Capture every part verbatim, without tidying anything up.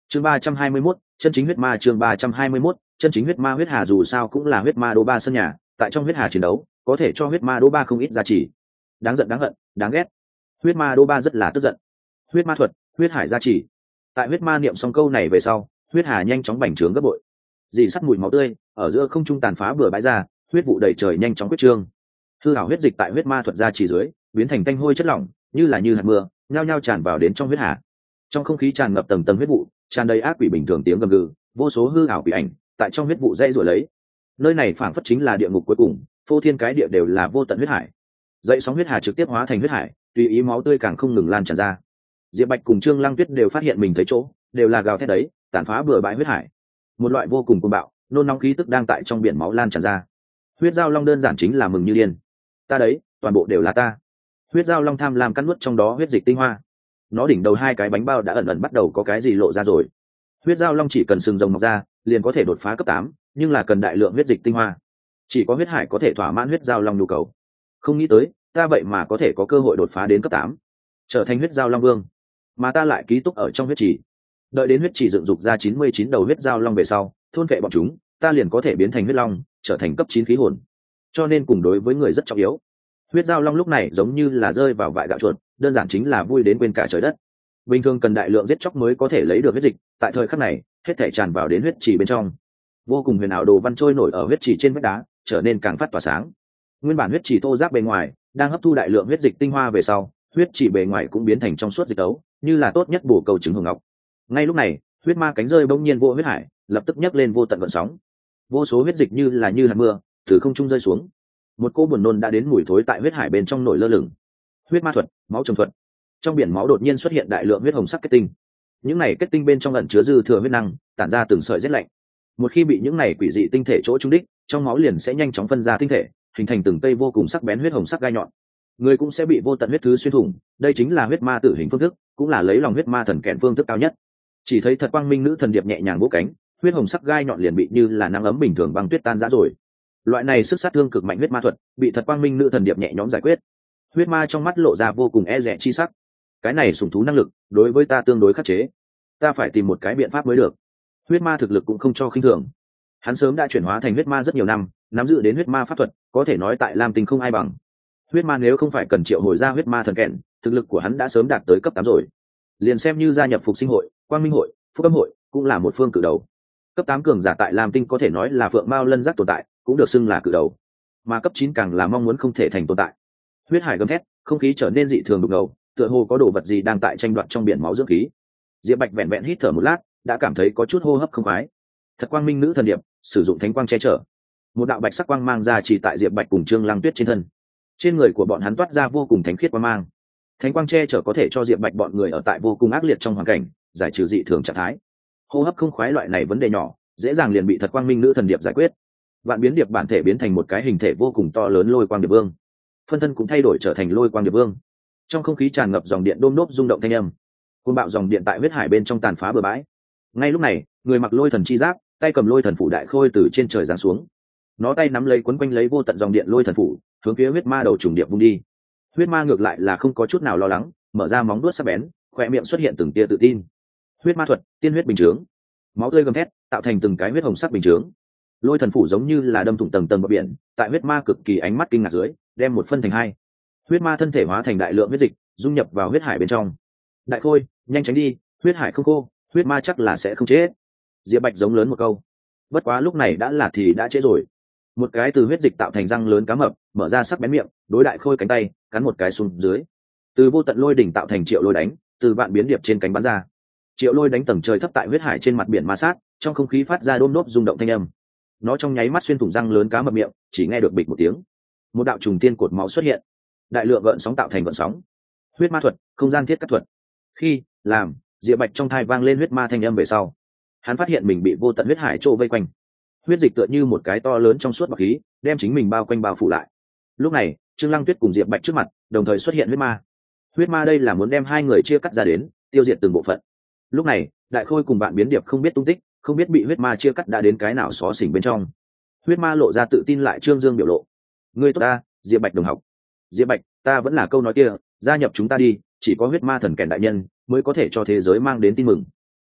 chương ba trăm hai mươi mốt chân chính huyết ma chương ba trăm hai mươi mốt chân chính huyết ma. Huyết hà dù sao cũng là huyết ma đô ba sân nhà, tại trong huyết hà chiến đấu có thể cho huyết ma đô ba không ít giá trị. Đáng giận, đáng hận, đáng ghét. Huyết ma đô ba rất là tức giận. Huyết ma thuật, huyết hải gia trì. Tại huyết ma niệm xong câu này về sau, huyết hà nhanh chóng bành trướng gấp bội, dì sắt mùi máu tươi ở giữa không trung tàn phá bừa bãi ra, huyết vụ đầy trời nhanh chóng quyết trương. Hư ảo huyết dịch tại huyết ma thuật gia trì dưới biến thành tanh hôi chất lỏng, như là như hạt mưa nhao nhao tràn vào đến trong huyết hà. Trong không khí tràn ngập tầng tầng huyết vụ, tràn đầy ác quỷ bình thường tiếng gầm gừ, vô số hư ảo quỷ ảnh tại trong huyết vụ dây rồi lấy. Nơi này phảng phất chính là địa ngục cuối cùng, phô thiên cái địa đều là vô tận huyết hải. Dậy sóng huyết hà trực tiếp hóa thành huyết hải, tùy ý máu tươi càng không ngừng lan tràn ra. Diệp Bạch cùng Trương Lăng Tuyết đều phát hiện mình thấy chỗ, đều là gào thét đấy, tàn phá bừa bãi huyết hải. Một loại vô cùng cuồng bạo, nôn nóng khí tức đang tại trong biển máu lan tràn ra. Huyết giao long đơn giản chính là mừng như điên. Ta đấy, toàn bộ đều là ta. Huyết giao long tham lam cắn nuốt trong đó huyết dịch tinh hoa. Nó đỉnh đầu hai cái bánh bao đã ẩn ẩn bắt đầu có cái gì lộ ra rồi. Huyết giao long chỉ cần sừng rồng mọc ra, liền có thể đột phá cấp tám, nhưng là cần đại lượng huyết dịch tinh hoa. Chỉ có huyết hải có thể thỏa mãn huyết giao long nhu cầu. Không nghĩ tới, ta vậy mà có thể có cơ hội đột phá đến cấp tám, trở thành huyết giao long vương. Mà ta lại ký túc ở trong huyết trì. Đợi đến huyết trì dựng dục ra chín mươi chín đầu huyết giao long về sau, thôn vệ bọn chúng, ta liền có thể biến thành huyết long, trở thành cấp chín khí hồn. Cho nên cùng đối với người rất trọng yếu. Huyết giao long lúc này giống như là rơi vào vại gạo chuột, đơn giản chính là vui đến quên cả trời đất. Bình thường cần đại lượng giết chóc mới có thể lấy được huyết dịch, tại thời khắc này, hết thể tràn vào đến huyết trì bên trong. Vô cùng huyền ảo đồ văn trôi nổi ở huyết trì trên vách đá, trở nên càng phát tỏa sáng. Nguyên bản huyết trì thô ráp bề ngoài, đang hấp thu đại lượng huyết dịch tinh hoa về sau, huyết trì bề ngoài cũng biến thành trong suốt dịch tấu, như là tốt nhất bổ cầu trứng hồng ngọc. Ngay lúc này, huyết ma cánh rơi bỗng nhiên vô huyết hải, lập tức nhấc lên vô tận gợn sóng. Vô số huyết dịch như là như hạt mưa, từ không trung rơi xuống. Một cô buồn nôn đã đến mùi thối tại huyết hải bên trong nổi lơ lửng. Huyết ma thuật, máu trồng thuật. Trong biển máu đột nhiên xuất hiện đại lượng huyết hồng sắc kết tinh. Những này kết tinh bên trong ẩn chứa dư thừa huyết năng, tản ra từng sợi rét lạnh. Một khi bị những này quỷ dị tinh thể chỗ trúng đích, trong máu liền sẽ nhanh chóng phân ra tinh thể, hình thành từng cây vô cùng sắc bén huyết hồng sắc gai nhọn. Người cũng sẽ bị vô tận huyết thứ xuyên thủng. Đây chính là huyết ma tử hình phương thức, cũng là lấy lòng huyết ma thần kẹn phương thức cao nhất. Chỉ thấy thật quang minh nữ thần điệp nhẹ nhàng vỗ cánh, huyết hồng sắc gai nhọn liền bị như là nắng ấm bình thường băng tuyết tan rã rồi. Loại này sức sát thương cực mạnh huyết ma thuật, bị thật quang minh nữ thần điệp nhẹ nhõm giải quyết. Huyết ma trong mắt lộ ra vô cùng e dè chi sắc. Cái này sủng thú năng lực, đối với ta tương đối khắc chế. Ta phải tìm một cái biện pháp mới được. Huyết ma thực lực cũng không cho khinh thường. Hắn sớm đã chuyển hóa thành huyết ma rất nhiều năm, nắm giữ đến huyết ma pháp thuật, có thể nói tại Lam Tinh không ai bằng. Huyết ma nếu không phải cần triệu hồi ra huyết ma thần kẹn, thực lực của hắn đã sớm đạt tới cấp tám rồi. Liền xem như gia nhập phục sinh hội, quang minh hội, phúc âm hội, cũng là một phương cự đầu. Cấp tám cường giả tại Lam Tinh có thể nói là phượng mao lân giác tồn tại, cũng được xưng là cự đầu. Mà cấp chín càng là mong muốn không thể thành tồn tại. Huyết hải gầm thét, không khí trở nên dị thường đục ngầu, tựa hồ có đồ vật gì đang tại tranh đoạt trong biển máu dưỡng khí. Diệp Bạch vẹn vẹn hít thở một lát, đã cảm thấy có chút hô hấp không khoái. Thật quang minh nữ thần điệp sử dụng thánh quang che chở, một đạo bạch sắc quang mang ra chỉ tại Diệp Bạch cùng Trương Lăng Tuyết trên thân. Trên người của bọn hắn toát ra vô cùng thánh khiết quang mang. Thánh quang che chở có thể cho Diệp Bạch bọn người ở tại vô cùng ác liệt trong hoàn cảnh, giải trừ dị thường trạng thái. Hô hấp không khoái loại này vấn đề nhỏ, dễ dàng liền bị thật quang minh nữ thần điệp giải quyết. Vạn biến điệp bản thể biến thành một cái hình thể vô cùng to lớn lôi quang điệp vương, phân thân cũng thay đổi trở thành lôi quang điệp vương. Trong không khí tràn ngập dòng điện đôm nốt rung động thanh âm, côn bạo dòng điện tại huyết hải bên trong tàn phá bừa bãi. Ngay lúc này, người mặc lôi thần chi giáp, tay cầm lôi thần phủ đại khôi từ trên trời giáng xuống. Nó tay nắm lấy quấn quanh lấy vô tận dòng điện lôi thần phủ, hướng phía huyết ma đầu trùng điệp vung đi. Huyết ma ngược lại là không có chút nào lo lắng, mở ra móng vuốt sắc bén, khóe miệng xuất hiện từng tia tự tin. Huyết ma thuật, tiên huyết bình chướng. Máu tươi gầm thét, tạo thành từng cái huyết hồng sắc bình chướng. Lôi thần phủ giống như là đâm thủng tầng tầng bờ biển, tại huyết ma cực kỳ ánh mắt kinh ngạc dưới, đem một phân thành hai. Huyết ma thân thể hóa thành đại lượng huyết dịch, dung nhập vào huyết hải bên trong. Đại khôi, nhanh tránh đi, huyết hải không khô, huyết ma chắc là sẽ không chết. Diệp Bạch giống lớn một câu. Bất quá lúc này đã là thì đã chết rồi. Một cái từ huyết dịch tạo thành răng lớn cá mập, mở ra sắc bén miệng, đối đại khôi cánh tay, cắn một cái xuống dưới. Từ vô tận lôi đỉnh tạo thành triệu lôi đánh, từ vạn biến điệp trên cánh bắn ra. Triệu lôi đánh tầng trời thấp tại huyết hải trên mặt biển ma sát, trong không khí phát ra đôm nốt rung động thanh âm. Nó trong nháy mắt xuyên thủng răng lớn cá mập miệng, chỉ nghe được bịch một tiếng. Một đạo trùng tiên cột máu xuất hiện, đại lượng gợn sóng tạo thành gợn sóng. Huyết ma thuật, không gian thiết cắt thuật. Khi làm Diệp Bạch trong thai vang lên huyết ma thanh âm về sau, hắn phát hiện mình bị vô tận huyết hải trô vây quanh. Huyết dịch tựa như một cái to lớn trong suốt bọc khí, đem chính mình bao quanh bao phủ lại. Lúc này, Trương Lăng Tuyết cùng Diệp Bạch trước mặt, đồng thời xuất hiện huyết ma. Huyết ma đây là muốn đem hai người chia cắt ra đến, tiêu diệt từng bộ phận. Lúc này, Đại Khôi cùng bạn biến điệp không biết tung tích, không biết bị huyết ma chia cắt đã đến cái nào xó xỉnh bên trong. Huyết ma lộ ra tự tin lại trương dương biểu lộ. Ngươi tốt ta, Diệp Bạch đồng học. Diệp Bạch, ta vẫn là câu nói kia, gia nhập chúng ta đi, chỉ có huyết ma thần kèn đại nhân mới có thể cho thế giới mang đến tin mừng.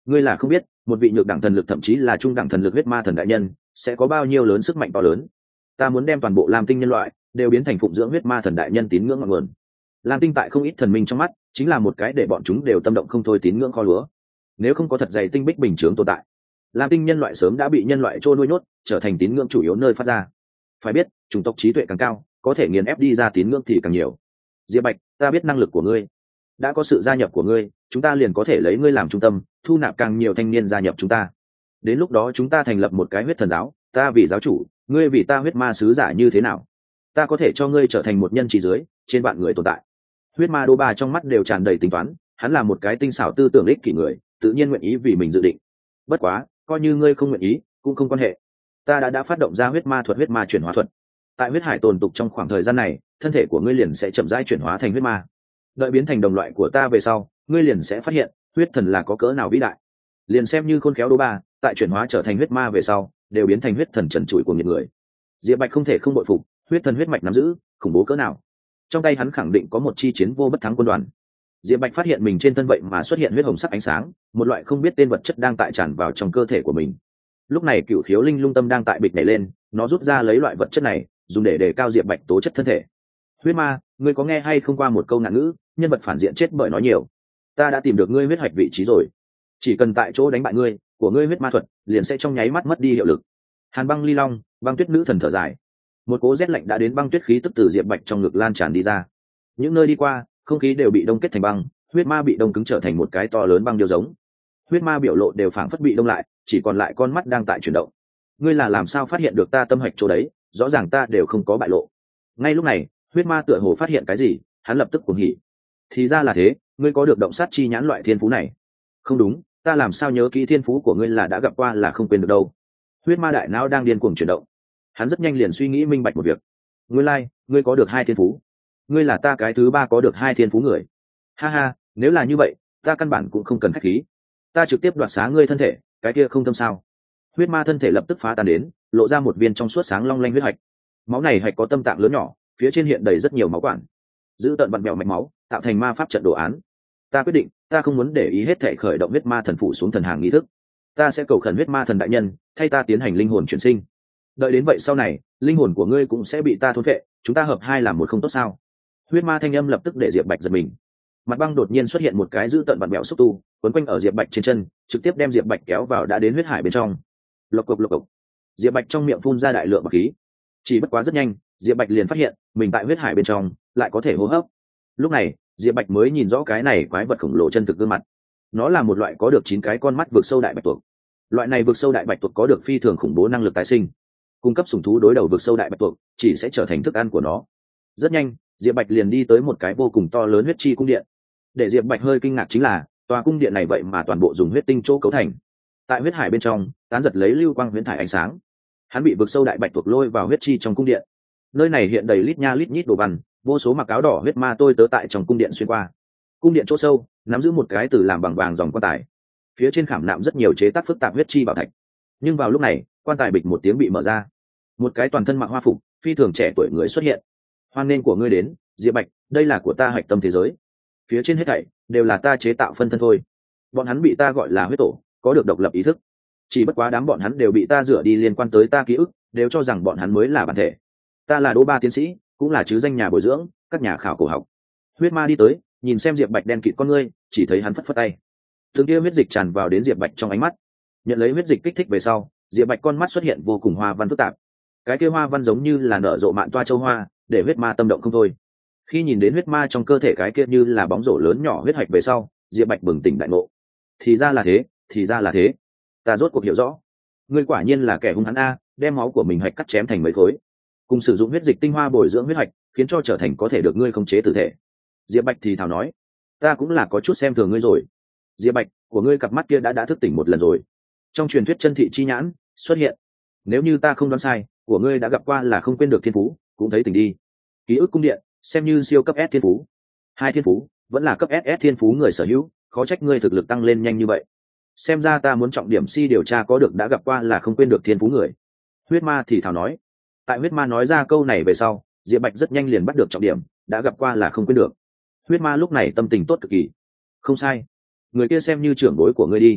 Ngươi là không biết một vị nhược đẳng thần lực thậm chí là trung đẳng thần lực huyết ma thần đại nhân sẽ có bao nhiêu lớn sức mạnh to lớn. Ta muốn đem toàn bộ lam tinh nhân loại đều biến thành phụng dưỡng huyết ma thần đại nhân tín ngưỡng ngọn nguồn. Lam tinh tại không ít thần minh trong mắt chính là một cái để bọn chúng đều tâm động không thôi tín ngưỡng kho lúa. Nếu không có thật dày tinh bích bình chướng tồn tại, lam tinh nhân loại sớm đã bị nhân loại trôi nuôi nhốt, trở thành tín ngưỡng chủ yếu nơi phát ra. Phải biết chủng tộc trí tuệ càng cao, có thể nghiền ép đi ra tín ngưỡng thì càng nhiều. Diệp Bạch, ta biết năng lực của ngươi, đã có sự gia nhập của ngươi, chúng ta liền có thể lấy ngươi làm trung tâm, thu nạp càng nhiều thanh niên gia nhập chúng ta. Đến lúc đó chúng ta thành lập một cái huyết thần giáo, ta vì giáo chủ, ngươi vì ta huyết ma sứ giả, như thế nào? Ta có thể cho ngươi trở thành một nhân trí dưới trên vạn người tồn tại. Huyết ma đô ba trong mắt đều tràn đầy tính toán, hắn là một cái tinh xảo tư tưởng ích kỷ người, tự nhiên nguyện ý vì mình dự định. Bất quá coi như ngươi không nguyện ý cũng không quan hệ, ta đã đã phát động ra huyết ma thuật, huyết ma chuyển hóa thuật. Tại huyết hải tồn tục trong khoảng thời gian này, thân thể của ngươi liền sẽ chậm rãi chuyển hóa thành huyết ma. Đợi biến thành đồng loại của ta về sau, ngươi liền sẽ phát hiện huyết thần là có cỡ nào vĩ đại. Liền xem như khôn khéo đô ba, tại chuyển hóa trở thành huyết ma về sau, đều biến thành huyết thần trần trụi của những người. Diệp Bạch không thể không bội phục, huyết thần huyết mạch nắm giữ khủng bố cỡ nào. Trong tay hắn khẳng định có một chi chiến vô bất thắng quân đoàn. Diệp Bạch phát hiện mình trên thân vậy mà xuất hiện huyết hồng sắc ánh sáng, một loại không biết tên vật chất đang tại tràn vào trong cơ thể của mình. Lúc này Cửu Khiếu Linh Lung Tâm đang tại bịch nhảy lên, nó rút ra lấy loại vật chất này, dùng để đề cao Diệp Bạch tố chất thân thể. Huyết ma, ngươi có nghe hay không qua một câu ngạn ngữ, nhân vật phản diện chết bởi nói nhiều. Ta đã tìm được ngươi huyết hạch vị trí rồi, chỉ cần tại chỗ đánh bại ngươi, của ngươi huyết ma thuật liền sẽ trong nháy mắt mất đi hiệu lực. Hàn Băng Ly Long, Băng Tuyết nữ thần thở dài. Một cỗ rét lạnh đã đến băng tuyết khí tức từ Diệp Bạch trong ngực lan tràn đi ra. Những nơi đi qua, không khí đều bị đông kết thành băng, huyết ma bị đông cứng trở thành một cái to lớn băng điêu giống. Huyết ma biểu lộ đều phảng phất bị đông lại, chỉ còn lại con mắt đang tại chuyển động. Ngươi là làm sao phát hiện được ta tâm hạch chỗ đấy, rõ ràng ta đều không có bại lộ. Ngay lúc này, huyết ma tựa hồ phát hiện cái gì, hắn lập tức cuồng hỉ. Thì ra là thế, ngươi có được động sát chi nhãn loại thiên phú này. Không đúng, ta làm sao nhớ kỹ thiên phú của ngươi là đã gặp qua là không quên được đâu. Huyết ma đại não đang điên cuồng chuyển động, hắn rất nhanh liền suy nghĩ minh bạch một việc. Ngươi lai, ngươi có được hai thiên phú, ngươi là ta cái thứ ba có được hai thiên phú người. Ha ha, nếu là như vậy, ta căn bản cũng không cần khách khí, ta trực tiếp đoạt xá ngươi thân thể, cái kia không tâm sao? Huyết ma thân thể lập tức phá tan đến, lộ ra một viên trong suốt sáng long lanh huyết hạch. Máu này hạch có tâm tạng lớn nhỏ, phía trên hiện đầy rất nhiều máu quản, giữ tận vặn vẹo mạch máu, tạo thành ma pháp trận đồ án. Ta quyết định, ta không muốn để ý hết thể khởi động huyết ma thần phụ xuống thần hàng nghi thức. Ta sẽ cầu khẩn huyết ma thần đại nhân thay ta tiến hành linh hồn chuyển sinh. Đợi đến vậy sau này, linh hồn của ngươi cũng sẽ bị ta thôn phệ, chúng ta hợp hai làm một không tốt sao? Huyết ma thanh âm lập tức để Diệp Bạch giật mình. Mặt băng đột nhiên xuất hiện một cái giữ tận vặn vẹo xúc tu, quấn quanh ở Diệp Bạch trên chân, trực tiếp đem Diệp Bạch kéo vào đã đến huyết hải bên trong. Lộc cộc lộc cộc. Diệp Bạch trong miệng phun ra đại lượng bạch khí. Chỉ bất quá rất nhanh, Diệp Bạch liền phát hiện mình tại huyết hải bên trong lại có thể hô hấp. Lúc này, Diệp Bạch mới nhìn rõ cái này quái vật khổng lồ chân thực gương mặt. Nó là một loại có được chín cái con mắt vực sâu đại bạch tuộc. Loại này vực sâu đại bạch tuộc có được phi thường khủng bố năng lực tái sinh. Cung cấp sủng thú đối đầu vực sâu đại bạch tuộc, chỉ sẽ trở thành thức ăn của nó. Rất nhanh, Diệp Bạch liền đi tới một cái vô cùng to lớn huyết chi cung điện. Để Diệp Bạch hơi kinh ngạc chính là, tòa cung điện này vậy mà toàn bộ dùng huyết tinh chỗ cấu thành. Tại huyết hải bên trong, tán giật lấy lưu quang huyễn thải ánh sáng. Hắn bị vực sâu đại bạch tuộc lôi vào huyết chi trong cung điện. Nơi này hiện đầy lít nha lít nhít đồ văn, vô số mặc áo đỏ huyết ma tôi tớ tại trong cung điện xuyên qua. Cung điện chỗ sâu nắm giữ một cái từ làm bằng vàng dòng quan tài, phía trên khảm nạm rất nhiều chế tác phức tạp huyết chi bảo thạch. Nhưng vào lúc này, quan tài bịch một tiếng bị mở ra, một cái toàn thân mặc hoa phục phi thường trẻ tuổi người xuất hiện. Hoan nghênh của ngươi đến, Diệp Bạch, đây là của ta hạch tâm thế giới, phía trên hết thảy đều là ta chế tạo phân thân thôi. Bọn hắn bị ta gọi là huyết tổ, có được độc lập ý thức, chỉ bất quá đám bọn hắn đều bị ta rửa đi liên quan tới ta ký ức, đều cho rằng bọn hắn mới là bản thể. Ta là Đỗ Ba tiến sĩ, cũng là chứ danh nhà bồi dưỡng các nhà khảo cổ học. Huyết ma đi tới, nhìn xem Diệp Bạch đen kịt con ngươi, chỉ thấy hắn phất phất tay, từng tia huyết dịch tràn vào đến Diệp Bạch trong ánh mắt. Nhận lấy huyết dịch kích thích về sau, Diệp Bạch con mắt xuất hiện vô cùng hoa văn phức tạp. Cái kia hoa văn giống như là nở rộ mạn toa châu hoa, để huyết ma tâm động không thôi. Khi nhìn đến huyết ma trong cơ thể cái kia như là bóng rổ lớn nhỏ huyết hạch về sau, Diệp Bạch bừng tỉnh đại ngộ. Thì ra là thế, thì ra là thế, ta rốt cuộc hiểu rõ. Ngươi quả nhiên là kẻ hung hãn a, đem máu của mình hạch cắt chém thành mấy khối, cùng sử dụng huyết dịch tinh hoa bồi dưỡng huyết hạch, khiến cho trở thành có thể được ngươi khống chế tử thể. Diệp Bạch thì thào nói, ta cũng là có chút xem thường ngươi rồi. Diệp Bạch, của ngươi cặp mắt kia đã đã thức tỉnh một lần rồi. Trong truyền thuyết chân thị chi nhãn xuất hiện, nếu như ta không đoán sai, của ngươi đã gặp qua là không quên được thiên phú, cũng thấy tỉnh đi. Ký ức cung điện xem như siêu cấp S thiên phú, hai thiên phú vẫn là cấp ét ét thiên phú người sở hữu, khó trách ngươi thực lực tăng lên nhanh như vậy. Xem ra ta muốn trọng điểm si điều tra có được đã gặp qua là không quên được thiên phú người. Huyết ma thì thào nói. Tại huyết ma nói ra câu này về sau, Diệp Bạch rất nhanh liền bắt được trọng điểm, đã gặp qua là không quên được. Huyết ma lúc này tâm tình tốt cực kỳ. Không sai, người kia xem như trưởng bối của ngươi đi.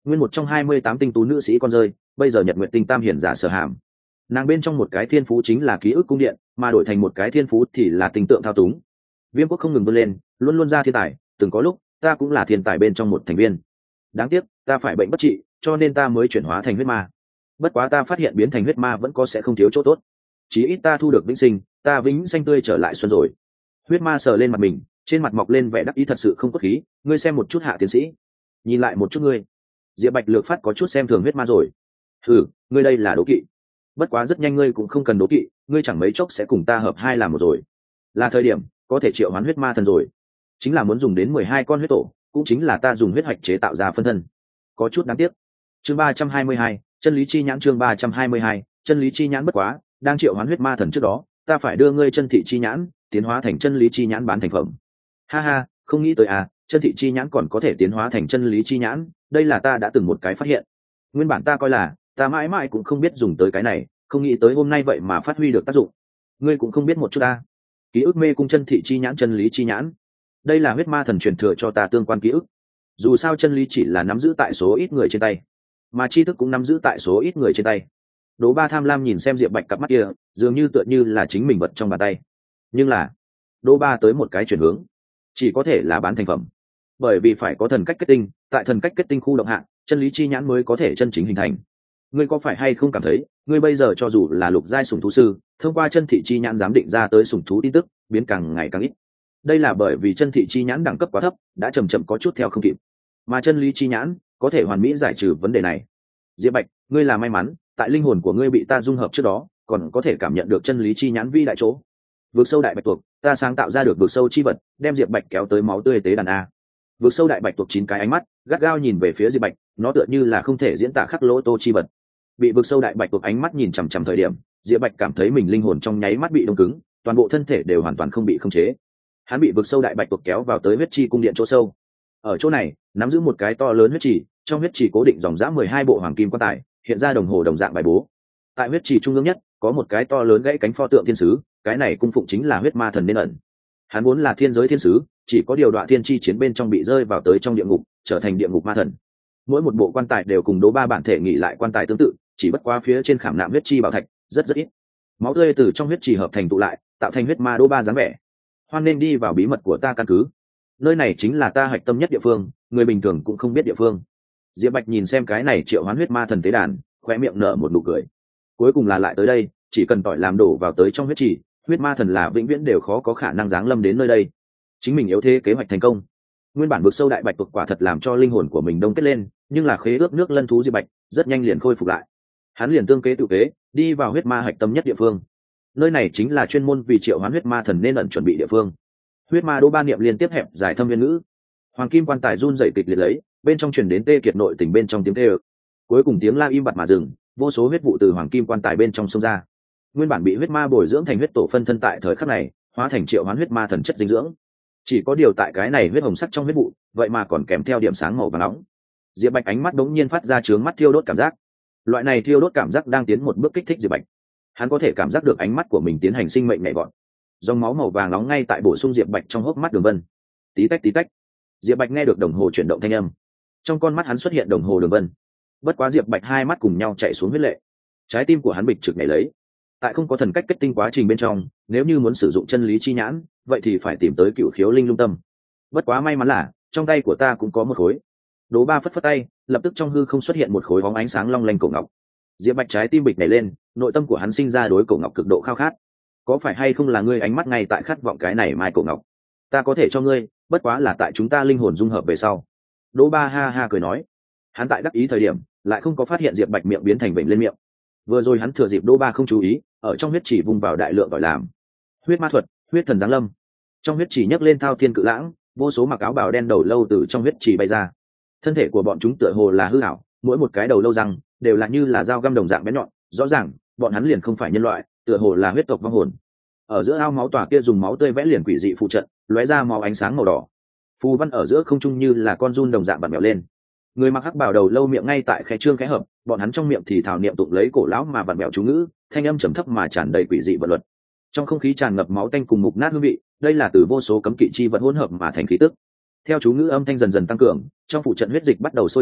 nguyên một trong hai mươi tám tinh tú nữ sĩ con rơi, bây giờ nhật nguyện tinh tam hiển giả Sở Hàm. Nàng bên trong một cái thiên phú chính là ký ức cung điện, mà đổi thành một cái thiên phú thì là tình tượng thao túng. Viêm quốc không ngừng vươn lên, luôn luôn ra thiên tài, từng có lúc ta cũng là thiên tài bên trong một thành viên. Đáng tiếc ta phải bệnh bất trị, cho nên ta mới chuyển hóa thành huyết ma. Bất quá ta phát hiện biến thành huyết ma vẫn có sẽ không thiếu chỗ tốt, chí ít ta thu được vĩnh sinh, ta vĩnh xanh tươi trở lại xuân rồi. Huyết ma sờ lên mặt mình, trên mặt mọc lên vẻ đắc ý thật sự không cốt khí. Ngươi xem một chút Hạ tiến sĩ, nhìn lại một chút ngươi. Diệp Bạch Lược phát có chút xem thường huyết ma rồi. Ừ, ngươi đây là đố kỵ. Bất quá rất nhanh ngươi cũng không cần đố kỵ, ngươi chẳng mấy chốc sẽ cùng ta hợp hai làm một rồi. Là thời điểm có thể triệu hoán huyết ma thần rồi, chính là muốn dùng đến mười hai con huyết tổ, cũng chính là ta dùng huyết hoạch chế tạo ra phân thân. Có chút đáng tiếc. Chương ba trăm hai mươi hai, chân lý chi nhãn. Chương ba trăm hai mươi hai, chân lý chi nhãn. Bất quá đang triệu hoán huyết ma thần trước đó, ta phải đưa ngươi chân thị chi nhãn tiến hóa thành chân lý chi nhãn bán thành phẩm. Ha ha, không nghĩ tới à, chân thị chi nhãn còn có thể tiến hóa thành chân lý chi nhãn, đây là ta đã từng một cái phát hiện. Nguyên bản ta coi là ta mãi mãi cũng không biết dùng tới cái này, không nghĩ tới hôm nay vậy mà phát huy được tác dụng. Ngươi cũng không biết một chút ta. Ký ức mê cung chân thị chi nhãn, chân lý chi nhãn, đây là huyết ma thần truyền thừa cho ta tương quan ký ức. Dù sao chân lý chỉ là nắm giữ tại số ít người trên tay, mà tri thức cũng nắm giữ tại số ít người trên tay. Đỗ Ba tham lam nhìn xem Diệp Bạch cặp mắt kia, dường như tựa như là chính mình vật trong bàn tay. Nhưng là Đỗ Ba tới một cái chuyển hướng, chỉ có thể là bán thành phẩm, bởi vì phải có thần cách kết tinh, tại thần cách kết tinh khu động hạng, chân lý chi nhãn mới có thể chân chính hình thành. Ngươi có phải hay không cảm thấy, ngươi bây giờ cho dù là lục giai sủng thú sư, thông qua chân thị chi nhãn giám định ra tới sủng thú tin tức biến càng ngày càng ít. Đây là bởi vì chân thị chi nhãn đẳng cấp quá thấp, đã chậm chậm có chút theo không kịp, mà chân lý chi nhãn có thể hoàn mỹ giải trừ vấn đề này. Diệp Bạch, ngươi là may mắn, tại linh hồn của ngươi bị ta dung hợp trước đó, còn có thể cảm nhận được chân lý chi nhãn vi đại chỗ. Vực sâu đại bạch tuộc, ta sáng tạo ra được vực sâu chi vật, đem Diệp Bạch kéo tới máu tươi tế đàn a. Vực sâu đại bạch tuộc chín cái ánh mắt gắt gao nhìn về phía Diệp Bạch, nó tựa như là không thể diễn tả khắc lỗ tô chi vật. Bị vực sâu đại bạch tuộc ánh mắt nhìn chằm chằm thời điểm, Diệp Bạch cảm thấy mình linh hồn trong nháy mắt bị đông cứng, toàn bộ thân thể đều hoàn toàn không bị khống chế. Hắn bị vực sâu đại bạch tuộc kéo vào tới huyết chi cung điện chỗ sâu. Ở chỗ này, nắm giữ một cái to lớn huyết trì, trong huyết trì cố định dòng dã mười hai bộ hoàng kim quan tài, hiện ra đồng hồ đồng dạng bài bố. Tại huyết trì trung ương nhất, có một cái to lớn gãy cánh pho tượng thiên sứ, cái này cung phụng chính là huyết ma thần nên ẩn. Hắn vốn là thiên giới thiên sứ, chỉ có điều đoạn thiên chi chiến bên trong bị rơi vào tới trong địa ngục, trở thành địa ngục ma thần. Mỗi một bộ quan tài đều cùng Đỗ Ba bản thể nghỉ lại quan tài tương tự, chỉ bất quá phía trên khảm nạm huyết chi bảo thạch rất rất ít. Máu tươi từ trong huyết trì hợp thành tụ lại, tạo thành huyết ma Đỗ Ba dáng vẻ. Hoan nên đi vào bí mật của ta căn cứ. Nơi này chính là ta hạch tâm nhất địa phương, người bình thường cũng không biết địa phương. Diệp Bạch nhìn xem cái này triệu hoán huyết ma thần tế đàn, khóe miệng nở một nụ cười. Cuối cùng là lại tới đây, chỉ cần tỏi làm đổ vào tới trong huyết trì, huyết ma thần là vĩnh viễn đều khó có khả năng giáng lâm đến nơi đây. Chính mình yếu thế kế hoạch thành công. Nguyên bản vực sâu đại bạch tuộc quả thật làm cho linh hồn của mình đông kết lên, nhưng là khế ước nước lân thú Diệp Bạch rất nhanh liền khôi phục lại. Hắn liền tương kế tự kế, đi vào huyết ma hạch tâm nhất địa phương. Nơi này chính là chuyên môn vì triệu hoán huyết ma thần nên ẩn chuẩn bị địa phương. Huyết ma Đỗ Ba niệm liên tiếp hẹp giải thâm viên ngữ, hoàng kim quan tài run rẩy kịch liệt lấy, bên trong truyền đến tê kiệt nội tình bên trong tiếng tê ơ. Cuối cùng tiếng la im bặt mà dừng, vô số huyết vụ từ hoàng kim quan tài bên trong xông ra. Nguyên bản bị huyết ma bồi dưỡng thành huyết tổ phân thân tại thời khắc này hóa thành triệu hoán huyết ma thần chất dinh dưỡng. Chỉ có điều tại cái này huyết hồng sắc trong huyết vụ, vậy mà còn kèm theo điểm sáng màu vàng nóng. Diệp Bạch ánh mắt đống nhiên phát ra chướng mắt thiêu đốt cảm giác. Loại này thiêu đốt cảm giác đang tiến một bước kích thích Diệp Bạch. Hắn có thể cảm giác được ánh mắt của mình tiến hành sinh mệnh nhảy vọt. Dòng máu màu vàng nóng ngay tại bổ sung Diệp Bạch trong hốc mắt đường vân. Tí tách tí tách. Diệp Bạch nghe được đồng hồ chuyển động thanh âm. Trong con mắt hắn xuất hiện đồng hồ đường vân. Bất quá Diệp Bạch hai mắt cùng nhau chạy xuống huyết lệ. Trái tim của hắn bịch trực nhảy lấy. Tại không có thần cách kết tinh quá trình bên trong, nếu như muốn sử dụng chân lý chi nhãn, vậy thì phải tìm tới cựu khiếu linh lung tâm. Bất quá may mắn là trong tay của ta cũng có một khối. Đỗ Ba phất phất tay, lập tức trong hư không xuất hiện một khối bóng ánh sáng long lanh cổ ngọc. Diệp Bạch trái tim bịch nhảy lên, nội tâm của hắn sinh ra đối cổ ngọc cực độ khao khát. Có phải hay không là ngươi ánh mắt ngay tại khát vọng cái này mai cổ ngọc? Ta có thể cho ngươi, bất quá là tại chúng ta linh hồn dung hợp về sau. Đỗ Ba ha ha cười nói. Hắn tại đắc ý thời điểm, lại không có phát hiện Diệp Bạch miệng biến thành bệnh lên miệng. Vừa rồi hắn thừa dịp Đỗ Ba không chú ý, ở trong huyết chỉ vung vào đại lượng gọi làm huyết ma thuật, huyết thần giáng lâm. Trong huyết chỉ nhấc lên thao thiên cự lãng, vô số mặc áo bào đen đầu lâu từ trong huyết chỉ bay ra. Thân thể của bọn chúng tựa hồ là hư ảo, mỗi một cái đầu lâu răng đều là như là dao găm đồng dạng bén nhọn, rõ ràng bọn hắn liền không phải nhân loại, tựa hồ là huyết tộc vong hồn. Ở giữa ao máu tỏa kia dùng máu tươi vẽ liền quỷ dị phụ trận, lóe ra màu ánh sáng màu đỏ. Phù văn ở giữa không trung như là con giun đồng dạng bặm mèo lên. Người mặc hắc bào đầu lâu miệng ngay tại khe trương kẽ hợp, bọn hắn trong miệng thì thảo niệm tụng lấy cổ lão mà vặn vẹo chú ngữ, thanh âm trầm thấp mà tràn đầy quỷ dị vật luật. Trong không khí tràn ngập máu tanh cùng mục nát hương vị, đây là từ vô số cấm kỵ chi vật hỗn hợp mà thành khí tức. Theo chú ngữ âm thanh dần dần tăng cường, trong phụ trận huyết dịch bắt đầu sôi trào,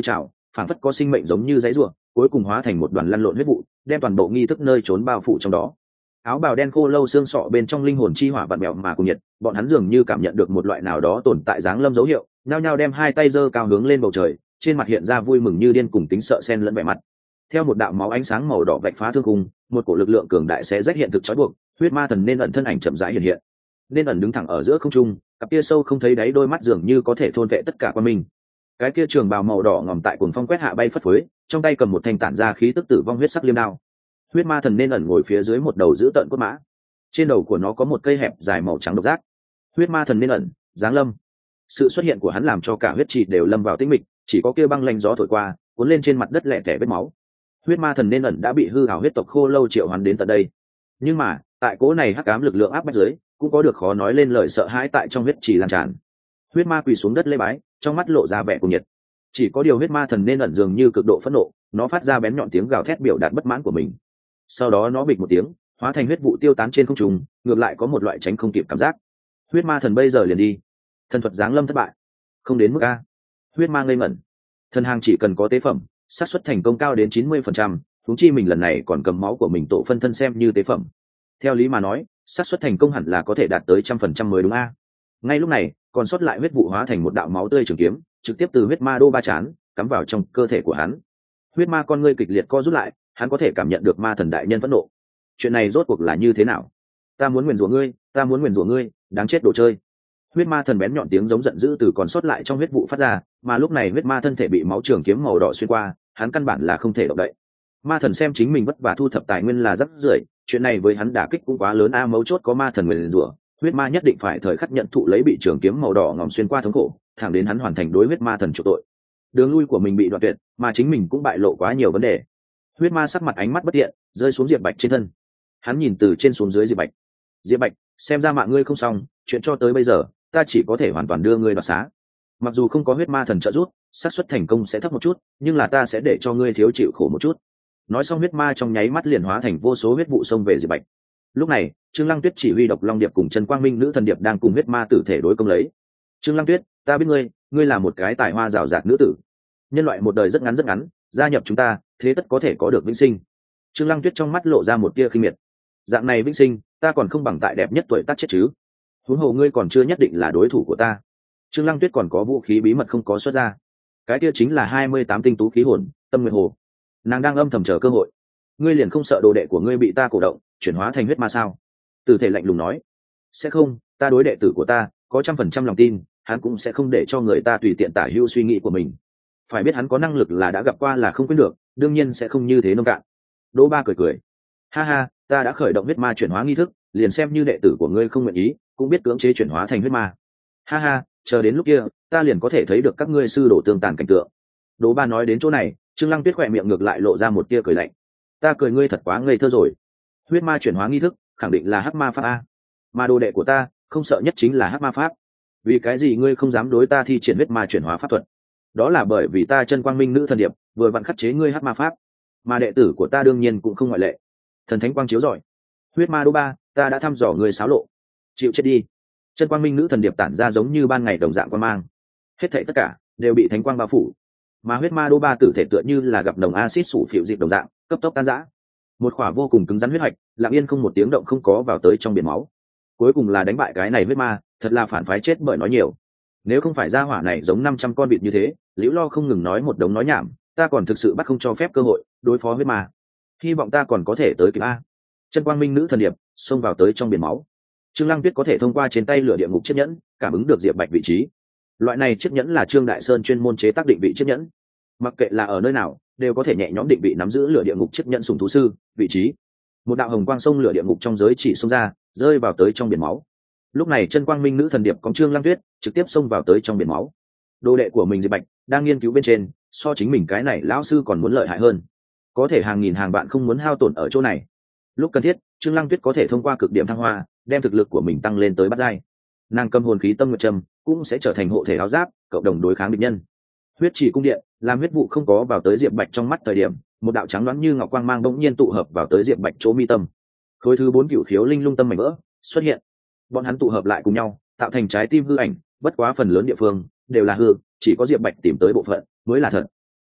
phản phất có sinh mệnh giống như dãy ruộng, cuối cùng hóa thành một đoàn lăn lộn huyết vụ, đem toàn bộ nghi thức nơi trốn bao phủ trong đó. Áo bào đen khô lâu xương sọ bên trong linh hồn chi hỏa vặn mèo mà cùng nhiệt, bọn hắn dường như cảm nhận được một loại nào đó tồn tại dáng lâm dấu hiệu, nhao nhao đem hai tay giơ cao hướng lên bầu trời, trên mặt hiện ra vui mừng như điên cùng tính sợ xen lẫn vẻ mặt. Theo một đạo máu ánh sáng màu đỏ vạch phá thương khung, một cổ lực lượng cường đại sẽ rách hiện thực trói buộc, huyết ma thần nên ẩn thân ảnh chậm rãi hiện hiện. Nên ẩn đứng thẳng ở giữa không trung, cặp kia sâu không thấy đáy đôi mắt dường như có thể thôn vệ tất cả qua mình. Cái kia trường bào màu đỏ ngòm tại cuồng phong quét hạ bay phất phới, trong tay cầm một thanh tản ra khí tức tử vong huyết sắc liêm đao. Huyết ma thần nên ẩn ngồi phía dưới một đầu giữ tợn cốt mã, trên đầu của nó có một cây hẹp dài màu trắng độc giác. Huyết ma thần nên ẩn giáng lâm. Sự xuất hiện của hắn làm cho cả huyết trì đều lâm vào tĩnh mịch, chỉ có kia băng lanh gió thổi qua, cuốn lên trên mặt đất lẻ tẻ vết máu. Huyết ma thần nên ẩn đã bị hư hảo huyết tộc khô lâu triệu hoán đến tận đây, nhưng mà tại cỗ này hắc ám lực lượng áp bách dưới, cũng có được khó nói lên lời sợ hãi tại trong huyết trì lan tràn. Huyết ma quỳ xuống đất lễ bái, trong mắt lộ ra vẻ cuồng nhiệt. Chỉ có điều huyết ma thần nên ẩn dường như cực độ phẫn nộ, nó phát ra bén nhọn tiếng gào thét biểu đạt bất mãn của mình. Sau đó nó bịch một tiếng, hóa thành huyết vụ tiêu tán trên không trung, ngược lại có một loại tránh không kịp cảm giác. Huyết ma thần bây giờ liền đi. Thần thuật giáng lâm thất bại. Không đến mức a. Huyết ma ngây ngẩn. Thần hàng chỉ cần có tế phẩm, xác suất thành công cao đến chín mươi phần trăm, huống chi mình lần này còn cầm máu của mình tổ phân thân xem như tế phẩm. Theo lý mà nói, xác suất thành công hẳn là có thể đạt tới trăm phần trăm mới đúng a. Ngay lúc này, còn sót lại huyết vụ hóa thành một đạo máu tươi trường kiếm, trực tiếp từ huyết ma đô ba chán cắm vào trong cơ thể của hắn. Huyết ma con ngươi kịch liệt co rút lại, hắn có thể cảm nhận được ma thần đại nhân phẫn nộ. Chuyện này rốt cuộc là như thế nào? Ta muốn nguyền rủa ngươi, ta muốn nguyền rủa ngươi, đáng chết đồ chơi. Huyết ma thần bén nhọn tiếng giống giận dữ từ còn sót lại trong huyết vụ phát ra, mà lúc này huyết ma thân thể bị máu trường kiếm màu đỏ xuyên qua, hắn căn bản là không thể động đậy. Ma thần xem chính mình vất vả thu thập tài nguyên là rất rưởi, chuyện này với hắn đả kích cũng quá lớn a, mấu chốt có ma thần nguyền rủa, huyết ma nhất định phải thời khắc nhận thụ lấy bị trường kiếm màu đỏ ngòm xuyên qua thống khổ, thẳng đến hắn hoàn thành đối huyết ma thần chủ tội. Đường lui của mình bị đoạn tuyệt, mà chính mình cũng bại lộ quá nhiều vấn đề. Huyết ma sắc mặt ánh mắt bất tiện, rơi xuống Diệp Bạch trên thân. Hắn nhìn từ trên xuống dưới Diệp Bạch. Diệp Bạch, xem ra mạng ngươi không xong, chuyện cho tới bây giờ, ta chỉ có thể hoàn toàn đưa ngươi đoạt xá. Mặc dù không có huyết ma thần trợ giúp, xác suất thành công sẽ thấp một chút, nhưng là ta sẽ để cho ngươi thiếu chịu khổ một chút. Nói xong huyết ma trong nháy mắt liền hóa thành vô số huyết vụ xông về Diệp Bạch. Lúc này, Trương Lăng Tuyết chỉ huy độc long điệp cùng Trần Quang Minh nữ thần điệp đang cùng huyết ma tử thể đối công lấy. Trương Lăng Tuyết, ta biết ngươi, ngươi là một cái tài hoa rào rạt nữ tử. Nhân loại một đời rất ngắn rất ngắn, gia nhập chúng ta, thế tất có thể có được vĩnh sinh. Trương Lăng Tuyết trong mắt lộ ra một tia khinh miệt. Dạng này vĩnh sinh, ta còn không bằng tại đẹp nhất tuổi tác chết chứ. Huống hồ ngươi còn chưa nhất định là đối thủ của ta. Trương Lăng Tuyết còn có vũ khí bí mật không có xuất ra. Cái kia chính là hai mươi tám tinh tú khí hồn, Tâm Nguyệt Hồ. Nàng đang âm thầm chờ cơ hội. Ngươi liền không sợ đồ đệ của ngươi bị ta cổ động, chuyển hóa thành huyết ma sao? Tử thể lạnh lùng nói. Sẽ không, ta đối đệ tử của ta có trăm phần trăm lòng tin, hắn cũng sẽ không để cho người ta tùy tiện tả hữu suy nghĩ của mình. Phải biết hắn có năng lực là đã gặp qua là không quên được, đương nhiên sẽ không như thế nông cạn. Đỗ Ba cười cười. Ha ha, ta đã khởi động huyết ma chuyển hóa nghi thức, liền xem như đệ tử của ngươi không nguyện ý, cũng biết cưỡng chế chuyển hóa thành huyết ma. Ha ha, chờ đến lúc kia, ta liền có thể thấy được các ngươi sư đồ tương tàn cảnh tượng. Đỗ Ba nói đến chỗ này, Trương Lăng Tuyết khỏe miệng ngược lại lộ ra một tia cười lạnh. Ta cười ngươi thật quá ngây thơ rồi. Huyết ma chuyển hóa nghi thức, khẳng định là hắc ma pháp a. Mà đồ đệ của ta, không sợ nhất chính là hắc ma pháp. Vì cái gì ngươi không dám đối ta thi triển huyết ma chuyển hóa pháp thuật? Đó là bởi vì ta Chân Quang Minh nữ thần điệp vừa vặn khắc chế ngươi hắc ma pháp, mà đệ tử của ta đương nhiên cũng không ngoại lệ. Thần thánh quang chiếu giỏi. Huyết ma Đỗ Ba, ta đã thăm dò ngươi xáo lộ, chịu chết đi. Chân Quang Minh nữ thần điệp tản ra giống như ban ngày đồng dạng quang mang, hết thảy tất cả đều bị thánh quang bao phủ, mà huyết ma Đỗ Ba tử thể tựa như là gặp nồng axit sủ phịu dịp đồng dạng, cấp tốc tan rã. Một khỏa vô cùng cứng rắn huyết hạch, lặng yên không một tiếng động không có vào tới trong biển máu. Cuối cùng là đánh bại cái này huyết ma, thật là phản phái chết bởi nói nhiều. Nếu không phải gia hỏa này giống năm trăm con vịt như thế, liễu lo không ngừng nói một đống nói nhảm, ta còn thực sự bắt không cho phép cơ hội đối phó huyết ma. Hy vọng ta còn có thể tới kịp a. Chân Quang Minh nữ thần điệp xông vào tới trong biển máu. Trương Lăng Tuyết có thể thông qua trên tay lửa địa ngục chiếc nhẫn cảm ứng được Diệp Bạch vị trí. Loại này chiếc nhẫn là Trương Đại Sơn chuyên môn chế tác định vị chiếc nhẫn, mặc kệ là ở nơi nào đều có thể nhẹ nhõm định vị nắm giữ lửa địa ngục chiếc nhẫn sùng thú sư vị trí. Một đạo hồng quang sông lửa địa ngục trong giới chỉ xông ra, rơi vào tới trong biển máu. Lúc này Chân Quang Minh nữ thần điệp có Trương Lăng Tuyết trực tiếp xông vào tới trong biển máu. Đồ đệ của mình Diệp Bạch đang nghiên cứu bên trên, so chính mình cái này lão sư còn muốn lợi hại hơn, có thể hàng nghìn hàng vạn không muốn hao tổn ở chỗ này. Lúc cần thiết, Trương Lăng Tuyết có thể thông qua cực điểm thăng hoa đem thực lực của mình tăng lên tới bát giai. Nàng cầm hồn khí Tâm Nguyệt Trầm cũng sẽ trở thành hộ thể áo giáp, cộng đồng đối kháng địch nhân. Huyết Chỉ cung điện, làm huyết vụ không có vào tới Diệp Bạch trong mắt thời điểm, một đạo trắng đoán như ngọc quang mang bỗng nhiên tụ hợp vào tới Diệp Bạch chỗ mi tâm. Khối thứ bốn cửu khiếu linh lung tâm mảnh vỡ xuất hiện, bọn hắn tụ hợp lại cùng nhau, tạo thành trái tim hư ảnh, bất quá phần lớn địa phương đều là hư, chỉ có Diệp Bạch tìm tới bộ phận mới là thật.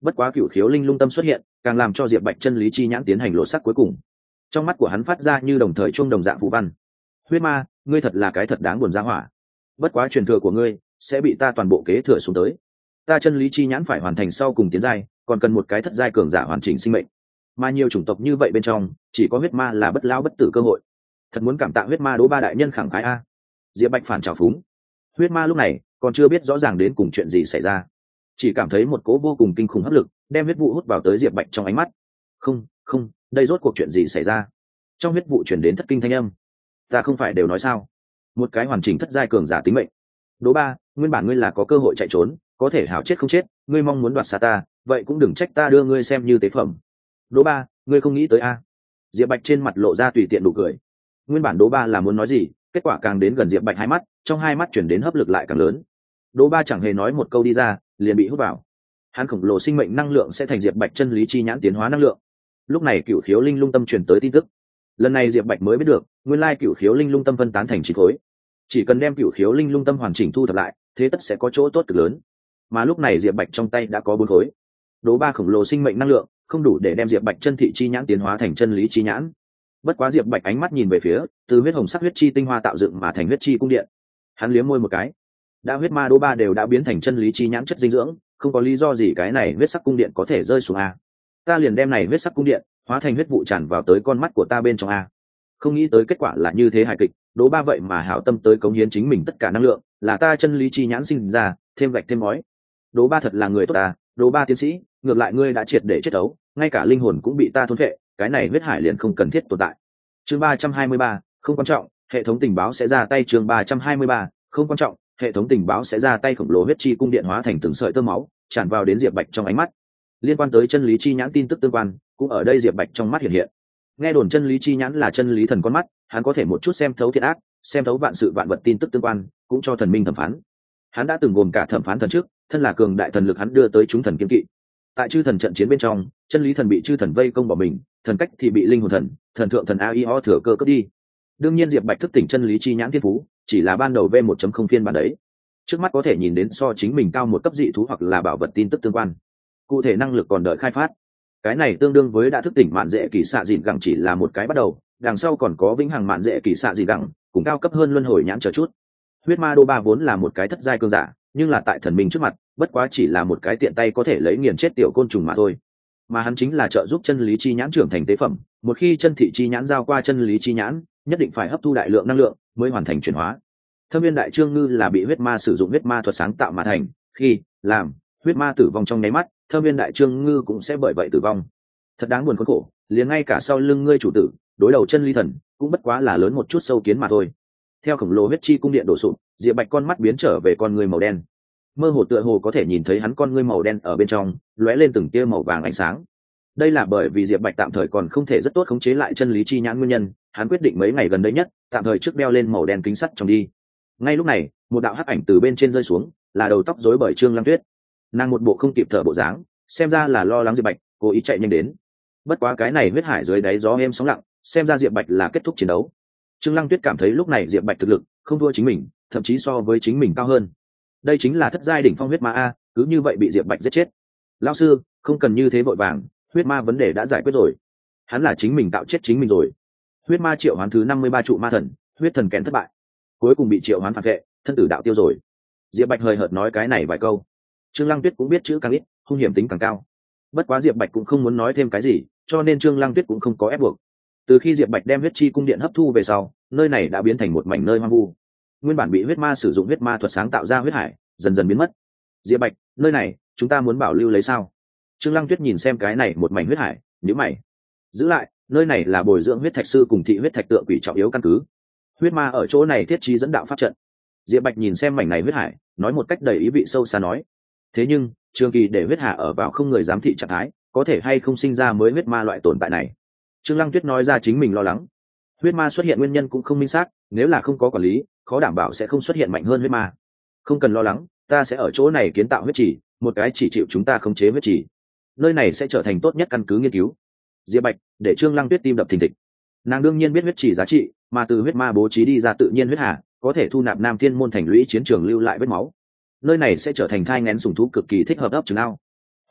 Bất quá cửu khiếu linh lung tâm xuất hiện càng làm cho diệp bạch chân lý chi nhãn tiến hành lộ sắc cuối cùng. Trong mắt của hắn phát ra như đồng thời chuông đồng dạng phù văn. Huyết ma, ngươi thật là cái thật đáng buồn ra hỏa. Bất quá truyền thừa của ngươi sẽ bị ta toàn bộ kế thừa xuống tới. Ta chân lý chi nhãn phải hoàn thành sau cùng tiến giai, còn cần một cái thất giai cường giả hoàn chỉnh sinh mệnh. Mà nhiều chủng tộc như vậy bên trong, chỉ có huyết ma là bất lao bất tử cơ hội. Thật muốn cảm tạ huyết ma Đỗ Ba đại nhân khẳng khái a. Diệp Bạch phản trào phúng. Huyết ma lúc này còn chưa biết rõ ràng đến cùng chuyện gì xảy ra, chỉ cảm thấy một cỗ vô cùng kinh khủng hấp lực đem huyết vụ hút vào tới Diệp Bạch trong ánh mắt. Không, không, đây rốt cuộc chuyện gì xảy ra? Trong huyết vụ chuyển đến thất kinh thanh âm. Ta không phải đều nói sao? Một cái hoàn chỉnh thất giai cường giả tính mệnh. Đỗ Ba, nguyên bản ngươi là có cơ hội chạy trốn, có thể hảo chết không chết, ngươi mong muốn đoạt xa ta, vậy cũng đừng trách ta đưa ngươi xem như tế phẩm. Đỗ Ba, ngươi không nghĩ tới a? Diệp Bạch trên mặt lộ ra tùy tiện nụ cười. Nguyên bản Đỗ Ba là muốn nói gì, kết quả càng đến gần Diệp Bạch hai mắt, trong hai mắt chuyển đến hấp lực lại càng lớn. Đỗ Ba chẳng hề nói một câu đi ra, liền bị hút vào. Hắn khổng lồ sinh mệnh năng lượng sẽ thành Diệp Bạch chân lý chi nhãn tiến hóa năng lượng. Lúc này cửu khiếu linh lung tâm truyền tới tin tức. Lần này Diệp Bạch mới biết được, nguyên lai cửu khiếu linh lung tâm phân tán thành chín khối. Chỉ cần đem cửu khiếu linh lung tâm hoàn chỉnh thu thập lại, thế tất sẽ có chỗ tốt cực lớn. Mà lúc này Diệp Bạch trong tay đã có bốn khối. Đỗ Ba khổng lồ sinh mệnh năng lượng, không đủ để đem Diệp Bạch chân thị chi nhãn tiến hóa thành chân lý chi nhãn. Bất quá Diệp Bạch ánh mắt nhìn về phía, từ huyết hồng sắc huyết chi tinh hoa tạo dựng mà thành huyết chi cung điện. Hắn liếm môi một cái. Đã huyết ma Đỗ Ba đều đã biến thành chân lý chi nhãn chất dinh dưỡng, không có lý do gì cái này huyết sắc cung điện có thể rơi xuống a. Ta liền đem này huyết sắc cung điện hóa thành huyết vụ tràn vào tới con mắt của ta bên trong a. Không nghĩ tới kết quả là như thế hài kịch, Đỗ Ba vậy mà hảo tâm tới cống hiến chính mình tất cả năng lượng, là ta chân lý chi nhãn sinh ra, thêm gạch thêm mối. Đỗ Ba thật là người tốt ta, Đỗ Ba tiến sĩ, ngược lại ngươi đã triệt để chết đấu, ngay cả linh hồn cũng bị ta thôn phệ, cái này huyết hải liền không cần thiết tồn tại. Chương ba trăm hai mươi ba, không quan trọng, hệ thống tình báo sẽ ra tay. Chương ba trăm hai mươi ba, không quan trọng, hệ thống tình báo sẽ ra tay. Khổng lồ huyết chi cung điện hóa thành từng sợi tơ máu, tràn vào đến Diệp Bạch trong ánh mắt. Liên quan tới chân lý chi nhãn tin tức tương quan, cũng ở đây Diệp Bạch trong mắt hiện hiện. Nghe đồn chân lý chi nhãn là chân lý thần con mắt, hắn có thể một chút xem thấu thiện ác, xem thấu vạn sự vạn vật tin tức tương quan, cũng cho thần minh thẩm phán. Hắn đã từng gồm cả thẩm phán thần trước, thân là cường đại thần lực hắn đưa tới chúng thần kiên kỵ. Tại chư thần trận chiến bên trong, chân lý thần bị chư thần vây công bỏ mình, thần cách thì bị linh hồn thần, thần thượng thần a i o thừa cơ cướp đi. Đương nhiên Diệp Bạch thức tỉnh chân lý chi nhãn thiên phú, chỉ là ban đầu v một chấm không phiên bản đấy. Trước mắt có thể nhìn đến so chính mình cao một cấp dị thú hoặc là bảo vật tin tức tương quan. Cụ thể năng lực còn đợi khai phát. Cái này tương đương với đã thức tỉnh mạn dễ kỳ xạ dịn gẳng chỉ là một cái bắt đầu, đằng sau còn có vĩnh hằng mạn dễ kỳ xạ dịn gẳng, cùng cao cấp hơn luân hồi nhãn chờ chút. Huyết ma Đỗ Ba vốn là một cái thất giai cường giả, nhưng là tại thần minh trước mặt, bất quá chỉ là một cái tiện tay có thể lấy nghiền chết tiểu côn trùng mà thôi. Mà hắn chính là trợ giúp chân lý chi nhãn trưởng thành tế phẩm, một khi chân thị chi nhãn giao qua chân lý chi nhãn, nhất định phải hấp thu đại lượng năng lượng mới hoàn thành chuyển hóa. Thâm viên đại trương ngư là bị huyết ma sử dụng huyết ma thuật sáng tạo mà thành, khi làm huyết ma tử vong trong nháy mắt, thâm viên đại trương ngư cũng sẽ bởi vậy tử vong. Thật đáng buồn khốn khổ, liền ngay cả sau lưng ngươi chủ tử, đối đầu chân lý thần, cũng bất quá là lớn một chút sâu kiến mà thôi. Theo khổng lồ huyết chi cung điện đổ sụp, Diệp Bạch con mắt biến trở về con người màu đen. Mơ hồ tựa hồ có thể nhìn thấy hắn con ngươi màu đen ở bên trong lóe lên từng tia màu vàng ánh sáng. Đây là bởi vì Diệp Bạch tạm thời còn không thể rất tốt khống chế lại chân lý chi nhãn nguyên nhân, hắn quyết định mấy ngày gần đây nhất tạm thời trước đeo lên màu đen kính sắt trong đi. Ngay lúc này một đạo hắc ảnh từ bên trên rơi xuống, là đầu tóc rối bởi Trương Lăng Tuyết. Nàng một bộ không kịp thở bộ dáng, xem ra là lo lắng Diệp Bạch, cố ý chạy nhanh đến. Bất quá cái này huyết hải dưới đáy gió êm sóng lặng, xem ra Diệp Bạch là kết thúc chiến đấu. Trương Lăng Tuyết cảm thấy lúc này Diệp Bạch thực lực không thua chính mình, thậm chí so với chính mình cao hơn. Đây chính là thất giai đỉnh phong huyết ma a, cứ như vậy bị Diệp Bạch giết chết. Lão sư, không cần như thế vội vàng, huyết ma vấn đề đã giải quyết rồi. Hắn là chính mình tạo chết chính mình rồi. Huyết ma triệu hoán thứ năm mươi ba trụ ma thần, huyết thần kén thất bại, cuối cùng bị triệu hoán phản vệ, thân tử đạo tiêu rồi. Diệp Bạch hời hợt nói cái này vài câu. Trương Lăng Tuyết cũng biết chữ càng ít, hung hiểm tính càng cao. Bất quá Diệp Bạch cũng không muốn nói thêm cái gì, cho nên Trương Lăng Tuyết cũng không có ép buộc. Từ khi Diệp Bạch đem huyết chi cung điện hấp thu về sau, nơi này đã biến thành một mảnh nơi hoang vu. Nguyên bản bị huyết ma sử dụng huyết ma thuật sáng tạo ra huyết hải dần dần biến mất. Diệp Bạch, nơi này chúng ta muốn bảo lưu lấy sao? Trương Lăng Tuyết nhìn xem cái này một mảnh huyết hải, nhíu mày. Giữ lại, nơi này là bồi dưỡng huyết thạch sư cùng thị huyết thạch tượng quỷ trọng yếu căn cứ. Huyết ma ở chỗ này thiết trí dẫn đạo pháp trận. Diệp Bạch nhìn xem mảnh này huyết hải, nói một cách đầy ý vị sâu xa nói. Thế nhưng, trường kỳ để huyết hà ở vào không người giám thị trạng thái, có thể hay không sinh ra mới huyết ma loại tồn tại này? Trương Lăng Tuyết nói ra chính mình lo lắng. Huyết ma xuất hiện nguyên nhân cũng không minh xác, nếu là không có quản lý, khó đảm bảo sẽ không xuất hiện mạnh hơn huyết ma. Không cần lo lắng, ta sẽ ở chỗ này kiến tạo huyết chỉ, một cái chỉ chịu chúng ta khống chế huyết chỉ. Nơi này sẽ trở thành tốt nhất căn cứ nghiên cứu. Diệp Bạch, để Trương Lăng Tuyết tim đập thình thịch. Nàng đương nhiên biết huyết chỉ giá trị, mà từ huyết ma bố trí đi ra tự nhiên huyết hà, có thể thu nạp Nam Thiên môn thành lũy chiến trường lưu lại vết máu. Nơi này sẽ trở thành thai nghén sủng thú cực kỳ thích hợp ấp trứng ao.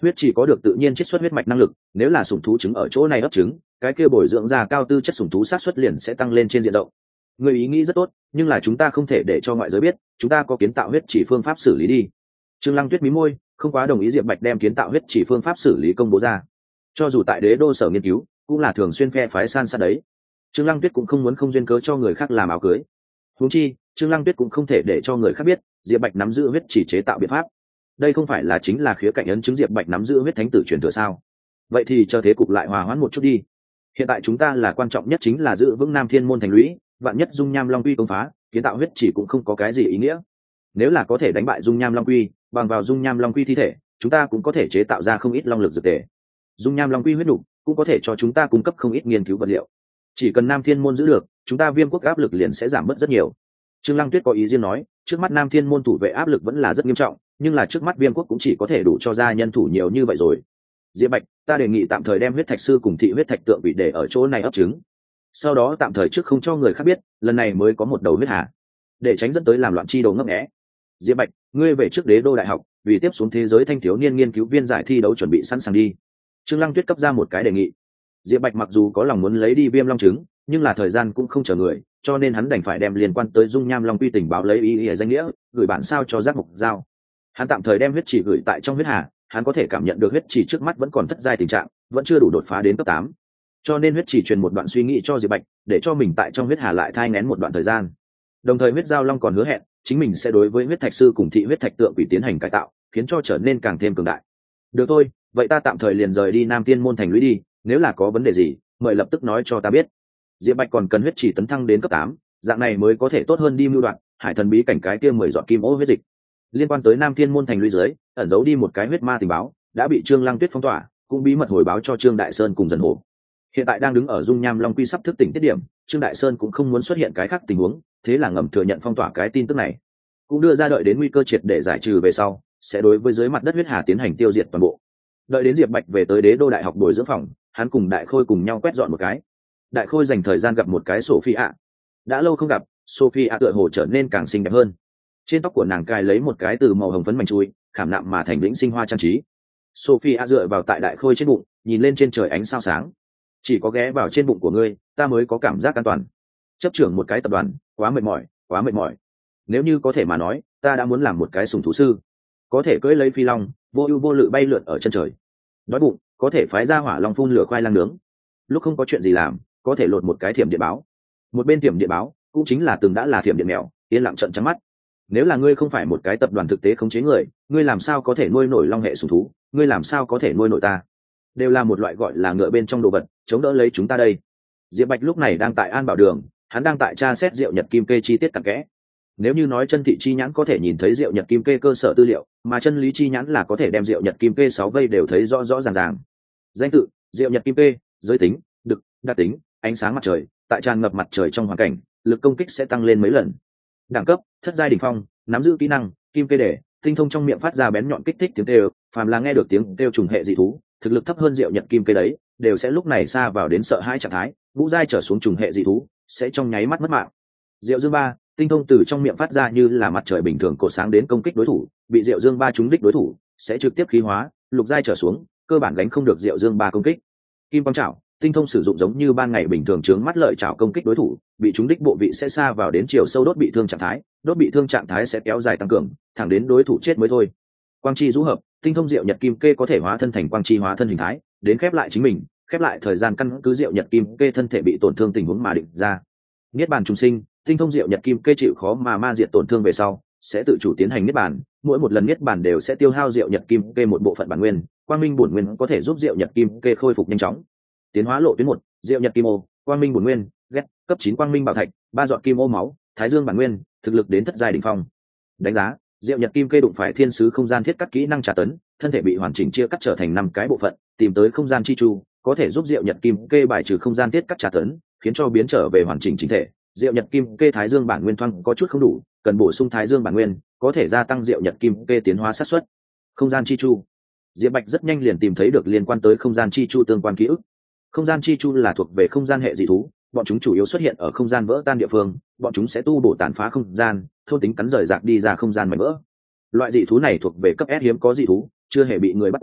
Huyết chỉ có được tự nhiên chiết xuất huyết mạch năng lực, nếu là sủng thú trứng ở chỗ này ấp trứng, cái kia bồi dưỡng ra cao tư chất sủng thú sát xuất liền sẽ tăng lên trên diện rộng. Người ý nghĩ rất tốt, nhưng là chúng ta không thể để cho ngoại giới biết, chúng ta có kiến tạo huyết chỉ phương pháp xử lý đi. Trương Lăng Tuyết mí môi, không quá đồng ý Diệp Bạch đem kiến tạo huyết chỉ phương pháp xử lý công bố ra. Cho dù tại đế đô sở nghiên cứu, cũng là thường xuyên phe phái san sát đấy. Trương Lăng Tuyết cũng không muốn không duyên cớ cho người khác làm áo cưới. Huống chi, Trương Lăng Tuyết cũng không thể để cho người khác biết, Diệp Bạch nắm giữ huyết chỉ chế tạo biện pháp. Đây không phải là chính là khía cạnh ấn chứng Diệp Bạch nắm giữ huyết thánh tử truyền thừa sao? Vậy thì chờ thế cục lại hòa hoãn một chút đi. Hiện tại chúng ta là quan trọng nhất chính là giữ vững Nam Thiên môn thành lũy, vạn nhất Dung Nham Long Quy công phá, kiến tạo huyết chỉ cũng không có cái gì ý nghĩa. Nếu là có thể đánh bại Dung Nham Long Quy, bằng vào Dung Nham Long Quy thi thể, chúng ta cũng có thể chế tạo ra không ít long lực dược tề. Dung Nham Long Quy huyết đủ, cũng có thể cho chúng ta cung cấp không ít nghiên cứu vật liệu. Chỉ cần Nam Thiên môn giữ được, chúng ta Viêm quốc áp lực liền sẽ giảm bớt rất nhiều. Trương Lăng Tuyết có ý riêng nói, trước mắt Nam Thiên môn thủ vệ áp lực vẫn là rất nghiêm trọng, nhưng là trước mắt Viêm quốc cũng chỉ có thể đủ cho ra nhân thủ nhiều như vậy rồi. Diệp Bạch, ta đề nghị tạm thời đem huyết thạch sư cùng thị huyết thạch tượng vị để ở chỗ này ấp trứng. Sau đó tạm thời trước không cho người khác biết, lần này mới có một đầu huyết hà, để tránh dẫn tới làm loạn chi đồ ngấp nghé. Diệp Bạch, ngươi về trước đế đô đại học, vì tiếp xuống thế giới thanh thiếu niên nghiên cứu viên giải thi đấu chuẩn bị sẵn sàng đi. Trương Lăng Tuyết cấp ra một cái đề nghị. Diệp Bạch mặc dù có lòng muốn lấy đi Viêm Long trứng, nhưng là thời gian cũng không chờ người, cho nên hắn đành phải đem liên quan tới Dung Nham Long Quy tình báo lấy ý ý danh nghĩa, gửi bản sao cho Giác Mục Giao. Hắn tạm thời đem huyết chỉ gửi tại trong huyết hà, hắn có thể cảm nhận được huyết chỉ trước mắt vẫn còn thất giai tình trạng, vẫn chưa đủ đột phá đến cấp tám. Cho nên huyết chỉ truyền một đoạn suy nghĩ cho Diệp Bạch, để cho mình tại trong huyết hà lại thai nghén một đoạn thời gian. Đồng thời huyết giao long còn hứa hẹn, chính mình sẽ đối với huyết thạch sư cùng thị huyết thạch tượng quỷ tiến hành cải tạo, khiến cho trở nên càng thêm cường đại. Được thôi, vậy ta tạm thời liền rời đi Nam Tiên môn thành lũy đi, nếu là có vấn đề gì, mời lập tức nói cho ta biết. Diệp Bạch còn cần huyết chỉ tấn thăng đến cấp tám, dạng này mới có thể tốt hơn đi mưu đoạn hải thần bí cảnh cái kia mười giọt kim ô huyết dịch. Liên quan tới Nam Thiên môn thành lũy dưới, ẩn giấu đi một cái huyết ma tình báo, đã bị Trương Lăng Tuyết phong tỏa, cũng bí mật hồi báo cho Trương Đại Sơn cùng Dần Hổ. Hiện tại đang đứng ở Dung Nham Long Quy sắp thức tỉnh tiết điểm, Trương Đại Sơn cũng không muốn xuất hiện cái khác tình huống, thế là ngầm thừa nhận phong tỏa cái tin tức này, cũng đưa ra đợi đến nguy cơ triệt để giải trừ về sau, sẽ đối với dưới mặt đất huyết hà tiến hành tiêu diệt toàn bộ. Đợi đến Diệp Bạch về tới Đế đô đại học bồi dưỡng phòng, hắn cùng Đại Khôi cùng nhau quét dọn một cái. Đại Khôi dành thời gian gặp một cái Sophia. Đã lâu không gặp, Sophia tựa hồ trở nên càng xinh đẹp hơn. Trên tóc của nàng cài lấy một cái từ màu hồng phấn mảnh chui, khảm nạm mà thành lĩnh sinh hoa trang trí. Sophia dựa vào tại Đại Khôi trên bụng, nhìn lên trên trời ánh sao sáng. Chỉ có ghé vào trên bụng của ngươi, ta mới có cảm giác an toàn. Chấp trưởng một cái tập đoàn, quá mệt mỏi, quá mệt mỏi. Nếu như có thể mà nói, ta đã muốn làm một cái sủng thú sư, có thể cưỡi lấy phi long, vô ưu vô lự bay lượn ở chân trời. Đói bụng, có thể phái ra hỏa long phun lửa khoai lang nướng. Lúc không có chuyện gì làm, có thể lột một cái thiểm điện báo. Một bên thiểm điện báo, cũng chính là từng đã là thiểm điện mèo, yên lặng trận trắng mắt. Nếu là ngươi không phải một cái tập đoàn thực tế khống chế người, ngươi làm sao có thể nuôi nổi long hệ sủng thú, ngươi làm sao có thể nuôi nổi ta? Đều là một loại gọi là ngựa bên trong đồ vật, chống đỡ lấy chúng ta đây. Diệp Bạch lúc này đang tại An Bảo Đường, hắn đang tại tra xét Diệu Nhật Kim Kê chi tiết cặn kẽ. Nếu như nói chân thị chi nhãn có thể nhìn thấy Diệu Nhật Kim Kê cơ sở tư liệu, mà chân lý chi nhãn là có thể đem Diệu Nhật Kim Kê sáu vây đều thấy rõ rõ ràng ràng. Danh tự: Diệu Nhật Kim Kê, giới tính: đực, đặc tính: ánh sáng mặt trời, tại tràn ngập mặt trời trong hoàn cảnh, lực công kích sẽ tăng lên mấy lần. Đẳng cấp: thất giai đỉnh phong, nắm giữ kỹ năng Kim Kê để, tinh thông trong miệng phát ra bén nhọn kích thích tiếng kêu, phàm là nghe được tiếng kêu trùng hệ dị thú, thực lực thấp hơn Diệu Nhật Kim Kê đấy, đều sẽ lúc này xa vào đến sợ hãi trạng thái, ngũ giai trở xuống trùng hệ dị thú sẽ trong nháy mắt mất mạng. Diệu Dương ba, tinh thông từ trong miệng phát ra như là mặt trời bình thường cột sáng đến công kích đối thủ, bị Diệu Dương ba trúng đích đối thủ sẽ trực tiếp khí hóa, lục giai trở xuống cơ bản gánh không được Diệu Dương ba công kích. Kim Quang Trảo, tinh thông sử dụng giống như ban ngày bình thường chướng mắt lợi trảo công kích đối thủ, bị trúng đích bộ vị sẽ xa vào đến chiều sâu đốt bị thương trạng thái, đốt bị thương trạng thái sẽ kéo dài tăng cường, thẳng đến đối thủ chết mới thôi. Quang chi rũ hợp, tinh thông Diệu Nhật Kim Kê có thể hóa thân thành quang chi hóa thân hình thái, đến khép lại chính mình, khép lại thời gian căn cứ Diệu Nhật Kim Kê thân thể bị tổn thương tình huống mà định ra. Niết bàn trùng sinh, tinh thông Diệu Nhật Kim Kê chịu khó mà ma diệt tổn thương về sau, sẽ tự chủ tiến hành niết bàn, mỗi một lần niết bàn đều sẽ tiêu hao Diệu Nhật Kim Kê một bộ phận bản nguyên, quang minh bổn nguyên có thể giúp Diệu Nhật Kim Kê khôi phục nhanh chóng. Tiến hóa lộ tuyến một, Diệu Nhật Kim ô, quang minh bổn nguyên, ghét, cấp chín quang minh bảo thạch, ba giọt kim ô máu, thái dương bản nguyên, thực lực đến thất giai đỉnh phong. Đánh giá: Diệu Nhật Kim Kê đụng phải thiên sứ không gian thiết cắt kỹ năng trả tấn, thân thể bị hoàn chỉnh chia cắt trở thành năm cái bộ phận, tìm tới không gian chi chu, có thể giúp Diệu Nhật Kim Kê bài trừ không gian thiết cắt trả tấn, khiến cho biến trở về hoàn chỉnh chính thể. Diệu Nhật Kim Kê thái dương bản nguyên thoang có chút không đủ, cần bổ sung thái dương bản nguyên, có thể gia tăng Diệu Nhật Kim Kê tiến hóa xác suất. Không gian chi chu, Diệp Bạch rất nhanh liền tìm thấy được liên quan tới không gian chi chu tương quan ký ức. Không gian chi chu là thuộc về không gian hệ dị thú, bọn chúng chủ yếu xuất hiện ở không gian vỡ tan địa phương, bọn chúng sẽ tu bổ tàn phá không gian, thôn tính cắn rời rạc đi ra không gian mảnh vỡ. Loại dị thú này thuộc về cấp S hiếm có dị thú, chưa hề bị người bắt qua,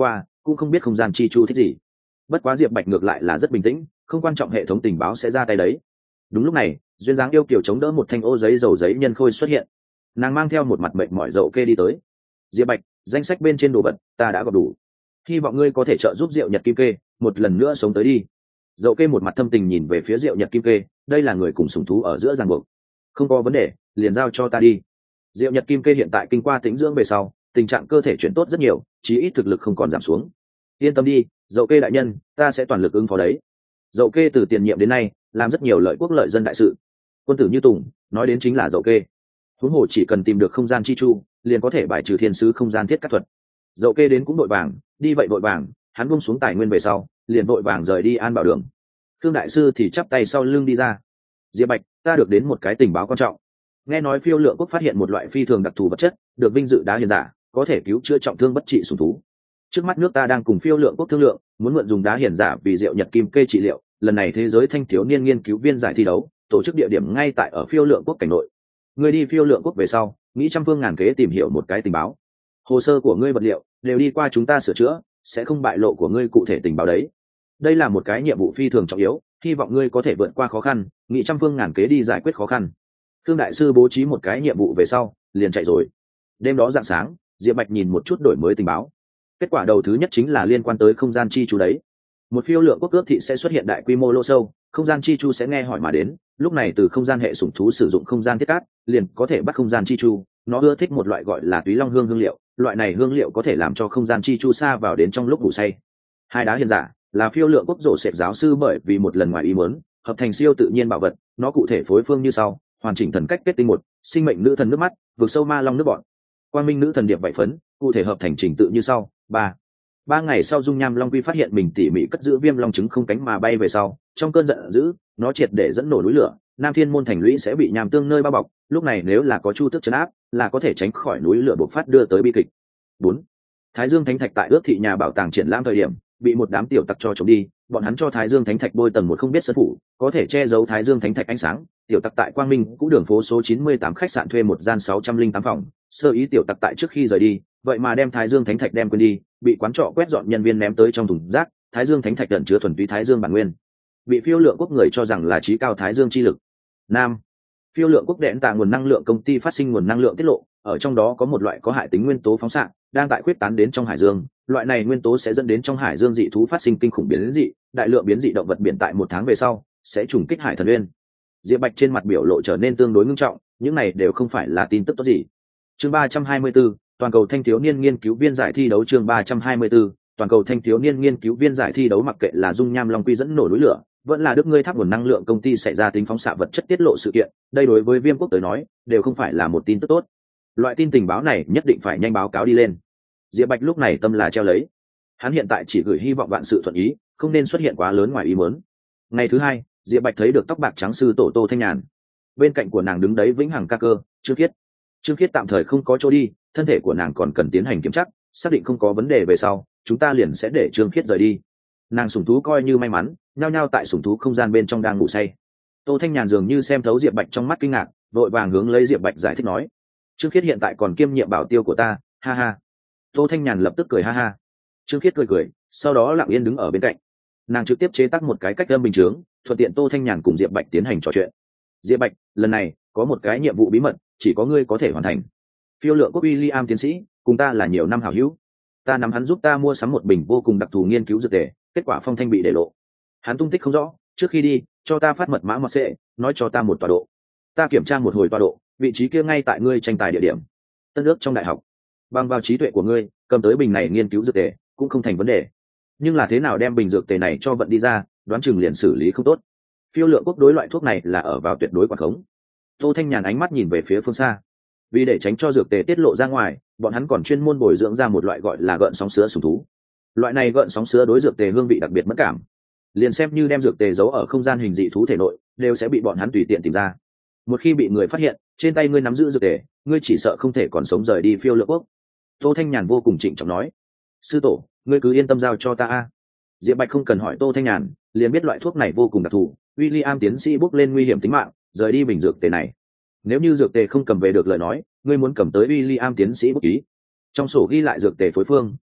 cũng không biết không gian chi chu thích gì. Bất quá Diệp Bạch ngược lại là rất bình tĩnh, không quan trọng hệ thống tình báo sẽ ra tay đấy. Đúng lúc này, duyên dáng yêu kiều chống đỡ một thanh ô giấy dầu giấy nhân khôi xuất hiện. Nàng mang theo một mặt mệt mỏi dậu kê đi tới. Diệp Bạch, danh sách bên trên đồ vật ta đã gặp đủ, hy vọng ngươi có thể trợ giúp Diệu Nhật Kim Kê một lần nữa sống tới đi. Dậu kê một mặt thâm tình nhìn về phía Diệu Nhật Kim Kê, đây là người cùng sủng thú ở giữa ràng buộc, không có vấn đề, liền giao cho ta đi. Diệu Nhật Kim Kê hiện tại kinh qua tĩnh dưỡng về sau, tình trạng cơ thể chuyển tốt rất nhiều, chí ít thực lực không còn giảm xuống. Yên tâm đi, Dậu kê đại nhân, ta sẽ toàn lực ứng phó đấy. Dậu kê từ tiền nhiệm đến nay làm rất nhiều lợi quốc lợi dân đại sự, quân tử như tùng, nói đến chính là Dậu kê. Huống hồ chỉ cần tìm được không gian chi chu, liền có thể bài trừ thiên sứ không gian thiết các thuật. Dậu kê đến cũng vội vàng, đi vậy vội vàng, hắn buông xuống tài nguyên về sau, liền vội vàng rời đi An Bảo Đường. Khương đại sư thì chắp tay sau lưng đi ra. Diệp Bạch, ta được đến một cái tình báo quan trọng. Nghe nói Phiêu Lượng Quốc phát hiện một loại phi thường đặc thù vật chất, được vinh dự đá hiền giả, có thể cứu chữa trọng thương bất trị sủng thú. Trước mắt nước ta đang cùng Phiêu Lượng Quốc thương lượng, muốn mượn dùng đá hiền giả vì Diệu Nhật Kim Kê trị liệu. Lần này thế giới thanh thiếu niên nghiên cứu viên giải thi đấu, tổ chức địa điểm ngay tại ở Phiêu Lượng Quốc cảnh nội. Ngươi đi Phiêu Lượng Quốc về sau, nghĩ trăm phương ngàn kế tìm hiểu một cái tình báo. Hồ sơ của ngươi vật liệu đều đi qua chúng ta sửa chữa, sẽ không bại lộ của ngươi cụ thể tình báo đấy. Đây là một cái nhiệm vụ phi thường trọng yếu, hy vọng ngươi có thể vượt qua khó khăn, nghĩ trăm phương ngàn kế đi giải quyết khó khăn. Thương đại sư bố trí một cái nhiệm vụ về sau, liền chạy rồi. Đêm đó rạng sáng, Diệp Bạch nhìn một chút đổi mới tình báo. Kết quả đầu thứ nhất chính là liên quan tới không gian chi chu đấy. Một Phiêu Lượng Quốc cướp thị sẽ xuất hiện đại quy mô lô sâu, không gian chi chu sẽ nghe hỏi mà đến, lúc này từ không gian hệ sủng thú sử dụng không gian thiết cát, liền có thể bắt không gian chi chu. Nó ưa thích một loại gọi là túy long hương hương liệu, loại này hương liệu có thể làm cho không gian chi chu xa vào đến trong lúc ngủ say. Hai đá hiền giả là Phiêu Lượng Quốc rổ sệt giáo sư bởi vì một lần ngoài ý muốn hợp thành siêu tự nhiên bảo vật, nó cụ thể phối phương như sau: hoàn chỉnh thần cách kết tinh một, sinh mệnh nữ thần nước mắt, vượt sâu ma long nước bọn, quang minh nữ thần điệp vảy phấn, cụ thể hợp thành trình tự như sau: ba ba ngày sau dung nham long quy phát hiện mình tỉ mỉ cất giữ viêm long trứng không cánh mà bay về sau, trong cơn giận dữ nó triệt để dẫn nổ núi lửa, Nam Thiên môn thành lũy sẽ bị nham tương nơi bao bọc, lúc này nếu là có chu tước trấn áp là có thể tránh khỏi núi lửa bộc phát đưa tới bi kịch. Bốn, Thái Dương Thánh Thạch tại ước thị nhà bảo tàng triển lãm thời điểm bị một đám tiểu tặc cho trộm đi, bọn hắn cho Thái Dương Thánh Thạch bôi tầng một không biết sơn phủ, có thể che giấu Thái Dương Thánh Thạch ánh sáng. Tiểu tặc tại Quang Minh cũ đường phố số chín mươi tám khách sạn thuê một gian sáu trăm linh tám phòng, sơ ý tiểu tặc tại trước khi rời đi, vậy mà đem Thái Dương Thánh Thạch đem quên đi, bị quán trọ quét dọn nhân viên ném tới trong thùng rác. Thái Dương Thánh Thạch ẩn chứa thuần túy Thái Dương bản nguyên, bị Phiêu Lượng Quốc người cho rằng là trí cao Thái Dương chi lực. Nam, Phiêu Lượng Quốc đẽn tạ nguồn năng lượng công ty phát sinh nguồn năng lượng tiết lộ, ở trong đó có một loại có hại tính nguyên tố phóng xạ đang tại khuyết tán đến trong hải dương, loại này nguyên tố sẽ dẫn đến trong hải dương dị thú phát sinh kinh khủng biến dị, đại lượng biến dị động vật biển tại một tháng về sau sẽ trùng kích hải thần uyên. Diệp Bạch trên mặt biểu lộ trở nên tương đối ngưng trọng, những này đều không phải là tin tức tốt gì. Chương ba trăm hai mươi 34, toàn cầu thanh thiếu niên nghiên cứu viên giải thi đấu. Chương ba trăm hai mươi 34, toàn cầu thanh thiếu niên nghiên cứu viên giải thi đấu. Mặc kệ là dung nham long quy dẫn nổ núi lửa, vẫn là Đức ngươi tháp nguồn năng lượng công ty xảy ra tính phóng xạ vật chất tiết lộ sự kiện, đây đối với Viêm Quốc tới nói đều không phải là một tin tức tốt. Loại tin tình báo này nhất định phải nhanh báo cáo đi lên. Diệp Bạch lúc này tâm là treo lấy, hắn hiện tại chỉ gửi hy vọng vạn sự thuận ý, không nên xuất hiện quá lớn ngoài ý muốn. Ngày thứ hai, Diệp Bạch thấy được tóc bạc trắng sư tổ Tô Thanh Nhàn, bên cạnh của nàng đứng đấy vĩnh hằng ca cơ Trương Khiết. Trương Khiết tạm thời không có chỗ đi, thân thể của nàng còn cần tiến hành kiểm tra, xác định không có vấn đề về sau, chúng ta liền sẽ để Trương Khiết rời đi. Nàng sủng thú coi như may mắn, nhao nhao tại sủng thú không gian bên trong đang ngủ say. Tô Thanh Nhàn dường như xem thấu Diệp Bạch trong mắt kinh ngạc, vội vàng hướng lấy Diệp Bạch giải thích nói: Trương Khiết hiện tại còn kiêm nhiệm bảo tiêu của ta, ha ha. Tô Thanh Nhàn lập tức cười ha ha. Trương Khiết cười cười, sau đó lặng yên đứng ở bên cạnh. Nàng trực tiếp chế tác một cái cách âm bình chướng, thuận tiện Tô Thanh Nhàn cùng Diệp Bạch tiến hành trò chuyện. Diệp Bạch, lần này có một cái nhiệm vụ bí mật, chỉ có ngươi có thể hoàn thành. Phiêu Lượng Quốc William tiến sĩ, cùng ta là nhiều năm hảo hữu. Ta nắm hắn giúp ta mua sắm một bình vô cùng đặc thù nghiên cứu dược tề, kết quả phong thanh bị để lộ. Hắn tung tích không rõ, trước khi đi, cho ta phát mật mã mật sẽ, nói cho ta một tọa độ. Ta kiểm tra một hồi tọa độ, vị trí kia ngay tại ngươi tranh tài địa điểm, Tân Ước trong đại học. Bằng vào trí tuệ của ngươi, cầm tới bình này nghiên cứu dược tề cũng không thành vấn đề. Nhưng là thế nào đem bình dược tề này cho vận đi ra, đoán chừng liền xử lý không tốt. Phiêu Lượng Quốc đối loại thuốc này là ở vào tuyệt đối quản khống. Tô Thanh Nhàn ánh mắt nhìn về phía phương xa. Vì để tránh cho dược tề tiết lộ ra ngoài, bọn hắn còn chuyên môn bồi dưỡng ra một loại gọi là gợn sóng sữa sủng thú. Loại này gợn sóng sữa đối dược tề hương vị đặc biệt mất cảm, liền xem như đem dược tề giấu ở không gian hình dị thú thể nội, đều sẽ bị bọn hắn tùy tiện tìm ra. Một khi bị người phát hiện, trên tay ngươi nắm giữ dược tề, ngươi chỉ sợ không thể còn sống rời đi Phiêu Lượng Quốc. Tô Thanh Nhàn vô cùng trịnh trọng nói: sư tổ, ngươi cứ yên tâm giao cho ta a. Diệp Bạch không cần hỏi Tô Thanh Nhàn, liền biết loại thuốc này vô cùng đặc thù. William tiến sĩ bước lên nguy hiểm tính mạng, rời đi bình dược tề này. Nếu như dược tề không cầm về được lời nói, ngươi muốn cầm tới William tiến sĩ bút ký. Trong sổ ghi lại dược tề phối phương,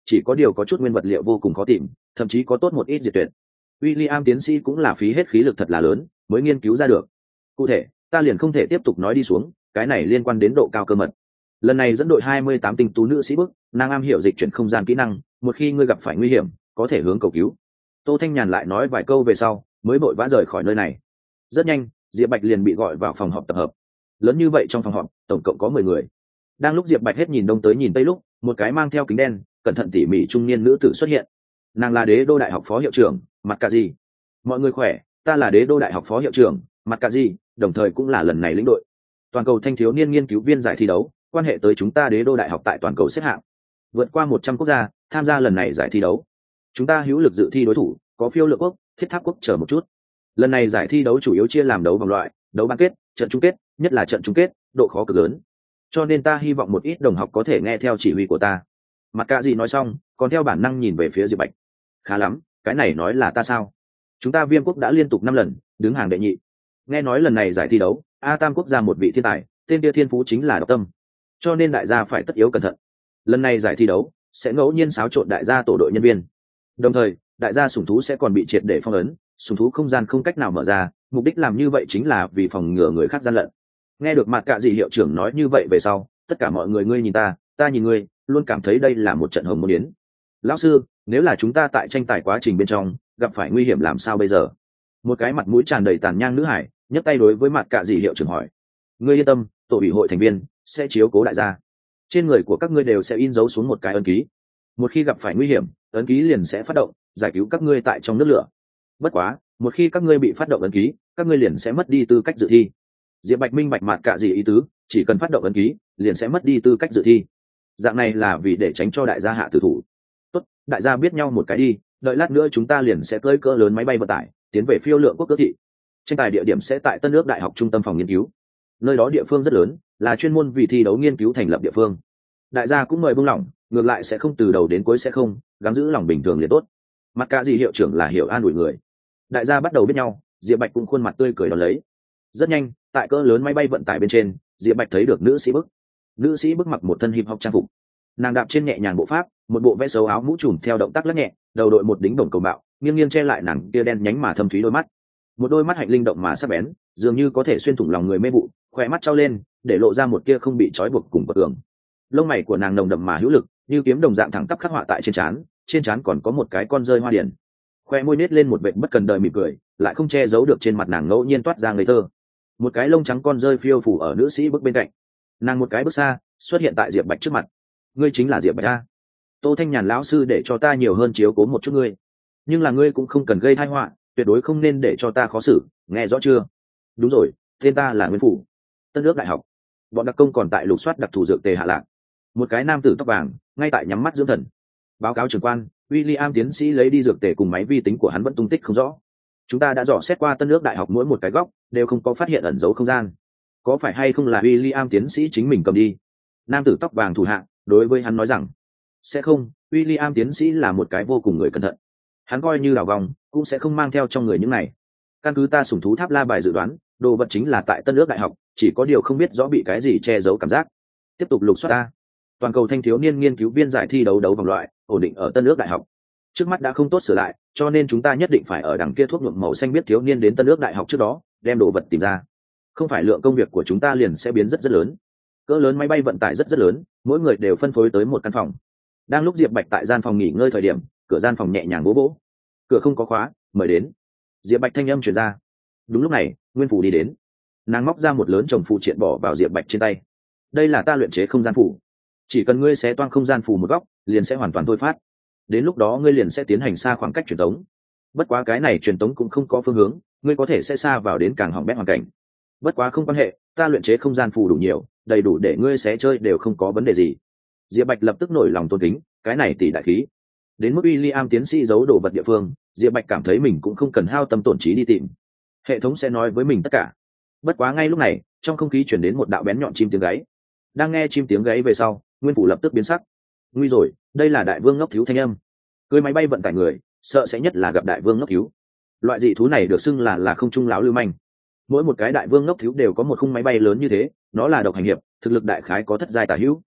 chỉ có điều có chút nguyên vật liệu vô cùng khó tìm, thậm chí có tốt một ít diệt tuyệt. William tiến sĩ cũng là phí hết khí lực thật là lớn mới nghiên cứu ra được. Cụ thể ta liền không thể tiếp tục nói đi xuống, cái này liên quan đến độ cao cơ mật. Lần này dẫn đội hai mươi tám tinh tú nữ sĩ bước, nàng am hiểu dịch chuyển không gian kỹ năng, một khi ngươi gặp phải nguy hiểm có thể hướng cầu cứu. Tô Thanh Nhàn lại nói vài câu về sau mới vội vã rời khỏi nơi này. Rất nhanh Diệp Bạch liền bị gọi vào phòng họp tập hợp. Lớn như vậy trong phòng họp tổng cộng có mười người. Đang lúc Diệp Bạch hết nhìn đông tới nhìn tây lúc, một cái mang theo kính đen cẩn thận tỉ mỉ trung niên nữ tử xuất hiện. Nàng là Đế Đô Đại học phó hiệu trưởng Mặt Cà Di. Mọi người khỏe, ta là Đế Đô Đại học phó hiệu trưởng Mặt Cà Di, đồng thời cũng là lần này lĩnh đội toàn cầu thanh thiếu niên nghiên cứu viên giải thi đấu, quan hệ tới chúng ta Đế Đô Đại học tại toàn cầu xếp hạng vượt qua một trăm quốc gia tham gia lần này giải thi đấu. Chúng ta hữu lực dự thi đối thủ có Phiêu Lượng quốc, Thiết Tháp quốc chờ một chút. Lần này giải thi đấu chủ yếu chia làm đấu vòng loại, đấu bán kết, trận chung kết, nhất là trận chung kết độ khó cực lớn, cho nên ta hy vọng một ít đồng học có thể nghe theo chỉ huy của ta. Mặt Cà Di nói xong còn theo bản năng nhìn về phía Diệp Bạch. Khá lắm, cái này nói là ta sao? Chúng ta Viêm quốc đã liên tục năm lần đứng hàng đệ nhị, nghe nói lần này giải thi đấu A Tam quốc ra một vị thiên tài, tên kia thiên phú chính là Độc Tâm, cho nên đại gia phải tất yếu cẩn thận. Lần này giải thi đấu sẽ ngẫu nhiên xáo trộn đại gia tổ đội nhân viên, đồng thời đại gia sủng thú sẽ còn bị triệt để phong ấn, sủng thú không gian không cách nào mở ra, mục đích làm như vậy chính là vì phòng ngừa người khác gian lận. Nghe được Mặt Cà Di hiệu trưởng nói như vậy về sau, tất cả mọi người ngươi nhìn ta, ta nhìn ngươi, luôn cảm thấy đây là một trận hồng môn yến. Lão sư, nếu là chúng ta tại tranh tài quá trình bên trong gặp phải nguy hiểm làm sao bây giờ? Một cái mặt mũi tràn đầy tàn nhang nữ hải nhấc tay đối với Mặt Cà Di hiệu trưởng hỏi. Ngươi yên tâm, tổ ủy hội thành viên sẽ chiếu cố đại gia, trên người của các ngươi đều sẽ in dấu xuống một cái ấn ký, một khi gặp phải nguy hiểm ấn ký liền sẽ phát động giải cứu các ngươi tại trong nước lửa. Bất quá một khi các ngươi bị phát động ấn ký, các ngươi liền sẽ mất đi tư cách dự thi. Diệp Bạch minh bạch Mặt Cà Di ý tứ, chỉ cần phát động ấn ký liền sẽ mất đi tư cách dự thi, dạng này là vì để tránh cho đại gia hạ tử thủ. Tốt, đại gia biết nhau một cái đi, đợi lát nữa chúng ta liền sẽ cưỡi cỡ lớn máy bay vận tải tiến về Phiêu Lượng quốc cơ thị. Tranh tài địa điểm sẽ tại Tân Ước Đại học trung tâm phòng nghiên cứu, nơi đó địa phương rất lớn, là chuyên môn vì thi đấu nghiên cứu thành lập địa phương. Đại gia cũng mời buông lỏng, ngược lại sẽ không từ đầu đến cuối sẽ không, gắng giữ lòng bình thường liền tốt. Mặt Cà Di hiệu trưởng là hiểu an ủi người. Đại gia bắt đầu biết nhau, Diệp Bạch cũng khuôn mặt tươi cười đón lấy. Rất nhanh, tại cỡ lớn máy bay vận tải bên trên, Diệp Bạch thấy được nữ sĩ bức. Nữ sĩ bức mặc một thân hip hop trang phục, nàng đạp trên nhẹ nhàng bộ pháp, một bộ vẽ xấu áo mũ trùm theo động tác lắc nhẹ, đầu đội một đính đồng cầu bạo, nghiêng nghiêng che lại nàng kia đen nhánh mà thâm thúy đôi mắt, một đôi mắt hạnh linh động mà sắc bén, dường như có thể xuyên thủng lòng người mê vụ, khỏe mắt trao lên để lộ ra một kia không bị trói buộc cùng bậc tường. Lông mày của nàng nồng đậm mà hữu lực, như kiếm đồng dạng thẳng tắp khắc họa tại trên trán, trên trán còn có một cái con rơi hoa điển, khoe môi nết lên một vệt bất cần đời mỉm cười, lại không che giấu được trên mặt nàng ngẫu nhiên toát ra ngây thơ. Một cái lông trắng con rơi phiêu phủ ở nữ sĩ bước bên cạnh, nàng một cái bước xa xuất hiện tại Diệp Bạch trước mặt. Ngươi chính là Diệp Bạch a? Tô Thanh Nhàn lão sư để cho ta nhiều hơn chiếu cố một chút ngươi, nhưng là ngươi cũng không cần gây tai họa, tuyệt đối không nên để cho ta khó xử, nghe rõ chưa? Đúng rồi, tên ta là Nguyên Phủ, Tân Ước Đại học. Bọn đặc công còn tại lục soát đặc thù dược tề hạ lạc. Một cái nam tử tóc vàng ngay tại nhắm mắt dưỡng thần. Báo cáo trưởng quan, William tiến sĩ lấy đi dược tề cùng máy vi tính của hắn vẫn tung tích không rõ. Chúng ta đã dò xét qua Tân Ước Đại học mỗi một cái góc, đều không có phát hiện ẩn dấu không gian. Có phải hay không là William tiến sĩ chính mình cầm đi? Nam tử tóc vàng thủ hạ đối với hắn nói rằng, sẽ không, William tiến sĩ là một cái vô cùng người cẩn thận. Hắn coi như đảo vòng cũng sẽ không mang theo trong người những này. Căn cứ ta sủng thú tháp la bài dự đoán, đồ vật chính là tại Tân Ước Đại học, chỉ có điều không biết rõ bị cái gì che giấu cảm giác. Tiếp tục lục soát ta. Toàn cầu thanh thiếu niên nghiên cứu viên giải thi đấu đấu vòng loại ổn định ở Tân Ước Đại học. Trước mắt đã không tốt sửa lại, cho nên chúng ta nhất định phải ở đằng kia thuốc nhuộm màu xanh biết thiếu niên đến Tân Ước Đại học trước đó đem đồ vật tìm ra. Không phải lượng công việc của chúng ta liền sẽ biến rất rất lớn. Cỡ lớn máy bay vận tải rất rất lớn, mỗi người đều phân phối tới một căn phòng. Đang lúc Diệp Bạch tại gian phòng nghỉ ngơi thời điểm, cửa gian phòng nhẹ nhàng bố bố. Cửa không có khóa, mời đến. Diệp Bạch thanh âm truyền ra. Đúng lúc này, Nguyên Phủ đi đến. Nàng móc ra một lớn chồng phụ triện bỏ vào Diệp Bạch trên tay. Đây là ta luyện chế không gian phủ, chỉ cần ngươi xé toang không gian phủ một góc, liền sẽ hoàn toàn thôi phát. Đến lúc đó ngươi liền sẽ tiến hành xa khoảng cách truyền tống. Bất quá cái này truyền tống cũng không có phương hướng, ngươi có thể sẽ xa vào đến càng hỏng bét hoàn cảnh. Bất quá không quan hệ, ta luyện chế không gian phủ đủ nhiều, đầy đủ để ngươi xé chơi đều không có vấn đề gì. Diệp Bạch lập tức nổi lòng tôn kính, cái này tỷ đại khí. Đến mức William tiến sĩ giấu đồ vật địa phương, Diệp Bạch cảm thấy mình cũng không cần hao tâm tổn trí đi tìm, hệ thống sẽ nói với mình tất cả. Bất quá ngay lúc này, trong không khí chuyển đến một đạo bén nhọn chim tiếng gáy. Đang nghe chim tiếng gáy về sau, Nguyên Phủ lập tức biến sắc. Nguy rồi, đây là đại vương ngốc thiếu thanh âm. Cưới máy bay vận tải người, sợ sẽ nhất là gặp đại vương ngốc thiếu. Loại dị thú này được xưng là là không trung lão lưu manh. Mỗi một cái đại vương ngốc thiếu đều có một khung máy bay lớn như thế, nó là độc hành hiệp, thực lực đại khái có thất giai tả hữu.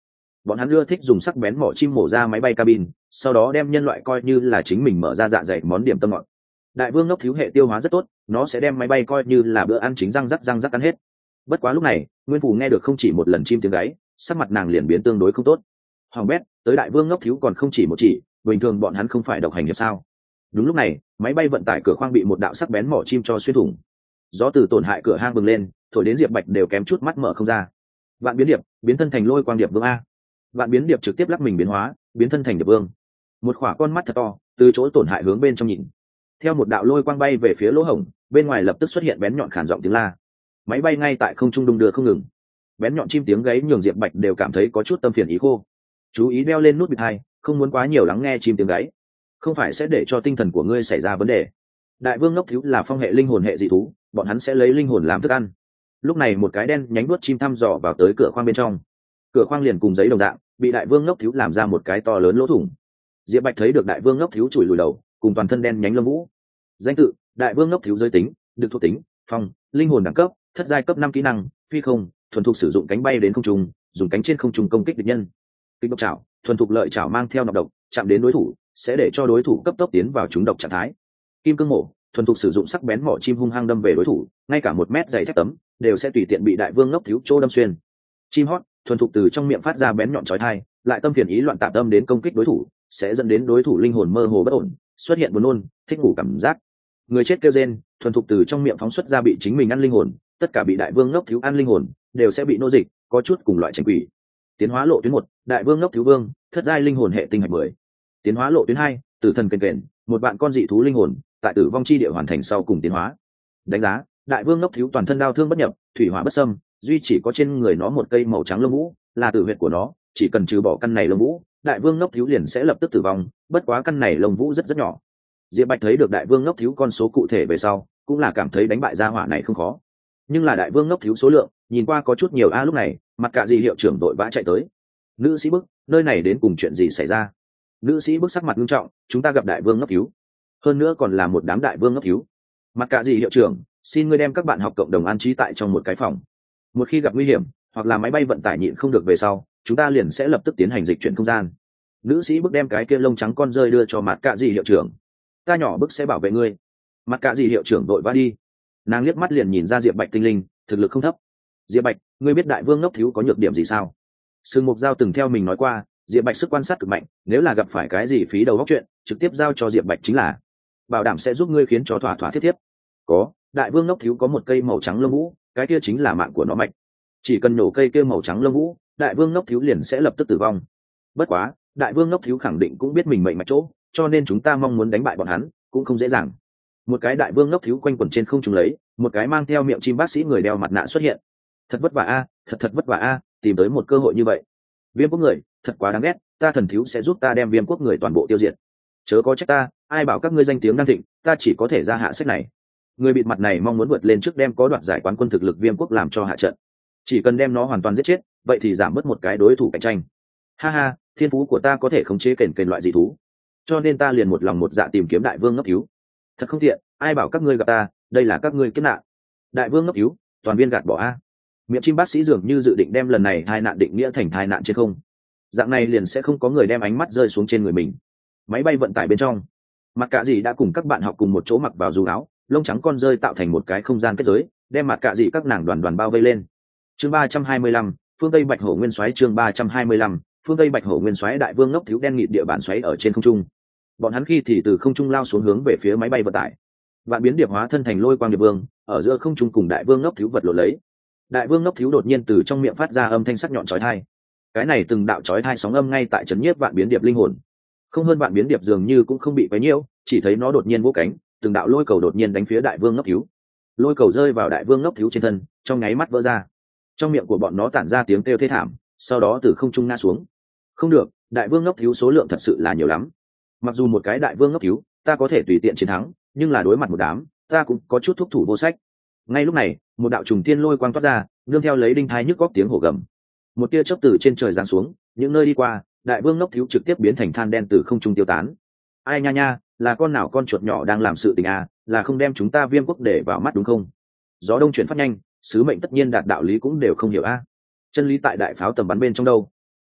bọn hắn ưa thích dùng sắc bén mỏ chim mổ ra máy bay cabin, sau đó đem nhân loại coi như là chính mình mở ra dạ dày món điểm tâm ngọt. Đại vương ngốc thiếu hệ tiêu hóa rất tốt, nó sẽ đem máy bay coi như là bữa ăn chính, răng rắc răng rắc ăn hết. Bất quá lúc này Nguyên Phù nghe được không chỉ một lần chim tiếng gáy, sắc mặt nàng liền biến tương đối không tốt. Hoàng bét, tới đại vương ngốc thiếu còn không chỉ một chỉ, bình thường bọn hắn không phải độc hành hiệp sao? Đúng lúc này máy bay vận tải cửa khoang bị một đạo sắc bén mỏ chim cho xuyên thủng, gió từ tổn hại cửa hang bừng lên, thổi đến Diệp Bạch đều kém chút mắt mở không ra. Vạn biến điệp biến thân thành lôi quang điệp vương a. Vạn biến điệp trực tiếp lắc mình biến hóa, biến thân thành điệp vương. Một khỏa con mắt thật to từ chỗ tổn hại hướng bên trong nhìn, theo một đạo lôi quang bay về phía lỗ hổng, bên ngoài lập tức xuất hiện bén nhọn khản giọng tiếng la. Máy bay ngay tại không trung đung đưa không ngừng, bén nhọn chim tiếng gáy nhường Diệp Bạch đều cảm thấy có chút tâm phiền ý khô. Chú ý đeo lên nút bịt tai, không muốn quá nhiều lắng nghe chim tiếng gáy, không phải sẽ để cho tinh thần của ngươi xảy ra vấn đề. Đại vương ngốc thiếu là phong hệ linh hồn hệ dị thú, bọn hắn sẽ lấy linh hồn làm thức ăn. Lúc này một cái đen nhánh đuốt chim thăm dò vào tới cửa khoang bên trong, cửa khoang liền cùng giấy đồng dạng bị đại vương ngốc thiếu làm ra một cái to lớn lỗ thủng. Diệp Bạch thấy được đại vương ngốc thiếu chùi lùi đầu cùng toàn thân đen nhánh lông vũ. Danh tự: đại vương ngốc thiếu, giới tính: được thuộc tính phong, linh hồn đẳng cấp thất giai, cấp năm kỹ năng phi không, thuần thục sử dụng cánh bay đến không trung, dùng cánh trên không trung công kích địch nhân. Kích độc chảo, thuần thục lợi chảo mang theo nọc độc, chạm đến đối thủ sẽ để cho đối thủ cấp tốc tiến vào trúng độc trạng thái. Kim cương mổ, thuần thục sử dụng sắc bén mỏ chim hung hăng đâm về đối thủ, ngay cả một mét dày thép tấm đều sẽ tùy tiện bị đại vương ngốc thiếu chỗ đâm xuyên. Chim hót, thuần thục từ trong miệng phát ra bén nhọn chói tai, lại tâm phiền ý loạn tạp tâm đến công kích đối thủ, sẽ dẫn đến đối thủ linh hồn mơ hồ bất ổn, xuất hiện buồn nôn, thích ngủ cảm giác. Người chết kêu rên, thuần thục từ trong miệng phóng xuất ra bị chính mình ăn linh hồn, tất cả bị đại vương ngốc thiếu ăn linh hồn đều sẽ bị nô dịch, có chút cùng loại tranh quỷ. Tiến hóa lộ tuyến một, đại vương ngốc thiếu vương, thất giai linh hồn hệ tinh hạch mười. Tiến hóa lộ tuyến hai, tử thần kền kền, một bạn con dị thú linh hồn, tại tử vong chi địa hoàn thành sau cùng tiến hóa. Đánh giá: đại vương ngốc thiếu toàn thân đao thương bất nhập, thủy hỏa bất xâm, duy chỉ có trên người nó một cây màu trắng lông vũ, là tử huyệt của nó, chỉ cần trừ bỏ căn này lông vũ, đại vương ngốc thiếu liền sẽ lập tức tử vong, bất quá căn này lông vũ rất rất nhỏ. Diệp Bạch thấy được đại vương ngốc thiếu con số cụ thể về sau, cũng là cảm thấy đánh bại gia hỏa này không khó. Nhưng là đại vương ngốc thiếu số lượng, nhìn qua có chút nhiều a. Lúc này, mặt cạ dị hiệu trưởng đội vã chạy tới. Nữ sĩ Bức, nơi này đến cùng chuyện gì xảy ra? Nữ sĩ Bức sắc mặt nghiêm trọng, chúng ta gặp đại vương ngốc thiếu, hơn nữa còn là một đám đại vương ngốc thiếu. Mặt cạ dị hiệu trưởng, xin ngươi đem các bạn học cộng đồng an trí tại trong một cái phòng. Một khi gặp nguy hiểm, hoặc là máy bay vận tải nhịn không được về sau, chúng ta liền sẽ lập tức tiến hành dịch chuyển không gian. Nữ sĩ Bức đem cái kia lông trắng con rơi đưa cho mặt cạ dị hiệu trưởng. Ta nhỏ Bức sẽ bảo vệ ngươi. Mặt cạ dị hiệu trưởng đội vã đi. Nàng liếc mắt liền nhìn ra Diệp Bạch tinh linh thực lực không thấp. Diệp Bạch, ngươi biết đại vương ngốc thiếu có nhược điểm gì sao? Sừng Mục Giao từng theo mình nói qua, Diệp Bạch sức quan sát cực mạnh, nếu là gặp phải cái gì phí đầu óc chuyện, trực tiếp giao cho Diệp Bạch chính là, bảo đảm sẽ giúp ngươi khiến cho thỏa thỏa thiết thiếp. Có, đại vương ngốc thiếu có một cây màu trắng lông vũ, cái kia chính là mạng của nó mạch. Chỉ cần nổ cây kia màu trắng lông vũ, đại vương ngốc thiếu liền sẽ lập tức tử vong. Bất quá, đại vương ngốc thiếu khẳng định cũng biết mình mệnh mạch chỗ, cho nên chúng ta mong muốn đánh bại bọn hắn cũng không dễ dàng. Một cái đại vương ngốc thiếu quanh quẩn trên không trung lấy, một cái mang theo miệng chim bác sĩ người đeo mặt nạ xuất hiện. Thật vất vả a, thật thật vất vả a, tìm tới một cơ hội như vậy. Viêm quốc người, thật quá đáng ghét, ta thần thiếu sẽ giúp ta đem viêm quốc người toàn bộ tiêu diệt. Chớ có trách ta, ai bảo các ngươi danh tiếng đang thịnh, ta chỉ có thể ra hạ sách này. Người bịt mặt này mong muốn vượt lên trước đem có đoạt giải quán quân thực lực viêm quốc làm cho hạ trận. Chỉ cần đem nó hoàn toàn giết chết, vậy thì giảm bớt một cái đối thủ cạnh tranh. Ha ha, thiên phú của ta có thể khống chế kền kền loại dị thú, cho nên ta liền một lòng một dạ tìm kiếm đại vương ngốc thiếu. Thật không tiện, ai bảo các ngươi gặp ta, đây là các ngươi kiếp nạn. Đại vương ngốc thiếu, toàn viên gạt bỏ a. Miệng chim bác sĩ dường như dự định đem lần này hai nạn định nghĩa thành hai nạn trên không, dạng này liền sẽ không có người đem ánh mắt rơi xuống trên người mình. Máy bay vận tải bên trong, Mặt Cạ Dị đã cùng các bạn học cùng một chỗ mặc vào dù áo, lông trắng con rơi tạo thành một cái không gian kết giới, đem Mặt Cạ Dị các nàng đoàn đoàn bao vây lên. Chương ba trăm hai mươi lăm, phương Tây Bạch Hổ Nguyên Soái. Chương ba trăm hai mươi lăm, phương Tây Bạch Hổ Nguyên Soái. Đại vương ngốc thiếu đen nghịt địa bản xoáy ở trên không trung, bọn hắn khi thì từ không trung lao xuống hướng về phía máy bay vận tải. Vạn biến điệp hóa thân thành lôi quang điệp vương, ở giữa không trung cùng đại vương ngốc thiếu vật lộn lấy. Đại vương ngốc thiếu đột nhiên từ trong miệng phát ra âm thanh sắc nhọn chói tai. Cái này từng đạo chói tai sóng âm ngay tại chấn nhiếp vạn biến điệp linh hồn. Không hơn vạn biến điệp dường như cũng không bị quấy nhiễu, chỉ thấy nó đột nhiên vỗ cánh, từng đạo lôi cầu đột nhiên đánh phía đại vương ngốc thiếu. Lôi cầu rơi vào đại vương ngốc thiếu trên thân, trong nháy mắt vỡ ra. Trong miệng của bọn nó tản ra tiếng kêu thê thảm, sau đó từ không trung ngã xuống. Không được, đại vương ngốc thiếu số lượng thật sự là nhiều lắm. Mặc dù một cái đại vương ngốc thiếu, ta có thể tùy tiện chiến thắng, nhưng là đối mặt một đám, ta cũng có chút thúc thủ vô sách. Ngay lúc này, một đạo trùng thiên lôi quang toát ra, nương theo lấy đinh thai nhức góc tiếng hổ gầm. Một tia chớp từ trên trời giáng xuống, những nơi đi qua, đại vương ngốc thiếu trực tiếp biến thành than đen từ không trung tiêu tán. Ai nha nha, là con nào con chuột nhỏ đang làm sự tình à, là không đem chúng ta viêm quốc để vào mắt đúng không? Gió đông chuyển phát nhanh, sứ mệnh tất nhiên đạt đạo lý cũng đều không hiểu a. Chân lý tại đại pháo tầm bắn bên trong đâu?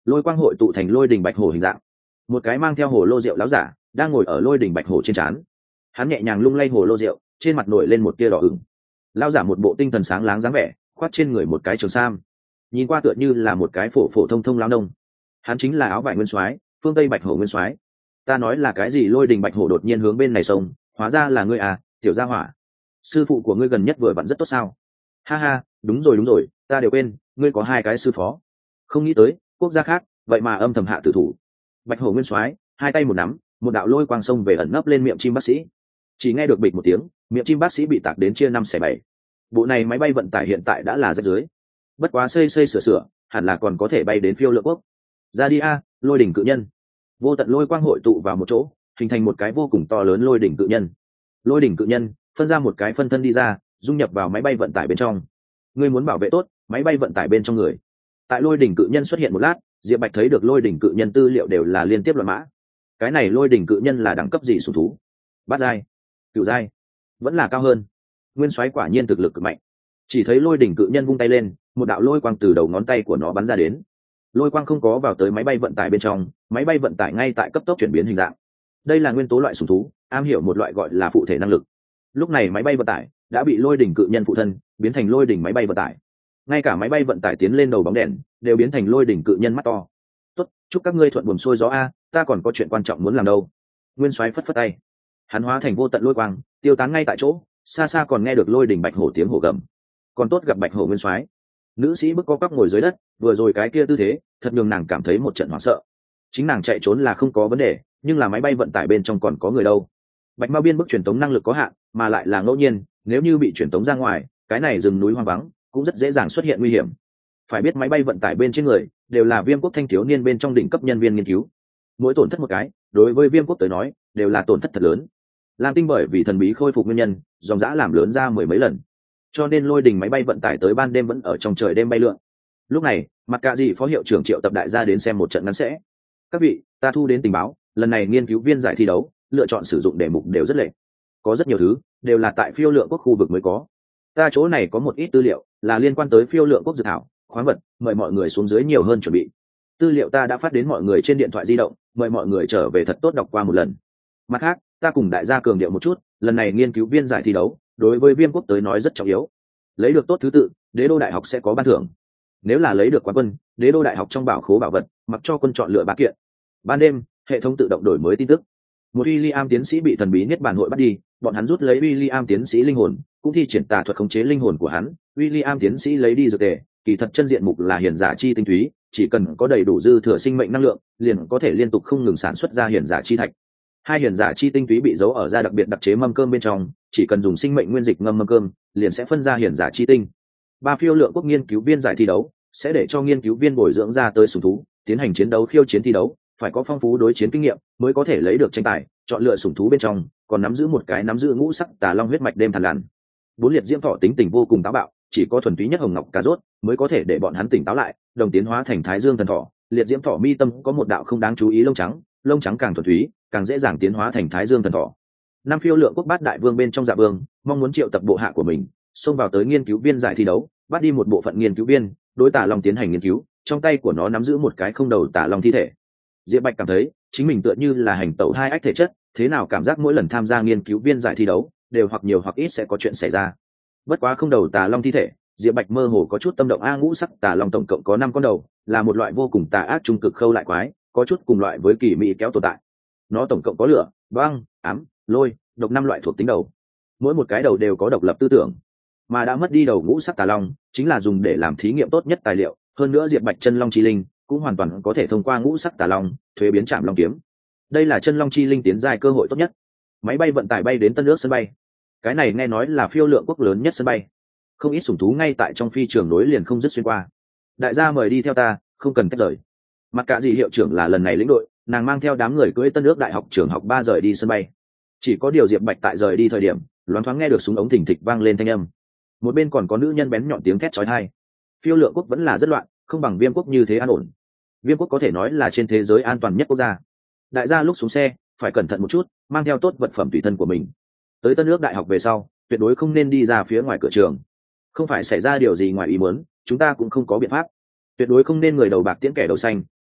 lôi quang hội tụ thành lôi đình bạch hổ hình dạng. Một cái mang theo hồ lô rượu láo giả đang ngồi ở lôi đình bạch hổ trên trán, hắn nhẹ nhàng lung lay hồ lô rượu, trên mặt nổi lên một tia đỏ ửng. Lao giả một bộ tinh thần sáng láng dáng vẻ, khoác trên người một cái trường sam, nhìn qua tựa như là một cái phổ phổ thông thông lao nông. Hắn chính là áo vải nguyên soái, phương tây bạch hổ nguyên soái. Ta nói là cái gì? Lôi đình bạch hổ đột nhiên hướng bên này sông, hóa ra là ngươi à, tiểu gia hỏa. Sư phụ của ngươi gần nhất vừa vặn rất tốt sao? Ha ha, đúng rồi đúng rồi, ta đều quên, ngươi có hai cái sư phó. Không nghĩ tới quốc gia khác vậy mà âm thầm hạ tử thủ. Bạch hổ nguyên soái hai tay một nắm, một đạo lôi quang sông về ẩn nấp lên miệng chim bác sĩ. Chỉ nghe được bịch một tiếng, miệng chim bác sĩ bị tạc đến chia năm xẻ bảy. Bộ này máy bay vận tải hiện tại đã là rách dưới, bất quá xây xây sửa sửa hẳn là còn có thể bay đến phiêu lượng quốc. Ra đi a, lôi đỉnh cự nhân. Vô tận lôi quang hội tụ vào một chỗ, hình thành một cái vô cùng to lớn lôi đỉnh cự nhân. Lôi đỉnh cự nhân phân ra một cái phân thân đi ra, dung nhập vào máy bay vận tải bên trong. Ngươi muốn bảo vệ tốt máy bay vận tải bên trong người. Tại lôi đỉnh cự nhân xuất hiện một lát, Diệp Bạch thấy được lôi đỉnh cự nhân tư liệu đều là liên tiếp loạn mã. Cái này lôi đỉnh cự nhân là đẳng cấp gì sủng thú? Bát giai, cửu giai, vẫn là cao hơn. Nguyên soái quả nhiên thực lực cực mạnh. Chỉ thấy lôi đỉnh cự nhân vung tay lên, một đạo lôi quang từ đầu ngón tay của nó bắn ra đến. Lôi quang không có vào tới máy bay vận tải bên trong, máy bay vận tải ngay tại cấp tốc chuyển biến hình dạng. Đây là nguyên tố loại sủng thú, am hiểu một loại gọi là phụ thể năng lực. Lúc này máy bay vận tải đã bị lôi đỉnh cự nhân phụ thân biến thành lôi đỉnh máy bay vận tải. Ngay cả máy bay vận tải tiến lên đầu bóng đèn đều biến thành lôi đỉnh cự nhân mắt to. Tốt, chúc các ngươi thuận buồm xuôi gió a, ta còn có chuyện quan trọng muốn làm đâu. Nguyên soái phất phất tay, hắn hóa thành vô tận lôi quang, tiêu tán ngay tại chỗ. Xa xa còn nghe được lôi đỉnh bạch hổ tiếng hổ gầm. Còn tốt gặp bạch hổ nguyên soái. Nữ sĩ bức co quắp ngồi dưới đất, vừa rồi cái kia tư thế thật nhường nàng cảm thấy một trận hoảng sợ. Chính nàng chạy trốn là không có vấn đề, nhưng là máy bay vận tải bên trong còn có người đâu. Bạch Mao Biên bức truyền tống năng lực có hạn, mà lại là ngẫu nhiên, nếu như bị truyền tống ra ngoài, cái này rừng núi hoang vắng cũng rất dễ dàng xuất hiện nguy hiểm. Phải biết máy bay vận tải bên trên người đều là Viêm quốc thanh thiếu niên bên trong đỉnh cấp nhân viên nghiên cứu, mỗi tổn thất một cái, đối với Viêm quốc tới nói đều là tổn thất thật lớn. Lam Tinh bởi vì thần bí khôi phục nguyên nhân, dòng dã làm lớn ra mười mấy lần, cho nên lôi đình máy bay vận tải tới ban đêm vẫn ở trong trời đêm bay lượn. Lúc này, Mặc Cạ Dị phó hiệu trưởng triệu tập đại gia đến xem một trận ngắn sẽ. Các vị, ta thu đến tình báo, lần này nghiên cứu viên giải thi đấu lựa chọn sử dụng đề mục đều rất lệch, có rất nhiều thứ đều là tại phiêu lượng quốc khu vực mới có. Ta chỗ này có một ít tư liệu là liên quan tới phiêu lượng quốc dược thảo, khoáng vật, mời mọi người xuống dưới nhiều hơn chuẩn bị. Tư liệu ta đã phát đến mọi người trên điện thoại di động, mời mọi người trở về thật tốt đọc qua một lần. Mặt khác, ta cùng đại gia cường điệu một chút, lần này nghiên cứu viên giải thi đấu đối với Viêm quốc tới nói rất trọng yếu. Lấy được tốt thứ tự, Đế đô đại học sẽ có ban thưởng. Nếu là lấy được quán quân, Đế đô đại học trong bảo khố bảo vật mặc cho quân chọn lựa ba kiện. Ban đêm, hệ thống tự động đổi mới tin tức. Một William tiến sĩ bị thần bí niết bàn hội bắt đi, bọn hắn rút lấy William tiến sĩ linh hồn, cũng thi triển tà thuật khống chế linh hồn của hắn. William tiến sĩ lấy đi dược tề, kỳ thật chân diện mục là hiển giả chi tinh túy, chỉ cần có đầy đủ dư thừa sinh mệnh năng lượng, liền có thể liên tục không ngừng sản xuất ra hiển giả chi thạch. Hai hiển giả chi tinh túy bị giấu ở ra đặc biệt đặc chế mâm cơm bên trong, chỉ cần dùng sinh mệnh nguyên dịch ngâm mâm cơm, liền sẽ phân ra hiển giả chi tinh. Ba phiêu lượng quốc nghiên cứu viên giải thi đấu sẽ để cho nghiên cứu viên bồi dưỡng ra tới sủng thú, tiến hành chiến đấu khiêu chiến thi đấu, phải có phong phú đối chiến kinh nghiệm mới có thể lấy được tranh tài. Chọn lựa sủng thú bên trong còn nắm giữ một cái nắm giữ ngũ sắc tà long huyết mạch đêm thằn lằn. Bốn liệt diễm thọ tính tình vô cùng táo bạo, chỉ có thuần túy nhất hồng ngọc cà rốt mới có thể để bọn hắn tỉnh táo lại, đồng tiến hóa thành thái dương thần thọ. Liệt diễm thọ mi tâm có một đạo không đáng chú ý lông trắng, lông trắng càng thuần túy càng dễ dàng tiến hóa thành thái dương thần thọ. Năm phiêu lượng quốc bát đại vương bên trong dạ vương mong muốn triệu tập bộ hạ của mình xông vào tới nghiên cứu viên giải thi đấu, bắt đi một bộ phận nghiên cứu viên, đối tà long tiến hành nghiên cứu, trong tay của nó nắm giữ một cái không đầu tà long thi thể. Diệp Bạch cảm thấy chính mình tựa như là hành tẩu hai ách thể chất, thế nào cảm giác mỗi lần tham gia nghiên cứu viên giải thi đấu đều hoặc nhiều hoặc ít sẽ có chuyện xảy ra. Bất quá không đầu tà long thi thể, Diệp Bạch mơ hồ có chút tâm động. A ngũ sắc tà long tổng cộng có năm con đầu, là một loại vô cùng tà ác trung cực khâu lại quái, có chút cùng loại với kỳ mỹ kéo tồn tại. Nó tổng cộng có lửa, băng, ám, lôi, độc năm loại thuộc tính đầu, mỗi một cái đầu đều có độc lập tư tưởng. Mà đã mất đi đầu ngũ sắc tà long chính là dùng để làm thí nghiệm tốt nhất tài liệu, hơn nữa Diệp Bạch chân long chi linh cũng hoàn toàn có thể thông qua ngũ sắc tà long thuế biến chạm long kiếm. Đây là chân long chi linh tiến giai cơ hội tốt nhất. Máy bay vận tải bay đến Tân Nước sân bay, cái này nghe nói là phiêu lượng quốc lớn nhất sân bay, không ít sủng thú ngay tại trong phi trường nối liền không dứt xuyên qua. Đại gia mời đi theo ta, không cần tách rời. Mặc Cả Dị hiệu trưởng là lần này lĩnh đội, nàng mang theo đám người cưỡi Tân Nước đại học trường học ba rời đi sân bay. Chỉ có điều Diệp Bạch tại rời đi thời điểm loáng thoáng nghe được súng ống thình thịch vang lên thanh âm, một bên còn có nữ nhân bén nhọn tiếng thét chói tai. Phiêu lượng quốc vẫn là rất loạn, không bằng Viêm quốc như thế an ổn. Viêm quốc có thể nói là trên thế giới an toàn nhất quốc gia. Đại gia lúc xuống xe phải cẩn thận một chút, mang theo tốt vật phẩm tùy thân của mình. Tới Tân Nước đại học về sau tuyệt đối không nên đi ra phía ngoài cửa trường, không phải xảy ra điều gì ngoài ý muốn chúng ta cũng không có biện pháp. Tuyệt đối không nên người đầu bạc tiễn kẻ đầu xanh,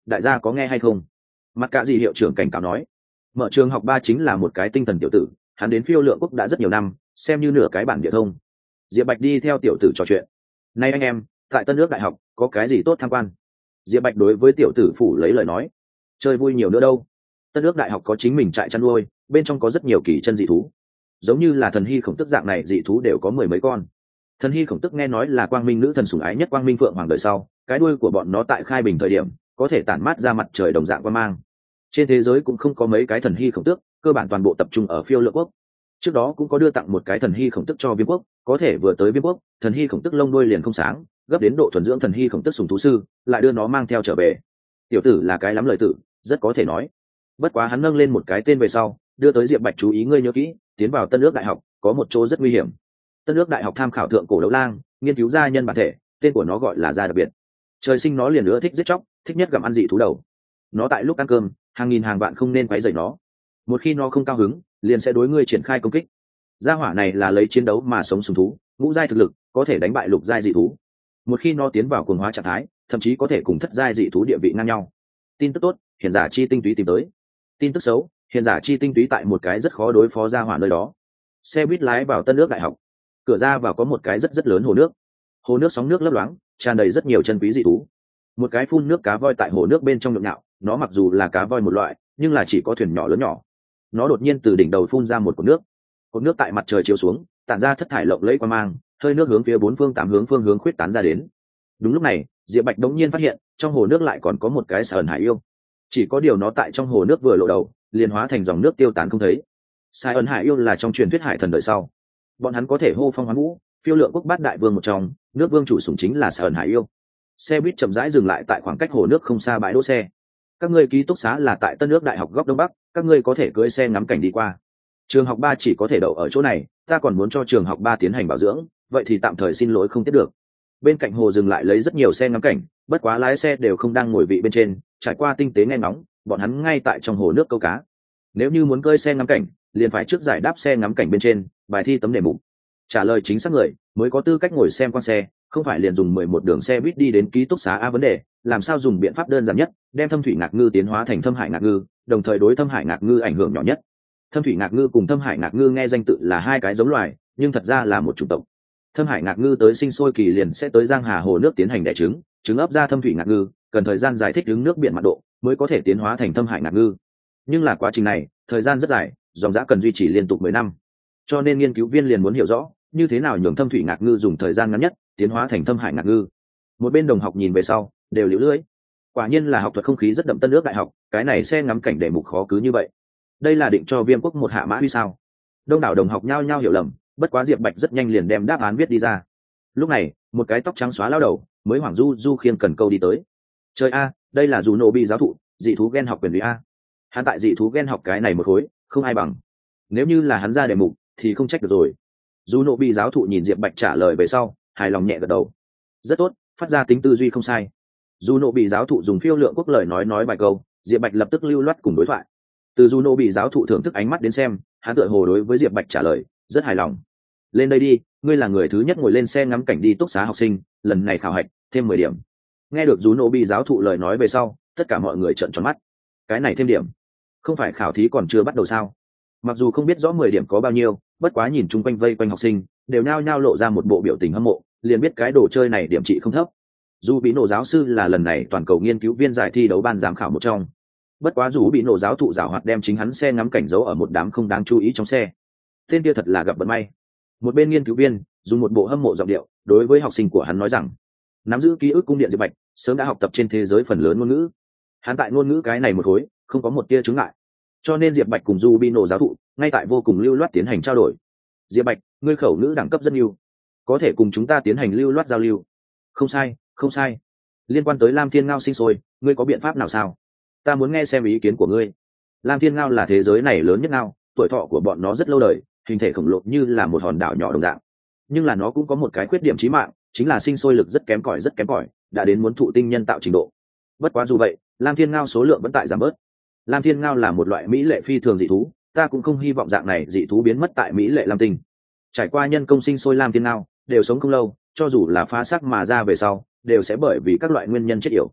đại gia có nghe hay không? Mặt cả gì hiệu trưởng cảnh cáo nói. Mở trường học ba chính là một cái tinh thần tiểu tử, hắn đến phiêu lượng quốc đã rất nhiều năm, xem như nửa cái bản địa thông. Diệp Bạch đi theo tiểu tử trò chuyện. Này anh em, tại Tân Ước Đại học có cái gì tốt tham quan? Diệp Bạch đối với tiểu tử phủ lấy lời nói. Chơi vui nhiều nữa đâu. Tân Ước Đại học có chính mình trại chăn nuôi, bên trong có rất nhiều kỳ chân dị thú. Giống như là thần hy khổng tức dạng này dị thú đều có mười mấy con. Thần hy khổng tức nghe nói là quang minh nữ thần sủng ái nhất quang minh phượng hoàng đời sau, cái đuôi của bọn nó tại khai bình thời điểm có thể tản mát ra mặt trời đồng dạng quang mang. Trên thế giới cũng không có mấy cái thần hy khổng tước, cơ bản toàn bộ tập trung ở phiêu lượng quốc. Trước đó cũng có đưa tặng một cái thần hy khổng tức cho viêm quốc, có thể vừa tới viêm quốc, thần hy khổng tức lông đuôi liền không sáng, gấp đến độ thuần dưỡng thần hy khổng tức sùng thú sư, lại đưa nó mang theo trở về. Tiểu tử là cái lắm lời tử, rất có thể nói. Bất quá hắn nâng lên một cái tên về sau, đưa tới Diệp Bạch chú ý, ngươi nhớ kỹ, tiến vào Tân Ước Đại học có một chỗ rất nguy hiểm. Tân Ước Đại học tham khảo thượng cổ đấu lang, nghiên cứu ra nhân bản thể, tên của nó gọi là gia đặc biệt. Trời sinh nó liền nữa thích giết chóc, thích nhất gặm ăn dị thú đầu. Nó tại lúc ăn cơm, hàng nghìn hàng vạn không nên quấy rầy nó. Một khi nó không cao hứng, liền sẽ đối ngươi triển khai công kích. Gia hỏa này là lấy chiến đấu mà sống sùng thú, ngũ giai thực lực, có thể đánh bại lục giai dị thú. Một khi nó tiến vào cuồng hóa trạng thái, thậm chí có thể cùng thất giai dị thú địa vị ngang nhau. Tin tức tốt, hiền giả chi tinh túy tìm tới. Tin tức xấu, hiền giả chi tinh túy tại một cái rất khó đối phó gia hỏa nơi đó. Xe buýt lái vào Tân Ước Đại học, cửa ra vào có một cái rất rất lớn hồ nước. Hồ nước sóng nước lấp loáng, tràn đầy rất nhiều chân quý dị thú. Một cái phun nước cá voi tại hồ nước bên trong nhộn nhạo, nó mặc dù là cá voi một loại, nhưng là chỉ có thuyền nhỏ lớn nhỏ. Nó đột nhiên từ đỉnh đầu phun ra một cột nước. Cột nước tại mặt trời chiếu xuống, tản ra thất thải lộng lẫy quang mang, hơi nước hướng phía bốn phương tám hướng phương hướng khuyết tán ra đến. Đúng lúc này, Diệp Bạch đống nhiên phát hiện, trong hồ nước lại còn có một cái Sai Ẩn Hải Yêu. Chỉ có điều nó tại trong hồ nước vừa lộ đầu, liền hóa thành dòng nước tiêu tán không thấy. Sai Ẩn Hải Yêu là trong truyền thuyết hải thần đời sau. Bọn hắn có thể hô phong hoán vũ, phiêu lượng quốc bát đại vương một trong, nước vương chủ sủng chính là Sai Ẩn Hải Yêu. Xe buýt chậm rãi dừng lại tại khoảng cách hồ nước không xa bãi đỗ xe. Các ngươi ký túc xá là tại Tân Ước Đại học góc đông bắc, các ngươi có thể cưỡi xe ngắm cảnh đi qua. Trường học ba chỉ có thể đậu ở chỗ này, ta còn muốn cho trường học ba tiến hành bảo dưỡng, vậy thì tạm thời xin lỗi không tiếp được. Bên cạnh hồ dừng lại lấy rất nhiều xe ngắm cảnh, bất quá lái xe đều không đang ngồi vị bên trên, trải qua tinh tế nghe ngóng, bọn hắn ngay tại trong hồ nước câu cá. Nếu như muốn cưỡi xe ngắm cảnh, liền phải trước giải đáp xe ngắm cảnh bên trên, bài thi tấm đề mục. Trả lời chính xác người mới có tư cách ngồi xem quan xe, không phải liền dùng mười một đường xe buýt đi đến ký túc xá. A vấn đề, làm sao dùng biện pháp đơn giản nhất, đem thâm thủy ngạc ngư tiến hóa thành thâm hải ngạc ngư, đồng thời đối thâm hải ngạc ngư ảnh hưởng nhỏ nhất. Thâm thủy ngạc ngư cùng thâm hải ngạc ngư nghe danh tự là hai cái giống loài, nhưng thật ra là một chủng tộc. Thâm hải ngạc ngư tới sinh sôi kỳ liền sẽ tới giang hà hồ nước tiến hành đẻ trứng, trứng ấp ra thâm thủy ngạc ngư, cần thời gian giải thích ứng nước biển mặn độ mới có thể tiến hóa thành thâm hải ngạc ngư. Nhưng là quá trình này, thời gian rất dài, dòng dã cần duy trì liên tục mười năm. Cho nên nghiên cứu viên liền muốn hiểu rõ, như thế nào nhường thâm thủy ngạc ngư dùng thời gian ngắn nhất tiến hóa thành thâm hải ngạc ngư. Một bên đồng học nhìn về sau, đều liễu lưỡi. Quả nhiên là học thuật không khí rất đậm Tân Ước Đại học, cái này xe ngắm cảnh đề mục khó cứ như vậy. Đây là định cho Viêm quốc một hạ mã huy sao? Đông đảo đồng học nhao nhao hiểu lầm, bất quá Diệp Bạch rất nhanh liền đem đáp án viết đi ra. Lúc này, một cái tóc trắng xóa lao đầu, mới Hoàng Du Du khiêng cần câu đi tới. Trời a, đây là dù nổ bị giáo thụ, dị thú gen học quyền lý a. Hắn tại dị thú gen học cái này một khối, không ai bằng. Nếu như là hắn ra đề mục, thì không trách được rồi. Dù nộ bị giáo thụ nhìn Diệp Bạch trả lời về sau, hài lòng nhẹ gật đầu. Rất tốt, phát ra tính tư duy không sai. Dù nộ bị giáo thụ dùng phiêu lượng quốc lời nói nói vài câu, Diệp Bạch lập tức lưu loát cùng đối thoại. Từ dù nộ bị giáo thụ thưởng thức ánh mắt đến xem, hắn tựa hồ đối với Diệp Bạch trả lời rất hài lòng. Lên đây đi, ngươi là người thứ nhất ngồi lên xe ngắm cảnh đi túc xá học sinh, lần này khảo hạch thêm mười điểm. Nghe được dù nộ bị giáo thụ lời nói về sau, tất cả mọi người trợn tròn mắt. Cái này thêm điểm, không phải khảo thí còn chưa bắt đầu sao? Mặc dù không biết rõ mười điểm có bao nhiêu, bất quá nhìn chung quanh vây quanh học sinh, đều nhao nhao lộ ra một bộ biểu tình hâm mộ, liền biết cái đồ chơi này điểm trị không thấp. Dù bị nổ giáo sư là lần này toàn cầu nghiên cứu viên giải thi đấu ban giám khảo một trong. Bất quá dù bị nổ giáo thụ giảo hoạt đem chính hắn xe ngắm cảnh giấu ở một đám không đáng chú ý trong xe. Tên kia thật là gặp vận may. Một bên nghiên cứu viên dùng một bộ hâm mộ giọng điệu đối với học sinh của hắn nói rằng, nắm giữ ký ức cung điện Diệp Bạch sớm đã học tập trên thế giới phần lớn ngôn ngữ. Hắn tại ngôn ngữ cái này một khối không có một tia chứng ngại, cho nên Diệp Bạch cùng Du Bi nổ giáo thụ ngay tại vô cùng lưu loát tiến hành trao đổi. Diệp Bạch, ngươi khẩu ngữ đẳng cấp rất nhiều, có thể cùng chúng ta tiến hành lưu loát giao lưu. Không sai, không sai. Liên quan tới Lam Thiên Ngao sinh sôi, ngươi có biện pháp nào sao? Ta muốn nghe xem ý kiến của ngươi. Lam Thiên Ngao là thế giới này lớn nhất ngao, tuổi thọ của bọn nó rất lâu đời, hình thể khổng lồ như là một hòn đảo nhỏ đồng dạng. Nhưng là nó cũng có một cái khuyết điểm chí mạng, chính là sinh sôi lực rất kém cỏi rất kém cỏi, đã đến muốn thụ tinh nhân tạo trình độ. Bất quá dù vậy, Lam Thiên Ngao số lượng vẫn tại giảm bớt. Lam Thiên Ngao là một loại mỹ lệ phi thường dị thú, ta cũng không hy vọng dạng này dị thú biến mất tại mỹ lệ Lam Tinh. Trải qua nhân công sinh sôi Lam Thiên Ngao đều sống không lâu, cho dù là phá xác mà ra về sau, đều sẽ bởi vì các loại nguyên nhân chết yểu.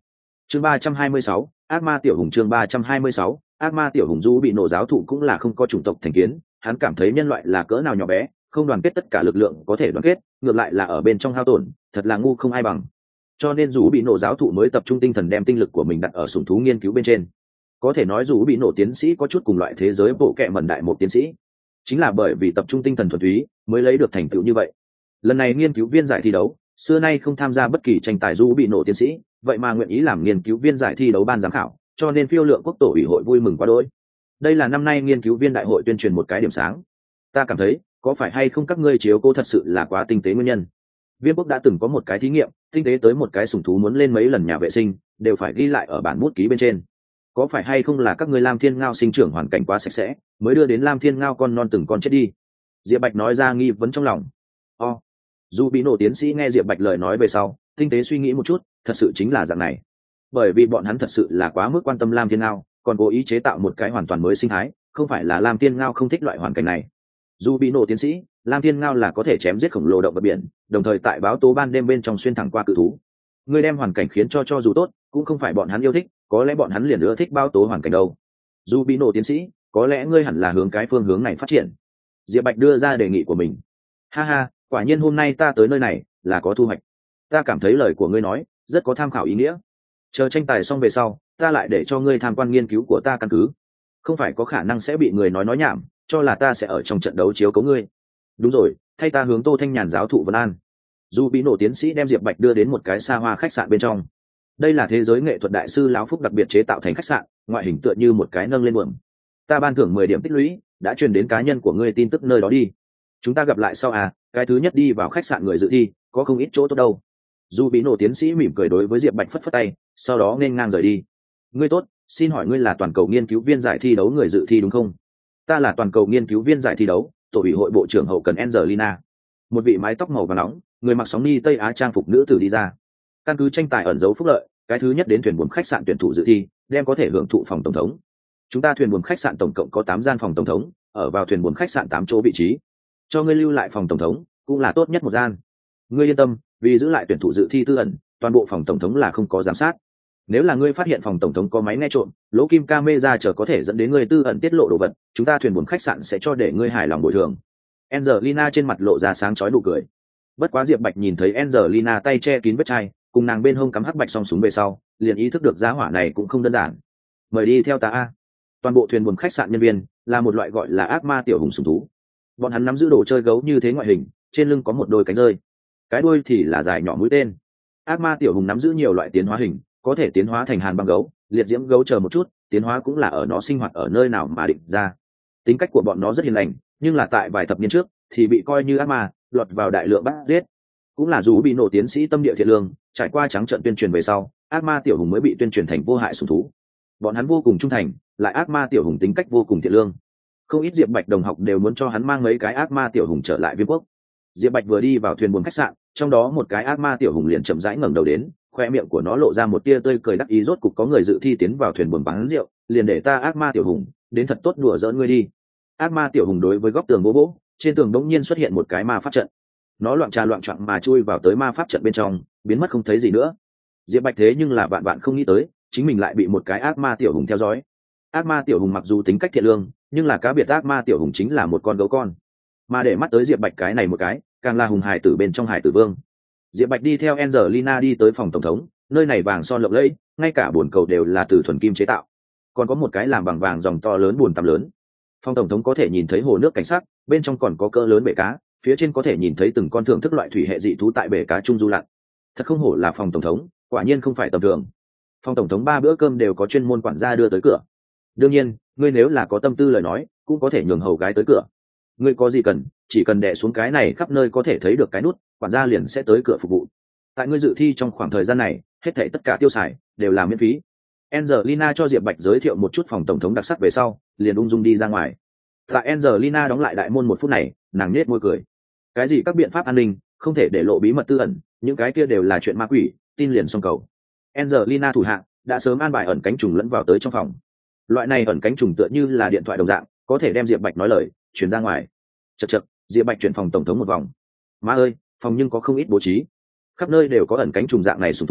chương ba trăm hai mươi sáu, ác ma tiểu hùng. Chương ba trăm hai mươi sáu, ác ma tiểu hùng. Du bị nổ giáo thụ cũng là không có chủng tộc thành kiến, hắn cảm thấy nhân loại là cỡ nào nhỏ bé, không đoàn kết tất cả lực lượng có thể đoàn kết, ngược lại là ở bên trong hao tổn, thật là ngu không ai bằng. Cho nên dù bị nổ giáo thụ mới tập trung tinh thần đem tinh lực của mình đặt ở sủng thú nghiên cứu bên trên. Có thể nói dù bị nổ tiến sĩ có chút cùng loại thế giới bộ kệ mẩn đại một tiến sĩ, chính là bởi vì tập trung tinh thần thuần túy mới lấy được thành tựu như vậy. Lần này nghiên cứu viên giải thi đấu xưa nay không tham gia bất kỳ tranh tài dù bị nổ tiến sĩ, vậy mà nguyện ý làm nghiên cứu viên giải thi đấu ban giám khảo, cho nên phiêu lượng quốc tổ ủy hội vui mừng quá đỗi. Đây là năm nay nghiên cứu viên đại hội tuyên truyền một cái điểm sáng. Ta cảm thấy có phải hay không các ngươi chiếu cố thật sự là quá tinh tế nguyên nhân. Viêm quốc đã từng có một cái thí nghiệm tinh tế tới một cái sủng thú muốn lên mấy lần nhà vệ sinh đều phải ghi lại ở bản bút ký bên trên. Có phải hay không là các ngươi Lam Thiên Ngao sinh trưởng hoàn cảnh quá sạch sẽ mới đưa đến Lam Thiên Ngao con non từng con chết đi? Diệp Bạch nói ra nghi vấn trong lòng. O, dù bị nổ tiến sĩ nghe Diệp Bạch lời nói về sau tinh tế suy nghĩ một chút, thật sự chính là dạng này. Bởi vì bọn hắn thật sự là quá mức quan tâm Lam Thiên Ngao, còn cố ý chế tạo một cái hoàn toàn mới sinh thái, không phải là Lam Thiên Ngao không thích loại hoàn cảnh này. Dù bị nổ tiến sĩ, Lam Thiên Ngao là có thể chém giết khổng lồ động vật biển, đồng thời tại báo tố ban đêm bên trong xuyên thẳng qua cự thú. Người đem hoàn cảnh khiến cho cho dù tốt, cũng không phải bọn hắn yêu thích, có lẽ bọn hắn liền ưa thích báo tố hoàn cảnh đâu. Dù bị nổ tiến sĩ, có lẽ ngươi hẳn là hướng cái phương hướng này phát triển. Diệp Bạch đưa ra đề nghị của mình. Ha ha, quả nhiên hôm nay ta tới nơi này là có thu hoạch. Ta cảm thấy lời của ngươi nói rất có tham khảo ý nghĩa. Chờ tranh tài xong về sau, ta lại để cho ngươi tham quan nghiên cứu của ta căn cứ. Không phải có khả năng sẽ bị người nói nói nhảm, cho là ta sẽ ở trong trận đấu chiếu cố ngươi. Đúng rồi, thay ta hướng Tô Thanh Nhàn giáo thụ vấn an. Dù bị nổ tiến sĩ đem Diệp Bạch đưa đến một cái xa hoa khách sạn bên trong. Đây là thế giới nghệ thuật đại sư lão Phúc đặc biệt chế tạo thành khách sạn, ngoại hình tựa như một cái nâng lên buồm. Ta ban thưởng mười điểm tích lũy, đã truyền đến cá nhân của ngươi tin tức nơi đó đi. Chúng ta gặp lại sau à, cái thứ nhất đi vào khách sạn người dự thi, có không ít chỗ tốt đâu. Dù bị nổ tiến sĩ mỉm cười đối với Diệp Bạch phất phất tay, sau đó nên ngang rời đi. Ngươi tốt, xin hỏi ngươi là toàn cầu nghiên cứu viên giải thi đấu người dự thi đúng không? Ta là toàn cầu nghiên cứu viên giải thi đấu, tổ ủy hội bộ trưởng hậu cần Angelina. Một vị mái tóc màu vàng nóng, người mặc sóng ni Tây Á trang phục nữ tử đi ra. Căn cứ tranh tài ẩn dấu phúc lợi, cái thứ nhất đến thuyền buồm khách sạn tuyển thủ dự thi, đem có thể hưởng thụ phòng tổng thống. Chúng ta thuyền buồm khách sạn tổng cộng có tám gian phòng tổng thống, ở vào thuyền buồm khách sạn tám chỗ vị trí. Cho ngươi lưu lại phòng tổng thống, cũng là tốt nhất một gian. Ngươi yên tâm, vì giữ lại tuyển thủ dự thi tư ẩn, toàn bộ phòng tổng thống là không có giám sát. Nếu là ngươi phát hiện phòng tổng thống có máy nghe trộm, lỗ kim camera chờ có thể dẫn đến ngươi tư ẩn tiết lộ đồ vật, chúng ta thuyền buồm khách sạn sẽ cho để ngươi hài lòng bồi thường. Angelina trên mặt lộ ra sáng chói nụ cười. Bất quá Diệp Bạch nhìn thấy Angelina tay che kín vết chai, cùng nàng bên hông cắm hắc bạch song súng về sau, liền ý thức được giá hỏa này cũng không đơn giản. Mời đi theo ta a. Toàn bộ thuyền buồm khách sạn nhân viên là một loại gọi là ác ma tiểu hùng sủng thú. Bọn hắn nắm giữ đồ chơi gấu như thế ngoại hình, trên lưng có một đôi cánh rơi, cái đuôi thì là dài nhỏ mũi tên. Ác ma tiểu hùng nắm giữ nhiều loại tiến hóa hình, có thể tiến hóa thành hàn băng gấu, liệt diễm gấu chờ một chút, tiến hóa cũng là ở nó sinh hoạt ở nơi nào mà định ra. Tính cách của bọn nó rất hiền lành, nhưng là tại vài thập niên trước thì bị coi như ác ma, lọt vào đại lượng bắt giết. Cũng là dù bị nổ tiến sĩ tâm địa thiện lương, trải qua trắng trận tuyên truyền về sau, ác ma tiểu hùng mới bị tuyên truyền thành vô hại sủng thú. Bọn hắn vô cùng trung thành, lại ác ma tiểu hùng tính cách vô cùng thiện lương. Không ít Diệp Bạch đồng học đều muốn cho hắn mang mấy cái ác ma tiểu hùng trở lại Viêm quốc. Diệp Bạch vừa đi vào thuyền buồm khách sạn, trong đó một cái ác ma tiểu hùng liền chậm rãi ngẩng đầu đến, khoe miệng của nó lộ ra một tia tươi cười đắc ý, rốt cục có người dự thi tiến vào thuyền buồm bán rượu, liền để ta ác ma tiểu hùng đến thật tốt đùa giỡn ngươi đi. Ác ma tiểu hùng đối với góc tường bố bố, trên tường đống nhiên xuất hiện một cái ma pháp trận. Nó loạn trà loạn choạng mà chui vào tới ma pháp trận bên trong, biến mất không thấy gì nữa. Diệp Bạch thế nhưng là vạn vạn không nghĩ tới, chính mình lại bị một cái ác ma tiểu hùng theo dõi. Ác ma tiểu hùng mặc dù tính cách thiện lương, nhưng là cá biệt ác ma tiểu hùng chính là một con gấu con. Mà để mắt tới Diệp Bạch cái này một cái, càng là hùng hải tử bên trong hải tử vương. Diệp Bạch đi theo Angelina đi tới phòng tổng thống, nơi này vàng son lộng lẫy, ngay cả bồn cầu đều là từ thuần kim chế tạo. Còn có một cái làm bằng vàng dòng to lớn bồn tắm lớn. Phòng tổng thống có thể nhìn thấy hồ nước cảnh sắc, bên trong còn có cỡ lớn bể cá, phía trên có thể nhìn thấy từng con thưởng thức loại thủy hệ dị thú tại bể cá trung du lặn. Thật không hổ là phòng tổng thống, quả nhiên không phải tầm thường. Phòng tổng thống ba bữa cơm đều có chuyên môn quản gia đưa tới cửa. Đương nhiên, ngươi nếu là có tâm tư lời nói, cũng có thể nhường hầu gái tới cửa. Ngươi có gì cần, chỉ cần đè xuống cái này khắp nơi có thể thấy được cái nút, quản gia liền sẽ tới cửa phục vụ. Tại ngươi dự thi trong khoảng thời gian này, hết thảy tất cả tiêu xài đều là miễn phí. Angelina cho Diệp Bạch giới thiệu một chút phòng tổng thống đặc sắc về sau, liền ung dung đi ra ngoài. Tại Angelina đóng lại đại môn một phút này, nàng nhếch môi cười. Cái gì các biện pháp an ninh, không thể để lộ bí mật tư ẩn, những cái kia đều là chuyện ma quỷ, tin liền xong cầu. Angelina thủ hạ đã sớm an bài ẩn cánh trùng lẫn vào tới trong phòng. Loại này ẩn cánh trùng tựa như là điện thoại đồng dạng, có thể đem Diệp Bạch nói lời truyền ra ngoài. Chậc chậc, Diệp Bạch chuyển phòng tổng thống một vòng. Má ơi, phòng nhưng có không ít bố trí, khắp nơi đều có ẩn cánh trùng dạng này sủng thú,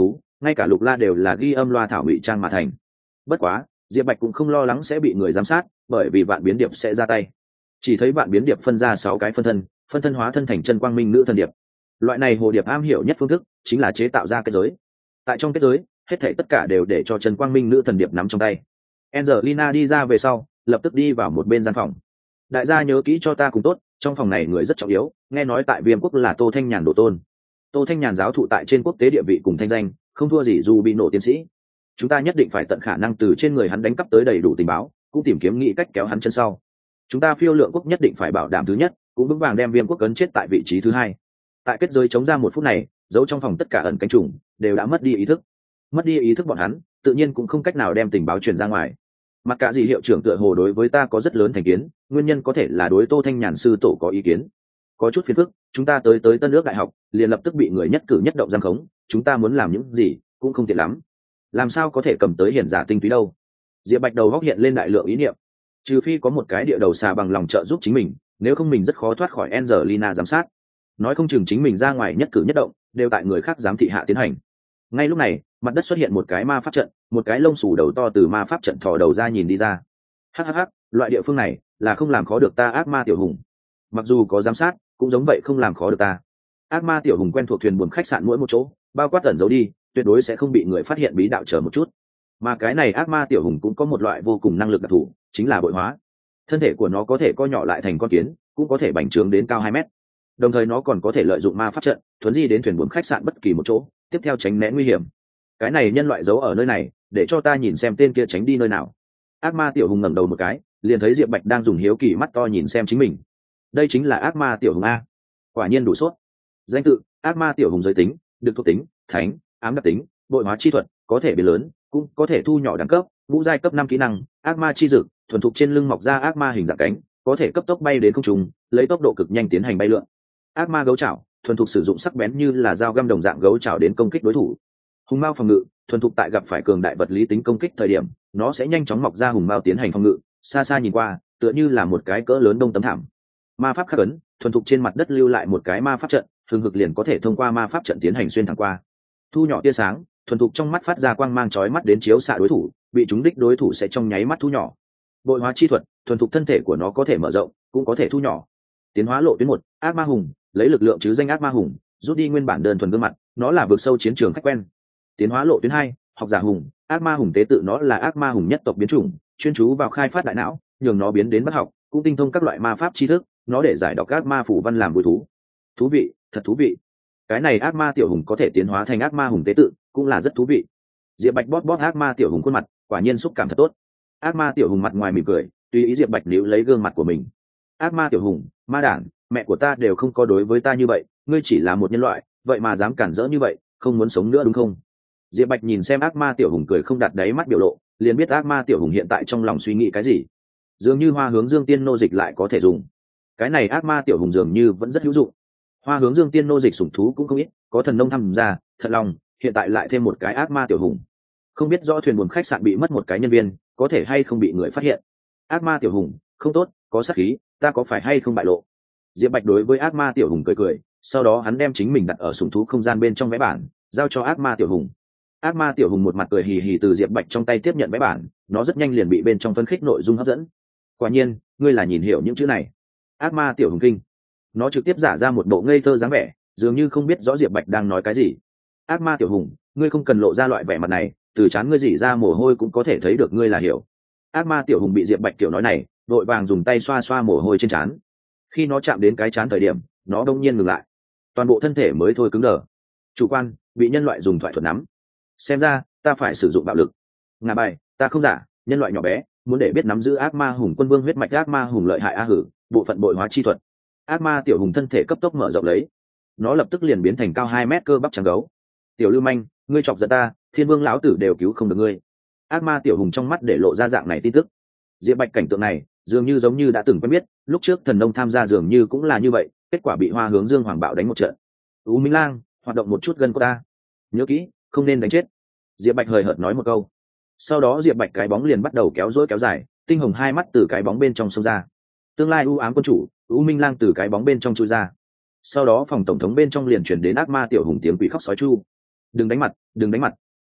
ngay cả lục la đều là ghi âm loa thảo ngụy trang mà thành. Bất quá diệp bạch cũng không lo lắng sẽ bị người giám sát, bởi vì vạn biến điệp sẽ ra tay. Chỉ thấy vạn biến điệp phân ra sáu cái phân thân, phân thân hóa thân thành chân quang minh nữ thần điệp. Loại này hồ điệp am hiểu nhất phương thức chính là chế tạo ra kết giới. Tại trong kết giới hết thảy tất cả đều để cho chân quang minh nữ thần điệp nắm trong tay. Angelina đi ra về sau lập tức đi vào một bên gian phòng. Đại gia nhớ kỹ cho ta cùng tốt, trong phòng này người rất trọng yếu, nghe nói tại Viêm quốc là Tô Thanh Nhàn đồ tôn. Tô Thanh Nhàn giáo thụ tại trên quốc tế địa vị cùng thanh danh không thua gì dù bị nổ tiến sĩ. Chúng ta nhất định phải tận khả năng từ trên người hắn đánh cắp tới đầy đủ tình báo, cũng tìm kiếm nghĩ cách kéo hắn chân sau. Chúng ta Phiêu Lượng quốc nhất định phải bảo đảm thứ nhất, cũng vững vàng đem Viêm quốc cấn chết tại vị trí thứ hai. Tại kết giới chống ra một phút này, giấu trong phòng tất cả ẩn cánh trùng đều đã mất đi ý thức. Mất đi ý thức bọn hắn tự nhiên cũng không cách nào đem tình báo truyền ra ngoài. Mặc cả gì hiệu trưởng tựa hồ đối với ta có rất lớn thành kiến, nguyên nhân có thể là đối Tô Thanh Nhàn sư tổ có ý kiến. Có chút phiền phức, chúng ta tới tới Tân Ước đại học liền lập tức bị người nhất cử nhất động giam khống, chúng ta muốn làm những gì cũng không tiện lắm, làm sao có thể cầm tới hiển giả tinh túy đâu. Diệp Bạch đầu góc hiện lên đại lượng ý niệm, trừ phi có một cái địa đầu xà bằng lòng trợ giúp chính mình, nếu không mình rất khó thoát khỏi Angelina giám sát. Nói không chừng chính mình ra ngoài nhất cử nhất động đều tại người khác giám thị hạ tiến hành. Ngay lúc này mặt đất xuất hiện một cái ma pháp trận, một cái lông xù đầu to từ ma pháp trận thò đầu ra nhìn đi ra. Hhh, loại địa phương này là không làm khó được ta ác ma tiểu hùng. Mặc dù có giám sát cũng giống vậy không làm khó được ta. Ác ma tiểu hùng quen thuộc thuyền buồm khách sạn mỗi một chỗ, bao quát tẩn giấu đi, tuyệt đối sẽ không bị người phát hiện bí đạo chờ một chút. Mà cái này ác ma tiểu hùng cũng có một loại vô cùng năng lực đặc thù, chính là bội hóa. Thân thể của nó có thể co nhỏ lại thành con kiến, cũng có thể bành trướng đến cao hai mét. Đồng thời nó còn có thể lợi dụng ma pháp trận thuấn di đến thuyền buồm khách sạn bất kỳ một chỗ, tiếp theo tránh né nguy hiểm. Cái này nhân loại giấu ở nơi này, để cho ta nhìn xem tên kia tránh đi nơi nào. Ác ma tiểu hùng ngẩng đầu một cái, liền thấy Diệp Bạch đang dùng hiếu kỳ mắt to nhìn xem chính mình. Đây chính là ác ma tiểu hùng a, quả nhiên đủ sốt. Danh tự: ác ma tiểu hùng, giới tính: được thuộc tính thánh, ám đặc tính, bội hóa chi thuật, có thể biến lớn cũng có thể thu nhỏ đẳng cấp, ngũ giai cấp năm kỹ năng: ác ma chi dực, thuần thục trên lưng mọc ra ác ma hình dạng cánh, có thể cấp tốc bay đến không trung, lấy tốc độ cực nhanh tiến hành bay lượn. Ác ma gấu chảo, thuần thục sử dụng sắc bén như là dao găm đồng dạng gấu chảo đến công kích đối thủ. Hùng mao phòng ngự, thuần thục tại gặp phải cường đại vật lý tính công kích thời điểm, nó sẽ nhanh chóng mọc ra hùng mao tiến hành phòng ngự, xa xa nhìn qua tựa như là một cái cỡ lớn đông tấm thảm. Ma pháp khắc ấn, thuần thục trên mặt đất lưu lại một cái ma pháp trận, thường hực liền có thể thông qua ma pháp trận tiến hành xuyên thẳng qua. Thu nhỏ tia sáng, thuần thục trong mắt phát ra quang mang chói mắt đến chiếu xạ đối thủ, bị trúng đích đối thủ sẽ trong nháy mắt thu nhỏ. Bội hóa chi thuật, thuần thục thân thể của nó có thể mở rộng cũng có thể thu nhỏ. Tiến hóa lộ tuyến một, ác ma hùng, lấy lực lượng chứ danh ác ma hùng, rút đi nguyên bản đơn thuần gương mặt, nó là vượt sâu chiến trường khách quen. Tiến hóa lộ tuyến hai, học giả hùng, ác ma hùng tế tự, nó là ác ma hùng nhất tộc biến chủng, chuyên chú vào khai phát đại não, nhường nó biến đến bất học, cũng tinh thông các loại ma pháp tri thức, nó để giải đọc các ma phủ văn làm vui thú. Thú vị, thật thú vị. Cái này ác ma tiểu hùng có thể tiến hóa thành ác ma hùng tế tự, cũng là rất thú vị. Diệp Bạch bóp bóp ác ma tiểu hùng khuôn mặt, quả nhiên xúc cảm thật tốt. Ác ma tiểu hùng mặt ngoài mỉm cười, tùy ý Diệp Bạch níu lấy gương mặt của mình. Ác ma tiểu hùng, ma đản, mẹ của ta đều không có đối với ta như vậy, ngươi chỉ là một nhân loại, vậy mà dám cản rỡ như vậy, không muốn sống nữa đúng không? Diệp Bạch nhìn xem ác ma tiểu hùng cười không đặt đáy mắt biểu lộ, liền biết ác ma tiểu hùng hiện tại trong lòng suy nghĩ cái gì. Dường như hoa hướng dương tiên nô dịch lại có thể dùng. Cái này ác ma tiểu hùng dường như vẫn rất hữu dụng. Hoa hướng dương tiên nô dịch sủng thú cũng không ít, có thần nông tham gia, thật lòng, hiện tại lại thêm một cái ác ma tiểu hùng. Không biết rõ thuyền buồm khách sạn bị mất một cái nhân viên, có thể hay không bị người phát hiện. Ác ma tiểu hùng, không tốt, có sát khí, ta có phải hay không bại lộ? Diệp Bạch đối với ác ma tiểu hùng cười cười, sau đó hắn đem chính mình đặt ở sủng thú không gian bên trong vẽ bản, giao cho ác ma tiểu hùng. Ác ma tiểu hùng một mặt cười hì hì từ Diệp Bạch trong tay tiếp nhận vẽ bản, nó rất nhanh liền bị bên trong phân khích nội dung hấp dẫn. Quả nhiên, ngươi là nhìn hiểu những chữ này. Ác ma tiểu hùng kinh, nó trực tiếp giả ra một bộ ngây thơ dáng vẻ, dường như không biết rõ Diệp Bạch đang nói cái gì. Ác ma tiểu hùng, ngươi không cần lộ ra loại vẻ mặt này, từ trán ngươi rỉ ra mồ hôi cũng có thể thấy được ngươi là hiểu. Ác ma tiểu hùng bị Diệp Bạch kiểu nói này, vội vàng dùng tay xoa xoa mồ hôi trên trán. Khi nó chạm đến cái trán thời điểm, nó đông nhiên ngừng lại, toàn bộ thân thể mới thôi cứng đờ. Chủ quan, bị nhân loại dùng thoại thuật nắm. Xem ra ta phải sử dụng bạo lực. Ngà bài, ta không giả, nhân loại nhỏ bé, muốn để biết nắm giữ ác ma hùng quân vương huyết mạch, ác ma hùng lợi hại a hử, bộ phận bội hóa chi thuật. Ác ma tiểu hùng thân thể cấp tốc mở rộng lấy, nó lập tức liền biến thành cao hai mét cơ bắp trắng gấu. Tiểu lưu manh, ngươi chọc giận ta, thiên vương lão tử đều cứu không được ngươi. Ác ma tiểu hùng trong mắt để lộ ra dạng này tin tức. Diệp Bạch cảnh tượng này dường như giống như đã từng quen biết, lúc trước thần nông tham gia dường như cũng là như vậy, kết quả bị hoa hướng dương hoàng bạo đánh một trận. U Minh Lang, hoạt động một chút gân của ta, nhớ kỹ, không nên đánh chết. Diệp Bạch hời hợt nói một câu, sau đó Diệp Bạch cái bóng liền bắt đầu kéo rối kéo dài, tinh hồng hai mắt từ cái bóng bên trong xông ra. Tương lai u ám quân chủ U Minh Lang từ cái bóng bên trong chui ra. Sau đó phòng tổng thống bên trong liền chuyển đến ác ma tiểu hùng tiếng quỷ khóc sói chu. Đừng đánh mặt, đừng đánh mặt.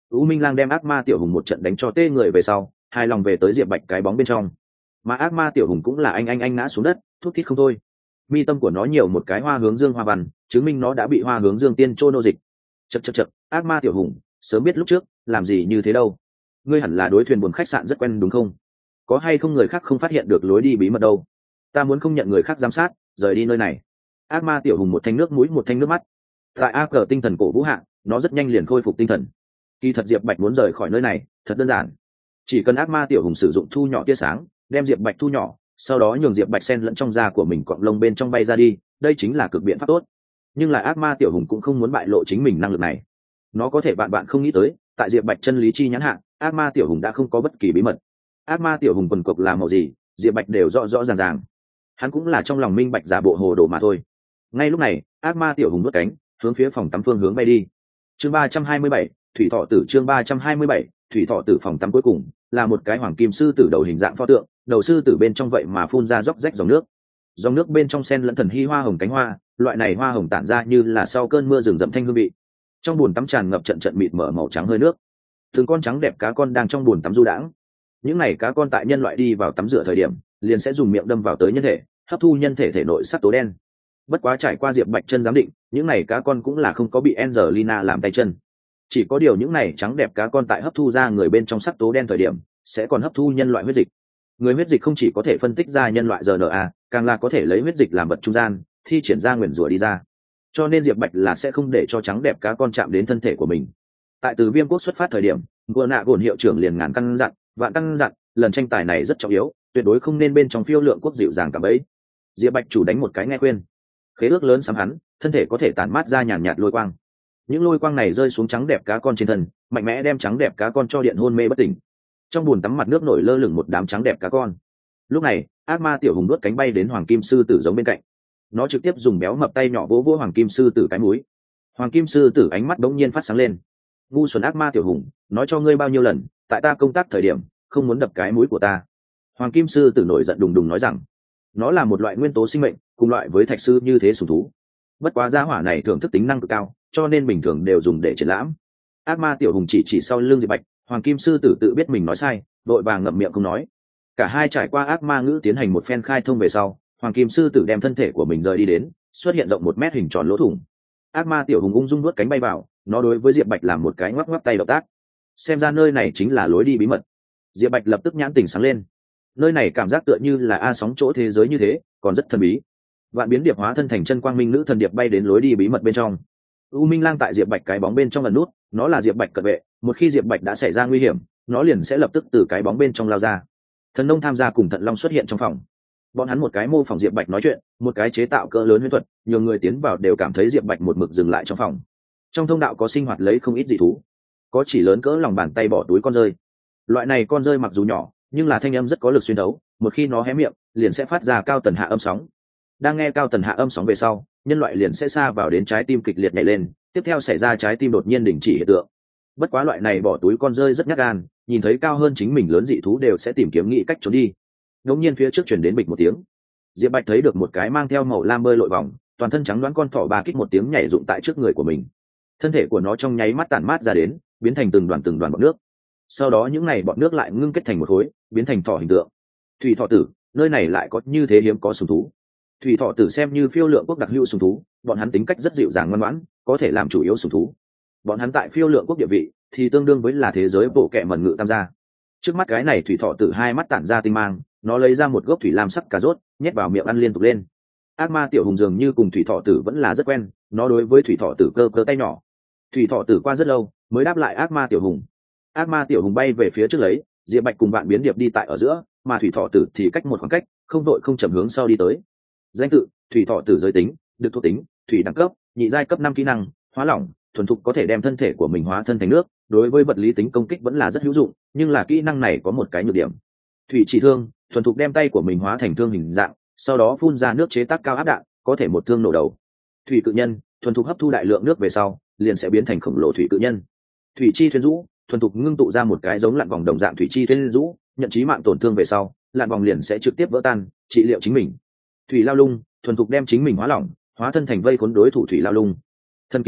U Minh Lang đem ác ma tiểu hùng một trận đánh cho tê người về sau, hài lòng về tới Diệp Bạch cái bóng bên trong. Mà ác ma tiểu hùng cũng là anh anh anh ngã xuống đất, thút thít không thôi. Mi tâm của nó nhiều một cái hoa hướng dương hoa văn, chứng minh nó đã bị hoa hướng dương tiên trô nô dịch. Chậc chậc chậc, ác ma tiểu hùng, sớm biết lúc trước, làm gì như thế đâu. Ngươi hẳn là đối thuyền buồm khách sạn rất quen đúng không? Có hay không người khác không phát hiện được lối đi bí mật đâu? Ta muốn không nhận người khác giám sát, rời đi nơi này. Ác ma tiểu hùng một thanh nước mũi một thanh nước mắt. Tại A cờ tinh thần cổ vũ hạ, nó rất nhanh liền khôi phục tinh thần. Kỳ thật Diệp Bạch muốn rời khỏi nơi này, thật đơn giản. Chỉ cần ác ma tiểu hùng sử dụng thu nhỏ tia sáng, đem Diệp Bạch thu nhỏ, sau đó nhường Diệp Bạch xen lẫn trong da của mình cọng lông bên trong bay ra đi, đây chính là cực biện pháp tốt. Nhưng lại ác ma tiểu hùng cũng không muốn bại lộ chính mình năng lực này. Nó có thể bạn bạn không nghĩ tới, tại Diệp Bạch chân lý chi nhãn hạ, ác ma tiểu hùng đã không có bất kỳ bí mật. Ác ma tiểu hùng quần cộc là màu gì, Diệp Bạch đều rõ rõ ràng ràng. Hắn cũng là trong lòng minh bạch giả bộ hồ đồ mà thôi. Ngay lúc này, ác ma tiểu hùng vút cánh, hướng phía phòng tắm phương hướng bay đi. Chương ba trăm hai mươi bảy, thủy thọ tử chương ba trăm hai mươi bảy, thủy thọ tử phòng tắm cuối cùng là một cái hoàng kim sư tử đầu hình dạng pho tượng, đầu sư tử bên trong vậy mà phun ra róc rách dòng nước. Dòng nước bên trong sen lẫn thần hy hoa hồng cánh hoa, loại này hoa hồng tản ra như là sau cơn mưa rừng rậm thanh hương vị. Trong bồn tắm tràn ngập trận trận mịt mở màu trắng hơi nước. Từng con trắng đẹp cá con đang trong bồn tắm du đãng. Những này cá con tại nhân loại đi vào tắm rửa thời điểm, liền sẽ dùng miệng đâm vào tới nhân thể, hấp thu nhân thể thể nội sắc tố đen. Bất quá trải qua Diệp Bạch chân giám định, những này cá con cũng là không có bị Angelina làm tay chân. Chỉ có điều những này trắng đẹp cá con tại hấp thu ra người bên trong sắc tố đen thời điểm, sẽ còn hấp thu nhân loại huyết dịch. Người huyết dịch không chỉ có thể phân tích ra nhân loại rờ en a, càng là có thể lấy huyết dịch làm vật trung gian, thi triển ra nguyền rủa đi ra. Cho nên Diệp Bạch là sẽ không để cho trắng đẹp cá con chạm đến thân thể của mình. Tại từ Viêm Quốc xuất phát thời điểm, Gua Nạ Gồn hiệu trưởng liền ngàn căn dặn, vạn căn dặn, lần tranh tài này rất trọng yếu, tuyệt đối không nên bên trong phiêu lượng quốc dịu dàng cả bấy. Diệp Bạch chủ đánh một cái nghe khuyên. Khế ước lớn sắm hắn, thân thể có thể tản mát ra nhàn nhạt lôi quang. Những lôi quang này rơi xuống trắng đẹp cá con trên thân, mạnh mẽ đem trắng đẹp cá con cho điện hôn mê bất tỉnh. Trong bùn tắm mặt nước nổi lơ lửng một đám trắng đẹp cá con. Lúc này, ác ma tiểu hùng đuốt cánh bay đến hoàng kim sư tử giống bên cạnh. Nó trực tiếp dùng béo mập tay nhỏ vỗ vỗ hoàng kim sư tử cái mũi. Hoàng kim sư tử ánh mắt đống nhiên phát sáng lên. Ngu xuẩn ác ma tiểu hùng, nói cho ngươi bao nhiêu lần, tại ta công tác thời điểm, không muốn đập cái mũi của ta. Hoàng kim sư tử nổi giận đùng đùng nói rằng, nó là một loại nguyên tố sinh mệnh, cùng loại với thạch sư như thế sủng thú. Bất quá gia hỏa này thưởng thức tính năng cực cao, cho nên bình thường đều dùng để triển lãm. Ác ma tiểu hùng chỉ chỉ sau lưng Diệp Bạch, hoàng kim sư tử tự biết mình nói sai, đội vàng ngậm miệng không nói. Cả hai trải qua ác ma ngữ tiến hành một phen khai thông về sau, hoàng kim sư tử đem thân thể của mình rời đi đến, xuất hiện rộng một mét hình tròn lỗ thủng. Ác ma tiểu hùng ung dung nuốt cánh bay vào, nó đối với Diệp Bạch làm một cái ngoắc ngoắc tay động tác. Xem ra nơi này chính là lối đi bí mật. Diệp Bạch lập tức nhãn tỉnh sáng lên. Nơi này cảm giác tựa như là a sóng chỗ thế giới như thế, còn rất thần bí. Vạn biến điệp hóa thân thành chân quang minh nữ thần điệp bay đến lối đi bí mật bên trong. U Minh Lang tại Diệp Bạch cái bóng bên trong ẩn nút, nó là Diệp Bạch cận vệ, một khi Diệp Bạch đã xảy ra nguy hiểm, nó liền sẽ lập tức từ cái bóng bên trong lao ra. Thần nông tham gia cùng Thận Long xuất hiện trong phòng. Bọn hắn một cái mô phỏng Diệp Bạch nói chuyện, một cái chế tạo cỡ lớn huyễn thuật, nhiều người tiến vào đều cảm thấy Diệp Bạch một mực dừng lại trong phòng. Trong thông đạo có sinh hoạt lấy không ít dị thú, có chỉ lớn cỡ lòng bàn tay bỏ túi con rơi. Loại này con rơi mặc dù nhỏ, nhưng là thanh âm rất có lực xuyên đấu, một khi nó hé miệng, liền sẽ phát ra cao tần hạ âm sóng. Đang nghe cao tần hạ âm sóng về sau, nhân loại liền sẽ xa vào đến trái tim kịch liệt nhảy lên, tiếp theo xảy ra trái tim đột nhiên đình chỉ hiện tượng. Bất quá loại này bỏ túi con rơi rất nhát gan, nhìn thấy cao hơn chính mình lớn dị thú đều sẽ tìm kiếm nghĩ cách trốn đi. Đống nhiên phía trước chuyển đến bịch một tiếng, Diệp Bạch thấy được một cái mang theo màu lam bơi lội vòng, toàn thân trắng đoán con thỏ ba kích một tiếng nhảy dụng tại trước người của mình. Thân thể của nó trong nháy mắt tản mát ra đến, biến thành từng đoàn từng đoàn bọt nước. Sau đó những này bọt nước lại ngưng kết thành một khối, biến thành thỏ hình tượng. Thủy thỏ tử, nơi này lại có như thế hiếm có sùng thú. Thủy thỏ tử xem như phiêu lượng quốc đặc hữu sùng thú, bọn hắn tính cách rất dịu dàng ngoan ngoãn, có thể làm chủ yếu sùng thú. Bọn hắn tại phiêu lượng quốc địa vị thì tương đương với là thế giới bộ kệ mẩn ngự tam gia. Trước mắt cái này thủy thỏ tử hai mắt tản ra tinh mang, nó lấy ra một gốc thủy lam sắc cà rốt, nhét vào miệng ăn liên tục lên. Ác ma tiểu hùng dường như cùng thủy thỏ tử vẫn là rất quen, nó đối với thủy thỏ tử cơ cơ tay nhỏ. Thủy thỏ tử qua rất lâu mới đáp lại ác ma tiểu hùng. Ác ma tiểu hùng bay về phía trước lấy, Diệp Bạch cùng bạn biến điệp đi tại ở giữa, mà thủy thỏ tử thì cách một khoảng cách, không vội không chậm hướng sau đi tới. Danh tự: thủy thỏ tử, giới tính: được thuộc tính, thủy đẳng cấp, nhị giai cấp năm kỹ năng, hóa lỏng, thuần thục có thể đem thân thể của mình hóa thân thành nước, đối với vật lý tính công kích vẫn là rất hữu dụng, nhưng là kỹ năng này có một cái nhược điểm. Thủy chỉ thương, thuần thục đem tay của mình hóa thành thương hình dạng, sau đó phun ra nước chế tác cao áp đạn, có thể một thương nổ đầu. Thủy cự nhân, thuần thục hấp thu đại lượng nước về sau, liền sẽ biến thành khổng lồ thủy cự nhân. Thủy chi thuyền rũ, thuần thục ngưng tụ ra một cái giống lặn vòng đồng dạng thủy chi thuyền rũ, nhận chí mạng tổn thương về sau, lặn vòng liền sẽ trực tiếp vỡ tan, trị liệu chính mình. Thủy lao lung, thuần thục đem chính mình hóa lỏng, hóa thân thành vây khốn đối thủ thủy lao lung. Thần ký nước,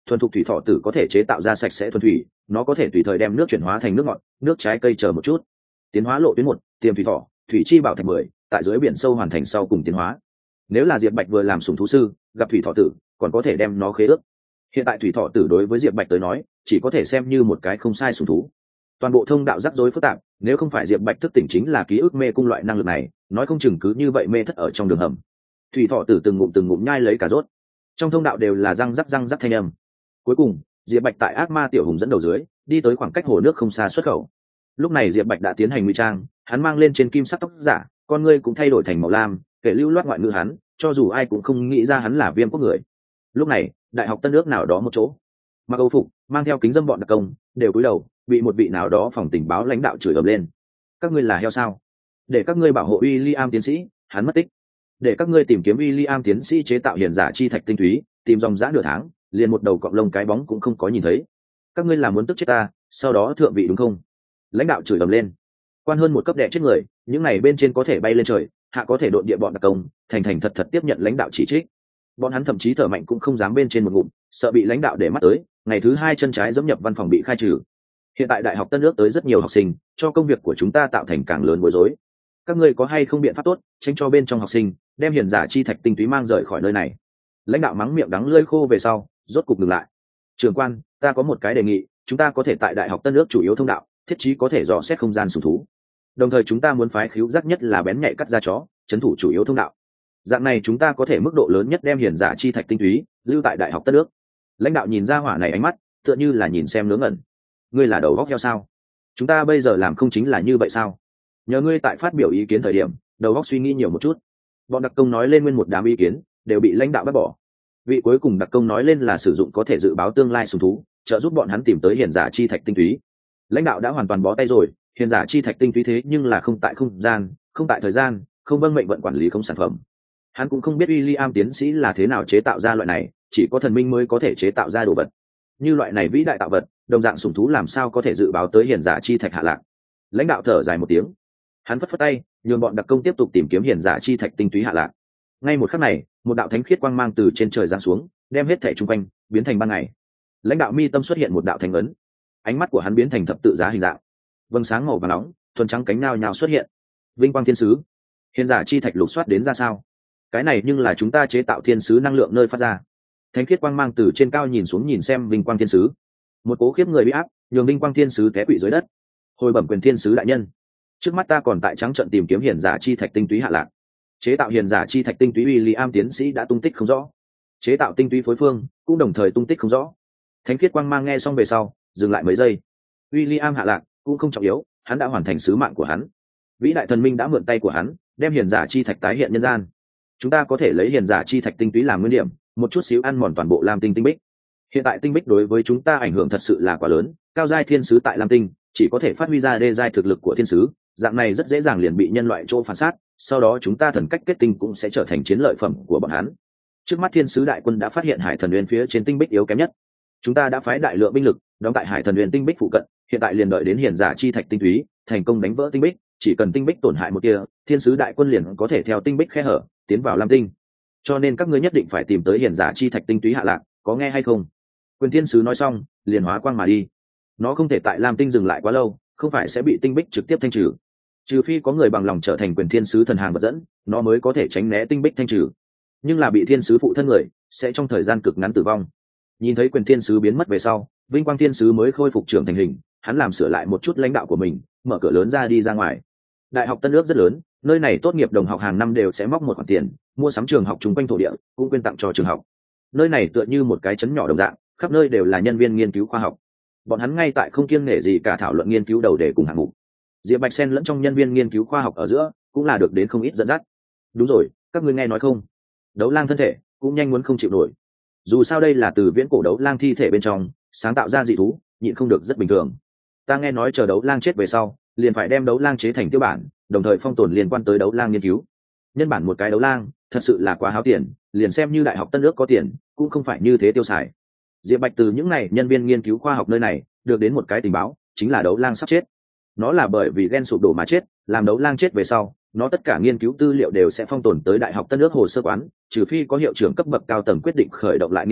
thuần thục thủy thọ tử có thể chế tạo ra sạch sẽ thuần thủy, nó có thể tùy thời đem nước chuyển hóa thành nước ngọt, nước trái cây chờ một chút. Tiến hóa lộ tuyến một, tiềm thủy thọ, thủy chi bảo thạch mười, tại dưới biển sâu hoàn thành sau cùng tiến hóa. Nếu là Diệp Bạch vừa làm sủng thú sư, gặp thủy thọ tử, còn có thể đem nó khế ước. Hiện tại thủy thọ tử đối với Diệp Bạch tới nói, chỉ có thể xem như một cái không sai sủng thú. Toàn bộ thông đạo rắc rối phức tạp, nếu không phải Diệp Bạch thức tỉnh chính là ký ức mê cung loại năng lực này, nói không chừng cứ như vậy mê thất ở trong đường hầm. Thủy thọ tử từng ngụm từng ngụm nhai lấy cà rốt, trong thông đạo đều là răng rắc răng rắc thanh âm. Cuối cùng, Diệp Bạch tại ác ma tiểu hùng dẫn đầu dưới, đi tới khoảng cách hồ nước không xa xuất khẩu. Lúc này Diệp Bạch đã tiến hành ngụy trang, hắn mang lên trên kim sắc tóc giả, con ngươi cũng thay đổi thành màu lam, kể lưu loát ngoại ngữ hắn, cho dù ai cũng không nghĩ ra hắn là Viêm Quốc người. Lúc này, đại học Tân Nước nào đó một chỗ, mặc âu phục, mang theo kính dâm bọn đặc công, đều cúi đầu, bị một vị nào đó phòng tình báo lãnh đạo chửi ầm lên. Các ngươi là heo sao? Để các ngươi bảo hộ William tiến sĩ, hắn mất tích. Để các ngươi tìm kiếm William tiến sĩ chế tạo hiền giả chi thạch tinh túy, tìm dòng dã nửa tháng, liền một đầu cọng lông cái bóng cũng không có nhìn thấy. Các ngươi là muốn tức chết ta, sau đó thượng vị đúng không? Lãnh đạo chửi ầm lên. Quan hơn một cấp đệ chết người, những này bên trên có thể bay lên trời, hạ có thể độn địa bọn đặc công, thành thành thật thật tiếp nhận lãnh đạo chỉ trích. Bọn hắn thậm chí thở mạnh cũng không dám bên trên một ngụm, sợ bị lãnh đạo để mắt tới, ngày thứ hai chân trái giẫm nhập văn phòng bị khai trừ. Hiện tại đại học Tân Nước tới rất nhiều học sinh, cho công việc của chúng ta tạo thành càng lớn bối rối. Các ngươi có hay không biện pháp tốt, tránh cho bên trong học sinh đem hiền giả chi thạch tinh túy mang rời khỏi nơi này? Lãnh đạo mắng miệng đắng lưỡi khô về sau, rốt cục ngừng lại. Trưởng quan, ta có một cái đề nghị, chúng ta có thể tại đại học Tân Nước chủ yếu thông đạo thiết trí có thể dò xét không gian sủng thú, đồng thời chúng ta muốn phái khíu giác nhất là bén nhạy cắt da chó trấn thủ chủ yếu thông đạo. Dạng này chúng ta có thể mức độ lớn nhất đem hiền giả chi thạch tinh túy lưu tại đại học Tân Nước. Lãnh đạo nhìn ra hỏa này ánh mắt tựa như là nhìn xem nướng ẩn. Ngươi là đầu góc heo sao? Chúng ta bây giờ làm không chính là như vậy sao? Nhờ ngươi tại phát biểu ý kiến thời điểm đầu góc suy nghĩ nhiều một chút. Bọn đặc công nói lên nguyên một đám ý kiến đều bị lãnh đạo bác bỏ. Vị cuối cùng đặc công nói lên là sử dụng có thể dự báo tương lai sủng thú, trợ giúp bọn hắn tìm tới hiền giả chi thạch tinh túy. Lãnh đạo đã hoàn toàn bó tay rồi, hiền giả chi thạch tinh túy thế nhưng là không tại không gian, không tại thời gian, không vâng mệnh vận quản lý không sản phẩm. Hắn cũng không biết William tiến sĩ là thế nào chế tạo ra loại này, chỉ có thần minh mới có thể chế tạo ra đồ vật. Như loại này vĩ đại tạo vật, đồng dạng sủng thú làm sao có thể dự báo tới hiền giả chi thạch hạ lạc. Lãnh đạo thở dài một tiếng, hắn phất phất tay, nhường bọn đặc công tiếp tục tìm kiếm hiền giả chi thạch tinh túy hạ lạc. Ngay một khắc này, một đạo thánh khiết quang mang từ trên trời giáng xuống, đem hết thảy xung quanh biến thành ban ngày. Lãnh đạo mi tâm xuất hiện một đạo thánh ấn, ánh mắt của hắn biến thành thập tự giá hình dạng, vầng sáng màu vàng nóng, thuần trắng cánh nao nhào xuất hiện. Vinh quang thiên sứ, hiền giả chi thạch lục soát đến ra sao? Cái này nhưng là chúng ta chế tạo thiên sứ năng lượng nơi phát ra. Thánh khiết quang mang từ trên cao nhìn xuống nhìn xem vinh quang thiên sứ, một cố khiếp người bị áp, nhường vinh quang thiên sứ té quỵ dưới đất. Hồi bẩm quyền thiên sứ đại nhân, trước mắt ta còn tại trắng trận tìm kiếm hiền giả chi thạch tinh túy hạ lạc. Chế tạo hiền giả chi thạch tinh túy William tiến sĩ đã tung tích không rõ, chế tạo tinh túy phối phương cũng đồng thời tung tích không rõ. Thánh khiết quang mang nghe xong về sau dừng lại mấy giây. William hạ lạc cũng không trọng yếu, hắn đã hoàn thành sứ mạng của hắn. Vĩ đại thần minh đã mượn tay của hắn đem hiền giả chi thạch tái hiện nhân gian. Chúng ta có thể lấy hiền giả chi thạch tinh túy làm nguyên điểm, một chút xíu ăn mòn toàn bộ lam tinh tinh bích. Hiện tại tinh bích đối với chúng ta ảnh hưởng thật sự là quá lớn, cao giai thiên sứ tại lam tinh chỉ có thể phát huy ra đê giai thực lực của thiên sứ, dạng này rất dễ dàng liền bị nhân loại chỗ phản sát, sau đó chúng ta thần cách kết tinh cũng sẽ trở thành chiến lợi phẩm của bọn hắn. Trước mắt thiên sứ đại quân đã phát hiện hải thần uyên phía trên tinh bích yếu kém nhất, chúng ta đã phái đại lượng binh lực đóng tại hải thần uyên tinh bích phụ cận, hiện tại liền đợi đến hiền giả chi thạch tinh túy thành công đánh vỡ tinh bích, chỉ cần tinh bích tổn hại một kia, thiên sứ đại quân liền có thể theo tinh bích khe hở tiến vào lam tinh. Cho nên các ngươi nhất định phải tìm tới hiền giả chi thạch tinh túy hạ lạc, có nghe hay không? Quyền thiên sứ nói xong liền hóa quang mà đi. Nó không thể tại lam tinh dừng lại quá lâu, không phải sẽ bị tinh bích trực tiếp thanh trừ. Trừ phi có người bằng lòng trở thành quyền thiên sứ thần hàng vật dẫn, nó mới có thể tránh né tinh bích thanh trừ. Nhưng là bị thiên sứ phụ thân người sẽ trong thời gian cực ngắn tử vong. Nhìn thấy quyền thiên sứ biến mất về sau, vinh quang thiên sứ mới khôi phục trưởng thành hình, hắn làm sửa lại một chút lãnh đạo của mình, mở cửa lớn ra đi ra ngoài. Đại học Tân Nước rất lớn, nơi này tốt nghiệp đồng học hàng năm đều sẽ móc một khoản tiền mua sắm trường học chung quanh thổ địa, cũng quyên tặng cho trường học. Nơi này tựa như một cái trấn nhỏ đồng dạng, khắp nơi đều là nhân viên nghiên cứu khoa học. Bọn hắn ngay tại không kiêng nể gì cả thảo luận nghiên cứu đầu đề cùng hạng mục. Diệp Bạch xen lẫn trong nhân viên nghiên cứu khoa học ở giữa, cũng là được đến không ít dẫn dắt. Đúng rồi, các ngươi nghe nói không? Đấu lang thân thể cũng nhanh muốn không chịu nổi. Dù sao đây là từ viễn cổ đấu lang thi thể bên trong sáng tạo ra dị thú, nhịn không được rất bình thường. Ta nghe nói chờ đấu lang chết về sau, liền phải đem đấu lang chế thành tiêu bản, đồng thời phong tồn liên quan tới đấu lang nghiên cứu. Nhân bản một cái đấu lang, thật sự là quá háo tiền, liền xem như đại học Tân Nước có tiền, cũng không phải như thế tiêu xài. Diệp Bạch từ những này nhân viên nghiên cứu khoa học nơi này được đến một cái tình báo, chính là đấu lang sắp chết. Nó là bởi vì gen sụp đổ mà chết, làm đấu lang chết về sau, nó tất cả nghiên cứu tư liệu đều sẽ phong tồn tới đại học Tân Nước hồ sơ quán, trừ phi có hiệu trưởng cấp bậc cao tầng quyết định khởi động lại nghiên cứu,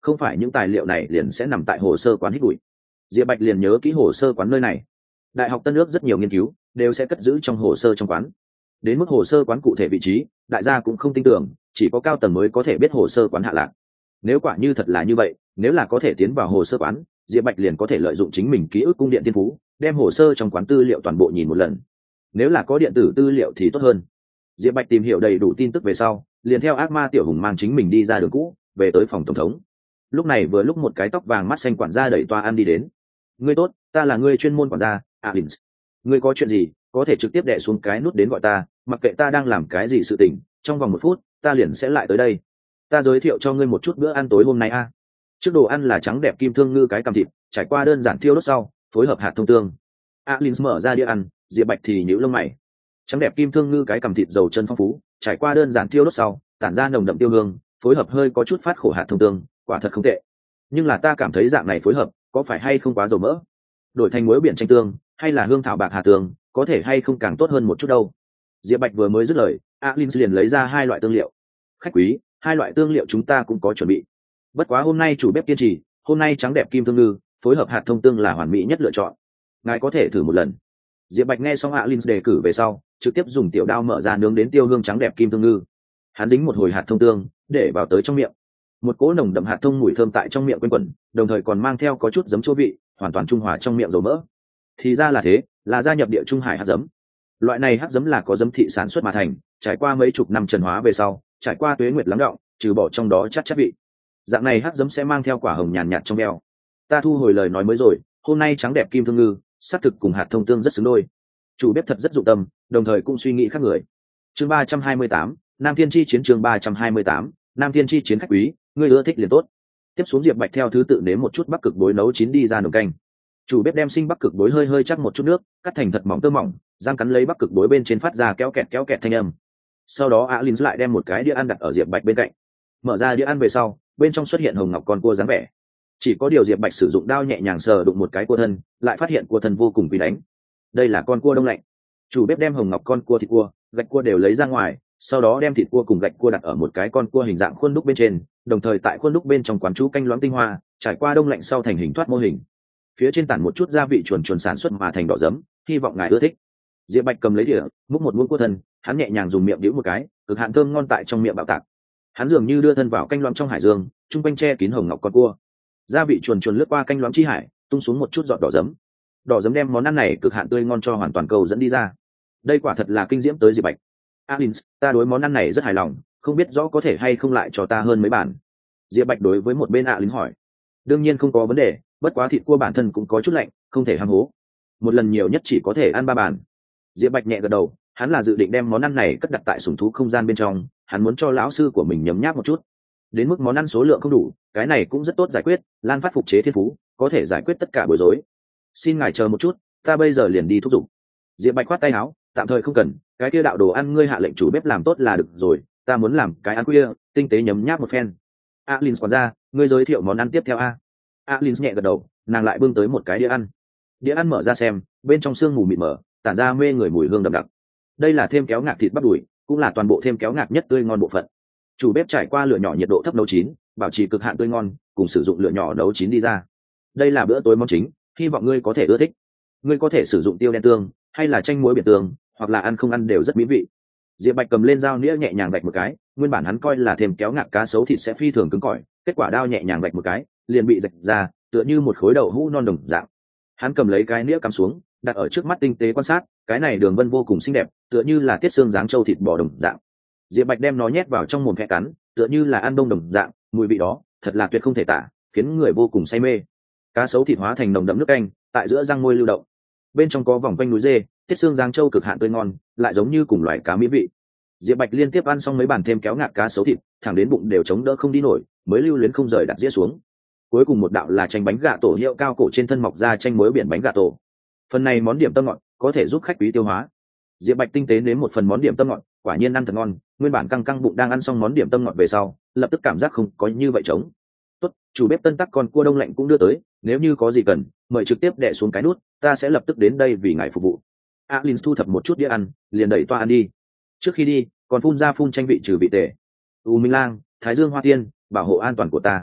không phải những tài liệu này liền sẽ nằm tại hồ sơ quán hít bụi. Diệp Bạch liền nhớ kỹ hồ sơ quán nơi này. Đại học Tân Ước rất nhiều nghiên cứu đều sẽ cất giữ trong hồ sơ trong quán. Đến mức hồ sơ quán cụ thể vị trí, đại gia cũng không tin tưởng, chỉ có cao tầng mới có thể biết hồ sơ quán hạ lạc. Nếu quả như thật là như vậy, nếu là có thể tiến vào hồ sơ quán, Diệp Bạch liền có thể lợi dụng chính mình ký ức cung điện tiên phú, đem hồ sơ trong quán tư liệu toàn bộ nhìn một lần. Nếu là có điện tử tư liệu thì tốt hơn. Diệp Bạch tìm hiểu đầy đủ tin tức về sau, liền theo ác ma tiểu hùng mang chính mình đi ra đường cũ, về tới phòng tổng thống. Lúc này vừa lúc một cái tóc vàng mắt xanh quản gia đẩy toa ăn đi đến. Ngươi tốt, ta là ngươi chuyên môn quản gia, Alins. Ngươi có chuyện gì, có thể trực tiếp đè xuống cái nút đến gọi ta, mặc kệ ta đang làm cái gì sự tình, trong vòng một phút, ta liền sẽ lại tới đây. Ta giới thiệu cho ngươi một chút bữa ăn tối hôm nay a. Trước đồ ăn là trắng đẹp kim thương ngư cái cằm thịt, trải qua đơn giản thiêu đốt sau, phối hợp hạt thông tương. Alins mở ra đĩa ăn, Diệp Bạch thì nhíu lông mày. Trắng đẹp kim thương ngư cái cằm thịt dầu chân phong phú, trải qua đơn giản thiêu đốt sau, tản ra nồng đậm tiêu hương, phối hợp hơi có chút phát khổ hạt thông tương, quả thật không tệ. Nhưng là ta cảm thấy dạng này phối hợp, có phải hay không quá dầu mỡ? Đổi thành muối biển chanh tương, hay là hương thảo bạc hà tương, có thể hay không càng tốt hơn một chút đâu. Diệp Bạch vừa mới dứt lời, Alins liền lấy ra hai loại tương liệu. Khách quý, hai loại tương liệu chúng ta cũng có chuẩn bị. Bất quá hôm nay chủ bếp kiên trì, hôm nay trắng đẹp kim thương ngư, phối hợp hạt thông tương là hoàn mỹ nhất lựa chọn. Ngài có thể thử một lần. Diệp Bạch nghe xong Alins đề cử về sau, trực tiếp dùng tiểu đao mở ra nướng đến tiêu hương trắng đẹp kim thương ngư. Hắn dính một hồi hạt thông tương, để vào tới trong miệng. Một cỗ nồng đậm hạt thông mùi thơm tại trong miệng quanh quẩn, đồng thời còn mang theo có chút giấm chua vị, hoàn toàn trung hòa trong miệng dầu mỡ. Thì ra là thế, là gia nhập địa trung hải hạt giấm. Loại này hạt giấm là có giấm thị sản xuất mà thành, trải qua mấy chục năm trần hóa về sau, trải qua tuế nguyệt lắng đọng, trừ bỏ trong đó chắc chắc vị. Dạng này hạt giấm sẽ mang theo quả hồng nhàn nhạt, nhạt trong beo. Ta thu hồi lời nói mới rồi, hôm nay trắng đẹp kim thương ngư, xác thực cùng hạt thông tương rất xứng đôi. Chủ bếp thật rất dụng tâm, đồng thời cũng suy nghĩ khác người. Chương ba trăm hai mươi tám, Nam Thiên Chi chiến chương ba trăm hai mươi tám, Nam Thiên Chi chiến khách quý, ngươi ưa thích liền tốt. Tiếp xuống Diệp Bạch theo thứ tự nếm một chút bắc cực bối nấu chín đi ra nồi canh. Chủ bếp đem sinh bắc cực bối hơi hơi chắc một chút nước, cắt thành thật mỏng tơ mỏng, giang cắn lấy bắc cực bối bên trên phát ra kéo kẹt kéo kẹt thanh âm. Sau đó Alins lại đem một cái đĩa ăn đặt ở Diệp Bạch bên cạnh. Mở ra đĩa ăn về sau, bên trong xuất hiện hồng ngọc con cua dáng vẻ. Chỉ có điều Diệp Bạch sử dụng đao nhẹ nhàng sờ đụng một cái cua thân, lại phát hiện cua thân vô cùng quý đánh. Đây là con cua đông lạnh. Chủ bếp đem hồng ngọc con cua thịt cua, gạch cua đều lấy ra ngoài, sau đó đem thịt cua cùng gạch cua đặt ở một cái con cua hình dạng khuôn đúc bên trên, đồng thời tại khuôn đúc bên trong quán chú canh loãng tinh hoa, trải qua đông lạnh sau thành hình thoát mô hình. Phía trên tản một chút gia vị chuồn chuồn sản xuất mà thành đỏ giấm, hy vọng ngài ưa thích. Diệp Bạch cầm lấy đĩa, múc một muỗng cua thân, hắn nhẹ nhàng dùng miệng đĩu một cái, cực hạn thơm ngon tại trong miệng bạo tạc. Hắn dường như đưa thân vào canh loãng trong hải dương, trung quanh che kín hồng ngọc con cua. Gia vị chuồn chuồn lướt qua canh loãng chi hải, tung xuống một chút giọt đỏ giấm. Đỏ giấm đem món ăn này cực hạn tươi ngon cho hoàn toàn cầu dẫn đi ra. Đây quả thật là kinh diễm tới Diệp Bạch. Alins, ta đối món ăn này rất hài lòng, không biết rõ có thể hay không lại cho ta hơn mấy bản. Diệp Bạch đối với một bên Alins hỏi. Đương nhiên không có vấn đề, bất quá thịt cua bản thân cũng có chút lạnh, không thể ham hố. Một lần nhiều nhất chỉ có thể ăn ba bản. Diệp Bạch nhẹ gật đầu, hắn là dự định đem món ăn này cất đặt tại sủng thú không gian bên trong, hắn muốn cho lão sư của mình nhấm nháp một chút. Đến mức món ăn số lượng không đủ, cái này cũng rất tốt giải quyết, Lan Phát phục chế thiên phú, có thể giải quyết tất cả bối rối. Xin ngài chờ một chút, ta bây giờ liền đi thúc giục. Diệp Bạch khoát tay áo, tạm thời không cần, cái kia đạo đồ ăn ngươi hạ lệnh chủ bếp làm tốt là được rồi, ta muốn làm cái ăn khuya, tinh tế nhấm nháp một phen. Alins còn ra, ngươi giới thiệu món ăn tiếp theo a. Alins nhẹ gật đầu, nàng lại bưng tới một cái đĩa ăn. Đĩa ăn mở ra xem, bên trong xương mù mịt mờ, tản ra mê người mùi hương đậm đặc. Đây là thêm kéo ngạc thịt bắp đùi, cũng là toàn bộ thêm kéo ngạc nhất tươi ngon bộ phận. Chủ bếp trải qua lửa nhỏ nhiệt độ thấp nấu chín, bảo trì cực hạn tươi ngon, cùng sử dụng lửa nhỏ nấu chín đi ra. Đây là bữa tối món chính, hy vọng ngươi có thể ưa thích. Ngươi có thể sử dụng tiêu đen tương, hay là chanh muối biển tương, hoặc là ăn không ăn đều rất mỹ vị. Diệp Bạch cầm lên dao nĩa nhẹ nhàng vạch một cái, nguyên bản hắn coi là thêm kéo ngạc cá sấu thịt sẽ phi thường cứng cỏi, kết quả đao nhẹ nhàng vạch một cái, liền bị rạch ra, tựa như một khối đậu hũ non đồng dạng. Hắn cầm lấy cái nĩa cắm xuống, đặt ở trước mắt tinh tế quan sát, cái này đường vân vô cùng xinh đẹp, tựa như là tiết xương dáng trâu thịt bò đồng dạng. Diệp Bạch đem nó nhét vào trong mồm khẽ cắn, tựa như là ăn đông đồng dạng, mùi vị đó thật là tuyệt không thể tả, khiến người vô cùng say mê. Cá sấu thịt hóa thành nồng đậm nước canh, tại giữa răng môi lưu động. Bên trong có vòng quanh núi dê, tiết xương giang trâu cực hạn tươi ngon, lại giống như cùng loài cá mỹ vị. Diệp Bạch liên tiếp ăn xong mấy bàn thêm kéo ngạc cá sấu thịt, thẳng đến bụng đều chống đỡ không đi nổi, mới lưu luyến không rời đặt dĩa xuống. Cuối cùng một đạo là chanh bánh gà tổ hiệu cao cổ trên thân mọc ra chanh muối biển bánh gà tổ. Phần này món điểm tâm ngọt, có thể giúp khách quý tiêu hóa. Diệp Bạch tinh tế nếm một phần món điểm tâm ngọt, quả nhiên ăn thật ngon, nguyên bản căng căng bụng đang ăn xong món điểm tâm ngọt về sau, lập tức cảm giác không có như vậy trống. Tốt, chủ bếp tân tắc con cua đông lạnh cũng đưa tới, nếu như có gì cần, mời trực tiếp đè xuống cái nút, ta sẽ lập tức đến đây vì ngài phục vụ. Alins thu thập một chút đĩa ăn, liền đẩy toa ăn đi. Trước khi đi, còn phun ra phun tranh vị trừ vị tể. U Minh Lang, Thái Dương Hoa Tiên, bảo hộ an toàn của ta.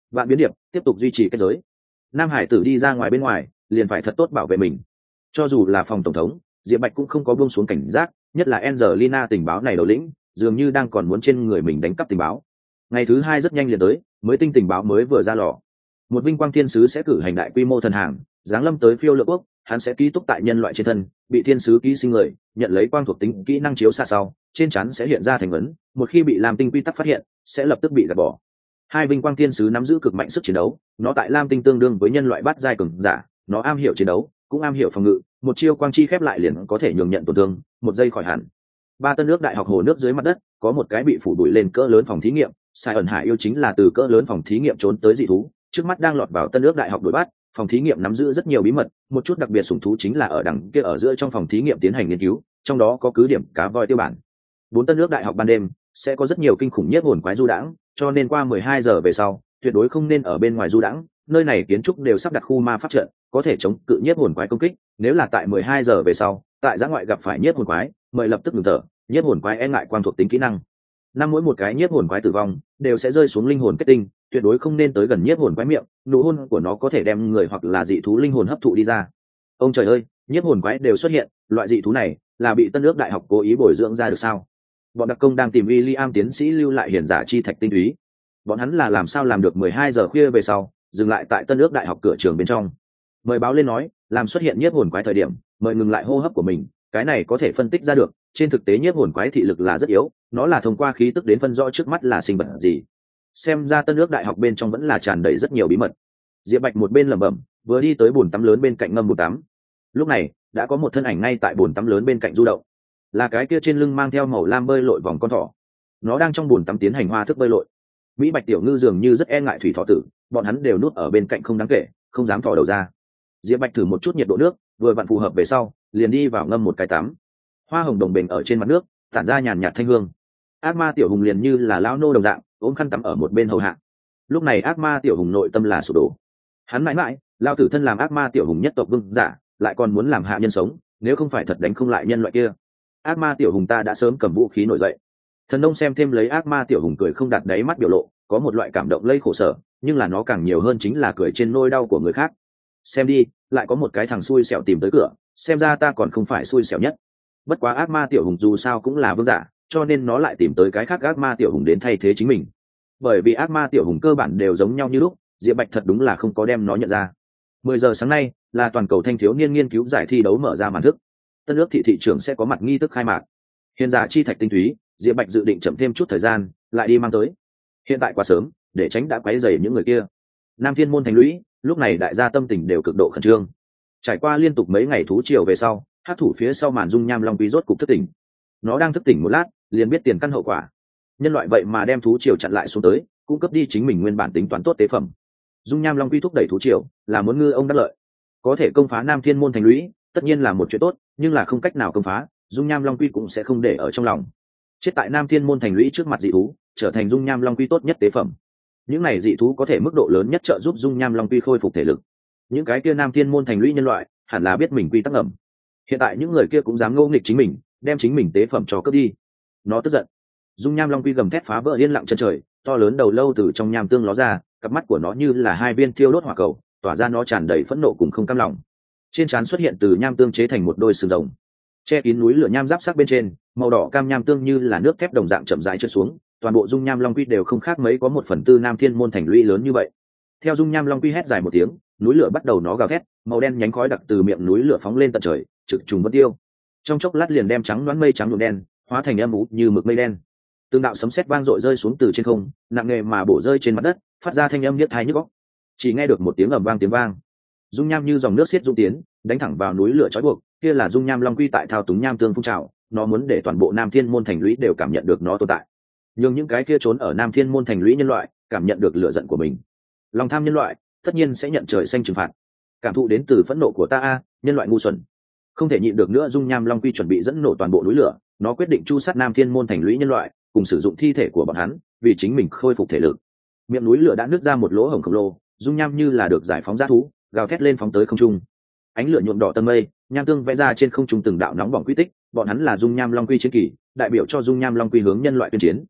Vạn biến điệp tiếp tục duy trì kết giới. Nam hải tử đi ra ngoài bên ngoài liền phải thật tốt bảo vệ mình. Cho dù là phòng tổng thống, Diệp Bạch cũng không có buông xuống cảnh giác, nhất là Angelina tình báo này đầu lĩnh dường như đang còn muốn trên người mình đánh cắp tình báo. Ngày thứ hai rất nhanh liền tới, mới tinh tình báo mới vừa ra lò. Một vinh quang thiên sứ sẽ cử hành đại quy mô thần hàng giáng lâm tới phiêu lượng quốc, hắn sẽ ký túc tại nhân loại trên thân, bị thiên sứ ký sinh người nhận lấy quang thuộc tính kỹ năng chiếu xa sau, trên trán sẽ hiện ra thành vấn, một khi bị Lam Tinh quy tắc phát hiện sẽ lập tức bị gạt bỏ. Hai vinh quang thiên sứ nắm giữ cực mạnh sức chiến đấu, nó tại Lam Tinh tương đương với nhân loại bát giai cường giả, nó am hiểu chiến đấu cũng am hiểu phòng ngự, một chiêu quang chi khép lại liền có thể nhường nhận tổn thương, một giây khỏi hẳn. Ba tân nước đại học hồ nước dưới mặt đất có một cái bị phủ bụi lên cỡ lớn phòng thí nghiệm, Sai ẩn hải yêu chính là từ cỡ lớn phòng thí nghiệm trốn tới dị thú, trước mắt đang lọt vào tân nước đại học đuổi bắt. Phòng thí nghiệm nắm giữ rất nhiều bí mật, một chút đặc biệt sủng thú chính là ở đằng kia ở giữa trong phòng thí nghiệm tiến hành nghiên cứu, trong đó có cứ điểm cá voi tiêu bản. Bốn tân nước đại học ban đêm sẽ có rất nhiều kinh khủng nhất hồn quái du đãng, cho nên qua mười hai giờ về sau tuyệt đối không nên ở bên ngoài du đãng, nơi này kiến trúc đều sắp đặt khu ma pháp trận, có thể chống cự nhiếp hồn quái công kích. Nếu là tại mười hai giờ về sau tại giã ngoại gặp phải nhiếp hồn quái, mời lập tức ngừng thở, nhiếp hồn quái e ngại quan thuộc tính kỹ năng. Năm mỗi một cái nhiếp hồn quái tử vong đều sẽ rơi xuống linh hồn kết tinh, tuyệt đối không nên tới gần nhiếp hồn quái miệng, nụ hôn của nó có thể đem người hoặc là dị thú linh hồn hấp thụ đi ra. Ông trời ơi, nhiếp hồn quái đều xuất hiện, loại dị thú này là bị tân nước đại học cố ý bồi dưỡng ra được sao? Bọn đặc công đang tìm William tiến sĩ lưu lại hiển giả chi thạch tinh túy. Bọn hắn là làm sao làm được mười hai giờ khuya về sau dừng lại tại tân nước đại học cửa trường bên trong? Mời báo lên nói, làm xuất hiện nhiếp hồn quái thời điểm, mời ngừng lại hô hấp của mình, cái này có thể phân tích ra được, trên thực tế nhiếp hồn quái thị lực là rất yếu, nó là thông qua khí tức đến phân rõ trước mắt là sinh vật gì. Xem ra tân nước đại học bên trong vẫn là tràn đầy rất nhiều bí mật. Diệp Bạch một bên lẩm bẩm, vừa đi tới bồn tắm lớn bên cạnh ngâm bồn tắm. Lúc này đã có một thân ảnh ngay tại bồn tắm lớn bên cạnh du động, là cái kia trên lưng mang theo màu lam bơi lội vòng con thỏ. Nó đang trong bồn tắm tiến hành hoa thức bơi lội. Mỹ Bạch tiểu ngư dường như rất e ngại thủy thỏ tử, bọn hắn đều núp ở bên cạnh không đáng kể, không dám thò đầu ra. Diệp Bạch thử một chút nhiệt độ nước, vừa vặn phù hợp về sau liền đi vào ngâm một cái tắm. Hoa hồng đồng bềnh ở trên mặt nước tản ra nhàn nhạt thanh hương. Ác ma tiểu hùng liền như là lão nô đồng dạng ôm khăn tắm ở một bên hầu hạ. Lúc này ác ma tiểu hùng nội tâm là sụp đổ. Hắn mãi mãi lao tử thân làm ác ma tiểu hùng nhất tộc vương giả, lại còn muốn làm hạ nhân sống, nếu không phải thật đánh không lại nhân loại kia, ác ma tiểu hùng ta đã sớm cầm vũ khí nổi dậy. Thần nông xem thêm lấy ác ma tiểu hùng cười không đặt đáy mắt biểu lộ, có một loại cảm động lây khổ sở, nhưng là nó càng nhiều hơn chính là cười trên nỗi đau của người khác. Xem đi, lại có một cái thằng xui xẻo tìm tới cửa, xem ra ta còn không phải xui xẻo nhất. Bất quá ác ma tiểu hùng dù sao cũng là vương giả, cho nên nó lại tìm tới cái khác ác ma tiểu hùng đến thay thế chính mình. Bởi vì ác ma tiểu hùng cơ bản đều giống nhau như lúc, Diệp Bạch thật đúng là không có đem nó nhận ra. Mười giờ sáng nay là toàn cầu thanh thiếu niên nghiên cứu giải thi đấu mở ra màn thức. Tân ước thị thị trưởng sẽ có mặt nghi thức khai mạc. Hiện giả chi thạch tinh túy, Diệp Bạch dự định chậm thêm chút thời gian lại đi mang tới. Hiện tại quá sớm, để tránh đã quấy rầy những người kia. Nam Thiên môn thành lũy, lúc này đại gia tâm tình đều cực độ khẩn trương. Trải qua liên tục mấy ngày thú triều về sau, hát thủ phía sau màn dung nham long quý rốt cục thức tỉnh. Nó đang thức tỉnh một lát liền biết tiền căn hậu quả. Nhân loại vậy mà đem thú triều chặn lại xuống tới, cung cấp đi chính mình nguyên bản tính toán tốt tế phẩm. Dung nham long quy thúc đẩy thú triều là muốn ngư ông đắc lợi, có thể công phá Nam Thiên môn thành lũy tất nhiên là một chuyện tốt, nhưng là không cách nào công phá, dung nham long quy cũng sẽ không để ở trong lòng. Chết tại Nam Thiên môn thành lũy trước mặt dị thú trở thành dung nham long quy tốt nhất tế phẩm. Những này dị thú có thể mức độ lớn nhất trợ giúp dung nham long quy khôi phục thể lực. Những cái kia Nam Thiên môn thành lũy nhân loại hẳn là biết mình quy tắc ngầm. Hiện tại những người kia cũng dám ngỗ nghịch chính mình, đem chính mình tế phẩm cho cướp đi. Nó tức giận. Dung nham long quy gầm thét phá vỡ yên lặng chân trời, to lớn đầu lâu từ trong nham tương ló ra, cặp mắt của nó như là hai viên thiêu đốt hỏa cầu, tỏa ra nó tràn đầy phẫn nộ cùng không cam lòng. Trên trán xuất hiện từ nham tương chế thành một đôi sừng rồng, che kín núi lửa nham giáp sắc bên trên, màu đỏ cam nham tương như là nước thép đồng dạng chậm rãi trượt xuống, toàn bộ dung nham long quy đều không khác mấy có một phần tư Nam Thiên môn thành lũy lớn như vậy. Theo dung nham long quy hét dài một tiếng, núi lửa bắt đầu nó gào thét, màu đen nhánh khói đặc từ miệng núi lửa phóng lên tận trời, trực trùng vân tiêu. Trong chốc lát liền đem trắng đoán mây trắng nhuộm đen, hóa thành âm u như mực mây đen. Từng đạo sấm sét vang dội rơi xuống từ trên không, nặng nề mà bổ rơi trên mặt đất, phát ra thanh âm niết tai nhức óc. Chỉ nghe được một tiếng ầm vang tiếng vang, dung nham như dòng nước xiết dung tiến, đánh thẳng vào núi lửa trói buộc. Kia là dung nham long quy tại thao túng nham tương phun trào, nó muốn để toàn bộ Nam Thiên môn thành lũy đều cảm nhận được nó tồn tại. Nhưng những cái kia trốn ở Nam Thiên môn thành lũy nhân loại cảm nhận được lửa giận của mình. Lòng tham nhân loại tất nhiên sẽ nhận trời xanh trừng phạt. Cảm thụ đến từ phẫn nộ của ta a, nhân loại ngu xuẩn. Không thể nhịn được nữa, dung nham long quy chuẩn bị dẫn nổ toàn bộ núi lửa, nó quyết định chu sát Nam Thiên môn thành lũy nhân loại, cùng sử dụng thi thể của bọn hắn vì chính mình khôi phục thể lực. Miệng núi lửa đã nứt ra một lỗ hổng khổng lồ, dung nham như là được giải phóng dã thú, gào thét lên phóng tới không trung. Ánh lửa nhuộm đỏ tầng mây, nham tương vẽ ra trên không trung từng đạo nóng bỏng quy tích, bọn hắn là dung nham long quy chiến kỳ, đại biểu cho dung nham long quy hướng nhân loại tuyên chiến.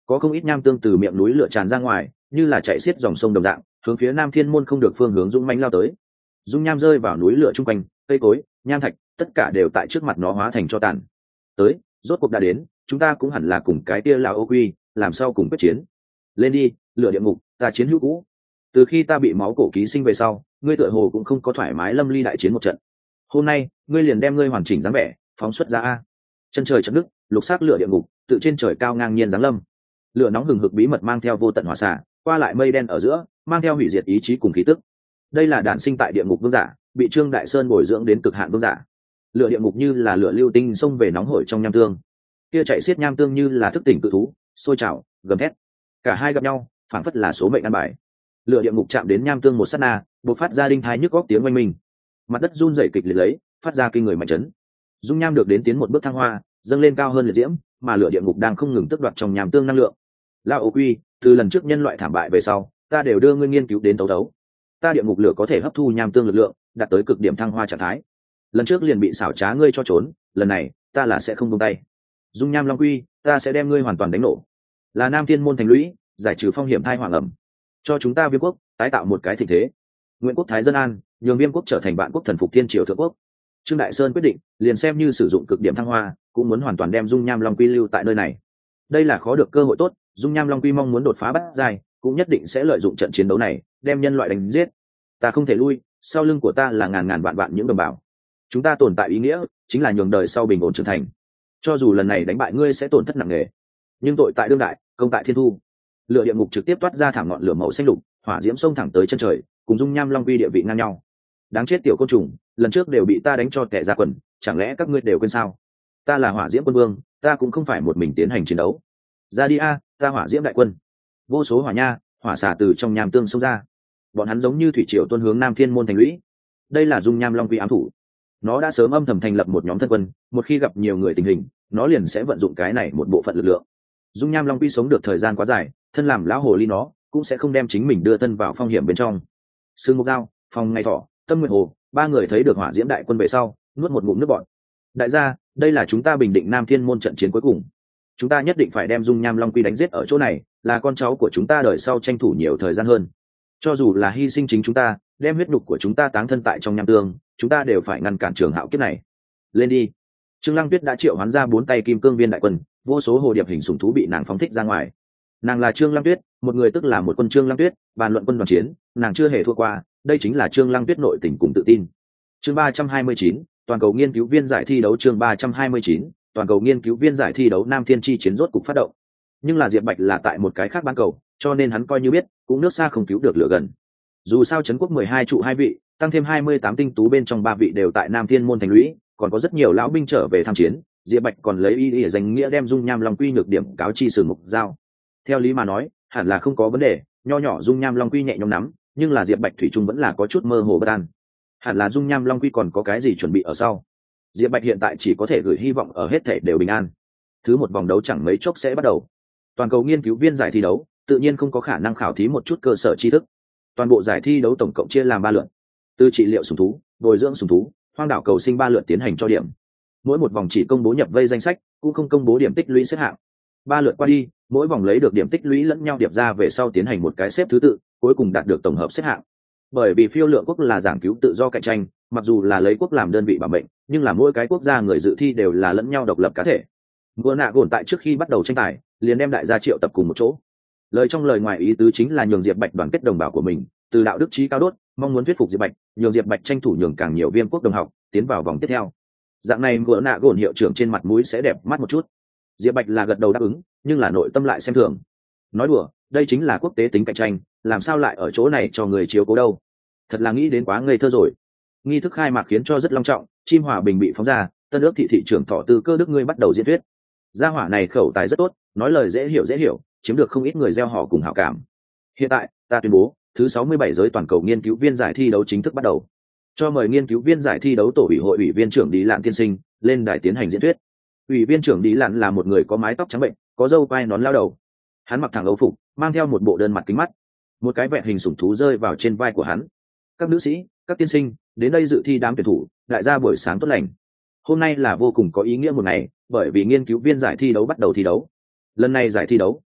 có không ít nham tương từ miệng núi lửa tràn ra ngoài, như là chạy xiết dòng sông đồng dạng, hướng phía Nam Thiên môn không được phương hướng dũng mãnh lao tới. Dung nham rơi vào núi lửa trung quanh, cây cối, nham thạch, tất cả đều tại trước mặt nó hóa thành tro tàn. Tới, rốt cuộc đã đến, chúng ta cũng hẳn là cùng cái kia là ô quy, làm sao cùng quyết chiến. Lên đi, lửa địa ngục, ta chiến hữu cũ. Từ khi ta bị máu cổ ký sinh về sau, ngươi tựa hồ cũng không có thoải mái lâm ly đại chiến một trận. Hôm nay, ngươi liền đem ngươi hoàn chỉnh dáng vẻ, phóng xuất ra a. Chân trời chợt nước, lục sắc lửa địa ngục, tự trên trời cao ngang nhiên giáng lâm. Lửa nóng hừng hực bí mật mang theo vô tận hỏa xả, qua lại mây đen ở giữa, mang theo hủy diệt ý chí cùng khí tức. Đây là đản sinh tại địa ngục vương giả, bị Trương Đại Sơn bồi dưỡng đến cực hạn vương giả. Lửa địa ngục như là lửa lưu tinh xông về nóng hổi trong nham tương, kia chạy xiết nham tương như là thức tỉnh cự thú, sôi trào, gầm thét. Cả hai gặp nhau, phảng phất là số mệnh ăn bài. Lửa địa ngục chạm đến nham tương một sát na, bộc phát ra đinh thái nhức góc tiếng oanh minh. Mặt đất run rẩy kịch liệt lấy, phát ra kinh người mạnh chấn. Dung nham được đến tiến một bước thăng hoa, dâng lên cao hơn liệt diễm, mà lửa địa ngục đang không ngừng tước đoạt trong nham tương năng lượng. Lão Ô Quy, từ lần trước nhân loại thảm bại về sau, ta đều đưa ngươi nghiên cứu đến đấu đấu. Ta địa ngục lửa có thể hấp thu nham tương lực lượng, đạt tới cực điểm thăng hoa trạng thái. Lần trước liền bị xảo trá ngươi cho trốn, lần này ta là sẽ không buông tay. Dung nham long quy, ta sẽ đem ngươi hoàn toàn đánh nổ. Là Nam Thiên môn thành lũy, giải trừ phong hiểm thai hoàng ẩm, cho chúng ta Viêm quốc tái tạo một cái thịnh thế. Nguyện quốc thái dân an, nhường Viêm quốc trở thành vạn quốc thần phục thiên triều thượng quốc. Trương Đại Sơn quyết định, liền xem như sử dụng cực điểm thăng hoa, cũng muốn hoàn toàn đem dung nham long quy lưu tại nơi này. Đây là khó được cơ hội tốt, dung nham long quy mong muốn đột phá bát giai, cũng nhất định sẽ lợi dụng trận chiến đấu này, đem nhân loại đánh giết. Ta không thể lui, sau lưng của ta là ngàn ngàn vạn vạn những đồng bào. Chúng ta tồn tại ý nghĩa chính là nhường đời sau bình ổn trưởng thành. Cho dù lần này đánh bại ngươi sẽ tổn thất nặng nề, nhưng tội tại đương đại, công tại thiên thu. Lửa địa ngục trực tiếp toát ra thảm ngọn lửa màu xanh lục, hỏa diễm xông thẳng tới chân trời, cùng dung nham long quy địa vị ngang nhau. Đáng chết tiểu côn trùng, lần trước đều bị ta đánh cho tẻ ra quần, chẳng lẽ các ngươi đều quên sao? Ta là hỏa diễm quân vương, ta cũng không phải một mình tiến hành chiến đấu. Ra đi a, ta hỏa diễm đại quân. Vô số hỏa nha, hỏa xả từ trong nham tương xông ra. Bọn hắn giống như thủy triều tuôn hướng Nam Thiên môn thành lũy. Đây là dung nham long quy ám thủ. Nó đã sớm âm thầm thành lập một nhóm thân quân, một khi gặp nhiều người tình hình, nó liền sẽ vận dụng cái này một bộ phận lực lượng. Dung nham long quy sống được thời gian quá dài, thân làm lão hồ ly nó cũng sẽ không đem chính mình đưa thân vào phong hiểm bên trong. Sương Mục Dao, Phong Ngày Thỏ, Tâm Nguyệt Hồ, ba người thấy được hỏa diễm đại quân về sau, nuốt một ngụm nước bọt. Đại gia, đây là chúng ta bình định Nam Thiên môn trận chiến cuối cùng. Chúng ta nhất định phải đem dung nham long quy đánh giết ở chỗ này, là con cháu của chúng ta đời sau tranh thủ nhiều thời gian hơn. Cho dù là hy sinh chính chúng ta, đem huyết nhục của chúng ta táng thân tại trong nham tương, chúng ta đều phải ngăn cản trường hạo kiếp này. Lên đi. Trương Lăng Tuyết đã triệu hoán ra bốn tay kim cương viên đại quân, vô số hồ điệp hình sủng thú bị nàng phóng thích ra ngoài. Nàng là Trương Lăng Tuyết, một người tức là một quân Trương Lăng Tuyết, bàn luận quân đoàn chiến, nàng chưa hề thua qua, đây chính là Trương Lăng Tuyết nội tình cùng tự tin. Chương ba trăm hai mươi chín, toàn cầu nghiên cứu viên giải thi đấu. Chương ba trăm hai mươi chín, toàn cầu nghiên cứu viên giải thi đấu. Nam Thiên chi chiến rốt cục phát động. Nhưng là Diệp Bạch là tại một cái khác bán cầu, cho nên hắn coi như biết, cũng nước xa không cứu được lửa gần. Dù sao trấn quốc mười hai trụ hai vị, tăng thêm hai mươi tám tinh tú bên trong ba vị đều tại Nam Thiên môn thành lũy, còn có rất nhiều lão binh trở về tham chiến, Diệp Bạch còn lấy ý để danh nghĩa đem dung nham long quy nhược điểm cáo chi Sừng Mục Dao. Theo lý mà nói, hẳn là không có vấn đề, nho nhỏ dung nham long quy nhẹ nhõm nắm, nhưng là Diệp Bạch thủy chung vẫn là có chút mơ hồ bất an. Hẳn là dung nham long quy còn có cái gì chuẩn bị ở sau. Diệp Bạch hiện tại chỉ có thể gửi hy vọng ở hết thể đều bình an. Thứ một vòng đấu chẳng mấy chốc sẽ bắt đầu. Toàn cầu nghiên cứu viên giải thi đấu, tự nhiên không có khả năng khảo thí một chút cơ sở tri thức. Toàn bộ giải thi đấu tổng cộng chia làm ba lượt. Từ trị liệu sủng thú, bồi dưỡng sủng thú, hoang đảo cầu sinh ba lượt tiến hành cho điểm. Mỗi một vòng chỉ công bố nhập vây danh sách, cũng không công bố điểm tích lũy xếp hạng. Ba lượt qua đi, mỗi vòng lấy được điểm tích lũy lẫn nhau điệp ra về sau tiến hành một cái xếp thứ tự, cuối cùng đạt được tổng hợp xếp hạng. Bởi vì phiêu lượng quốc là giảng cứu tự do cạnh tranh, mặc dù là lấy quốc làm đơn vị bảo mệnh, nhưng là mỗi cái quốc gia người dự thi đều là lẫn nhau độc lập cá thể. Ngựa nạ gồn tại trước khi bắt đầu tranh tài, liền đem đại gia triệu tập cùng một chỗ. Lời trong lời ngoài ý tứ chính là nhường Diệp Bạch đoàn kết đồng bào của mình, từ đạo đức chí cao đốt, mong muốn thuyết phục Diệp Bạch, nhường Diệp Bạch tranh thủ nhường càng nhiều Viêm quốc đồng học tiến vào vòng tiếp theo. Dạng này ngựa nạ gồn hiệu trưởng trên mặt mũi sẽ đẹp mắt một chút. Diệp Bạch là gật đầu đáp ứng, nhưng là nội tâm lại xem thường. Nói đùa, đây chính là quốc tế tính cạnh tranh, làm sao lại ở chỗ này cho người chiếu cố đâu? Thật là nghĩ đến quá ngây thơ rồi. Nghi thức khai mạc khiến cho rất long trọng, chim hòa bình bị phóng ra, tân ước thị thị trưởng Thọ Tư Cơ Đức ngươi bắt đầu diễn thuyết. Gia hỏa này khẩu tài rất tốt, nói lời dễ hiểu dễ hiểu, chiếm được không ít người gieo họ cùng hảo cảm. Hiện tại, ta tuyên bố, thứ sáu mươi bảy giới toàn cầu nghiên cứu viên giải thi đấu chính thức bắt đầu. Cho mời nghiên cứu viên giải thi đấu tổ ủy hội ủy viên trưởng Lý Lạn tiên sinh lên đài tiến hành diễn thuyết. Ủy viên trưởng Lý Lạn là một người có mái tóc trắng bệnh, có râu quai nón lao đầu. Hắn mặc thẳng âu phục, mang theo một bộ đơn mặt kính mắt. Một cái vẹn hình sủng thú rơi vào trên vai của hắn. Các nữ sĩ, các tiên sinh, đến đây dự thi đám tuyển thủ, đại gia buổi sáng tốt lành. Hôm nay là vô cùng có ý nghĩa một ngày, bởi vì nghiên cứu viên giải thi đấu bắt đầu thi đấu. Lần này giải thi đấu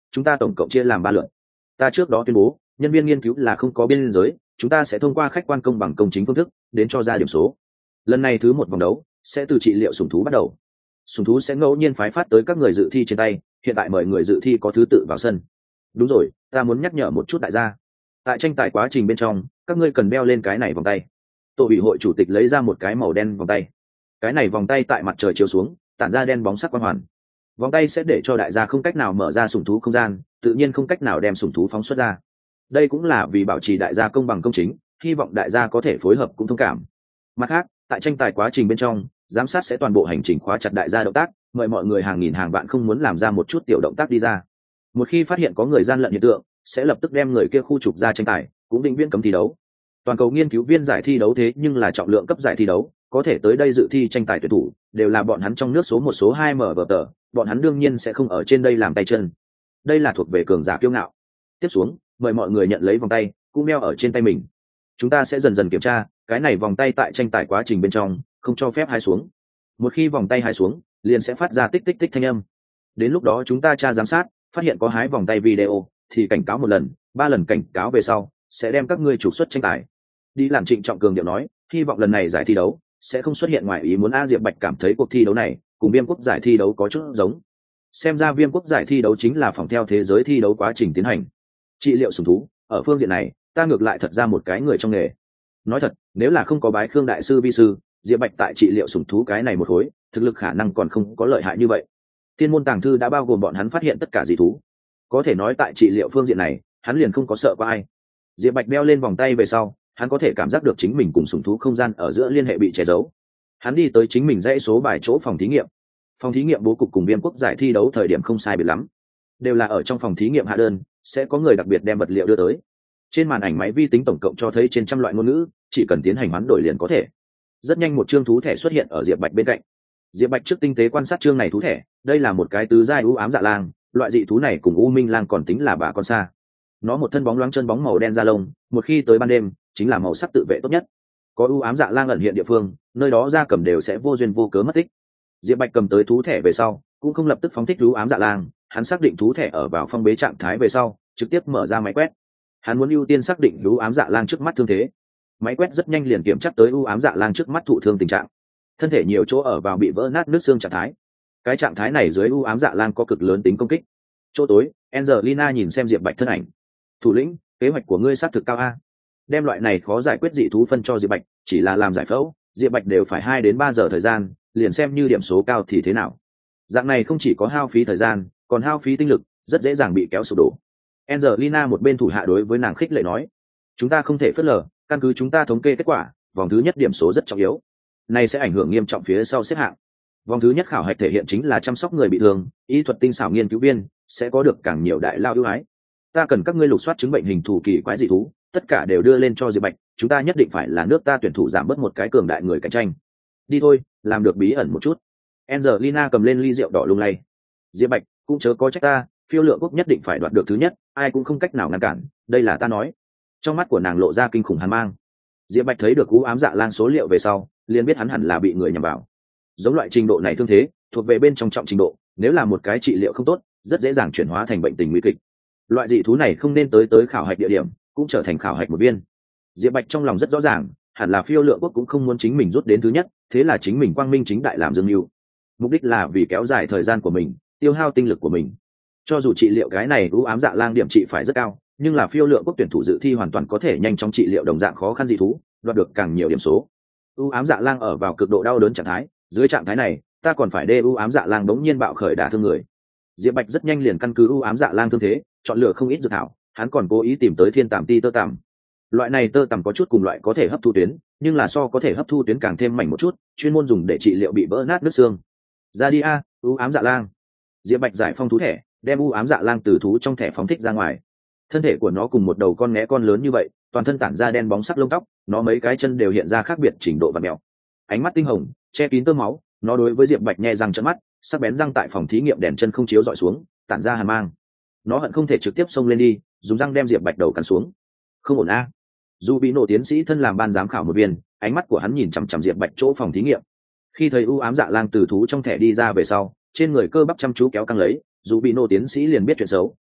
chúng ta tổng cộng chia làm ba lượt. Ta trước đó tuyên bố nhân viên nghiên cứu là không có biên giới, chúng ta sẽ thông qua khách quan công bằng công chính phương thức đến cho ra điểm số. Lần này thứ một vòng đấu sẽ từ trị liệu sủng thú bắt đầu, sủng thú sẽ ngẫu nhiên phái phát tới các người dự thi trên tay, hiện tại mời người dự thi có thứ tự vào sân. Đúng rồi, ta muốn nhắc nhở một chút đại gia, tại tranh tài quá trình bên trong các ngươi cần đeo lên cái này vòng tay. Tổ ủy hội chủ tịch lấy ra một cái màu đen vòng tay, cái này vòng tay tại mặt trời chiếu xuống tản ra đen bóng sắc quang hoàn, vòng tay sẽ để cho đại gia không cách nào mở ra sủng thú không gian, tự nhiên không cách nào đem sủng thú phóng xuất ra. Đây cũng là vì bảo trì đại gia công bằng công chính, hy vọng đại gia có thể phối hợp cũng thông cảm. Mặt khác, tại tranh tài quá trình bên trong giám sát sẽ toàn bộ hành trình khóa chặt đại gia động tác, mời mọi người hàng nghìn hàng vạn không muốn làm ra một chút tiểu động tác đi ra. Một khi phát hiện có người gian lận hiện tượng sẽ lập tức đem người kia khu trục ra tranh tài, cũng định viễn cấm thi đấu. Toàn cầu nghiên cứu viên giải thi đấu thế nhưng là trọng lượng cấp giải thi đấu, có thể tới đây dự thi tranh tài tuyển thủ đều là bọn hắn trong nước số một số hai mở vở tờ, bọn hắn đương nhiên sẽ không ở trên đây làm tay chân. Đây là thuộc về cường giả kiêu ngạo. Tiếp xuống, mời mọi người nhận lấy vòng tay, cũng đeo ở trên tay mình. Chúng ta sẽ dần dần kiểm tra, cái này vòng tay tại tranh tài quá trình bên trong không cho phép hái xuống. Một khi vòng tay hái xuống, liền sẽ phát ra tích tích tích thanh âm. Đến lúc đó chúng ta tra giám sát, phát hiện có hái vòng tay video, thì cảnh cáo một lần, ba lần cảnh cáo về sau, sẽ đem các ngươi trục xuất tranh tài. Đi làm trịnh trọng cường điệu nói, hy vọng lần này giải thi đấu sẽ không xuất hiện ngoài ý muốn. A Diệp Bạch cảm thấy cuộc thi đấu này cùng Viêm Quốc giải thi đấu có chút giống. Xem ra Viêm Quốc giải thi đấu chính là phòng theo thế giới thi đấu quá trình tiến hành. Trị liệu sủng thú, ở phương diện này, ta ngược lại thật ra một cái người trong nghề. Nói thật, nếu là không có bái Khương đại sư vi sư, Diệp Bạch tại trị liệu sủng thú cái này một khối, thực lực khả năng còn không có lợi hại như vậy. Thiên môn tàng thư đã bao gồm bọn hắn phát hiện tất cả dị thú, có thể nói tại trị liệu phương diện này, hắn liền không có sợ qua ai. Diệp Bạch đeo lên vòng tay về sau, hắn có thể cảm giác được chính mình cùng sủng thú không gian ở giữa liên hệ bị che giấu. Hắn đi tới chính mình dãy số bài chỗ phòng thí nghiệm. Phòng thí nghiệm bố cục cùng Viêm Quốc giải thi đấu thời điểm không sai biệt lắm, đều là ở trong phòng thí nghiệm hạ đơn, sẽ có người đặc biệt đem vật liệu đưa tới. Trên màn ảnh máy vi tính tổng cộng cho thấy trên trăm loại ngôn ngữ, chỉ cần tiến hành hoán đổi liền có thể. Rất nhanh một chương thú thẻ xuất hiện ở Diệp Bạch bên cạnh. Diệp Bạch trước tinh tế quan sát chương này thú thẻ, đây là một cái tứ giai u ám dạ lang, loại dị thú này cùng u minh lang còn tính là bà con xa. Nó một thân bóng loáng chân bóng màu đen da lông, một khi tới ban đêm chính là màu sắc tự vệ tốt nhất. Có u ám dạ lang ẩn hiện địa phương, nơi đó gia cầm đều sẽ vô duyên vô cớ mất tích. Diệp Bạch cầm tới thú thẻ về sau, cũng không lập tức phóng thích u ám dạ lang, hắn xác định thú thẻ ở vào phong bế trạng thái về sau, trực tiếp mở ra máy quét. Hắn muốn ưu tiên xác định u ám dạ lang trước mắt thương thế. Máy quét rất nhanh liền kiểm tra tới u ám dạ lang trước mắt thụ thương tình trạng, thân thể nhiều chỗ ở vào bị vỡ nát nứt xương trạng thái. Cái trạng thái này dưới u ám dạ lang có cực lớn tính công kích. Chỗ tối, Angelina nhìn xem Diệp Bạch thân ảnh. Thủ lĩnh, kế hoạch của ngươi xác thực cao a. Đem loại này khó giải quyết dị thú phân cho Diệp Bạch, chỉ là làm giải phẫu, Diệp Bạch đều phải hai đến ba giờ thời gian, liền xem như điểm số cao thì thế nào. Dạng này không chỉ có hao phí thời gian, còn hao phí tinh lực, rất dễ dàng bị kéo sụp đổ. Angelina một bên thủ hạ đối với nàng khích lệ nói, chúng ta không thể phớt lờ, căn cứ chúng ta thống kê kết quả, vòng thứ nhất điểm số rất trọng yếu, này sẽ ảnh hưởng nghiêm trọng phía sau xếp hạng. Vòng thứ nhất khảo hạch thể hiện chính là chăm sóc người bị thương, y thuật tinh xảo nghiên cứu viên sẽ có được càng nhiều đại lao ưu ái. Ta cần các ngươi lục soát chứng bệnh hình thù kỳ quái dị thú, tất cả đều đưa lên cho Diệp Bạch, chúng ta nhất định phải là nước ta tuyển thủ giảm bớt một cái cường đại người cạnh tranh. Đi thôi, làm được bí ẩn một chút. Angelina cầm lên ly rượu đỏ lung lay. Diệp Bạch, cũng chớ có trách ta, phiêu lượng quốc nhất định phải đoạt được thứ nhất, ai cũng không cách nào ngăn cản, đây là ta nói. Trong mắt của nàng lộ ra kinh khủng hàn mang. Diệp Bạch thấy được u ám dạ lang số liệu về sau, liền biết hắn hẳn là bị người nhầm vào. Giống loại trình độ này thương thế, thuộc về bên trong trọng trình độ, nếu là một cái trị liệu không tốt, rất dễ dàng chuyển hóa thành bệnh tình nguy kịch. Loại dị thú này không nên tới tới khảo hạch địa điểm, cũng trở thành khảo hạch một viên. Diệp Bạch trong lòng rất rõ ràng, hẳn là phiêu lượng quốc cũng không muốn chính mình rút đến thứ nhất, thế là chính mình quang minh chính đại làm dương mưu. Mục đích là vì kéo dài thời gian của mình, tiêu hao tinh lực của mình. Cho dù trị liệu cái này u ám dạ lang điểm trị phải rất cao, nhưng là phiêu lượng quốc tuyển thủ dự thi hoàn toàn có thể nhanh chóng trị liệu đồng dạng khó khăn dị thú, đoạt được càng nhiều điểm số. U ám dạ lang ở vào cực độ đau đớn trạng thái, dưới trạng thái này, ta còn phải đê u ám dạ lang đống nhiên bạo khởi đả thương người. Diệp Bạch rất nhanh liền căn cứ u ám dạ lang thương thế, chọn lựa không ít dược thảo, hắn còn cố ý tìm tới thiên tàm ti tơ tằm. Loại này tơ tằm có chút cùng loại có thể hấp thu tuyến, nhưng là so có thể hấp thu tuyến càng thêm mảnh một chút, chuyên môn dùng để trị liệu bị vỡ nát nứt xương. Ra đi a, u ám dạ lang. Diệp Bạch giải phong thú thẻ, đem u ám dạ lang từ thú trong thẻ phóng thích ra ngoài. Thân thể của nó cùng một đầu con né con lớn như vậy, toàn thân tản ra đen bóng sắc lông tóc, nó mấy cái chân đều hiện ra khác biệt trình độ và mèo. Ánh mắt tinh hồng, che kín tơ máu, nó đối với Diệp Bạch nhe răng trợn mắt, sắc bén răng tại phòng thí nghiệm đèn chân không chiếu dọi xuống, tản ra hàn mang. Nó hận không thể trực tiếp xông lên đi, dùng răng đem Diệp Bạch đầu cắn xuống. Không ổn a. Dù bị nổ tiến sĩ thân làm ban giám khảo một viên, ánh mắt của hắn nhìn chằm chằm Diệp Bạch chỗ phòng thí nghiệm. Khi thấy u ám dạ lang từ thú trong thẻ đi ra về sau, trên người cơ bắp chăm chú kéo căng lấy, dù bị nổ tiến sĩ liền biết chuyện xấu.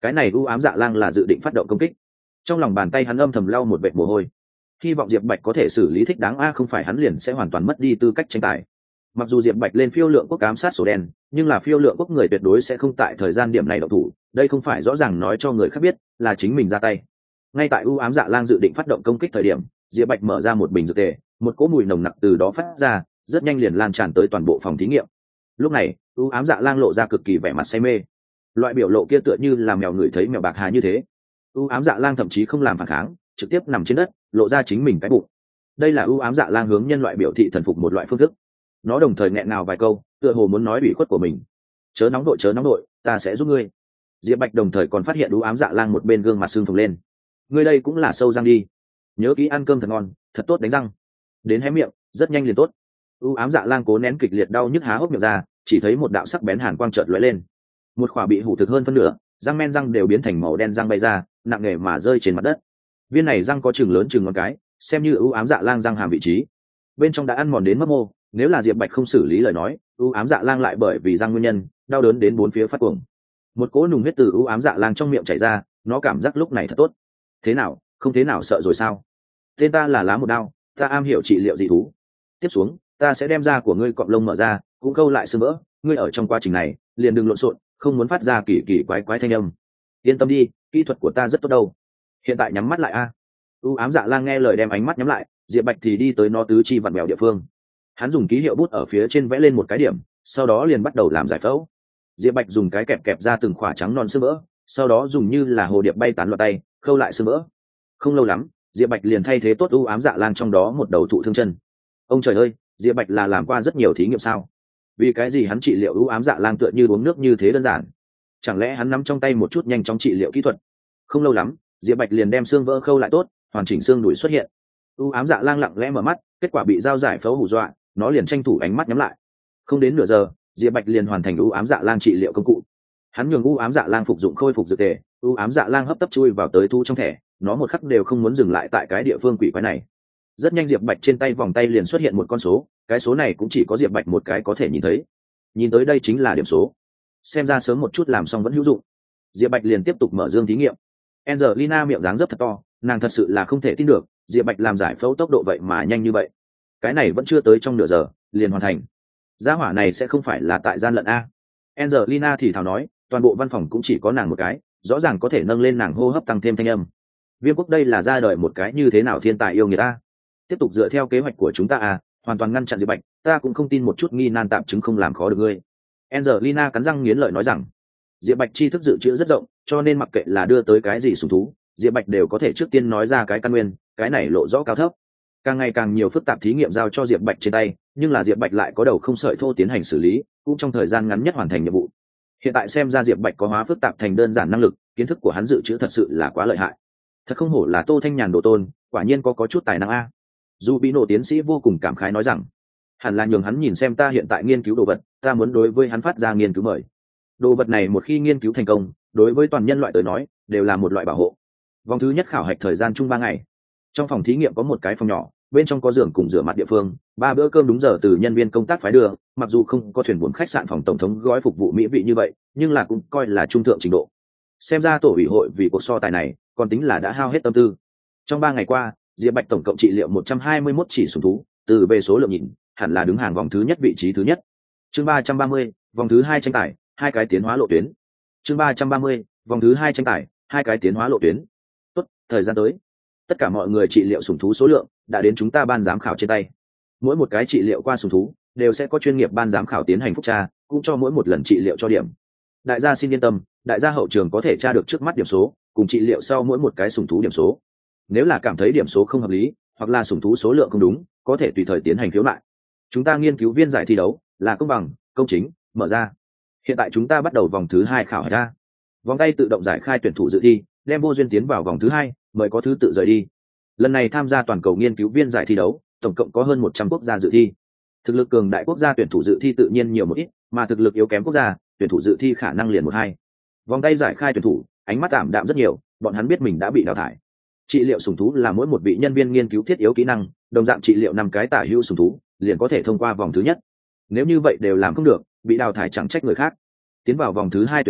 cái này u ám dạ lang là dự định phát động công kích. Trong lòng bàn tay hắn âm thầm lau một vệt mồ hôi, hy vọng Diệp Bạch có thể xử lý thích đáng a, không phải hắn liền sẽ hoàn toàn mất đi tư cách tranh tài. Mặc dù Diệp Bạch lên phiêu lượng quốc ám sát sổ đen, nhưng là phiêu lượng quốc người tuyệt đối sẽ không tại thời gian điểm này động thủ, đây không phải rõ ràng nói cho người khác biết là chính mình ra tay. Ngay tại u ám dạ lang dự định phát động công kích thời điểm, Diệp Bạch mở ra một bình dược tề, một cỗ mùi nồng nặc từ đó phát ra, rất nhanh liền lan tràn tới toàn bộ phòng thí nghiệm. Lúc này u ám dạ lang lộ ra cực kỳ vẻ mặt say mê, loại biểu lộ kia tựa như là mèo ngửi thấy mèo bạc hà như thế. U ám dạ lang thậm chí không làm phản kháng, trực tiếp nằm trên đất lộ ra chính mình cái bụng. Đây là u ám dạ lang hướng nhân loại biểu thị thần phục một loại phương thức. Nó đồng thời nghẹn ngào vài câu, tựa hồ muốn nói ủy khuất của mình. Chớ nóng đội, chớ nóng đội, ta sẽ giúp ngươi. Diệp Bạch đồng thời còn phát hiện u ám dạ lang một bên gương mặt sưng phồng lên. Ngươi đây cũng là sâu răng đi, nhớ kỹ ăn cơm thật ngon, thật tốt đánh răng. Đến hé miệng, rất nhanh liền tốt. U ám dạ lang cố nén kịch liệt đau nhức há hốc miệng ra, chỉ thấy một đạo sắc bén hàn quang chợt lóe lên. Một khỏa bị hủ thực hơn phân nửa, răng men răng đều biến thành màu đen răng bay ra, nặng nề mà rơi trên mặt đất. Viên này răng có chừng lớn chừng ngón cái, xem như u ám dạ lang răng hàm vị trí. Bên trong đã ăn mòn đến mất mô, nếu là Diệp Bạch không xử lý lời nói, u ám dạ lang lại bởi vì răng nguyên nhân, đau đớn đến bốn phía phát cuồng. Một cỗ nùng huyết từ u ám dạ lang trong miệng chảy ra, nó cảm giác lúc này thật tốt. Thế nào, không thế nào sợ rồi sao? Tên ta là Lá Một Đao, ta am hiểu trị liệu dị thú. Tiếp xuống, ta sẽ đem da của ngươi cọng lông mở ra, cũng khâu lại xương vỡ, ngươi ở trong quá trình này, liền đừng lộn xộn, không muốn phát ra kỳ kỳ quái quái thanh âm. Yên tâm đi, kỹ thuật của ta rất tốt đâu. Hiện tại nhắm mắt lại a. U ám dạ lang nghe lời đem ánh mắt nhắm lại, Diệp Bạch thì đi tới nó tứ chi vặn mèo địa phương. Hắn dùng ký hiệu bút ở phía trên vẽ lên một cái điểm, sau đó liền bắt đầu làm giải phẫu. Diệp Bạch dùng cái kẹp kẹp ra từng khỏa trắng non xương vỡ, sau đó dùng như là hồ điệp bay tán loạn tay, khâu lại xương vỡ. Không lâu lắm, Diệp Bạch liền thay thế tốt u ám dạ lang trong đó một đầu thụ thương chân. Ông trời ơi, Diệp Bạch là làm qua rất nhiều thí nghiệm sao? Vì cái gì hắn trị liệu u ám dạ lang tựa như uống nước như thế đơn giản? Chẳng lẽ hắn nắm trong tay một chút nhanh chóng trị liệu kỹ thuật? Không lâu lắm, Diệp Bạch liền đem xương vỡ khâu lại tốt, hoàn chỉnh xương đùi xuất hiện. U ám dạ lang lặng lẽ mở mắt, kết quả bị dao giải phẫu hù dọa, nó liền tranh thủ ánh mắt nhắm lại. Không đến nửa giờ, Diệp Bạch liền hoàn thành u ám dạ lang trị liệu công cụ. Hắn nhường u ám dạ lang phục dụng khôi phục dược tề, u ám dạ lang hấp tấp chui vào tới thu trong thẻ, nó một khắc đều không muốn dừng lại tại cái địa phương quỷ quái này. Rất nhanh Diệp Bạch trên tay vòng tay liền xuất hiện một con số, cái số này cũng chỉ có Diệp Bạch một cái có thể nhìn thấy. Nhìn tới đây chính là điểm số. Xem ra sớm một chút làm xong vẫn hữu dụng. Diệp Bạch liền tiếp tục mở dương thí nghiệm. Angelina miệng dáng dấp thật to, nàng thật sự là không thể tin được, Diệp Bạch làm giải phẫu tốc độ vậy mà nhanh như vậy. Cái này vẫn chưa tới trong nửa giờ, liền hoàn thành. Gia hỏa này sẽ không phải là tại gian lận a? Angelina thì thào nói, toàn bộ văn phòng cũng chỉ có nàng một cái, rõ ràng có thể nâng lên nàng hô hấp tăng thêm thanh âm. Viêm Quốc đây là ra đời một cái như thế nào thiên tài yêu người ta. Tiếp tục dựa theo kế hoạch của chúng ta à, hoàn toàn ngăn chặn Diệp Bạch, ta cũng không tin một chút nghi nan tạm chứng không làm khó được ngươi. Angelina cắn răng nghiến lợi nói rằng, Diệp Bạch tri thức dự trữ rất rộng, cho nên mặc kệ là đưa tới cái gì sủng thú, Diệp Bạch đều có thể trước tiên nói ra cái căn nguyên, cái này lộ rõ cao thấp. Càng ngày càng nhiều phức tạp thí nghiệm giao cho Diệp Bạch trên tay, nhưng là Diệp Bạch lại có đầu không sợi thô tiến hành xử lý, cũng trong thời gian ngắn nhất hoàn thành nhiệm vụ. Hiện tại xem ra Diệp Bạch có hóa phức tạp thành đơn giản năng lực, kiến thức của hắn dự trữ thật sự là quá lợi hại. Thật không hổ là Tô Thanh Nhàn độ tôn, quả nhiên có có chút tài năng a. Dù bị nổ tiến sĩ vô cùng cảm khái nói rằng, hẳn là nhường hắn nhìn xem ta hiện tại nghiên cứu đồ vật, ta muốn đối với hắn phát ra nghiên cứu mời. Đồ vật này một khi nghiên cứu thành công, đối với toàn nhân loại tới nói đều là một loại bảo hộ. Vòng thứ nhất khảo hạch thời gian chung ba ngày. Trong phòng thí nghiệm có một cái phòng nhỏ, bên trong có giường cùng rửa mặt địa phương, ba bữa cơm đúng giờ từ nhân viên công tác phái đưa, mặc dù không có thuyền buồn khách sạn phòng tổng thống gói phục vụ mỹ vị như vậy, nhưng là cũng coi là trung thượng trình độ. Xem ra tổ ủy hội vì cuộc so tài này còn tính là đã hao hết tâm tư. Trong ba ngày qua, Diệp Bạch tổng cộng trị liệu một trăm hai mươi mốt chỉ sủng thú, từ về số lượng nhìn, hẳn là đứng hàng vòng thứ nhất vị trí thứ nhất. Chương ba trăm ba mươi, vòng thứ hai tranh tài, hai cái tiến hóa lộ tuyến. Chương ba trăm ba mươi, vòng thứ hai tranh tài, hai cái tiến hóa lộ tuyến. Tốt, thời gian tới. Tất cả mọi người trị liệu sủng thú số lượng đã đến chúng ta ban giám khảo trên tay. Mỗi một cái trị liệu qua sủng thú đều sẽ có chuyên nghiệp ban giám khảo tiến hành phúc tra, cũng cho mỗi một lần trị liệu cho điểm. Đại gia xin yên tâm, đại gia hậu trường có thể tra được trước mắt điểm số, cùng trị liệu sau mỗi một cái sủng thú điểm số. Nếu là cảm thấy điểm số không hợp lý, hoặc là sủng thú số lượng không đúng, có thể tùy thời tiến hành khiếu nại. Chúng ta nghiên cứu viên giải thi đấu là công bằng, công chính, mở ra. Hiện tại chúng ta bắt đầu vòng thứ hai khảo hạch ra. Vòng tay tự động giải khai tuyển thủ dự thi, đem vô duyên tiến vào vòng thứ hai, mời có thứ tự rời đi. Lần này tham gia toàn cầu nghiên cứu viên giải thi đấu, tổng cộng có hơn một trăm quốc gia dự thi. Thực lực cường đại quốc gia tuyển thủ dự thi tự nhiên nhiều một ít, mà thực lực yếu kém quốc gia, tuyển thủ dự thi khả năng liền một hai. Vòng tay giải khai tuyển thủ, ánh mắt tạm đạm rất nhiều, bọn hắn biết mình đã bị đào thải. Trị liệu sủng thú là mỗi một vị nhân viên nghiên cứu thiết yếu kỹ năng, đồng dạng trị liệu năm cái tả hữu sủng thú, liền có thể thông qua vòng thứ nhất. Nếu như vậy đều làm không được, bị đào thải chẳng trách người khác. Tiến vào vòng thứ hai tuyển thủ,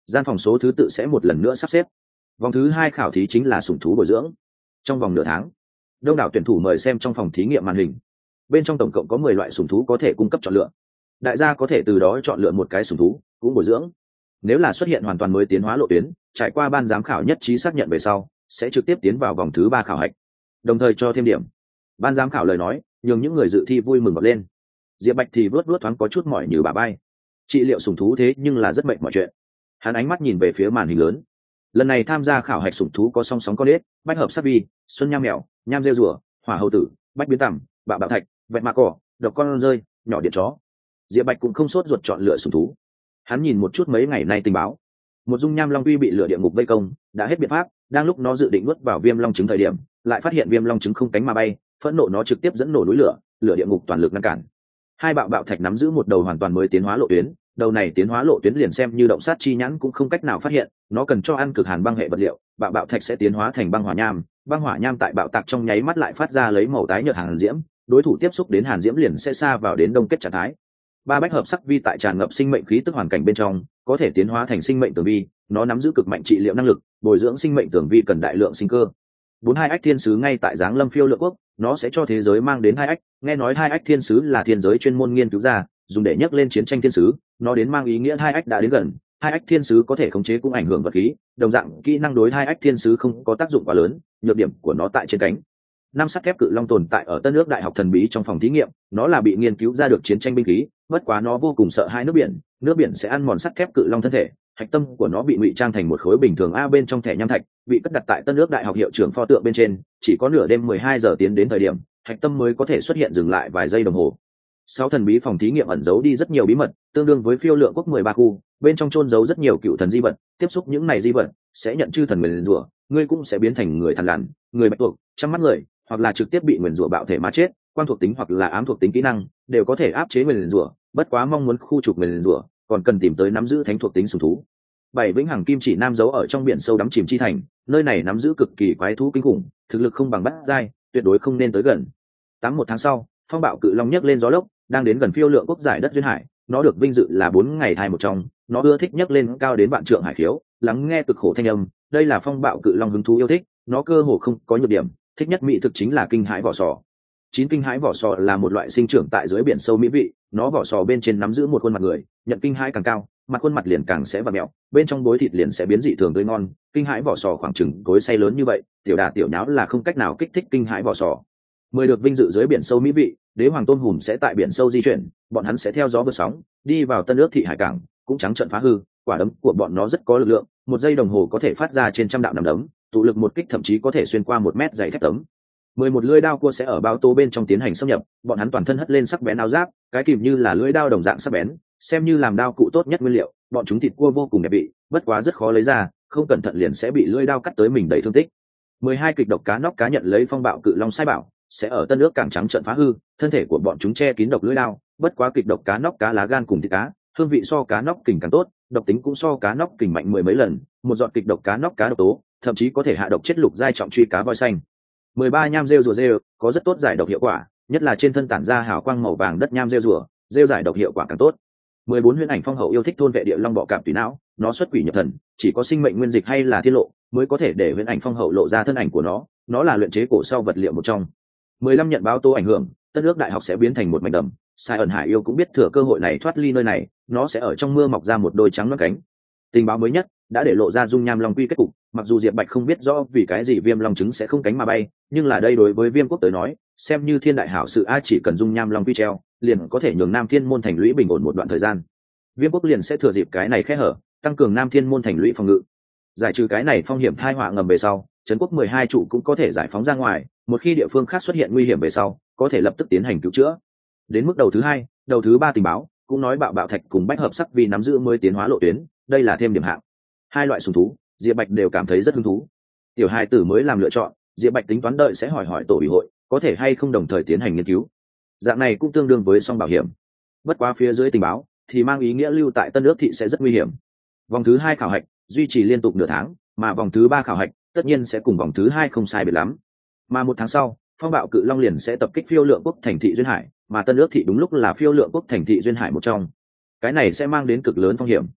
gian phòng số thứ tự sẽ một lần nữa sắp xếp. Vòng thứ hai khảo thí chính là sủng thú bồi dưỡng. Trong vòng nửa tháng, đông đảo tuyển thủ mời xem trong phòng thí nghiệm màn hình. Bên trong tổng cộng có mười loại sủng thú có thể cung cấp chọn lựa. Đại gia có thể từ đó chọn lựa một cái sủng thú cũng bồi dưỡng. Nếu là xuất hiện hoàn toàn mới tiến hóa lộ tuyến, trải qua ban giám khảo nhất trí xác nhận về sau, sẽ trực tiếp tiến vào vòng thứ ba khảo hạch, đồng thời cho thêm điểm. Ban giám khảo lời nói nhường những người dự thi vui mừng bật lên. Diệp Bạch thì vớt vớt thoáng có chút mỏi như bà bay. Trị liệu sủng thú thế nhưng là rất mệt mọi chuyện. Hắn ánh mắt nhìn về phía màn hình lớn. Lần này tham gia khảo hạch sủng thú có song sóng con ếch, bách hợp sắc vi, xuân nham mèo, nham rêu rùa, hỏa hầu tử, bách biến tằm, bạo bạo thạch, vẹt mạ cỏ, độc con rơi, nhỏ điện chó. Diệp Bạch cũng không sốt ruột chọn lựa sủng thú. Hắn nhìn một chút mấy ngày nay tình báo. Một dung nham long quy bị lửa địa ngục vây công, đã hết biện pháp, đang lúc nó dự định nuốt vào viêm long trứng thời điểm, lại phát hiện viêm long trứng không cánh mà bay, phẫn nộ nó trực tiếp dẫn nổ núi lửa, lửa địa ngục toàn lực ngăn cản. Hai bạo bạo thạch nắm giữ một đầu hoàn toàn mới tiến hóa lộ tuyến, đầu này tiến hóa lộ tuyến liền xem như động sát chi nhãn cũng không cách nào phát hiện, nó cần cho ăn cực hàn băng hệ vật liệu, bạo bạo thạch sẽ tiến hóa thành băng hỏa nham, băng hỏa nham tại bạo tạc trong nháy mắt lại phát ra lấy màu tái nhợt hàn diễm, đối thủ tiếp xúc đến hàn diễm liền sẽ xa vào đến đông kết trạng thái. Ba bách hợp sắc vi tại tràn ngập sinh mệnh khí tức hoàn cảnh bên trong, có thể tiến hóa thành sinh mệnh tường vi, nó nắm giữ cực mạnh trị liệu năng lực, bồi dưỡng sinh mệnh tường vi cần đại lượng sinh cơ. Bốn hai ách thiên sứ ngay tại giáng lâm phiêu lượng quốc, nó sẽ cho thế giới mang đến hai ách, nghe nói hai ách thiên sứ là thiên giới chuyên môn nghiên cứu ra, dùng để nhắc lên chiến tranh thiên sứ, nó đến mang ý nghĩa hai ách đã đến gần, hai ách thiên sứ có thể khống chế cũng ảnh hưởng vật khí, đồng dạng kỹ năng đối hai ách thiên sứ không có tác dụng quá lớn, nhược điểm của nó tại trên cánh. Năm sắt thép cự long tồn tại ở Tân Ước Đại học thần bí trong phòng thí nghiệm, nó là bị nghiên cứu ra được chiến tranh binh khí, bất quá nó vô cùng sợ hai nước biển, nước biển sẽ ăn mòn sắt thép cự long thân thể, hạch tâm của nó bị ngụy trang thành một khối bình thường a bên trong thẻ nham thạch, bị cất đặt tại Tân Ước Đại học hiệu trưởng pho tượng bên trên, chỉ có nửa đêm mười hai giờ tiến đến thời điểm, hạch tâm mới có thể xuất hiện dừng lại vài giây đồng hồ. Sáu thần bí phòng thí nghiệm ẩn giấu đi rất nhiều bí mật, tương đương với phiêu lượng quốc mười ba khu, bên trong chôn giấu rất nhiều cựu thần di vật, tiếp xúc những này di vật sẽ nhận chư thần nguyền rủa, ngươi cũng sẽ biến thành người thần lằn, người bạch tuộc, trăm mắt người, hoặc là trực tiếp bị nguyền rủa bạo thể mà chết, quan thuộc tính hoặc là ám thuộc tính kỹ năng đều có thể áp chế nguyền rủa, bất quá mong muốn khu trục nguyền rủa, còn cần tìm tới nắm giữ thánh thuộc tính sủng thú. Bảy vĩnh hằng kim chỉ nam giấu ở trong biển sâu đắm chìm chi thành, nơi này nắm giữ cực kỳ quái thú kinh khủng, thực lực không bằng bát giai, tuyệt đối không nên tới gần. Tám một tháng sau, phong bạo cự long nhấc lên gió lốc, đang đến gần phiêu lượng quốc giải đất duyên hải, nó được vinh dự là bốn ngày thai một trong, nó ưa thích nhấc lên cao đến vạn trượng hải khiếu, lắng nghe cực khổ thanh âm, đây là phong bạo cự long hứng thú yêu thích, nó cơ hồ không có nhược điểm, thích nhất mỹ thực chính là kinh hãi vỏ sò. Chín kinh hãi vỏ sò là một loại sinh trưởng tại dưới biển sâu mỹ vị, nó vỏ sò bên trên nắm giữ một khuôn mặt người, nhận kinh hãi càng cao, mặt khuôn mặt liền càng sẽ vặn mèo, bên trong bối thịt liền sẽ biến dị thường tươi ngon. Kinh hãi vỏ sò khoảng chừng cối xay lớn như vậy, tiểu đà tiểu nháo là không cách nào kích thích kinh hãi vỏ sò. Mười được vinh dự dưới biển sâu mỹ vị, đế hoàng tôm hùm sẽ tại biển sâu di chuyển, bọn hắn sẽ theo gió vượt sóng, đi vào Tân Ước thị hải cảng, cũng trắng trợn phá hư, quả đấm của bọn nó rất có lực lượng, một giây đồng hồ có thể phát ra trên trăm đạo nắm đấm, tụ lực một kích thậm chí có thể xuyên qua một mét dày thép tấm. Mười một lưỡi đao cua sẽ ở bao tố bên trong tiến hành xâm nhập, bọn hắn toàn thân hất lên sắc bén áo giáp, cái kìm như là lưỡi đao đồng dạng sắc bén, xem như làm đao cụ tốt nhất nguyên liệu, bọn chúng thịt cua vô cùng đẹp vị, bất quá rất khó lấy ra, không cẩn thận liền sẽ bị lưỡi đao cắt tới mình đầy thương tích. Mười hai kịch độc cá nóc cá nhận lấy phong bạo cự long sai bảo, sẽ ở Tân Ước cảng trắng trận phá hư, thân thể của bọn chúng che kín độc lưỡi đao, bất quá kịch độc cá nóc cá lá gan cùng thịt cá, hương vị so cá nóc kình càng tốt, độc tính cũng so cá nóc kình mạnh mười mấy lần, một giọt kịch độc cá nóc cá độc tố, thậm chí có thể hạ độc chết lục giai trọng truy cá voi xanh. Mười ba nham rêu rùa rêu có rất tốt giải độc hiệu quả, nhất là trên thân tản ra hào quang màu vàng đất nham rêu rùa, rêu giải độc hiệu quả càng tốt. Mười bốn huyễn ảnh phong hậu yêu thích thôn vệ địa long bọ cạp tùy não, nó xuất quỷ nhập thần, chỉ có sinh mệnh nguyên dịch hay là thiên lộ mới có thể để huyễn ảnh phong hậu lộ ra thân ảnh của nó, nó là luyện chế cổ sau vật liệu một trong. Mười lăm nhận báo tố ảnh hưởng, Tân Ước Đại học sẽ biến thành một mảnh đầm, Sai ẩn hải yêu cũng biết thừa cơ hội này thoát ly nơi này, nó sẽ ở trong mưa mọc ra một đôi trắng loáng cánh. Tình báo mới nhất đã để lộ ra dung nham long quy kết cục, mặc dù Diệp Bạch không biết rõ vì cái gì viêm long trứng sẽ không cánh mà bay, nhưng là đây đối với Viêm quốc tới nói, xem như thiên đại hảo sự a, chỉ cần dung nham long quy treo, liền có thể nhường Nam Thiên môn thành lũy bình ổn một đoạn thời gian. Viêm quốc liền sẽ thừa dịp cái này khe hở, tăng cường Nam Thiên môn thành lũy phòng ngự. Giải trừ cái này phong hiểm tai họa ngầm về sau, trấn quốc mười hai trụ cũng có thể giải phóng ra ngoài, một khi địa phương khác xuất hiện nguy hiểm về sau, có thể lập tức tiến hành cứu chữa. Đến mức đầu thứ hai, đầu thứ ba tình báo cũng nói bạo bạo thạch cùng bách hợp sắc vì nắm giữ mới tiến hóa lộ tuyến, đây là thêm điểm hạng. Hai loại sùng thú, Diệp Bạch đều cảm thấy rất hứng thú. Tiểu hai tử mới làm lựa chọn, Diệp Bạch tính toán đợi sẽ hỏi hỏi tổ ủy hội, có thể hay không đồng thời tiến hành nghiên cứu. Dạng này cũng tương đương với song bảo hiểm. Bất quá phía dưới tình báo thì mang ý nghĩa lưu tại Tân Ước thị sẽ rất nguy hiểm. Vòng thứ hai khảo hạch duy trì liên tục nửa tháng, mà vòng thứ ba khảo hạch tất nhiên sẽ cùng vòng thứ hai không sai biệt lắm. Mà một tháng sau, phong bạo cự long liền sẽ tập kích phiêu lượng quốc thành thị duyên hải, mà Tân Ước thị đúng lúc là phiêu lượng quốc thành thị duyên hải một trong. Cái này sẽ mang đến cực lớn phong hiểm.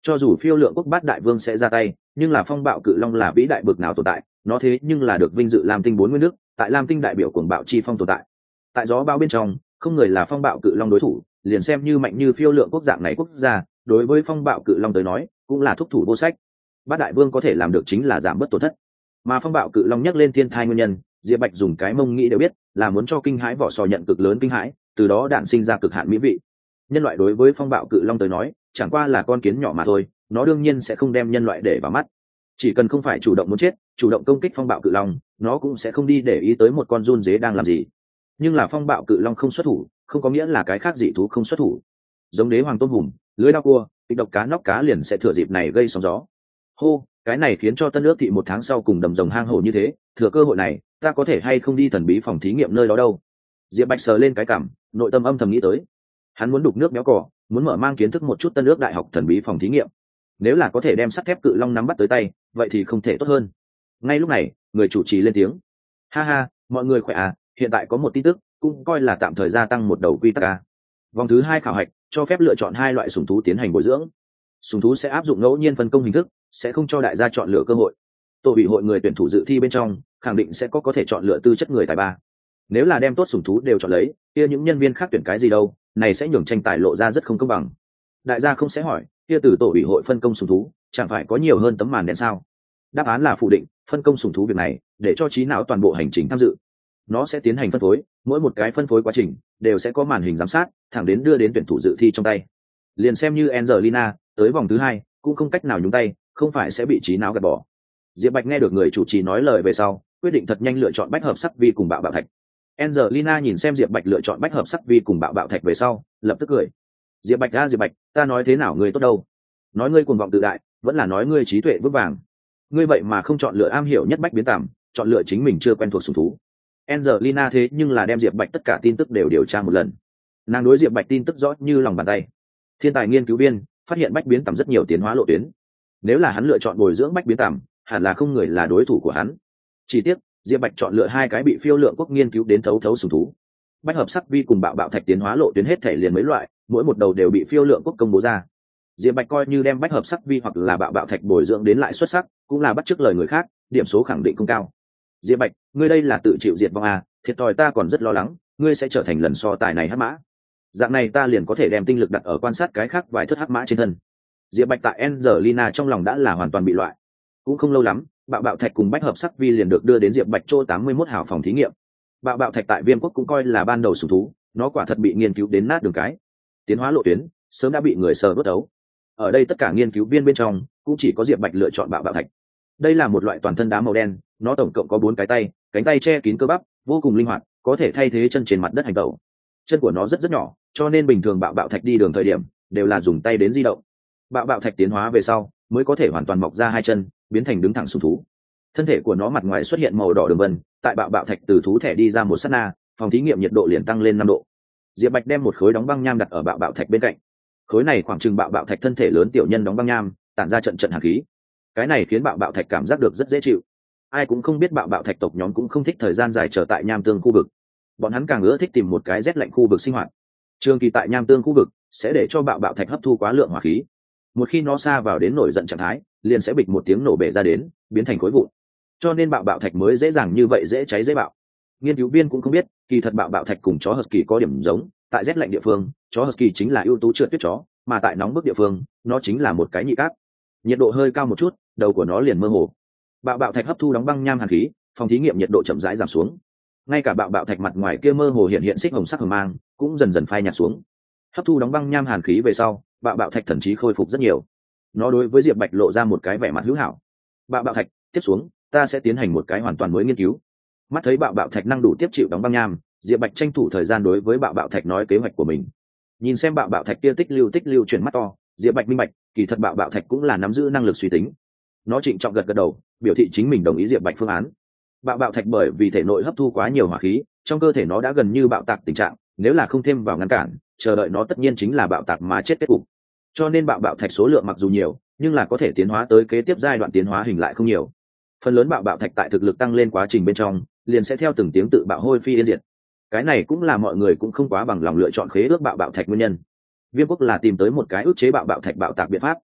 Cho dù phiêu lượng quốc bát đại vương sẽ ra tay, nhưng là phong bạo cự long là vĩ đại bực nào tồn tại, nó thế nhưng là được vinh dự lam tinh bốn nguyên nước, tại lam tinh đại biểu cuồng bạo chi phong tồn tại. Tại gió bão bên trong, không người là phong bạo cự long đối thủ, liền xem như mạnh như phiêu lượng quốc dạng này quốc gia, đối với phong bạo cự long tới nói cũng là thúc thủ vô sách. Bát đại vương có thể làm được chính là giảm bớt tổn thất, mà phong bạo cự long nhắc lên thiên thai nguyên nhân, Diệp Bạch dùng cái mông nghĩ đều biết, là muốn cho kinh hãi vỏ sò nhận cực lớn kinh hãi, từ đó đạn sinh ra cực hạn mỹ vị. Nhân loại đối với phong bạo cự long tới nói chẳng qua là con kiến nhỏ mà thôi, nó đương nhiên sẽ không đem nhân loại để vào mắt. Chỉ cần không phải chủ động muốn chết, chủ động công kích phong bạo cự long, nó cũng sẽ không đi để ý tới một con giun dế đang làm gì. Nhưng là phong bạo cự long không xuất thủ, không có nghĩa là cái khác dị thú không xuất thủ. Giống đế hoàng tôm hùm, lưới đao cua, kịch độc cá nóc cá liền sẽ thừa dịp này gây sóng gió. Hô, cái này khiến cho Tân Ước thị một tháng sau cùng đầm rồng hang hổ như thế, thừa cơ hội này, ta có thể hay không đi thần bí phòng thí nghiệm nơi đó đâu. Diệp Bạch sờ lên cái cảm, nội tâm âm thầm nghĩ tới. Hắn muốn đục nước béo cỏ, muốn mở mang kiến thức một chút Tân Ước đại học thần bí phòng thí nghiệm. Nếu là có thể đem sắt thép cự long nắm bắt tới tay, vậy thì không thể tốt hơn. Ngay lúc này, người chủ trì lên tiếng. Ha ha, mọi người khỏe à, hiện tại có một tin tức, cũng coi là tạm thời gia tăng một đầu quy tắc à. Vòng thứ hai khảo hạch, cho phép lựa chọn hai loại sủng thú tiến hành bồi dưỡng. Sủng thú sẽ áp dụng ngẫu nhiên phân công hình thức, sẽ không cho đại gia chọn lựa cơ hội. Tổ ủy hội người tuyển thủ dự thi bên trong, khẳng định sẽ có có thể chọn lựa tư chất người tài ba. Nếu là đem tốt sủng thú đều chọn lấy, kia những nhân viên khác tuyển cái gì đâu, này sẽ nhường tranh tài lộ ra rất không công bằng. Đại gia không sẽ hỏi, kia từ tổ ủy hội phân công sủng thú, chẳng phải có nhiều hơn tấm màn đen sao? Đáp án là phủ định, phân công sủng thú việc này, để cho trí não toàn bộ hành trình tham dự. Nó sẽ tiến hành phân phối, mỗi một cái phân phối quá trình đều sẽ có màn hình giám sát, thẳng đến đưa đến tuyển thủ dự thi trong tay. Liền xem như Angelina tới vòng thứ hai, cũng không cách nào nhúng tay, không phải sẽ bị trí não gạt bỏ. Diệp Bạch nghe được người chủ trì nói lời về sau, quyết định thật nhanh lựa chọn bách hợp sắc vi cùng bạo bạo thạch. Angelina nhìn xem Diệp Bạch lựa chọn bách hợp sắc vi cùng bạo bạo thạch về sau, lập tức cười. Diệp Bạch ra Diệp Bạch, ta nói thế nào ngươi tốt đâu? Nói ngươi cuồng vọng tự đại, vẫn là nói ngươi trí tuệ vững vàng. Ngươi vậy mà không chọn lựa am hiểu nhất bách biến tạm, chọn lựa chính mình chưa quen thuộc sủng thú. Angelina thế nhưng là đem Diệp Bạch tất cả tin tức đều điều tra một lần. Nàng đối Diệp Bạch tin tức rõ như lòng bàn tay. Thiên tài nghiên cứu viên phát hiện bách biến tạm rất nhiều tiến hóa lộ tuyến. Nếu là hắn lựa chọn bồi dưỡng bách biến tạm, hẳn là không người là đối thủ của hắn. Chỉ tiếc, Diệp Bạch chọn lựa hai cái bị phiêu lượng quốc nghiên cứu đến thấu thấu sủng thú. Bách hợp sắc vi cùng bạo bạo thạch tiến hóa lộ tuyến hết thể liền mấy loại, mỗi một đầu đều bị phiêu lượng quốc công bố ra. Diệp Bạch coi như đem bách hợp sắc vi hoặc là bạo bạo thạch bồi dưỡng đến lại xuất sắc, cũng là bắt chước lời người khác, điểm số khẳng định không cao. Diệp Bạch, ngươi đây là tự chịu diệt vong à, thiệt thòi ta còn rất lo lắng, ngươi sẽ trở thành lần so tài này hắc mã. Dạng này ta liền có thể đem tinh lực đặt ở quan sát cái khác vài thất hắc mã trên thân. Diệp Bạch tại Angelina trong lòng đã là hoàn toàn bị loại. Cũng không lâu lắm, bạo bạo thạch cùng bách hợp sắc vi liền được đưa đến Diệp Bạch chỗ tám mươi mốt hào phòng thí nghiệm. Bạo bạo thạch tại Viêm quốc cũng coi là ban đầu sủng thú, nó quả thật bị nghiên cứu đến nát đường cái. Tiến hóa lộ tuyến sớm đã bị người sờ vớt đấu. Ở đây tất cả nghiên cứu viên bên trong, cũng chỉ có Diệp Bạch lựa chọn bạo bạo thạch. Đây là một loại toàn thân đá màu đen, nó tổng cộng có bốn cái tay, cánh tay che kín cơ bắp, vô cùng linh hoạt, có thể thay thế chân trên mặt đất hành động. Chân của nó rất rất nhỏ, cho nên bình thường bạo bạo thạch đi đường thời điểm đều là dùng tay đến di động. Bạo bạo thạch tiến hóa về sau, mới có thể hoàn toàn mọc ra hai chân, biến thành đứng thẳng sủng thú. Thân thể của nó mặt ngoài xuất hiện màu đỏ đường vân, tại bạo bạo thạch từ thú thể đi ra một sát na, phòng thí nghiệm nhiệt độ liền tăng lên năm độ. Diệp Bạch đem một khối đóng băng nham đặt ở bạo bạo thạch bên cạnh. Khối này khoảng chừng bạo bạo thạch thân thể lớn tiểu nhân đóng băng nham, tản ra trận trận hàn khí. Cái này khiến bạo bạo thạch cảm giác được rất dễ chịu. Ai cũng không biết bạo bạo thạch tộc nhóm cũng không thích thời gian dài chờ tại nham tương khu vực. Bọn hắn càng ưa thích tìm một cái rét lạnh khu vực sinh hoạt. Trường kỳ tại nham tương khu vực sẽ để cho bạo bạo thạch hấp thu quá lượng hỏa khí. Một khi nó xa vào đến nổi giận trạng thái, liền sẽ bịch một tiếng nổ bể ra đến, biến thành khối vụn. Cho nên bạo bạo thạch mới dễ dàng như vậy dễ cháy dễ bạo. Nghiên cứu viên cũng không biết, kỳ thật bạo bạo thạch cùng chó husky có điểm giống, tại rét lạnh địa phương, chó husky chính là ưu tú trượt tuyết chó, mà tại nóng bức địa phương, nó chính là một cái nhị cáp. Nhiệt độ hơi cao một chút, đầu của nó liền mơ hồ. Bạo bạo thạch hấp thu đóng băng nham hàn khí, phòng thí nghiệm nhiệt độ chậm rãi giảm xuống. Ngay cả bạo bạo thạch mặt ngoài kia mơ hồ hiện hiện xích hồng sắc hờ mang, cũng dần dần phai nhạt xuống. Hấp thu đóng băng nham hàn khí về sau, bạo bạo thạch thần trí khôi phục rất nhiều. Nó đối với Diệp Bạch lộ ra một cái vẻ mặt hữu hảo. Bạo bạo thạch, tiếp xuống, ta sẽ tiến hành một cái hoàn toàn mới nghiên cứu. Mắt thấy bạo bạo thạch năng đủ tiếp chịu đóng băng nham, Diệp Bạch tranh thủ thời gian đối với bạo bạo thạch nói kế hoạch của mình. Nhìn xem bạo bạo thạch kia tích lưu tích lưu chuyển mắt to, Diệp Bạch minh bạch, kỳ thật bạo bạo thạch cũng là nắm giữ năng lực suy tính. Nó trịnh trọng gật gật đầu, biểu thị chính mình đồng ý Diệp Bạch phương án. Bạo bạo thạch bởi vì thể nội hấp thu quá nhiều hỏa khí, trong cơ thể nó đã gần như bạo tạc tình trạng, nếu là không thêm vào ngăn cản, chờ đợi nó tất nhiên chính là bạo tạc mà chết kết cục. Cho nên bạo bạo thạch số lượng mặc dù nhiều, nhưng là có thể tiến hóa tới kế tiếp giai đoạn tiến hóa hình lại không nhiều. Phần lớn bạo bạo thạch tại thực lực tăng lên quá trình bên trong, liền sẽ theo từng tiếng tự bạo hôi phi yên diệt. Cái này cũng là mọi người cũng không quá bằng lòng lựa chọn khế ước bạo bạo thạch nguyên nhân. Viêm quốc là tìm tới một cái ức chế bạo bạo thạch bạo tạc biện pháp.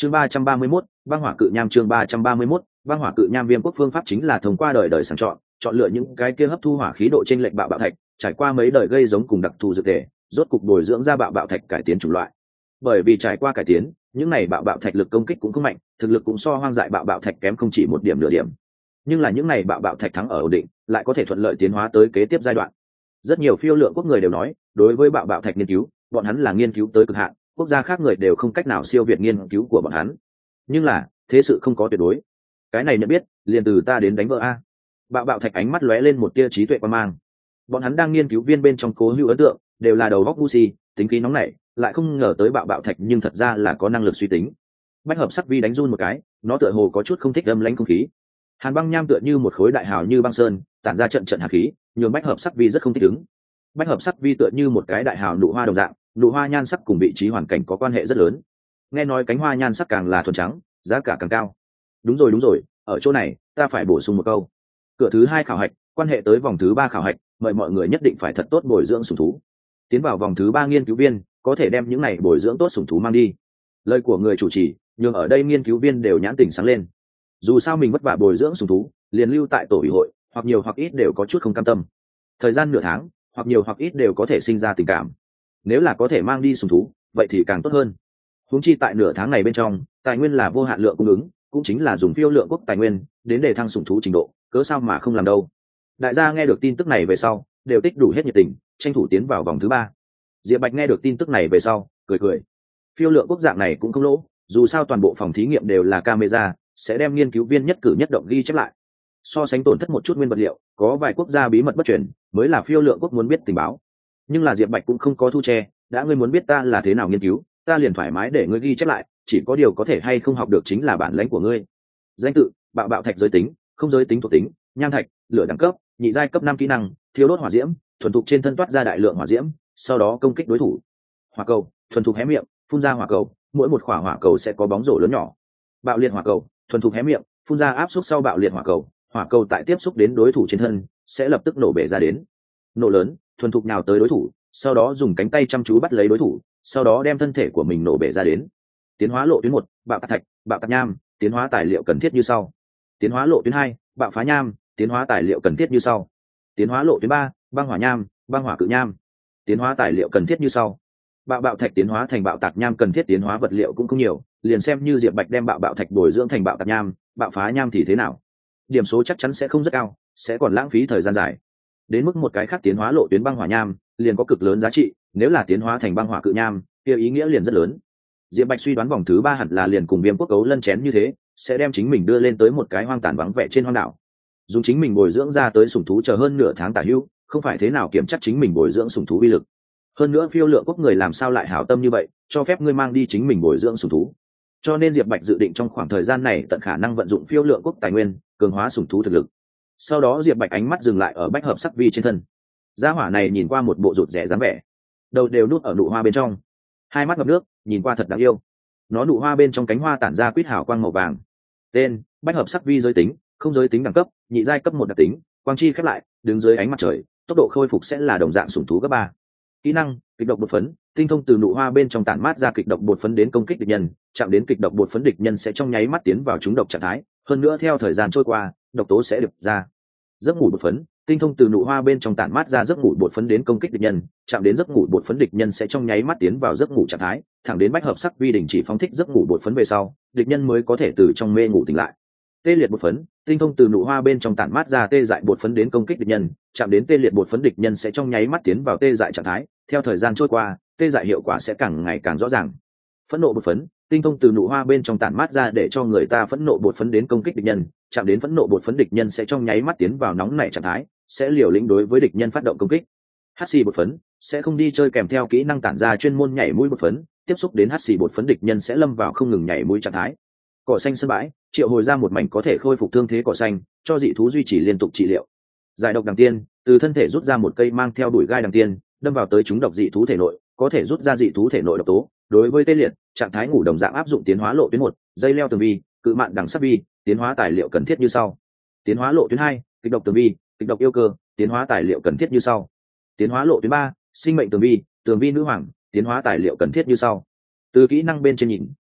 chương ba trăm ba mươi mốt băng hỏa cự nham chương ba trăm ba mươi mốt băng hỏa cự nham viêm quốc phương pháp chính là thông qua đời đời sàng chọn chọn lựa những cái kia hấp thu hỏa khí độ trên lệnh bạo bạo thạch, trải qua mấy đời gây giống cùng đặc thù dược thể, rốt cục bồi dưỡng ra bạo bạo thạch cải tiến chủng loại. Bởi vì trải qua cải tiến, những này bạo bạo thạch lực công kích cũng không mạnh, thực lực cũng so hoang dại bạo bạo thạch kém không chỉ một điểm nửa điểm. Nhưng là những này bạo bạo thạch thắng ở ổn định, lại có thể thuận lợi tiến hóa tới kế tiếp giai đoạn. Rất nhiều phiêu lượng quốc người đều nói, đối với bạo bạo thạch nghiên cứu, bọn hắn là nghiên cứu tới cực hạn, quốc gia khác người đều không cách nào siêu việt nghiên cứu của bọn hắn. Nhưng là, thế sự không có tuyệt đối. Cái này nhận biết, liền từ ta đến đánh vỡ a. Bạo bạo thạch ánh mắt lóe lên một tia trí tuệ quan mang. Bọn hắn đang nghiên cứu viên bên trong cố hữu ấn tượng, đều là đầu góc ngu si, tính khí nóng nảy, lại không ngờ tới bạo bạo thạch nhưng thật ra là có năng lực suy tính. Bách hợp sắc vi đánh run một cái, nó tựa hồ có chút không thích âm lãnh không khí. Hàn băng nham tựa như một khối đại hào như băng sơn, tản ra trận trận hàn khí, nhường bách hợp sắc vi rất không thích ứng. Bách hợp sắc vi tựa như một cái đại hào nụ hoa đồng dạng, nụ hoa nhan sắc cùng vị trí hoàn cảnh có quan hệ rất lớn. Nghe nói cánh hoa nhan sắc càng là thuần trắng, giá cả càng cao. Đúng rồi đúng rồi, ở chỗ này ta phải bổ sung một câu. Cửa thứ hai khảo hạch, quan hệ tới vòng thứ ba khảo hạch, mời mọi người nhất định phải thật tốt bồi dưỡng sủng thú. Tiến vào vòng thứ ba nghiên cứu viên, có thể đem những này bồi dưỡng tốt sủng thú mang đi. Lời của người chủ trì, nhường ở đây nghiên cứu viên đều nhãn tình sáng lên. Dù sao mình vất vả bồi dưỡng sủng thú, liền lưu tại tổ ủy hội, hoặc nhiều hoặc ít đều có chút không cam tâm. Thời gian nửa tháng, hoặc nhiều hoặc ít đều có thể sinh ra tình cảm. Nếu là có thể mang đi sủng thú, vậy thì càng tốt hơn. Huống chi tại nửa tháng này bên trong, tài nguyên là vô hạn lượng cung ứng, cũng chính là dùng phiêu lượng quốc tài nguyên đến để thăng sủng thú trình độ, cớ sao mà không làm đâu. Đại gia nghe được tin tức này về sau, đều tích đủ hết nhiệt tình, tranh thủ tiến vào vòng thứ ba. Diệp Bạch nghe được tin tức này về sau, cười cười. Phiêu lượng quốc dạng này cũng không lỗ, dù sao toàn bộ phòng thí nghiệm đều là camera, sẽ đem nghiên cứu viên nhất cử nhất động ghi chép lại. So sánh tổn thất một chút nguyên vật liệu, có vài quốc gia bí mật bất truyền, mới là phiêu lượng quốc muốn biết tình báo. Nhưng là Diệp Bạch cũng không có thu che, đã ngươi muốn biết ta là thế nào nghiên cứu, ta liền thoải mái để ngươi ghi chép lại, chỉ có điều có thể hay không học được chính là bản lãnh của ngươi. Danh tự: bạo bạo thạch giới tính, không giới tính thuộc tính, nham thạch, lửa đẳng cấp, nhị giai cấp năm kỹ năng, thiêu đốt hỏa diễm, thuần thục trên thân toát ra đại lượng hỏa diễm, sau đó công kích đối thủ. Hỏa cầu, thuần thục hé miệng, phun ra hỏa cầu, mỗi một quả hỏa cầu sẽ có bóng rổ lớn nhỏ. Bạo liệt hỏa cầu, thuần thục hé miệng, phun ra áp suất sau bạo liệt hỏa cầu, hỏa cầu tại tiếp xúc đến đối thủ trên thân sẽ lập tức nổ bể ra đến. Nổ lớn, thuần thục nhào tới đối thủ, sau đó dùng cánh tay chăm chú bắt lấy đối thủ, sau đó đem thân thể của mình nổ bể ra đến. Tiến hóa lộ tuyến một, bạo tạc thạch, bạo tạc nham, tiến hóa tài liệu cần thiết như sau. Tiến hóa lộ tuyến hai, bạo phá nham, tiến hóa tài liệu cần thiết như sau. Tiến hóa lộ tuyến ba, băng hỏa nham, băng hỏa cự nham, tiến hóa tài liệu cần thiết như sau. Bạo bạo thạch tiến hóa thành bạo tạc nham cần thiết tiến hóa vật liệu cũng không nhiều, liền xem như Diệp Bạch đem bạo bạo thạch bồi dưỡng thành bạo tạc nham, bạo phá nham thì thế nào? Điểm số chắc chắn sẽ không rất cao, sẽ còn lãng phí thời gian dài. Đến mức một cái khác tiến hóa lộ tuyến băng hỏa nham, liền có cực lớn giá trị, nếu là tiến hóa thành băng hỏa cự nham, kia ý nghĩa liền rất lớn. Diệp Bạch suy đoán vòng thứ ba hẳn là liền cùng Viêm quốc cấu lân chén như thế, sẽ đem chính mình đưa lên tới một cái hoang tàn vắng vẻ trên hoang đảo. Dùng chính mình bồi dưỡng ra tới sủng thú chờ hơn nửa tháng tả hữu, không phải thế nào kiểm chắc chính mình bồi dưỡng sủng thú uy lực. Hơn nữa phiêu lượng quốc người làm sao lại hảo tâm như vậy, cho phép ngươi mang đi chính mình bồi dưỡng sủng thú. Cho nên Diệp Bạch dự định trong khoảng thời gian này tận khả năng vận dụng phiêu lượng quốc tài nguyên, cường hóa sủng thú thực lực. Sau đó Diệp Bạch ánh mắt dừng lại ở bách hợp sắc vi trên thân. Gia hỏa này nhìn qua một bộ rụt rẻ dáng vẻ, đầu đều nút ở nụ hoa bên trong, hai mắt ngập nước, nhìn qua thật đáng yêu. Nó nụ hoa bên trong cánh hoa tản ra quýt hào quang màu vàng. Tên: bách hợp sắc vi giới tính, không giới tính đẳng cấp, nhị giai cấp một đặc tính, quang chi khép lại, đứng dưới ánh mặt trời, tốc độ khôi phục sẽ là đồng dạng sủng thú cấp ba. Kỹ năng: kịch độc bột phấn, tinh thông từ nụ hoa bên trong tản mát ra kịch độc bột phấn đến công kích địch nhân, chạm đến kịch độc bột phấn địch nhân sẽ trong nháy mắt tiến vào trúng độc trạng thái, hơn nữa theo thời gian trôi qua, độc tố sẽ được ra. Giấc ngủ bột phấn, tinh thông từ nụ hoa bên trong tản mát ra giấc ngủ bột phấn đến công kích địch nhân, chạm đến giấc ngủ bột phấn địch nhân sẽ trong nháy mắt tiến vào giấc ngủ trạng thái, thẳng đến bách hợp sắc vi đình chỉ phóng thích giấc ngủ bột phấn về sau, địch nhân mới có thể từ trong mê ngủ tỉnh lại. Tê liệt bột phấn, tinh thông từ nụ hoa bên trong tản mát ra tê dại bột phấn đến công kích địch nhân, chạm đến tê liệt bột phấn địch nhân sẽ trong nháy mắt tiến vào tê dại trạng thái, theo thời gian trôi qua, tê dại hiệu quả sẽ càng ngày càng rõ ràng. Phẫn nộ bột phấn, tinh thông từ nụ hoa bên trong tản mát ra để cho người ta phẫn nộ bột phấn đến công kích địch nhân, chạm đến phẫn nộ bột phấn địch nhân sẽ trong nháy mắt tiến vào nóng nảy trạng thái, sẽ liều lĩnh đối với địch nhân phát động công kích. Hắc xì bột phấn, sẽ không đi chơi kèm theo kỹ năng tản ra chuyên môn nhảy mũi bột phấn, tiếp xúc đến hắc xì bột phấn địch nhân sẽ lâm vào không ngừng nhảy mũi trạng thái. Cỏ xanh sân bãi, triệu hồi ra một mảnh có thể khôi phục thương thế cỏ xanh, cho dị thú duy trì liên tục trị liệu. Giải độc đằng tiên, từ thân thể rút ra một cây mang theo đuổi gai đằng tiên, đâm vào tới chúng độc dị thú thể nội, có thể rút ra dị thú thể nội độc tố. Đối với tê liệt, trạng thái ngủ đồng dạng áp dụng tiến hóa lộ tuyến một, dây leo tường vi, cự mạn đằng sắc vi, tiến hóa tài liệu cần thiết như sau. Tiến hóa lộ tuyến hai, kịch độc tường vi, kịch độc yêu cơ, tiến hóa tài liệu cần thiết như sau. Tiến hóa lộ tuyến ba, sinh mệnh tường vi, tường vi nữ hoàng, tiến hóa tài liệu cần thiết như sau. Từ kỹ năng bên trên nhìn,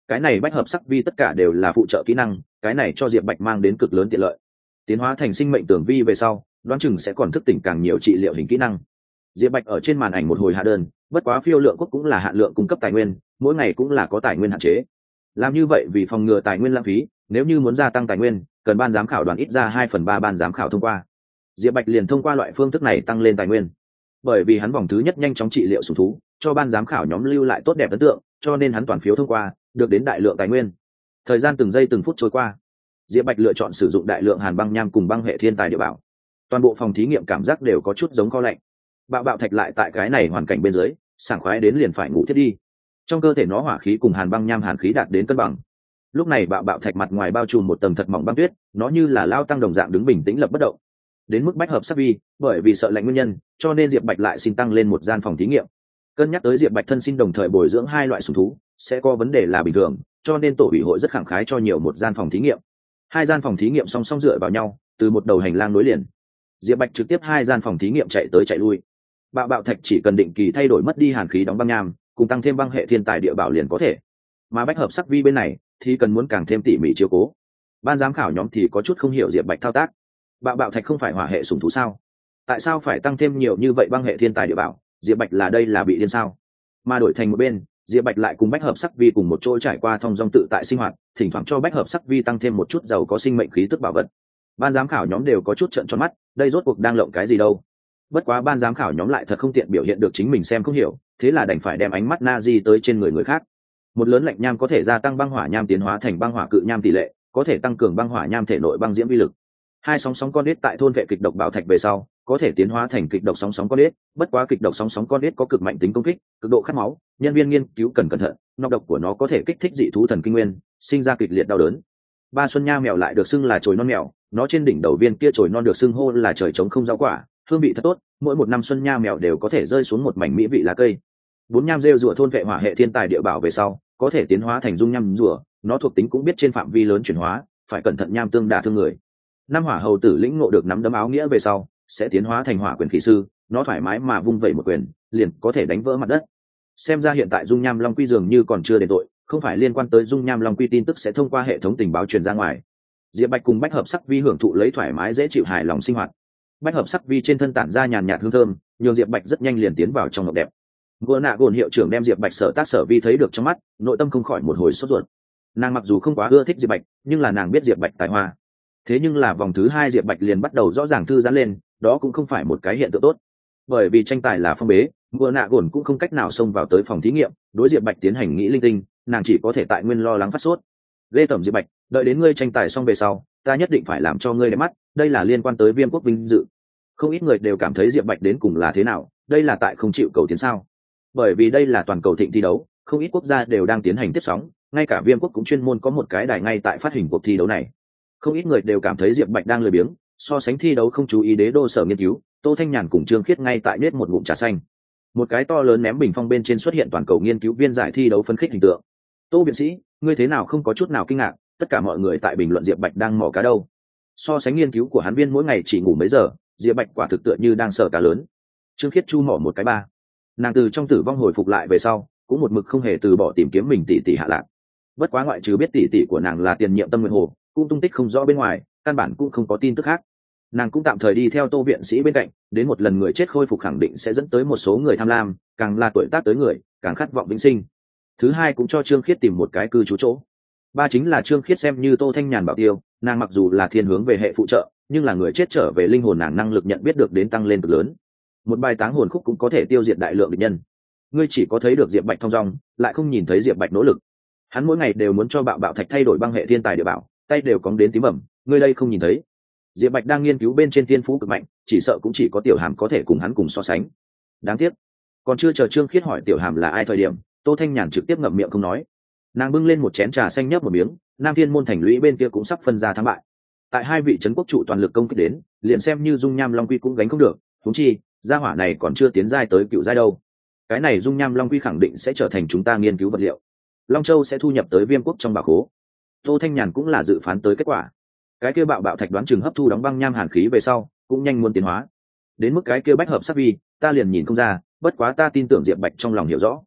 cái này bách hợp sắc vi tất cả đều là phụ trợ kỹ năng, cái này cho diệp bạch mang đến cực lớn tiện lợi. Tiến hóa thành sinh mệnh tưởng vi về sau, đoán chừng sẽ còn thức tỉnh càng nhiều trị liệu hình kỹ năng. Diệp bạch ở trên màn ảnh một hồi hạ đơn, bất quá phiêu lượng quốc cũng là hạn lượng cung cấp tài nguyên, mỗi ngày cũng là có tài nguyên hạn chế. Làm như vậy vì phòng ngừa tài nguyên lãng phí, nếu như muốn gia tăng tài nguyên, cần ban giám khảo đoàn ít ra hai phần ba ban giám khảo thông qua. Diệp bạch liền thông qua loại phương thức này tăng lên tài nguyên. Bởi vì hắn vòng thứ nhất nhanh chóng trị liệu sủng thú, cho ban giám khảo nhóm lưu lại tốt đẹp ấn tượng, cho nên hắn toàn phiếu thông qua, được đến đại lượng tài nguyên. Thời gian từng giây từng phút trôi qua, Diệp bạch lựa chọn sử dụng đại lượng hàn băng nham cùng băng hệ thiên tài địa bảo. Toàn bộ phòng thí nghiệm cảm giác đều có chút giống kho lạnh. Bạo bạo thạch lại tại cái này hoàn cảnh bên dưới, sảng khoái đến liền phải ngủ thiết đi. Trong cơ thể nó hỏa khí cùng hàn băng nham hàn khí đạt đến cân bằng. Lúc này bạo bạo thạch mặt ngoài bao trùm một tầng thật mỏng băng tuyết, nó như là lao tăng đồng dạng đứng bình tĩnh lập bất động. Đến mức bách hợp sắc vi, bởi vì sợ lạnh nguyên nhân, cho nên Diệp bạch lại xin tăng lên một gian phòng thí nghiệm. Cân nhắc tới Diệp bạch thân xin đồng thời bồi dưỡng hai loại sủng thú sẽ có vấn đề là bình thường, cho nên tổ ủy hội rất khẳng khái cho nhiều một gian phòng thí nghiệm. Hai gian phòng thí nghiệm song song dựa vào nhau, từ một đầu hành lang nối liền. Diệp bạch trực tiếp hai gian phòng thí nghiệm chạy tới chạy lui. Bạo bạo thạch chỉ cần định kỳ thay đổi mất đi hàn khí đóng băng nham, cùng tăng thêm băng hệ thiên tài địa bảo liền có thể. Mà bách hợp sắc vi bên này thì cần muốn càng thêm tỉ mỉ chiếu cố. Ban giám khảo nhóm thì có chút không hiểu Diệp bạch thao tác. Bạo bạo thạch không phải hỏa hệ sủng thú sao? Tại sao phải tăng thêm nhiều như vậy băng hệ thiên tài địa bảo? Diệp bạch là đây là bị điên sao? Mà đổi thành một bên, Diệp bạch lại cùng bách hợp sắc vi cùng một chỗ trải qua thông dong tự tại sinh hoạt, thỉnh thoảng cho bách hợp sắc vi tăng thêm một chút giàu có sinh mệnh khí tức bảo vật. Ban giám khảo nhóm đều có chút trợn tròn mắt, đây rốt cuộc đang lộng cái gì đâu? Bất quá ban giám khảo nhóm lại thật không tiện biểu hiện được chính mình xem không hiểu, thế là đành phải đem ánh mắt na di tới trên người người khác. Một lớn lạnh nham có thể gia tăng băng hỏa nham tiến hóa thành băng hỏa cự nham tỷ lệ, có thể tăng cường băng hỏa nham thể nội băng diễm vi lực. Hai sóng sóng con đít tại thôn vệ kịch độc bảo thạch về sau, có thể tiến hóa thành kịch độc sóng sóng con đít, bất quá kịch độc sóng sóng con đít có cực mạnh tính công kích, cực độ khát máu, nhân viên nghiên cứu cần cẩn thận, nọc độc của nó có thể kích thích dị thú thần kinh nguyên, sinh ra kịch liệt đau đớn. Ba xuân nha mèo lại được xưng là chồi non mèo, nó trên đỉnh đầu viên kia chồi non được xưng hô là trời trống không rau quả, hương vị thật tốt, mỗi một năm xuân nha mèo đều có thể rơi xuống một mảnh mỹ vị lá cây. Bốn nham rêu rùa thôn vệ hỏa hệ thiên tài địa bảo về sau, có thể tiến hóa thành dung nham rùa, nó thuộc tính cũng biết trên phạm vi lớn chuyển hóa, phải cẩn thận nham tương đả thương người. Năm hỏa hầu tử lĩnh ngộ được nắm đấm áo nghĩa về sau, sẽ tiến hóa thành hỏa quyền khí sư, nó thoải mái mà vung vẩy một quyền, liền có thể đánh vỡ mặt đất. Xem ra hiện tại dung nham long quy dường như còn chưa đền tội, không phải liên quan tới dung nham long quy tin tức sẽ thông qua hệ thống tình báo truyền ra ngoài. Diệp bạch cùng bách hợp sắc vi hưởng thụ lấy thoải mái dễ chịu hài lòng sinh hoạt. Bách hợp sắc vi trên thân tản ra nhàn nhạt hương thơm, nhường Diệp bạch rất nhanh liền tiến vào trong ngọc đẹp. Vừa nạ gồn hiệu trưởng đem Diệp bạch sở tác sở vi thấy được trong mắt, nội tâm không khỏi một hồi sốt ruột. Nàng mặc dù không quá ưa thích Diệp bạch, nhưng là nàng biết Diệp bạch tài hoa. Thế nhưng là vòng thứ hai Diệp bạch liền bắt đầu rõ ràng thư giãn lên, đó cũng không phải một cái hiện tượng tốt. Bởi vì tranh tài là phong bế, vừa nạ gồn cũng không cách nào xông vào tới phòng thí nghiệm, đối Diệp bạch tiến hành nghĩ linh tinh, nàng chỉ có thể tại nguyên lo lắng phát sốt. Lê tẩm Diệp bạch, đợi đến ngươi tranh tài xong về sau, ta nhất định phải làm cho ngươi đẹp mắt, đây là liên quan tới viêm quốc vinh dự. Không ít người đều cảm thấy Diệp bạch đến cùng là thế nào, đây là tại không chịu cầu tiến sao? Bởi vì đây là toàn cầu thịnh thi đấu, không ít quốc gia đều đang tiến hành tiếp sóng, ngay cả viêm quốc cũng chuyên môn có một cái đài ngay tại phát hình cuộc thi đấu này. Không ít người đều cảm thấy Diệp bạch đang lười biếng, so sánh thi đấu không chú ý đế đô sở nghiên cứu, Tô Thanh Nhàn cùng Trương Khiết ngay tại nết một ngụm trà xanh. Một cái to lớn ném bình phong bên trên xuất hiện toàn cầu nghiên cứu viên giải thi đấu phân khích hình tượng. Tô viện sĩ, ngươi thế nào không có chút nào kinh ngạc, tất cả mọi người tại bình luận Diệp bạch đang mò cá đâu. So sánh nghiên cứu của hắn viên mỗi ngày chỉ ngủ mấy giờ, Diệp bạch quả thực tựa như đang sợ cá lớn. Trương Khiết chu mỏ một cái ba. Nàng từ trong tử vong hồi phục lại về sau, cũng một mực không hề từ bỏ tìm kiếm mình tỷ tỷ hạ lạc. Bất quá ngoại trừ biết tỷ tỷ của nàng là tiền nhiệm tâm nguyện hồ, cũng tung tích không rõ bên ngoài, căn bản cũng không có tin tức khác. Nàng cũng tạm thời đi theo Tô viện sĩ bên cạnh, đến một lần người chết khôi phục khẳng định sẽ dẫn tới một số người tham lam, càng là tuổi tác tới người, càng khát vọng vĩnh sinh. Thứ hai cũng cho Trương Khiết tìm một cái cư trú chỗ. Ba chính là Trương Khiết xem như Tô Thanh Nhàn bảo tiêu, nàng mặc dù là thiên hướng về hệ phụ trợ, nhưng là người chết trở về linh hồn nàng năng lực nhận biết được đến tăng lên cực lớn. Một bài táng hồn khúc cũng có thể tiêu diệt đại lượng địch nhân. Ngươi chỉ có thấy được Diệp bạch thong dong, lại không nhìn thấy Diệp bạch nỗ lực. Hắn mỗi ngày đều muốn cho bạo bạo thạch thay đổi băng hệ thiên tài địa bảo, tay đều cóng đến tím bẩm, ngươi đây không nhìn thấy. Diệp bạch đang nghiên cứu bên trên thiên phú cực mạnh, chỉ sợ cũng chỉ có Tiểu Hàm có thể cùng hắn cùng so sánh. Đáng tiếc, còn chưa chờ Trương Khiết hỏi Tiểu Hàm là ai thời điểm, Tô Thanh Nhàn trực tiếp ngậm miệng không nói. Nàng bưng lên một chén trà xanh nhấp một miếng, Nam Thiên môn thành lũy bên kia cũng sắp phân ra thắng bại. Tại hai vị trấn quốc trụ toàn lực công kích đến, liền xem như dung nham long quy cũng gánh không được, huống chi gia hỏa này còn chưa tiến giai tới cựu giai đâu. Cái này dung nham long quy khẳng định sẽ trở thành chúng ta nghiên cứu vật liệu. Long Châu sẽ thu nhập tới viêm quốc trong bảo khố. Tô Thanh Nhàn cũng là dự phán tới kết quả. Cái kia bạo bạo thạch đoán chừng hấp thu đóng băng nham hàn khí về sau, cũng nhanh muốn tiến hóa. Đến mức cái kia bách hợp sắc vi, ta liền nhìn không ra, bất quá ta tin tưởng Diệp Bạch trong lòng hiểu rõ.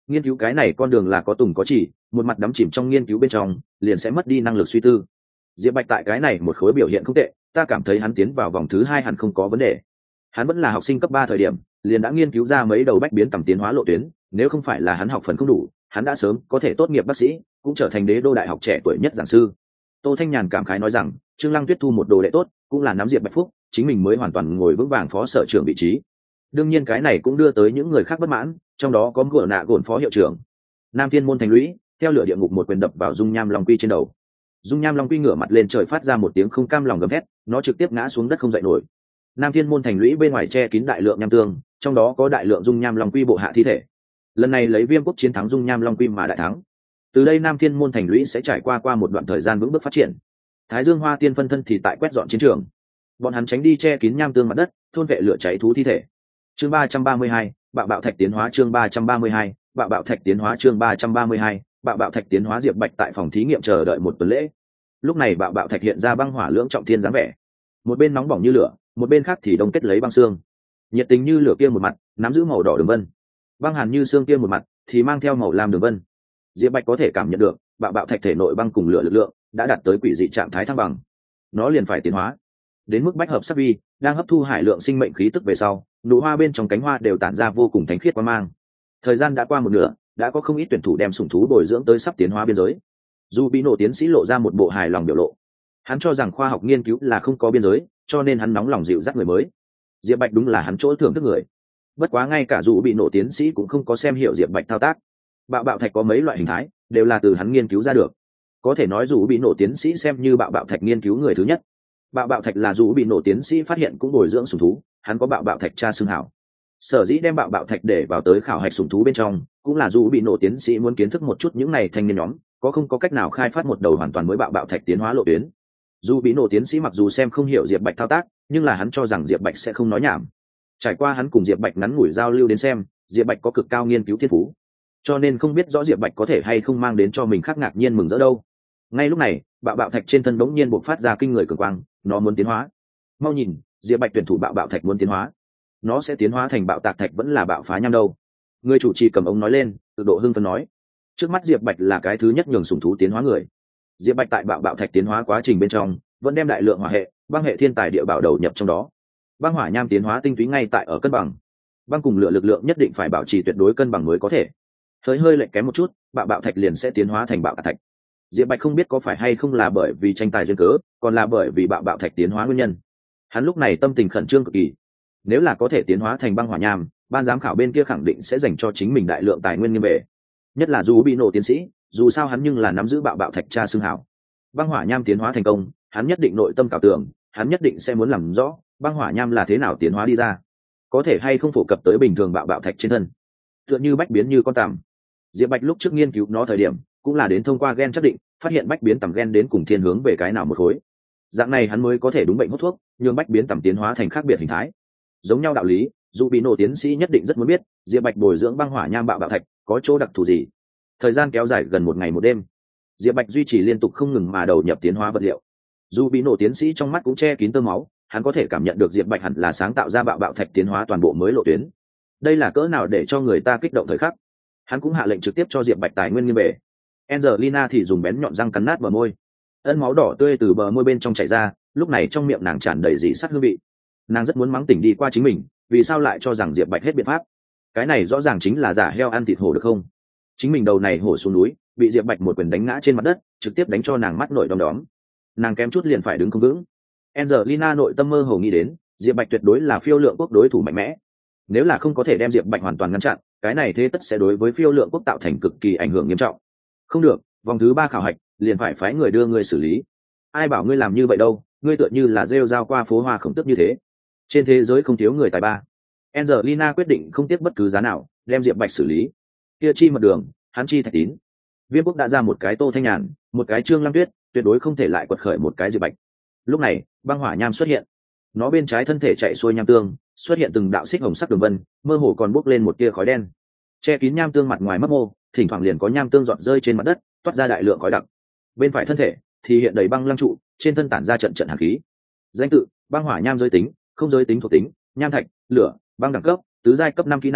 nghiên cứu cái này con đường là có tùng có chỉ, một mặt đắm chìm trong nghiên cứu bên trong liền sẽ mất đi năng lực suy tư. Diệp Bạch tại cái này một khối biểu hiện không tệ, ta cảm thấy hắn tiến vào vòng thứ hai hẳn không có vấn đề. Hắn vẫn là học sinh cấp ba thời điểm liền đã nghiên cứu ra mấy đầu bách biến tầm tiến hóa lộ tuyến, nếu không phải là hắn học phần không đủ, hắn đã sớm có thể tốt nghiệp bác sĩ, cũng trở thành đế đô đại học trẻ tuổi nhất giảng sư. Tô Thanh Nhàn cảm khái nói rằng, Trương Lăng Tuyết thu một đồ đệ tốt, cũng là nắm Diệp Bạch phúc, chính mình mới hoàn toàn ngồi vững vàng phó sở trưởng vị trí. Đương nhiên cái này cũng đưa tới những người khác bất mãn, trong đó có Gỗ Nạ Gồn phó hiệu trưởng. Nam Thiên môn thành lũy, theo lửa địa ngục một quyền đập vào dung nham long quy trên đầu. Dung nham long quy ngửa mặt lên trời phát ra một tiếng không cam lòng gầm thét, nó trực tiếp ngã xuống đất không dậy nổi. Nam Thiên môn thành lũy bên ngoài che kín đại lượng nham tương, trong đó có đại lượng dung nham long quy bộ hạ thi thể. Lần này lấy Viêm quốc chiến thắng dung nham long quy mà đại thắng. Từ đây Nam Thiên môn thành lũy sẽ trải qua qua một đoạn thời gian vững bước phát triển. Thái Dương Hoa Tiên phân thân thì tại quét dọn chiến trường. Bọn hắn tránh đi che kín nham tương mặt đất, thôn vệ lửa cháy thú thi thể. Chương ba trăm ba mươi hai, bạo bạo thạch tiến hóa chương ba trăm ba mươi hai, bạo bạo thạch tiến hóa chương ba trăm ba mươi hai, bạo bạo thạch tiến hóa Diệp Bạch tại phòng thí nghiệm chờ đợi một tuần lễ. Lúc này bạo bạo thạch hiện ra băng hỏa lưỡng trọng thiên dáng vẻ. Một bên nóng bỏng như lửa, một bên khác thì đông kết lấy băng xương. Nhiệt tình như lửa kia một mặt, nắm giữ màu đỏ đường vân. Băng hàn như xương kia một mặt, thì mang theo màu lam đường vân. Diệp Bạch có thể cảm nhận được, bạo bạo thạch thể nội băng cùng lửa lực lượng đã đạt tới quỷ dị trạng thái thăng bằng. Nó liền phải tiến hóa đến mức bách hợp sắc vi, đang hấp thu hải lượng sinh mệnh khí tức về sau, nụ hoa bên trong cánh hoa đều tản ra vô cùng thánh khiết quang mang. Thời gian đã qua một nửa, đã có không ít tuyển thủ đem sủng thú bồi dưỡng tới sắp tiến hóa biên giới. Dù bị nổ tiến sĩ lộ ra một bộ hài lòng biểu lộ, hắn cho rằng khoa học nghiên cứu là không có biên giới, cho nên hắn nóng lòng dịu dắt người mới. Diệp Bạch đúng là hắn chỗ thưởng thức người. Bất quá ngay cả dù bị nổ tiến sĩ cũng không có xem hiểu Diệp Bạch thao tác. Bạo bạo thạch có mấy loại hình thái, đều là từ hắn nghiên cứu ra được. Có thể nói dù bị nổ tiến sĩ xem như bạo bạo thạch nghiên cứu người thứ nhất. Bạo bạo thạch là dù bị nổ tiến sĩ phát hiện cũng bồi dưỡng sủng thú, hắn có bạo bạo thạch cha xương hảo. Sở dĩ đem bạo bạo thạch để vào tới khảo hạch sủng thú bên trong, cũng là dù bị nổ tiến sĩ muốn kiến thức một chút những này thanh niên nhóm có không có cách nào khai phát một đầu hoàn toàn mới bạo bạo thạch tiến hóa lộ tuyến. Dù bị nổ tiến sĩ mặc dù xem không hiểu Diệp Bạch thao tác, nhưng là hắn cho rằng Diệp Bạch sẽ không nói nhảm. Trải qua hắn cùng Diệp Bạch ngắn ngủi giao lưu đến xem, Diệp Bạch có cực cao nghiên cứu thiên phú, cho nên không biết rõ Diệp Bạch có thể hay không mang đến cho mình khác ngạc nhiên mừng rỡ đâu. Ngay lúc này, bạo bạo thạch trên thân đống nhiên bộc phát ra kinh người cường quang, nó muốn tiến hóa. Mau nhìn, Diệp Bạch tuyển thủ bạo bạo thạch muốn tiến hóa. Nó sẽ tiến hóa thành bạo tạc thạch vẫn là bạo phá nham đâu? Người chủ trì cầm ống nói lên, cực độ hưng phấn nói. Trước mắt Diệp Bạch là cái thứ nhất nhường sủng thú tiến hóa người. Diệp Bạch tại bạo bạo thạch tiến hóa quá trình bên trong, vẫn đem đại lượng hỏa hệ, băng hệ thiên tài địa bảo đầu nhập trong đó. Băng hỏa nham tiến hóa tinh túy ngay tại ở cân bằng. Băng cùng lửa lực lượng nhất định phải bảo trì tuyệt đối cân bằng mới có thể. Hơi hơi lệch kém một chút, bạo bạo thạch liền sẽ tiến hóa thành bạo tạc thạch. Diệp Bạch không biết có phải hay không là bởi vì tranh tài duyên cớ, còn là bởi vì bạo bạo thạch tiến hóa nguyên nhân. Hắn lúc này tâm tình khẩn trương cực kỳ. Nếu là có thể tiến hóa thành băng hỏa nham, ban giám khảo bên kia khẳng định sẽ dành cho chính mình đại lượng tài nguyên nghiêm bề. Nhất là dù bị nổ tiến sĩ, dù sao hắn nhưng là nắm giữ bạo bạo thạch cha xương hảo. Băng hỏa nham tiến hóa thành công, hắn nhất định nội tâm cảo tưởng, hắn nhất định sẽ muốn làm rõ băng hỏa nham là thế nào tiến hóa đi ra, có thể hay không phổ cập tới bình thường bạo bạo thạch trên thân, tựa như bách biến như con tằm. Diệp Bạch lúc trước nghiên cứu nó thời điểm, cũng là đến thông qua gen chắc định, phát hiện bách biến tầm gen đến cùng thiên hướng về cái nào một khối. Dạng này hắn mới có thể đúng bệnh hút thuốc, nhưng bách biến tầm tiến hóa thành khác biệt hình thái. Giống nhau đạo lý, dù bị nổ tiến sĩ nhất định rất muốn biết, Diệp Bạch bồi dưỡng băng hỏa nham bạo bạo thạch có chỗ đặc thù gì. Thời gian kéo dài gần một ngày một đêm, Diệp Bạch duy trì liên tục không ngừng mà đầu nhập tiến hóa vật liệu. Dù bị nổ tiến sĩ trong mắt cũng che kín tơ máu, hắn có thể cảm nhận được Diệp Bạch hẳn là sáng tạo ra bạo bạo thạch tiến hóa toàn bộ mới lộ tuyến. Đây là cỡ nào để cho người ta kích động thời khắc. Hắn cũng hạ lệnh trực tiếp cho Diệp Bạch tài nguyên nghiêm bể. Angelina thì dùng bén nhọn răng cắn nát bờ môi, ân máu đỏ tươi từ bờ môi bên trong chảy ra, lúc này trong miệng nàng tràn đầy dị sắt hương vị. Nàng rất muốn mắng tỉnh đi qua chính mình, vì sao lại cho rằng Diệp Bạch hết biện pháp. Cái này rõ ràng chính là giả heo ăn thịt hổ được không? Chính mình đầu này hổ xuống núi, bị Diệp Bạch một quyền đánh ngã trên mặt đất, trực tiếp đánh cho nàng mắt nổi đom đóm. Nàng kém chút liền phải đứng không vững. Angelina nội tâm mơ hồ nghĩ đến, Diệp Bạch tuyệt đối là phiêu lượng quốc đối thủ mạnh mẽ. Nếu là không có thể đem Diệp Bạch hoàn toàn ngăn chặn, cái này thế tất sẽ đối với phiêu lượng quốc tạo thành cực kỳ ảnh hưởng nghiêm trọng. Không được, vòng thứ ba khảo hạch liền phải phái người đưa ngươi xử lý. Ai bảo ngươi làm như vậy đâu, ngươi tựa như là rêu rao qua phố hoa khổng tước như thế. Trên thế giới không thiếu người tài ba. Angelina quyết định không tiếc bất cứ giá nào đem Diệp Bạch xử lý. Kia chi mật đường, hắn chi thạch tín. Viêm quốc đã ra một cái Tô Thanh Nhàn, một cái Trương Lăng Tuyết, tuyệt đối không thể lại quật khởi một cái Diệp Bạch. Lúc này, băng hỏa nham xuất hiện. Nó bên trái thân thể chạy xuôi nham tương, xuất hiện từng đạo xích hồng sắc đường vân, mơ hồ còn bốc lên một tia khói đen. Che kín nham tương mặt ngoài mấp mô, thỉnh thoảng liền có nham tương dọn rơi trên mặt đất, toát ra đại lượng khói đặc. Bên phải thân thể thì hiện đầy băng lăng trụ, trên thân tản ra trận trận hàn khí. Danh tự: băng hỏa nham giới tính, không giới tính thuộc tính, nham thạch, lửa, băng đẳng cấp, tứ giai cấp năm kỹ năng,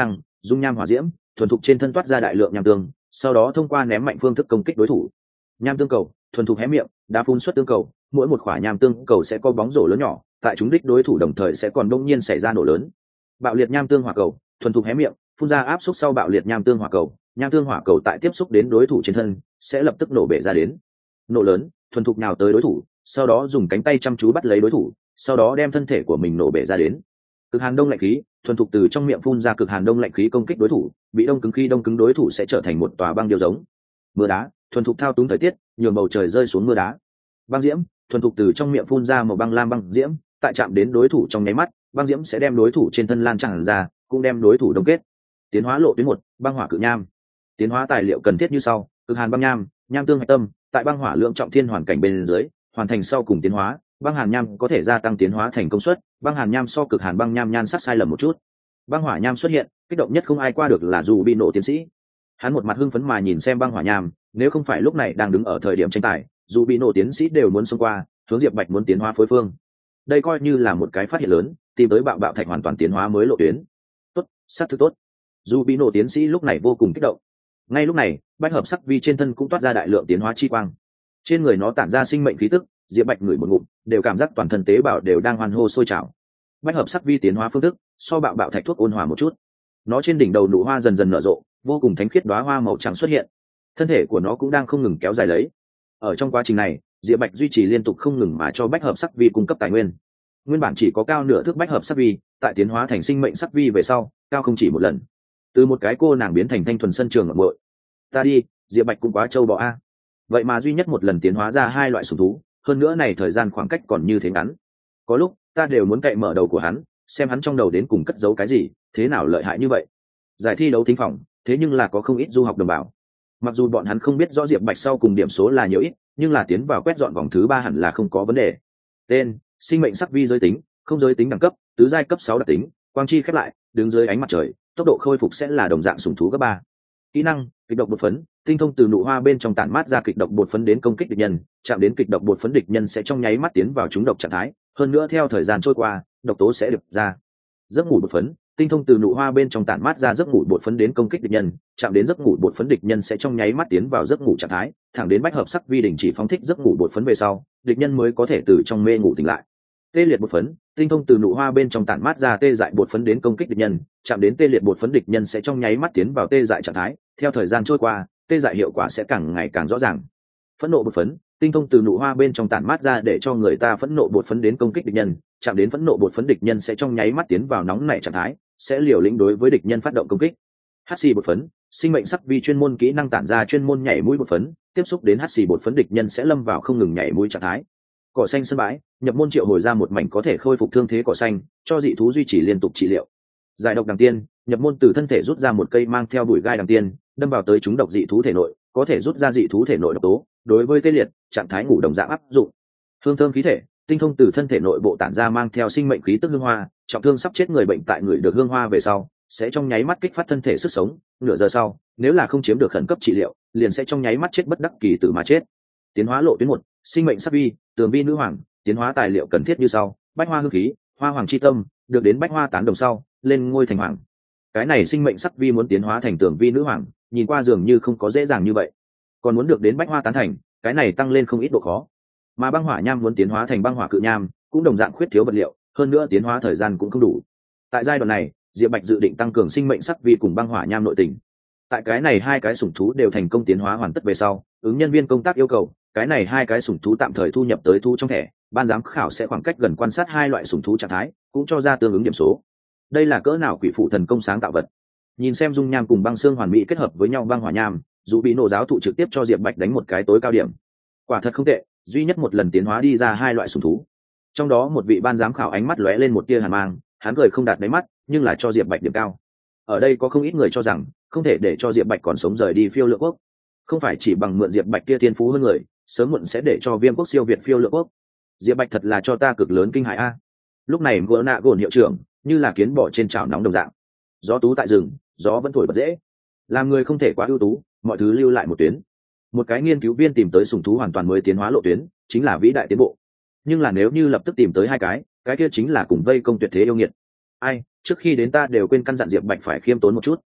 dung nham hỏa diễm thuần thục trên thân toát ra đại lượng nham tương, sau đó thông qua ném mạnh phương thức công kích đối thủ. Nham tương cầu thuần thục hé miệng, đá phun xuất tương cầu, mỗi một quả nham tương cầu sẽ có bóng rổ lớn nhỏ, tại chúng đích đối thủ đồng thời sẽ còn đông nhiên xảy ra nổ lớn. Bạo liệt nham tương hỏa cầu thuần thục hé miệng, phun ra áp suất sau bạo liệt nham tương hỏa cầu, nham tương hỏa cầu tại tiếp xúc đến đối thủ trên thân sẽ lập tức nổ bể ra đến. Nổ lớn thuần thục nào tới đối thủ, sau đó dùng cánh tay chăm chú bắt lấy đối thủ, sau đó đem thân thể của mình nổ bể ra đến. Cực hàn đông lạnh khí thuần thục từ trong miệng phun ra cực hàn đông lạnh khí công kích đối thủ, bị đông cứng khi đông cứng đối thủ sẽ trở thành một tòa băng điêu giống. Mưa đá thuần thục thao túng thời tiết, nhường bầu trời rơi xuống mưa đá. Băng diễm thuần thục từ trong miệng phun ra một băng lam băng diễm, tại chạm đến đối thủ trong nháy mắt, băng diễm sẽ đem đối thủ trên thân lan tràn ra, cũng đem đối thủ đông kết. Tiến hóa lộ tuyến một, băng hỏa cự nham. Tiến hóa tài liệu cần thiết như sau: cực hàn băng nham, nham tương hạch tâm, tại băng hỏa lượng trọng thiên hoàn cảnh bên dưới, hoàn thành sau cùng tiến hóa. Băng hàn nham có thể gia tăng tiến hóa thành công suất, băng hàn nham so cực hàn băng nham nhan sắc sai lầm một chút. Băng hỏa nham xuất hiện, kích động nhất không ai qua được là dù bị nổ tiến sĩ. Hắn một mặt hưng phấn mà nhìn xem băng hỏa nham, nếu không phải lúc này đang đứng ở thời điểm tranh tài, dù bị nổ tiến sĩ đều muốn xông qua, hướng Diệp Bạch muốn tiến hóa phối phương. Đây coi như là một cái phát hiện lớn, tìm tới bạo bạo thạch hoàn toàn tiến hóa mới lộ tuyến. Tốt, sát thứ tốt. Dù bị nổ tiến sĩ lúc này vô cùng kích động. Ngay lúc này, bách hợp sắc vi trên thân cũng toát ra đại lượng tiến hóa chi quang. Trên người nó tản ra sinh mệnh khí tức, Diệp Bạch ngửi một ngụm, đều cảm giác toàn thân tế bào đều đang hoan hô sôi trào. Bách hợp sắc vi tiến hóa phương thức, so bạo bạo thạch thuốc ôn hòa một chút. Nó trên đỉnh đầu nụ hoa dần dần nở rộ, vô cùng thánh khiết đóa hoa màu trắng xuất hiện. Thân thể của nó cũng đang không ngừng kéo dài lấy. Ở trong quá trình này, Diệp Bạch duy trì liên tục không ngừng mà cho bách hợp sắc vi cung cấp tài nguyên. Nguyên bản chỉ có cao nửa thước bách hợp sắc vi, tại tiến hóa thành sinh mệnh sắc vi về sau, cao không chỉ một lần. Từ một cái cô nàng biến thành thanh thuần sân trường ngậm ngội. Ta đi, Diệp Bạch cũng quá trâu bò a. Vậy mà duy nhất một lần tiến hóa ra hai loại sủng thú, hơn nữa này thời gian khoảng cách còn như thế ngắn. Có lúc ta đều muốn cậy mở đầu của hắn, xem hắn trong đầu đến cùng cất giấu cái gì, thế nào lợi hại như vậy. Giải thi đấu thính phòng, thế nhưng là có không ít du học đồng bào. Mặc dù bọn hắn không biết rõ Diệp Bạch sau cùng điểm số là nhiều ít, nhưng là tiến vào quét dọn vòng thứ ba hẳn là không có vấn đề. Tên: sinh mệnh sắc vi giới tính, không giới tính đẳng cấp, tứ giai cấp sáu đặc tính, quang chi khép lại, đứng dưới ánh mặt trời, tốc độ khôi phục sẽ là đồng dạng sủng thú cấp ba. Kỹ năng: kịch độc bột phấn, tinh thông từ nụ hoa bên trong tản mát ra kịch độc bột phấn đến công kích địch nhân, chạm đến kịch độc bột phấn địch nhân sẽ trong nháy mắt tiến vào trúng độc trạng thái, hơn nữa theo thời gian trôi qua, độc tố sẽ được ra. Giấc ngủ bột phấn, tinh thông từ nụ hoa bên trong tản mát ra giấc ngủ bột phấn đến công kích địch nhân, chạm đến giấc ngủ bột phấn địch nhân sẽ trong nháy mắt tiến vào giấc ngủ trạng thái, thẳng đến bách hợp sắc vi đình chỉ phóng thích giấc ngủ bột phấn về sau, địch nhân mới có thể từ trong mê ngủ tỉnh lại. Tê liệt bột phấn, tinh thông từ nụ hoa bên trong tản mát ra tê dại bột phấn đến công kích địch nhân, chạm đến tê liệt bột phấn địch nhân sẽ trong nháy mắt tiến vào tê dại trạng thái, theo thời gian trôi qua, tê dại hiệu quả sẽ càng ngày càng rõ ràng. Phẫn nộ bột phấn, tinh thông từ nụ hoa bên trong tản mát ra để cho người ta phẫn nộ bột phấn đến công kích địch nhân, chạm đến phẫn nộ bột phấn địch nhân sẽ trong nháy mắt tiến vào nóng nảy trạng thái, sẽ liều lĩnh đối với địch nhân phát động công kích. Hắc xì bột phấn, sinh mệnh sắc vi chuyên môn kỹ năng tản ra chuyên môn nhảy mũi bột phấn, tiếp xúc đến hắc xì bột phấn địch nhân sẽ lâm vào không ngừng nhảy mũi trạng thái. Cỏ xanh sân bãi, nhập môn triệu hồi ra một mảnh có thể khôi phục thương thế cỏ xanh, cho dị thú duy trì liên tục trị liệu. Giải độc đằng tiên, nhập môn từ thân thể rút ra một cây mang theo bụi gai đằng tiên, đâm vào tới chúng độc dị thú thể nội, có thể rút ra dị thú thể nội độc tố, đối với tê liệt, trạng thái ngủ đồng dạng áp dụng. Hương thơm khí thể, tinh thông từ thân thể nội bộ tản ra mang theo sinh mệnh khí tức hương hoa, trọng thương sắp chết người bệnh tại người được hương hoa về sau, sẽ trong nháy mắt kích phát thân thể sức sống, nửa giờ sau, nếu là không chiếm được khẩn cấp trị liệu, liền sẽ trong nháy mắt chết bất đắc kỳ tử mà chết. Tiến hóa lộ tuyến một, sinh mệnh sắc vi, tường vi nữ hoàng, tiến hóa tài liệu cần thiết như sau: bách hoa hương khí, hoa hoàng chi tâm, được đến bách hoa tán đồng sau, lên ngôi thành hoàng. Cái này sinh mệnh sắc vi muốn tiến hóa thành tường vi nữ hoàng, nhìn qua dường như không có dễ dàng như vậy. Còn muốn được đến bách hoa tán thành, cái này tăng lên không ít độ khó. Mà băng hỏa nham muốn tiến hóa thành băng hỏa cự nham, cũng đồng dạng khuyết thiếu vật liệu, hơn nữa tiến hóa thời gian cũng không đủ. Tại giai đoạn này, Diệp Bạch dự định tăng cường sinh mệnh sắc vi cùng băng hỏa nham nội tình. Tại cái này hai cái sủng thú đều thành công tiến hóa hoàn tất về sau, ứng nhân viên công tác yêu cầu cái này hai cái sủng thú tạm thời thu nhập tới thu trong thẻ, ban giám khảo sẽ khoảng cách gần quan sát hai loại sủng thú trạng thái, cũng cho ra tương ứng điểm số. Đây là cỡ nào quỷ phụ thần công sáng tạo vật. Nhìn xem dung nham cùng băng xương hoàn mỹ kết hợp với nhau băng hỏa nham, dù bị nổ giáo thụ trực tiếp cho Diệp Bạch đánh một cái tối cao điểm. Quả thật không tệ, duy nhất một lần tiến hóa đi ra hai loại sủng thú. Trong đó một vị ban giám khảo ánh mắt lóe lên một tia hàn mang, hắn cười không đạt đáy mắt, nhưng là cho Diệp Bạch điểm cao. Ở đây có không ít người cho rằng không thể để cho Diệp Bạch còn sống rời đi phiêu lượng quốc, không phải chỉ bằng mượn Diệp Bạch kia thiên phú hơn người, sớm muộn sẽ để cho Viêm quốc siêu việt phiêu lượng quốc. Diệp Bạch thật là cho ta cực lớn kinh hãi a. Lúc này gỡ nạ gồn hiệu trưởng như là kiến bò trên chảo nóng đồng dạng. Gió tú tại rừng, gió vẫn thổi bật dễ. Làm người không thể quá ưu tú, mọi thứ lưu lại một tuyến. Một cái nghiên cứu viên tìm tới sủng thú hoàn toàn mới tiến hóa lộ tuyến, chính là vĩ đại tiến bộ. Nhưng là nếu như lập tức tìm tới hai cái, cái kia chính là cùng vây công tuyệt thế yêu nghiệt. Ai, trước khi đến ta đều quên căn dặn Diệp Bạch phải khiêm tốn một chút.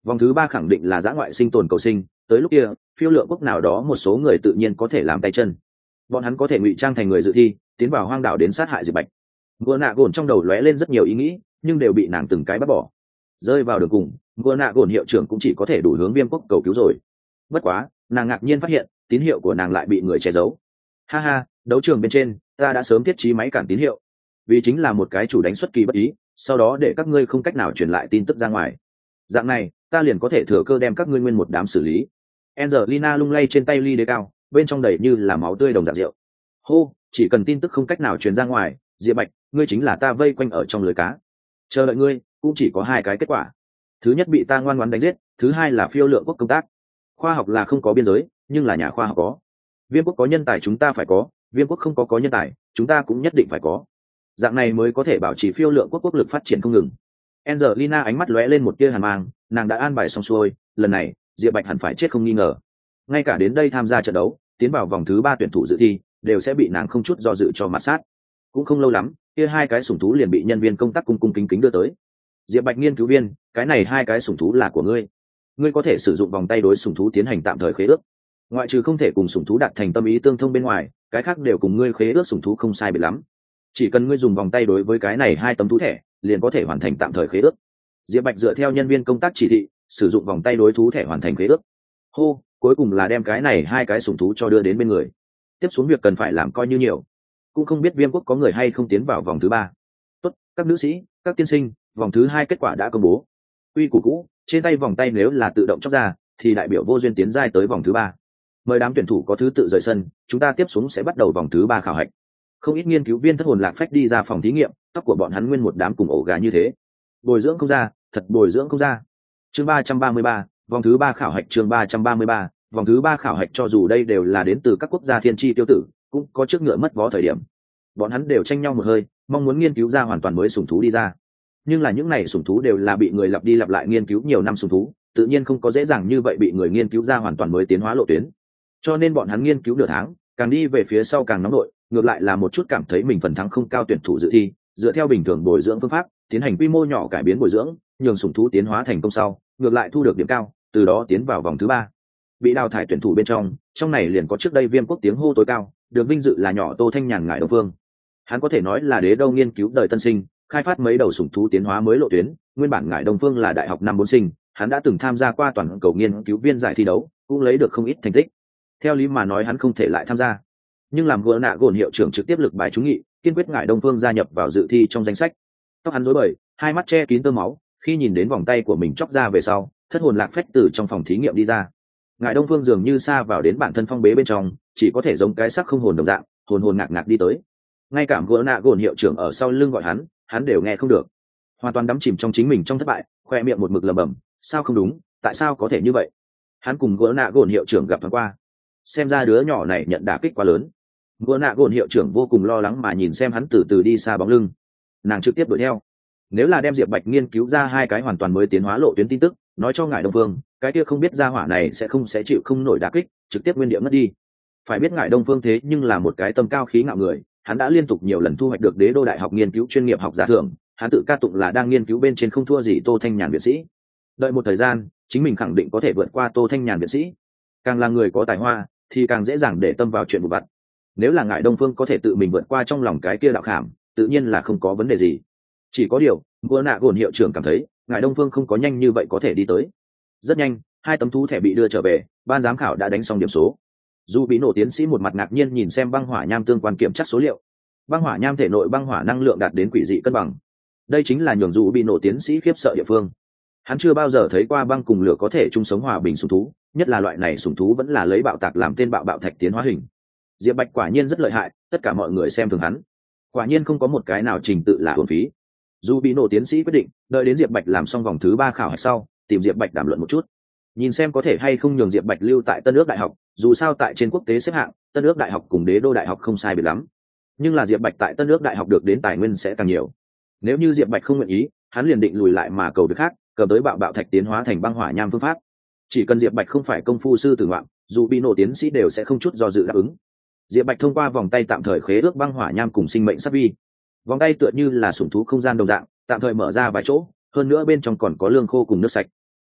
Vòng thứ ba khẳng định là dã ngoại sinh tồn cầu sinh, tới lúc kia phiêu lượng quốc nào đó một số người tự nhiên có thể làm tay chân, bọn hắn có thể ngụy trang thành người dự thi tiến vào hoang đảo đến sát hại Diệp Bạch. Ngựa nạ gồn trong đầu lóe lên rất nhiều ý nghĩ, nhưng đều bị nàng từng cái bắt bỏ. Rơi vào đường cùng, ngựa nạ gồn hiệu trưởng cũng chỉ có thể đủ hướng Viêm quốc cầu cứu rồi. Bất quá nàng ngạc nhiên phát hiện tín hiệu của nàng lại bị người che giấu. Ha ha, đấu trường bên trên ta đã sớm thiết trí máy cản tín hiệu, vì chính là một cái chủ đánh xuất kỳ bất ý, sau đó để các ngươi không cách nào truyền lại tin tức ra ngoài, dạng này ta liền có thể thừa cơ đem các ngươi nguyên một đám xử lý. Angelina lung lay trên tay ly đế cao, bên trong đầy như là máu tươi đồng dạng rượu. Hô, chỉ cần tin tức không cách nào truyền ra ngoài, Diệp Bạch, ngươi chính là ta vây quanh ở trong lưới cá. Chờ đợi ngươi cũng chỉ có hai cái kết quả. Thứ nhất bị ta ngoan ngoãn đánh giết, thứ hai là phiêu lượng quốc công tác. Khoa học là không có biên giới, nhưng là nhà khoa học có. Viêm quốc có nhân tài chúng ta phải có, Viêm quốc không có có nhân tài, chúng ta cũng nhất định phải có. Dạng này mới có thể bảo trì phiêu lượng quốc quốc lực phát triển không ngừng. Angelina ánh mắt lóe lên một tia hàn mang, nàng đã an bài xong xuôi, lần này Diệp Bạch hẳn phải chết không nghi ngờ. Ngay cả đến đây tham gia trận đấu, tiến vào vòng thứ ba tuyển thủ dự thi, đều sẽ bị nàng không chút do dự cho mặt sát. Cũng không lâu lắm, kia hai cái sủng thú liền bị nhân viên công tác cung cung kính kính đưa tới. Diệp Bạch nghiên cứu viên, cái này hai cái sủng thú là của ngươi. Ngươi có thể sử dụng vòng tay đối sủng thú tiến hành tạm thời khế ước. Ngoại trừ không thể cùng sủng thú đạt thành tâm ý tương thông bên ngoài, cái khác đều cùng ngươi khế ước sủng thú không sai biệt lắm. Chỉ cần ngươi dùng vòng tay đối với cái này hai tấm thú thẻ, liền có thể hoàn thành tạm thời khế ước. Diệp Bạch dựa theo nhân viên công tác chỉ thị, sử dụng vòng tay đối thú thẻ hoàn thành khế ước. Hô, cuối cùng là đem cái này hai cái sủng thú cho đưa đến bên người. Tiếp xuống việc cần phải làm coi như nhiều. Cũng không biết Viêm quốc có người hay không tiến vào vòng thứ ba. Tốt, các nữ sĩ, các tiên sinh, vòng thứ hai kết quả đã công bố. Quy củ cũ, trên tay vòng tay nếu là tự động chóc ra, thì đại biểu vô duyên tiến giai tới vòng thứ ba. Mời đám tuyển thủ có thứ tự rời sân, chúng ta tiếp xuống sẽ bắt đầu vòng thứ ba khảo hạch. Không ít nghiên cứu viên thất hồn lạc phách đi ra phòng thí nghiệm, tóc của bọn hắn nguyên một đám cùng ổ gà như thế. Bồi dưỡng không ra, thật bồi dưỡng không ra. Chương ba trăm ba mươi ba, vòng thứ ba khảo hạch chương ba trăm ba mươi ba, vòng thứ ba khảo hạch cho dù đây đều là đến từ các quốc gia thiên tri tiêu tử, cũng có trước ngựa mất vó thời điểm. Bọn hắn đều tranh nhau một hơi, mong muốn nghiên cứu ra hoàn toàn mới sủng thú đi ra. Nhưng là những này sủng thú đều là bị người lặp đi lặp lại nghiên cứu nhiều năm sủng thú, tự nhiên không có dễ dàng như vậy bị người nghiên cứu ra hoàn toàn mới tiến hóa lộ tuyến. Cho nên bọn hắn nghiên cứu nửa tháng, càng đi về phía sau càng nóng nổi, ngược lại là một chút cảm thấy mình phần thắng không cao tuyển thủ dự thi, dựa theo bình thường bồi dưỡng phương pháp, tiến hành quy mô nhỏ cải biến bồi dưỡng, nhường sủng thú tiến hóa thành công sau, ngược lại thu được điểm cao, từ đó tiến vào vòng thứ ba. Bị đào thải tuyển thủ bên trong, trong này liền có trước đây Viêm quốc tiếng hô tối cao, được vinh dự là nhỏ Tô Thanh Nhàn ngải Đông Phương. Hắn có thể nói là đế đâu nghiên cứu đời tân sinh, khai phát mấy đầu sủng thú tiến hóa mới lộ tuyến, nguyên bản ngải Đông Phương là đại học năm bốn sinh, hắn đã từng tham gia qua toàn cầu nghiên cứu viên giải thi đấu, cũng lấy được không ít thành tích. Theo lý mà nói hắn không thể lại tham gia, nhưng làm gỡ nạ gồn hiệu trưởng trực tiếp lực bài trúng nghị, kiên quyết ngải Đông Phương gia nhập vào dự thi trong danh sách. Tóc hắn rối bời, hai mắt che kín tơ máu, khi nhìn đến vòng tay của mình chóc ra về sau, thất hồn lạc phách từ trong phòng thí nghiệm đi ra. Ngải Đông Phương dường như xa vào đến bản thân phong bế bên trong, chỉ có thể giống cái xác không hồn đồng dạng, hồn hồn ngạc ngạc đi tới. Ngay cả gỡ nạ gồn hiệu trưởng ở sau lưng gọi hắn, hắn đều nghe không được. Hoàn toàn đắm chìm trong chính mình trong thất bại, khoe miệng một mực lẩm bẩm, sao không đúng, tại sao có thể như vậy? Hắn cùng gỡ nạ gồn hiệu trưởng gặp thoáng qua, xem ra đứa nhỏ này nhận đả kích quá lớn. Gỡ nạ gồn hiệu trưởng vô cùng lo lắng mà nhìn xem hắn từ từ đi xa bóng lưng, nàng trực tiếp đuổi theo. Nếu là đem Diệp Bạch nghiên cứu ra hai cái hoàn toàn mới tiến hóa lộ tuyến tin tức, nói cho ngải Đông Phương, cái kia không biết gia hỏa này sẽ không sẽ chịu không nổi đả kích, trực tiếp nguyên địa mất đi. Phải biết ngải Đông Phương thế nhưng là một cái tâm cao khí ngạo người, hắn đã liên tục nhiều lần thu hoạch được đế đô đại học nghiên cứu chuyên nghiệp học giả thưởng, hắn tự ca tụng là đang nghiên cứu bên trên không thua gì Tô Thanh Nhàn viện sĩ. Đợi một thời gian, chính mình khẳng định có thể vượt qua Tô Thanh Nhàn viện sĩ. Càng là người có tài hoa, thì càng dễ dàng để tâm vào chuyện vụ vặt. Nếu là ngải Đông Phương có thể tự mình vượt qua trong lòng cái kia đạo khảm, tự nhiên là không có vấn đề gì. Chỉ có điều, Gua nạ gồn hiệu trưởng cảm thấy, ngải Đông Phương không có nhanh như vậy có thể đi tới. Rất nhanh, hai tấm thú thẻ bị đưa trở về, ban giám khảo đã đánh xong điểm số. Dù bị nổ tiến sĩ một mặt ngạc nhiên nhìn xem băng hỏa nham tương quan kiểm tra số liệu. Băng hỏa nham thể nội băng hỏa năng lượng đạt đến quỷ dị cân bằng. Đây chính là nhường dù bị nổ tiến sĩ khiếp sợ địa phương. Hắn chưa bao giờ thấy qua băng cùng lửa có thể chung sống hòa bình sủng thú, nhất là loại này sủng thú vẫn là lấy bạo tạc làm tên bạo bạo thạch tiến hóa hình. Diệp Bạch quả nhiên rất lợi hại, tất cả mọi người xem thường hắn. Quả nhiên không có một cái nào trình tự là uổng phí. Dù bị nổ tiến sĩ quyết định, đợi đến Diệp Bạch làm xong vòng thứ ba khảo hạch sau, tìm Diệp Bạch đàm luận một chút, nhìn xem có thể hay không nhường Diệp Bạch lưu tại Tân Ước Đại học. Dù sao tại trên quốc tế xếp hạng, Tân Ước Đại học cùng Đế đô Đại học không sai biệt lắm, nhưng là Diệp Bạch tại Tân Ước Đại học được đến tài nguyên sẽ càng nhiều. Nếu như Diệp Bạch không nguyện ý, hắn liền định lùi lại mà cầu việc khác, cầm tới bạo bạo thạch tiến hóa thành băng hỏa nham phương pháp. Chỉ cần Diệp Bạch không phải công phu sư tử ngoạm, dù bị nổ tiến sĩ đều sẽ không chút do dự đáp ứng. Diệp Bạch thông qua vòng tay tạm thời khế ước băng hỏa nham cùng sinh mệnh sắp vi. Vòng tay tựa như là sủng thú không gian đồng dạng, tạm thời mở ra vài chỗ, hơn nữa bên trong còn có lương khô cùng nước sạch.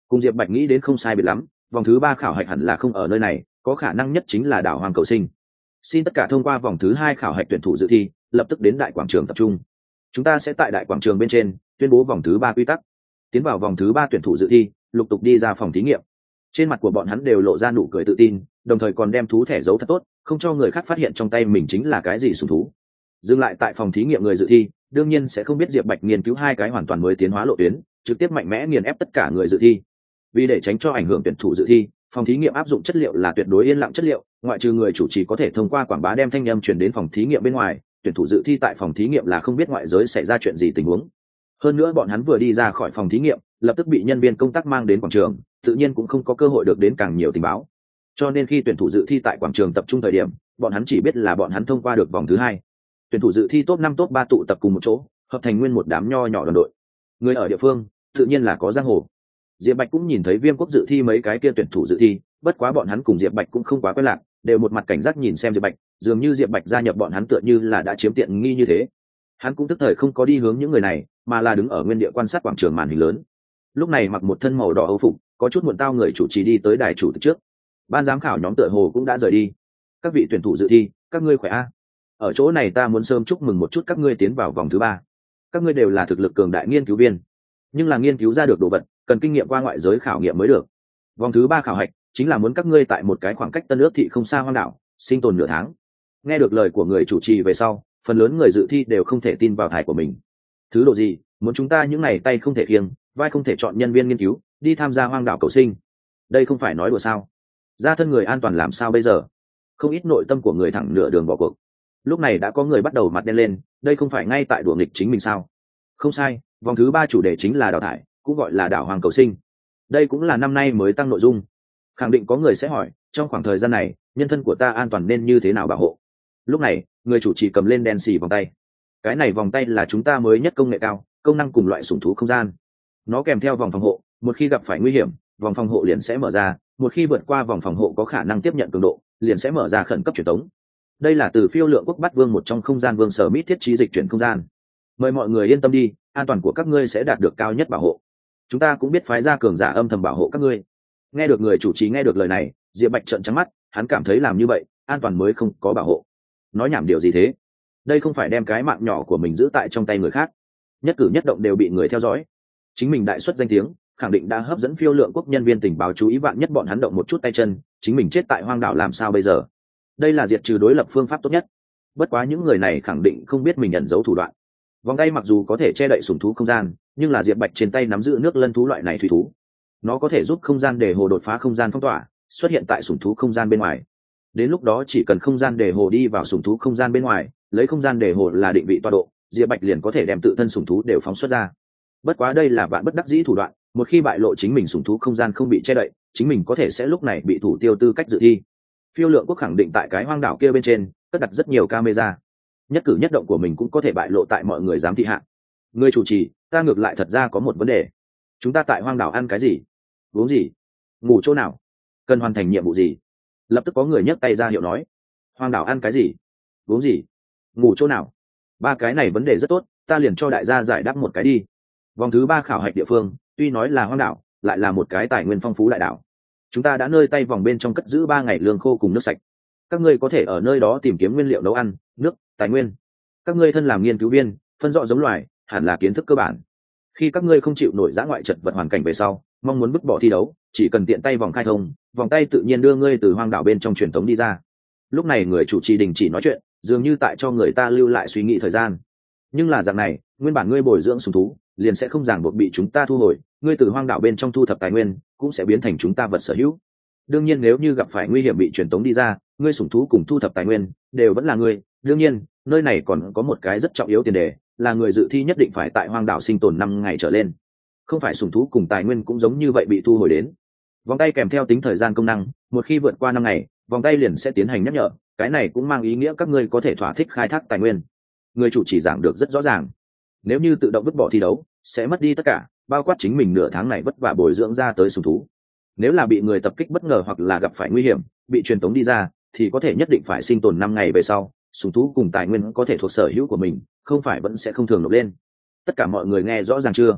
Cùng Diệp Bạch nghĩ đến không sai biệt lắm, vòng thứ ba khảo hạch hẳn là không ở nơi này, có khả năng nhất chính là đảo Hoàng Cầu Sinh. Xin tất cả thông qua vòng thứ hai khảo hạch tuyển thủ dự thi, lập tức đến đại quảng trường tập trung. Chúng ta sẽ tại đại quảng trường bên trên tuyên bố vòng thứ ba quy tắc. Tiến vào vòng thứ ba tuyển thủ dự thi, lục tục đi ra phòng thí nghiệm. Trên mặt của bọn hắn đều lộ ra nụ cười tự tin, đồng thời còn đem thú thẻ giấu thật tốt, không cho người khác phát hiện trong tay mình chính là cái gì sủng thú. Dừng lại tại phòng thí nghiệm người dự thi, đương nhiên sẽ không biết Diệp Bạch nghiên cứu hai cái hoàn toàn mới tiến hóa lộ tuyến, trực tiếp mạnh mẽ nghiền ép tất cả người dự thi. Vì để tránh cho ảnh hưởng tuyển thủ dự thi, phòng thí nghiệm áp dụng chất liệu là tuyệt đối yên lặng chất liệu, ngoại trừ người chủ trì có thể thông qua quảng bá đem thanh âm truyền đến phòng thí nghiệm bên ngoài, tuyển thủ dự thi tại phòng thí nghiệm là không biết ngoại giới xảy ra chuyện gì tình huống. Hơn nữa bọn hắn vừa đi ra khỏi phòng thí nghiệm, lập tức bị nhân viên công tác mang đến quảng trường, tự nhiên cũng không có cơ hội được đến càng nhiều tình báo. Cho nên khi tuyển thủ dự thi tại quảng trường tập trung thời điểm, bọn hắn chỉ biết là bọn hắn thông qua được vòng thứ hai. Tuyển thủ dự thi top năm top ba tụ tập cùng một chỗ, hợp thành nguyên một đám nho nhỏ đoàn đội. Người ở địa phương, tự nhiên là có giang hồ. Diệp Bạch cũng nhìn thấy Viêm Quốc dự thi mấy cái kia tuyển thủ dự thi, bất quá bọn hắn cùng Diệp Bạch cũng không quá quen lạc, đều một mặt cảnh giác nhìn xem Diệp Bạch, dường như Diệp Bạch gia nhập bọn hắn tựa như là đã chiếm tiện nghi như thế. Hắn cũng tức thời không có đi hướng những người này, mà là đứng ở nguyên địa quan sát quảng trường màn hình lớn. Lúc này mặc một thân màu đỏ âu phục, có chút muộn tao người chủ trì đi tới đài chủ tịch trước. Ban giám khảo nhóm tựa hồ cũng đã rời đi. Các vị tuyển thủ dự thi, các ngươi khỏe a? Ở chỗ này ta muốn sớm chúc mừng một chút các ngươi tiến vào vòng thứ ba. Các ngươi đều là thực lực cường đại nghiên cứu viên, nhưng là nghiên cứu ra được đồ vật, cần kinh nghiệm qua ngoại giới khảo nghiệm mới được. Vòng thứ ba khảo hạch chính là muốn các ngươi tại một cái khoảng cách Tân Ước thị không xa hoang đảo, sinh tồn nửa tháng. Nghe được lời của người chủ trì về sau, phần lớn người dự thi đều không thể tin vào thải của mình. Thứ độ gì, muốn chúng ta những này tay không thể khiêng, vai không thể chọn nhân viên nghiên cứu, đi tham gia hoang đảo cầu sinh. Đây không phải nói đùa sao? Ra thân người an toàn làm sao bây giờ? Không ít nội tâm của người thẳng nửa đường bỏ cuộc. Lúc này đã có người bắt đầu mặt đen lên, đây không phải ngay tại đùa nghịch chính mình sao? Không sai, vòng thứ ba chủ đề chính là đào thải, cũng gọi là đảo hoàng cầu sinh. Đây cũng là năm nay mới tăng nội dung. Khẳng định có người sẽ hỏi, trong khoảng thời gian này, nhân thân của ta an toàn nên như thế nào bảo hộ? Lúc này, người chủ trì cầm lên đèn xì vòng tay. Cái này vòng tay là chúng ta mới nhất công nghệ cao, công năng cùng loại sủng thú không gian. Nó kèm theo vòng phòng hộ, một khi gặp phải nguy hiểm, vòng phòng hộ liền sẽ mở ra, một khi vượt qua vòng phòng hộ có khả năng tiếp nhận cường độ, liền sẽ mở ra khẩn cấp truyền tống. Đây là từ phiêu lượng quốc bắt vương một trong không gian vương sở mít thiết trí dịch chuyển không gian. Mời mọi người yên tâm đi, an toàn của các ngươi sẽ đạt được cao nhất bảo hộ. Chúng ta cũng biết phái ra cường giả âm thầm bảo hộ các ngươi. Nghe được người chủ trì nghe được lời này, Diệp Bạch trợn trắng mắt, hắn cảm thấy làm như vậy, an toàn mới không có bảo hộ. Nói nhảm điều gì thế? Đây không phải đem cái mạng nhỏ của mình giữ tại trong tay người khác. Nhất cử nhất động đều bị người theo dõi. Chính mình đại xuất danh tiếng, khẳng định đã hấp dẫn phiêu lượng quốc nhân viên tình báo chú ý, vạn nhất bọn hắn động một chút tay chân, chính mình chết tại hoang đảo làm sao bây giờ? Đây là diệt trừ đối lập phương pháp tốt nhất. Bất quá những người này khẳng định không biết mình ẩn giấu thủ đoạn. Vòng tay mặc dù có thể che đậy sủng thú không gian, nhưng là Diệp Bạch trên tay nắm giữ nước lân thú loại này thủy thú. Nó có thể giúp không gian để hồ đột phá không gian phong tỏa, xuất hiện tại sủng thú không gian bên ngoài. Đến lúc đó chỉ cần không gian để hồ đi vào sủng thú không gian bên ngoài, lấy không gian để hồ là định vị tọa độ, Diệp Bạch liền có thể đem tự thân sủng thú đều phóng xuất ra. Bất quá đây là vạn bất đắc dĩ thủ đoạn, một khi bại lộ chính mình sủng thú không gian không bị che đậy, chính mình có thể sẽ lúc này bị thủ tiêu tư cách dự thi. Phiêu lượng quốc khẳng định tại cái hoang đảo kia bên trên cất đặt rất nhiều camera, nhất cử nhất động của mình cũng có thể bại lộ tại mọi người giám thị hạ. Người chủ trì, ta ngược lại thật ra có một vấn đề. Chúng ta tại hoang đảo ăn cái gì, uống gì, ngủ chỗ nào, cần hoàn thành nhiệm vụ gì? Lập tức có người nhấc tay ra hiệu nói, hoang đảo ăn cái gì, uống gì, ngủ chỗ nào? Ba cái này vấn đề rất tốt, ta liền cho đại gia giải đáp một cái đi. Vòng thứ ba khảo hạch địa phương tuy nói là hoang đảo, lại là một cái tài nguyên phong phú đại đảo. Chúng ta đã nơi tay vòng bên trong cất giữ ba ngày lương khô cùng nước sạch. Các ngươi có thể ở nơi đó tìm kiếm nguyên liệu nấu ăn, nước, tài nguyên. Các ngươi thân làm nghiên cứu viên, phân rõ giống loài hẳn là kiến thức cơ bản. Khi các ngươi không chịu nổi dã ngoại chật vật hoàn cảnh về sau, mong muốn vứt bỏ thi đấu, chỉ cần tiện tay vòng khai thông, vòng tay tự nhiên đưa ngươi từ hoang đảo bên trong truyền thống đi ra. Lúc này người chủ trì đình chỉ nói chuyện, dường như tại cho người ta lưu lại suy nghĩ thời gian. Nhưng là dạng này, nguyên bản ngươi bồi dưỡng sủng thú liền sẽ không ràng buộc bị chúng ta thu hồi, ngươi từ hoang đảo bên trong thu thập tài nguyên cũng sẽ biến thành chúng ta vật sở hữu. Đương nhiên nếu như gặp phải nguy hiểm bị truyền tống đi ra, ngươi sủng thú cùng thu thập tài nguyên đều vẫn là ngươi. Đương nhiên nơi này còn có một cái rất trọng yếu tiền đề, là người dự thi nhất định phải tại hoang đảo sinh tồn năm ngày trở lên, không phải sủng thú cùng tài nguyên cũng giống như vậy bị thu hồi đến. Vòng tay kèm theo tính thời gian công năng, một khi vượt qua năm ngày, vòng tay liền sẽ tiến hành nhắc nhở, cái này cũng mang ý nghĩa các ngươi có thể thỏa thích khai thác tài nguyên. Người chủ chỉ giảng được rất rõ ràng. Nếu như tự động vứt bỏ thi đấu, sẽ mất đi tất cả, bao quát chính mình nửa tháng này vất vả bồi dưỡng ra tới sủng thú. Nếu là bị người tập kích bất ngờ hoặc là gặp phải nguy hiểm, bị truyền tống đi ra, thì có thể nhất định phải sinh tồn năm ngày về sau, sủng thú cùng tài nguyên có thể thuộc sở hữu của mình, không phải vẫn sẽ không thường nộp lên. Tất cả mọi người nghe rõ ràng chưa?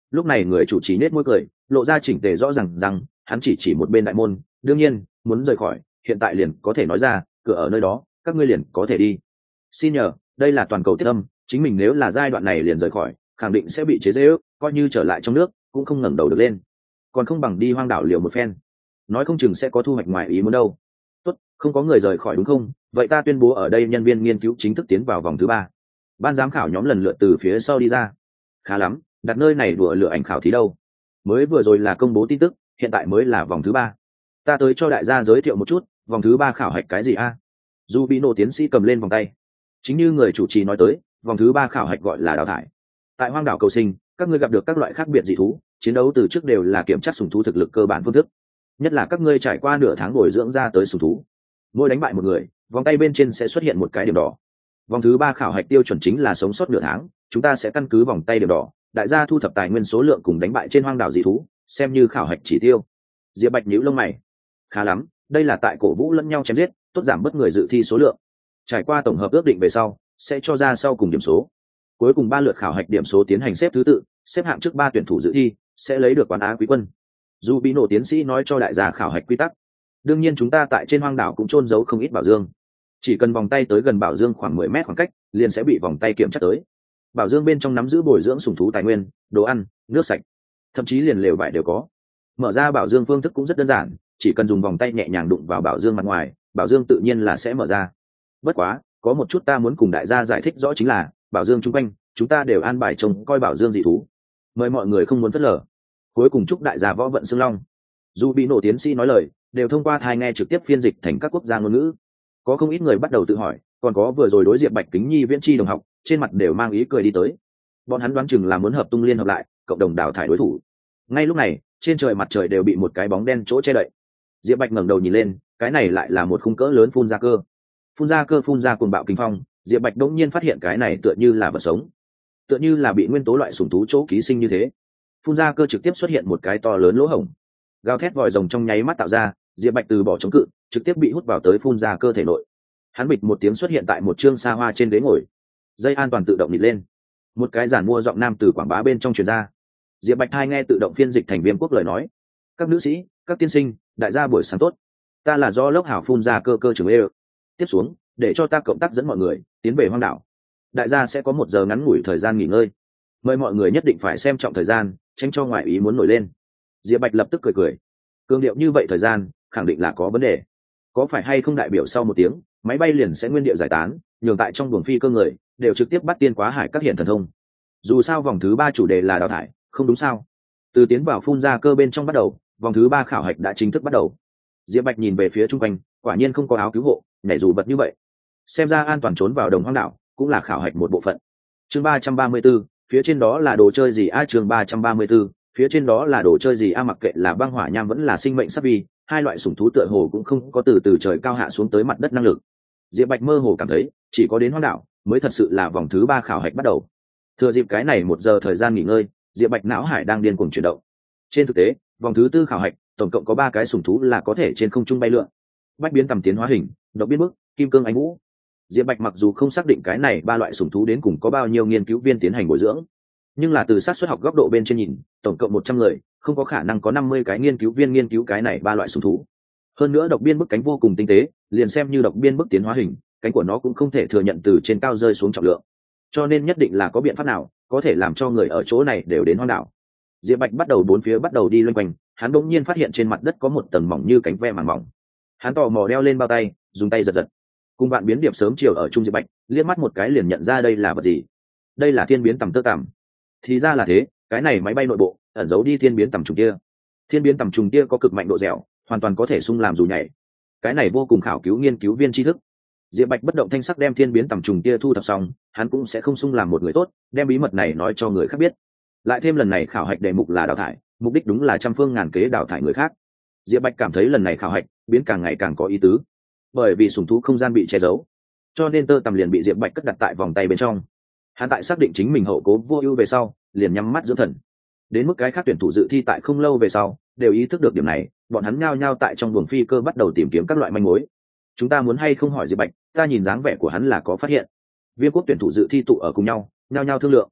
lúc này người chủ trì nết môi cười, lộ ra chỉnh tề rõ ràng rằng hắn chỉ chỉ một bên đại môn, đương nhiên muốn rời khỏi hiện tại liền có thể nói ra, cửa ở nơi đó, các ngươi liền có thể đi. Xin nhờ, đây là toàn cầu tiết âm, chính mình nếu là giai đoạn này liền rời khỏi khẳng định sẽ bị chế giễu, coi như trở lại trong nước cũng không ngẩng đầu được lên, còn không bằng đi hoang đảo liều một phen, nói không chừng sẽ có thu hoạch ngoài ý muốn đâu. Tốt, không có người rời khỏi đúng không? Vậy ta tuyên bố ở đây nhân viên nghiên cứu chính thức tiến vào vòng thứ ba. Ban giám khảo nhóm lần lượt từ phía sau đi ra. Khá lắm, đặt nơi này đùa lửa ảnh khảo thí đâu? Mới vừa rồi là công bố tin tức, hiện tại mới là vòng thứ ba. Ta tới cho đại gia giới thiệu một chút, vòng thứ ba khảo hạch cái gì a? Du bị nổ tiến sĩ cầm lên vòng tay. Chính như người chủ trì nói tới, vòng thứ ba khảo hạch gọi là đào thải. Tại hoang đảo cầu sinh, các ngươi gặp được các loại khác biệt dị thú, chiến đấu từ trước đều là kiểm tra sủng thú thực lực cơ bản phương thức. Nhất là các ngươi trải qua nửa tháng bồi dưỡng ra tới sủng thú, mỗi đánh bại một người, vòng tay bên trên sẽ xuất hiện một cái điểm đỏ. Vòng thứ ba khảo hạch tiêu chuẩn chính là sống sót nửa tháng, chúng ta sẽ căn cứ vòng tay điểm đỏ, đại gia thu thập tài nguyên số lượng cùng đánh bại trên hoang đảo dị thú, xem như khảo hạch chỉ tiêu. Diệp Bạch nhíu lông mày. Khá lắm, đây là tại cổ vũ lẫn nhau chém giết, tốt giảm bớt người dự thi số lượng. Trải qua tổng hợp ước định về sau, sẽ cho ra sau cùng điểm số. Cuối cùng ba lượt khảo hạch điểm số tiến hành xếp thứ tự, xếp hạng trước ba tuyển thủ dự thi sẽ lấy được quán á quý quân. Dù bị nổ tiến sĩ nói cho đại gia khảo hạch quy tắc. Đương nhiên chúng ta tại trên hoang đảo cũng chôn giấu không ít bảo dương. Chỉ cần vòng tay tới gần bảo dương khoảng mười mét khoảng cách, liền sẽ bị vòng tay kiểm tra tới. Bảo dương bên trong nắm giữ bồi dưỡng sủng thú tài nguyên, đồ ăn, nước sạch, thậm chí liền lều vải đều có. Mở ra bảo dương phương thức cũng rất đơn giản, chỉ cần dùng vòng tay nhẹ nhàng đụng vào bảo dương mặt ngoài, bảo dương tự nhiên là sẽ mở ra. Bất quá, có một chút ta muốn cùng đại gia giải thích rõ chính là, bảo dương chung quanh, chúng ta đều an bài trông coi bảo dương dị thú. Mời mọi người không muốn phớt lờ. Cuối cùng chúc đại gia võ vận xương long. Dù bị nổ tiến sĩ nói lời, đều thông qua thai nghe trực tiếp phiên dịch thành các quốc gia ngôn ngữ. Có không ít người bắt đầu tự hỏi, còn có vừa rồi đối Diệp Bạch Kính Nhi Viễn Chi đồng học, trên mặt đều mang ý cười đi tới. Bọn hắn đoán chừng là muốn hợp tung liên hợp lại, cộng đồng đào thải đối thủ. Ngay lúc này, trên trời mặt trời đều bị một cái bóng đen chỗ che đậy. Diệp Bạch ngẩng đầu nhìn lên, cái này lại là một khung cỡ lớn phun ra cơ. Phun ra cơ phun ra cuồng bạo kinh phong, Diệp Bạch đột nhiên phát hiện cái này tựa như là vật sống, tựa như là bị nguyên tố loại sủng thú chỗ ký sinh như thế. Phun ra cơ trực tiếp xuất hiện một cái to lớn lỗ hổng, gào thét vòi rồng trong nháy mắt tạo ra, Diệp Bạch từ bỏ chống cự, trực tiếp bị hút vào tới phun ra cơ thể nội. Hắn bịch một tiếng xuất hiện tại một trương xa hoa trên ghế ngồi, dây an toàn tự động nhịt lên, một cái giản mua giọng nam từ quảng bá bên trong truyền ra. Diệp Bạch hai nghe tự động phiên dịch thành Viêm Quốc lời nói: các nữ sĩ, các tiên sinh, đại gia buổi sáng tốt, ta là do lốc hảo phun ra cơ cơ trưởng lê. Tiếp xuống, để cho ta cộng tác dẫn mọi người tiến về hoang đảo, đại gia sẽ có một giờ ngắn ngủi thời gian nghỉ ngơi, mời mọi người nhất định phải xem trọng thời gian, tránh cho ngoại ý muốn nổi lên. Diệp Bạch lập tức cười cười, cương điệu như vậy thời gian khẳng định là có vấn đề, có phải hay không đại biểu sau một tiếng máy bay liền sẽ nguyên địa giải tán, nhường tại trong buồng phi cơ người đều trực tiếp bắt tiên quá hải các hiện thần thông. Dù sao vòng thứ ba chủ đề là đào thải, không đúng sao? Từ tiến vào phun ra cơ bên trong bắt đầu, vòng thứ ba khảo hạch đã chính thức bắt đầu. Diệp Bạch nhìn về phía chung quanh, quả nhiên không có áo cứu hộ, nhảy dù bật như vậy, xem ra an toàn trốn vào đồng hoang đảo cũng là khảo hạch một bộ phận. Chương ba trăm ba mươi 34, phía trên đó là đồ chơi gì a? Chương ba trăm ba mươi 34, phía trên đó là đồ chơi gì a? Mặc kệ là băng hỏa nham vẫn là sinh mệnh sắp vi, hai loại sủng thú tựa hồ cũng không có từ từ trời cao hạ xuống tới mặt đất năng lực. Diệp Bạch mơ hồ cảm thấy, chỉ có đến hoang đảo mới thật sự là vòng thứ ba khảo hạch bắt đầu. Thừa dịp cái này một giờ thời gian nghỉ ngơi, Diệp Bạch não hải đang điên cuồng chuyển động. Trên thực tế, vòng thứ tư khảo hạch, tổng cộng có ba cái sủng thú là có thể trên không trung bay lượn. Bách biến tầm tiến hóa hình, độc biến bức, kim cương ánh vũ. Diệp Bạch mặc dù không xác định cái này ba loại sủng thú đến cùng có bao nhiêu nghiên cứu viên tiến hành bồi dưỡng, nhưng là từ xác suất học góc độ bên trên nhìn, tổng cộng một trăm người, không có khả năng có năm mươi cái nghiên cứu viên nghiên cứu cái này ba loại sủng thú. Hơn nữa độc biên bức cánh vô cùng tinh tế, liền xem như độc biên bức tiến hóa hình, cánh của nó cũng không thể thừa nhận từ trên cao rơi xuống trọng lượng. Cho nên nhất định là có biện pháp nào có thể làm cho người ở chỗ này đều đến hoang đảo. Diệp Bạch bắt đầu bốn phía bắt đầu đi loanh quanh, hắn bỗng nhiên phát hiện trên mặt đất có một tầng mỏng như cánh ve màng mỏng. Hắn tò mò đeo lên bao tay, dùng tay giật giật. Cùng bạn biến điệp sớm chiều ở chung Diệp Bạch, liếc mắt một cái liền nhận ra đây là vật gì. Đây là thiên biến tầm tơ tằm. Thì ra là thế, cái này máy bay nội bộ ẩn giấu đi thiên biến tầm trùng kia. Thiên biến tầm trùng kia có cực mạnh độ dẻo, hoàn toàn có thể xung làm dù nhảy. Cái này vô cùng khảo cứu nghiên cứu viên tri thức. Diệp Bạch bất động thanh sắc đem thiên biến tầm trùng kia thu thập xong, hắn cũng sẽ không xung làm một người tốt, đem bí mật này nói cho người khác biết. Lại thêm lần này khảo hạch đề mục là đào thải, mục đích đúng là trăm phương ngàn kế đào thải người khác. Diệp Bạch cảm thấy lần này khảo hạch biến càng ngày càng có ý tứ, bởi vì sủng thú không gian bị che giấu, cho nên tơ tằm liền bị Diệp Bạch cất đặt tại vòng tay bên trong. Hắn tại xác định chính mình hậu cố vô ưu về sau, liền nhắm mắt dưỡng thần. Đến mức cái khác tuyển thủ dự thi tại không lâu về sau đều ý thức được điểm này, bọn hắn nhao nhao tại trong buồng phi cơ bắt đầu tìm kiếm các loại manh mối. Chúng ta muốn hay không hỏi Diệp Bạch, ta nhìn dáng vẻ của hắn là có phát hiện. Viêm Quốc tuyển thủ dự thi tụ ở cùng nhau, nhao nhao thương lượng.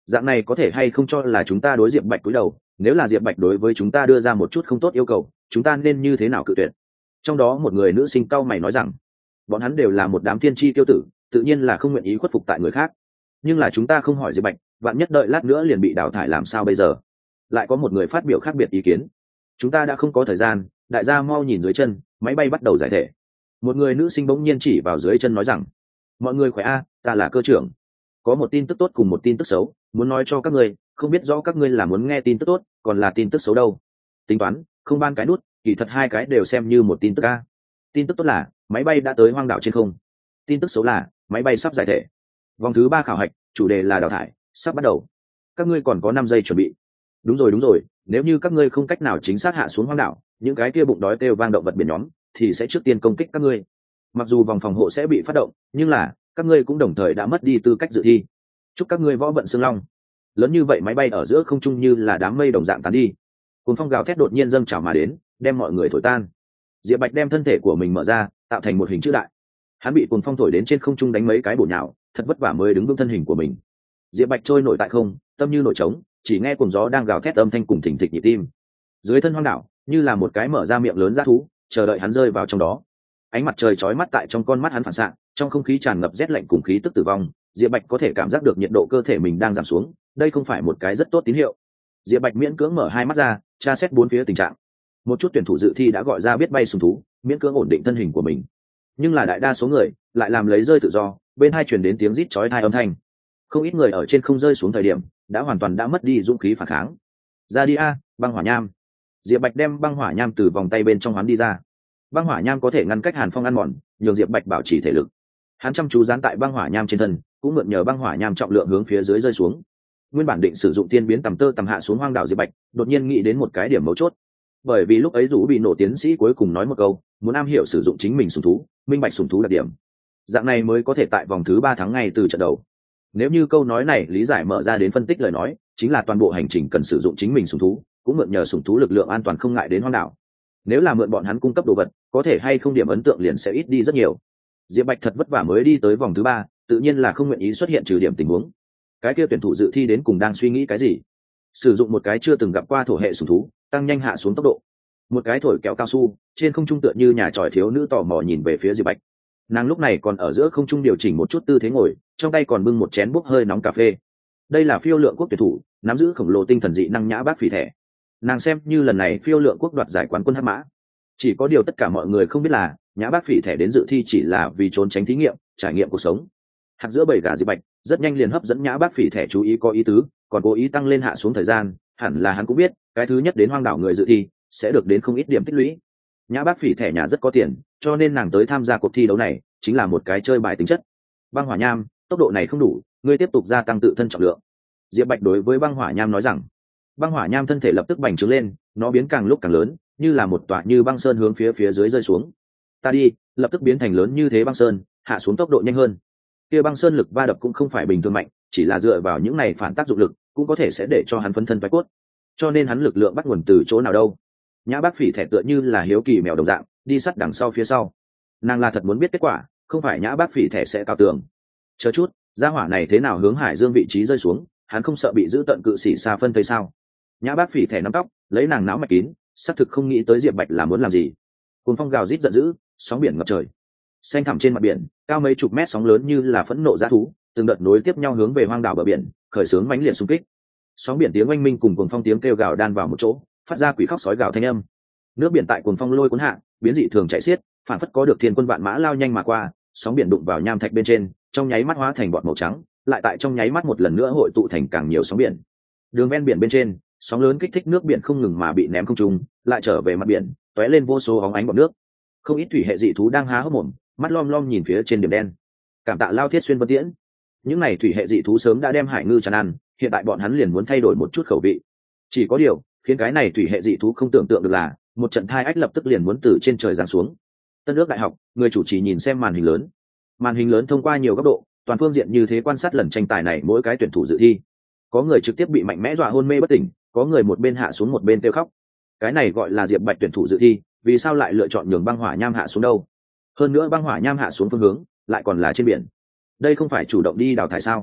dạng này có thể hay không cho là chúng ta đối diệp bạch cúi đầu? Nếu là diệp bạch đối với chúng ta đưa ra một chút không tốt yêu cầu, chúng ta nên như thế nào cự tuyệt? Trong đó một người nữ sinh cau mày nói rằng, bọn hắn đều là một đám thiên tri tiêu tử, tự nhiên là không nguyện ý khuất phục tại người khác. Nhưng là chúng ta không hỏi diệp bạch, vạn nhất đợi lát nữa liền bị đào thải làm sao bây giờ? Lại có một người phát biểu khác biệt ý kiến, chúng ta đã không có thời gian, đại gia mau nhìn dưới chân, máy bay bắt đầu giải thể. Một người nữ sinh bỗng nhiên chỉ vào dưới chân nói rằng, mọi người khỏe a, ta là cơ trưởng, có một tin tức tốt cùng một tin tức xấu muốn nói cho các ngươi, không biết rõ các ngươi là muốn nghe tin tức tốt còn là tin tức xấu đâu. Tính toán không ban cái nút, kỳ thật hai cái đều xem như một tin tức a. Tin tức tốt là máy bay đã tới hoang đảo trên không, tin tức xấu là máy bay sắp giải thể. Vòng thứ ba khảo hạch chủ đề là đào thải sắp bắt đầu, các ngươi còn có năm giây chuẩn bị. Đúng rồi đúng rồi, nếu như các ngươi không cách nào chính xác hạ xuống hoang đảo, những cái kia bụng đói kêu vang động vật biển nhóm thì sẽ trước tiên công kích các ngươi. Mặc dù vòng phòng hộ sẽ bị phát động, nhưng là các ngươi cũng đồng thời đã mất đi tư cách dự thi. Chúc các ngươi võ vận xương long. Lớn như vậy máy bay ở giữa không trung như là đám mây đồng dạng tán đi. Cuồng phong gào thét đột nhiên dâng trào mà đến, đem mọi người thổi tan. Diệp Bạch đem thân thể của mình mở ra, tạo thành một hình chữ đại. Hắn bị cuồng phong thổi đến trên không trung đánh mấy cái bổ nhào, thật vất vả mới đứng vững thân hình của mình. Diệp Bạch trôi nổi tại không, tâm như nổi trống, chỉ nghe cuồng gió đang gào thét âm thanh cùng thình thịch nhịp tim. Dưới thân hoang đảo, như là một cái mở ra miệng lớn dã thú, chờ đợi hắn rơi vào trong đó. Ánh mặt trời chói mắt tại trong con mắt hắn phản xạ, trong không khí tràn ngập rét lạnh cùng khí tức tử vong. Diệp Bạch có thể cảm giác được nhiệt độ cơ thể mình đang giảm xuống, đây không phải một cái rất tốt tín hiệu. Diệp Bạch miễn cưỡng mở hai mắt ra, tra xét bốn phía tình trạng. Một chút tuyển thủ dự thi đã gọi ra biết bay sùng thú, miễn cưỡng ổn định thân hình của mình. Nhưng là đại đa số người lại làm lấy rơi tự do, bên hai truyền đến tiếng rít chói tai âm thanh. Không ít người ở trên không rơi xuống thời điểm, đã hoàn toàn đã mất đi dũng khí phản kháng. Ra đi a, băng hỏa nham. Diệp Bạch đem băng hỏa nham từ vòng tay bên trong hoán đi ra. Băng hỏa nham có thể ngăn cách hàn phong ăn mòn, nhường Diệp Bạch bảo trì thể lực. Hắn chăm chú dán tại băng hỏa nham trên thân, cũng mượn nhờ băng hỏa nham trọng lượng hướng phía dưới rơi xuống. Nguyên bản định sử dụng tiên biến tầm tơ tầm hạ xuống hoang đảo Diệp Bạch, đột nhiên nghĩ đến một cái điểm mấu chốt. Bởi vì lúc ấy Dũ bị nổ tiến sĩ cuối cùng nói một câu, muốn am hiểu sử dụng chính mình sủng thú, minh bạch sủng thú đặc điểm. Dạng này mới có thể tại vòng thứ ba thắng ngay từ trận đầu. Nếu như câu nói này lý giải mở ra đến phân tích lời nói, chính là toàn bộ hành trình cần sử dụng chính mình sủng thú, cũng mượn nhờ sủng thú lực lượng an toàn không ngại đến hoang đảo. Nếu là mượn bọn hắn cung cấp đồ vật, có thể hay không điểm ấn tượng liền sẽ ít đi rất nhiều. Diệp Bạch thật vất vả mới đi tới vòng thứ ba, tự nhiên là không nguyện ý xuất hiện trừ điểm tình huống. Cái kia tuyển thủ dự thi đến cùng đang suy nghĩ cái gì? Sử dụng một cái chưa từng gặp qua thổ hệ sủng thú, tăng nhanh hạ xuống tốc độ. Một cái thổi kéo cao su, trên không trung tựa như nhà tròi thiếu nữ tò mò nhìn về phía Diệp Bạch. Nàng lúc này còn ở giữa không trung điều chỉnh một chút tư thế ngồi, trong tay còn bưng một chén bốc hơi nóng cà phê. Đây là phiêu lượng quốc tuyển thủ, nắm giữ khổng lồ tinh thần dị năng nhã bác phỉ thẻ. Nàng xem như lần này phiêu lượng quốc đoạt giải quán quân hắc mã. Chỉ có điều tất cả mọi người không biết là nhã bác phỉ thẻ đến dự thi chỉ là vì trốn tránh thí nghiệm, trải nghiệm cuộc sống. Hạt giữa bầy gà Diệp Bạch rất nhanh liền hấp dẫn nhã bác phỉ thẻ chú ý có ý tứ, còn cố ý tăng lên hạ xuống thời gian, hẳn là hắn cũng biết cái thứ nhất đến hoang đảo người dự thi sẽ được đến không ít điểm tích lũy. Nhã bác phỉ thẻ nhà rất có tiền, cho nên nàng tới tham gia cuộc thi đấu này chính là một cái chơi bài tính chất. Băng hỏa nham, tốc độ này không đủ, ngươi tiếp tục gia tăng tự thân trọng lượng. Diệp Bạch đối với băng hỏa nham nói rằng. Băng hỏa nham thân thể lập tức bành trướng lên, nó biến càng lúc càng lớn, như là một tòa như băng sơn hướng phía phía dưới rơi xuống. Ta đi, lập tức biến thành lớn như thế băng sơn, hạ xuống tốc độ nhanh hơn. Kia băng sơn lực va đập cũng không phải bình thường mạnh, chỉ là dựa vào những này phản tác dụng lực, cũng có thể sẽ để cho hắn phấn thân phái cốt. Cho nên hắn lực lượng bắt nguồn từ chỗ nào đâu? Nhã bác phỉ thẻ tựa như là hiếu kỳ mèo đồng dạng, đi sát đằng sau phía sau. Nàng là thật muốn biết kết quả, không phải nhã bác phỉ thẻ sẽ cao tường. Chờ chút, gia hỏa này thế nào hướng hải dương vị trí rơi xuống, hắn không sợ bị giữ tận cự sĩ xa phân thây sao? Nhã bác phỉ thẻ nắm tóc, lấy nàng não mạch kín, xác thực không nghĩ tới Diệp Bạch là muốn làm gì. Cuồng phong gào rít giận dữ, sóng biển ngập trời. Xanh thẳm trên mặt biển, cao mấy chục mét sóng lớn như là phẫn nộ dã thú, từng đợt nối tiếp nhau hướng về hoang đảo bờ biển, khởi xướng mãnh liệt xung kích. Sóng biển tiếng oanh minh cùng cuồng phong tiếng kêu gào đan vào một chỗ, phát ra quỷ khóc sói gào thanh âm. Nước biển tại cuồng phong lôi cuốn hạ, biến dị thường chạy xiết, phản phất có được thiên quân vạn mã lao nhanh mà qua, sóng biển đụng vào nham thạch bên trên, trong nháy mắt hóa thành bọt màu trắng, lại tại trong nháy mắt một lần nữa hội tụ thành càng nhiều sóng biển. Đường ven biển bên trên, sóng lớn kích thích nước biển không ngừng mà bị ném không trung, lại trở về mặt biển, tóe lên vô số óng ánh bọt nước. Không ít thủy hệ dị thú đang há hốc mồm, mắt lom lom nhìn phía trên điểm đen. Cảm tạ Lao Thiết xuyên vân tiễn. Những này thủy hệ dị thú sớm đã đem hải ngư tràn ăn, hiện tại bọn hắn liền muốn thay đổi một chút khẩu vị. Chỉ có điều, khiến cái này thủy hệ dị thú không tưởng tượng được là, một trận thai ách lập tức liền muốn từ trên trời giáng xuống. Tân Ước Đại học, người chủ trì nhìn xem màn hình lớn. Màn hình lớn thông qua nhiều góc độ, toàn phương diện như thế quan sát lần tranh tài này mỗi cái tuyển thủ dự thi. Có người trực tiếp bị mạnh mẽ dọa hôn mê bất tỉnh, có người một bên hạ xuống một bên kêu khóc. Cái này gọi là Diệp Bạch tuyển thủ dự thi, vì sao lại lựa chọn nhường băng hỏa nham hạ xuống đâu? Hơn nữa băng hỏa nham hạ xuống phương hướng lại còn là trên biển. Đây không phải chủ động đi đào thải sao?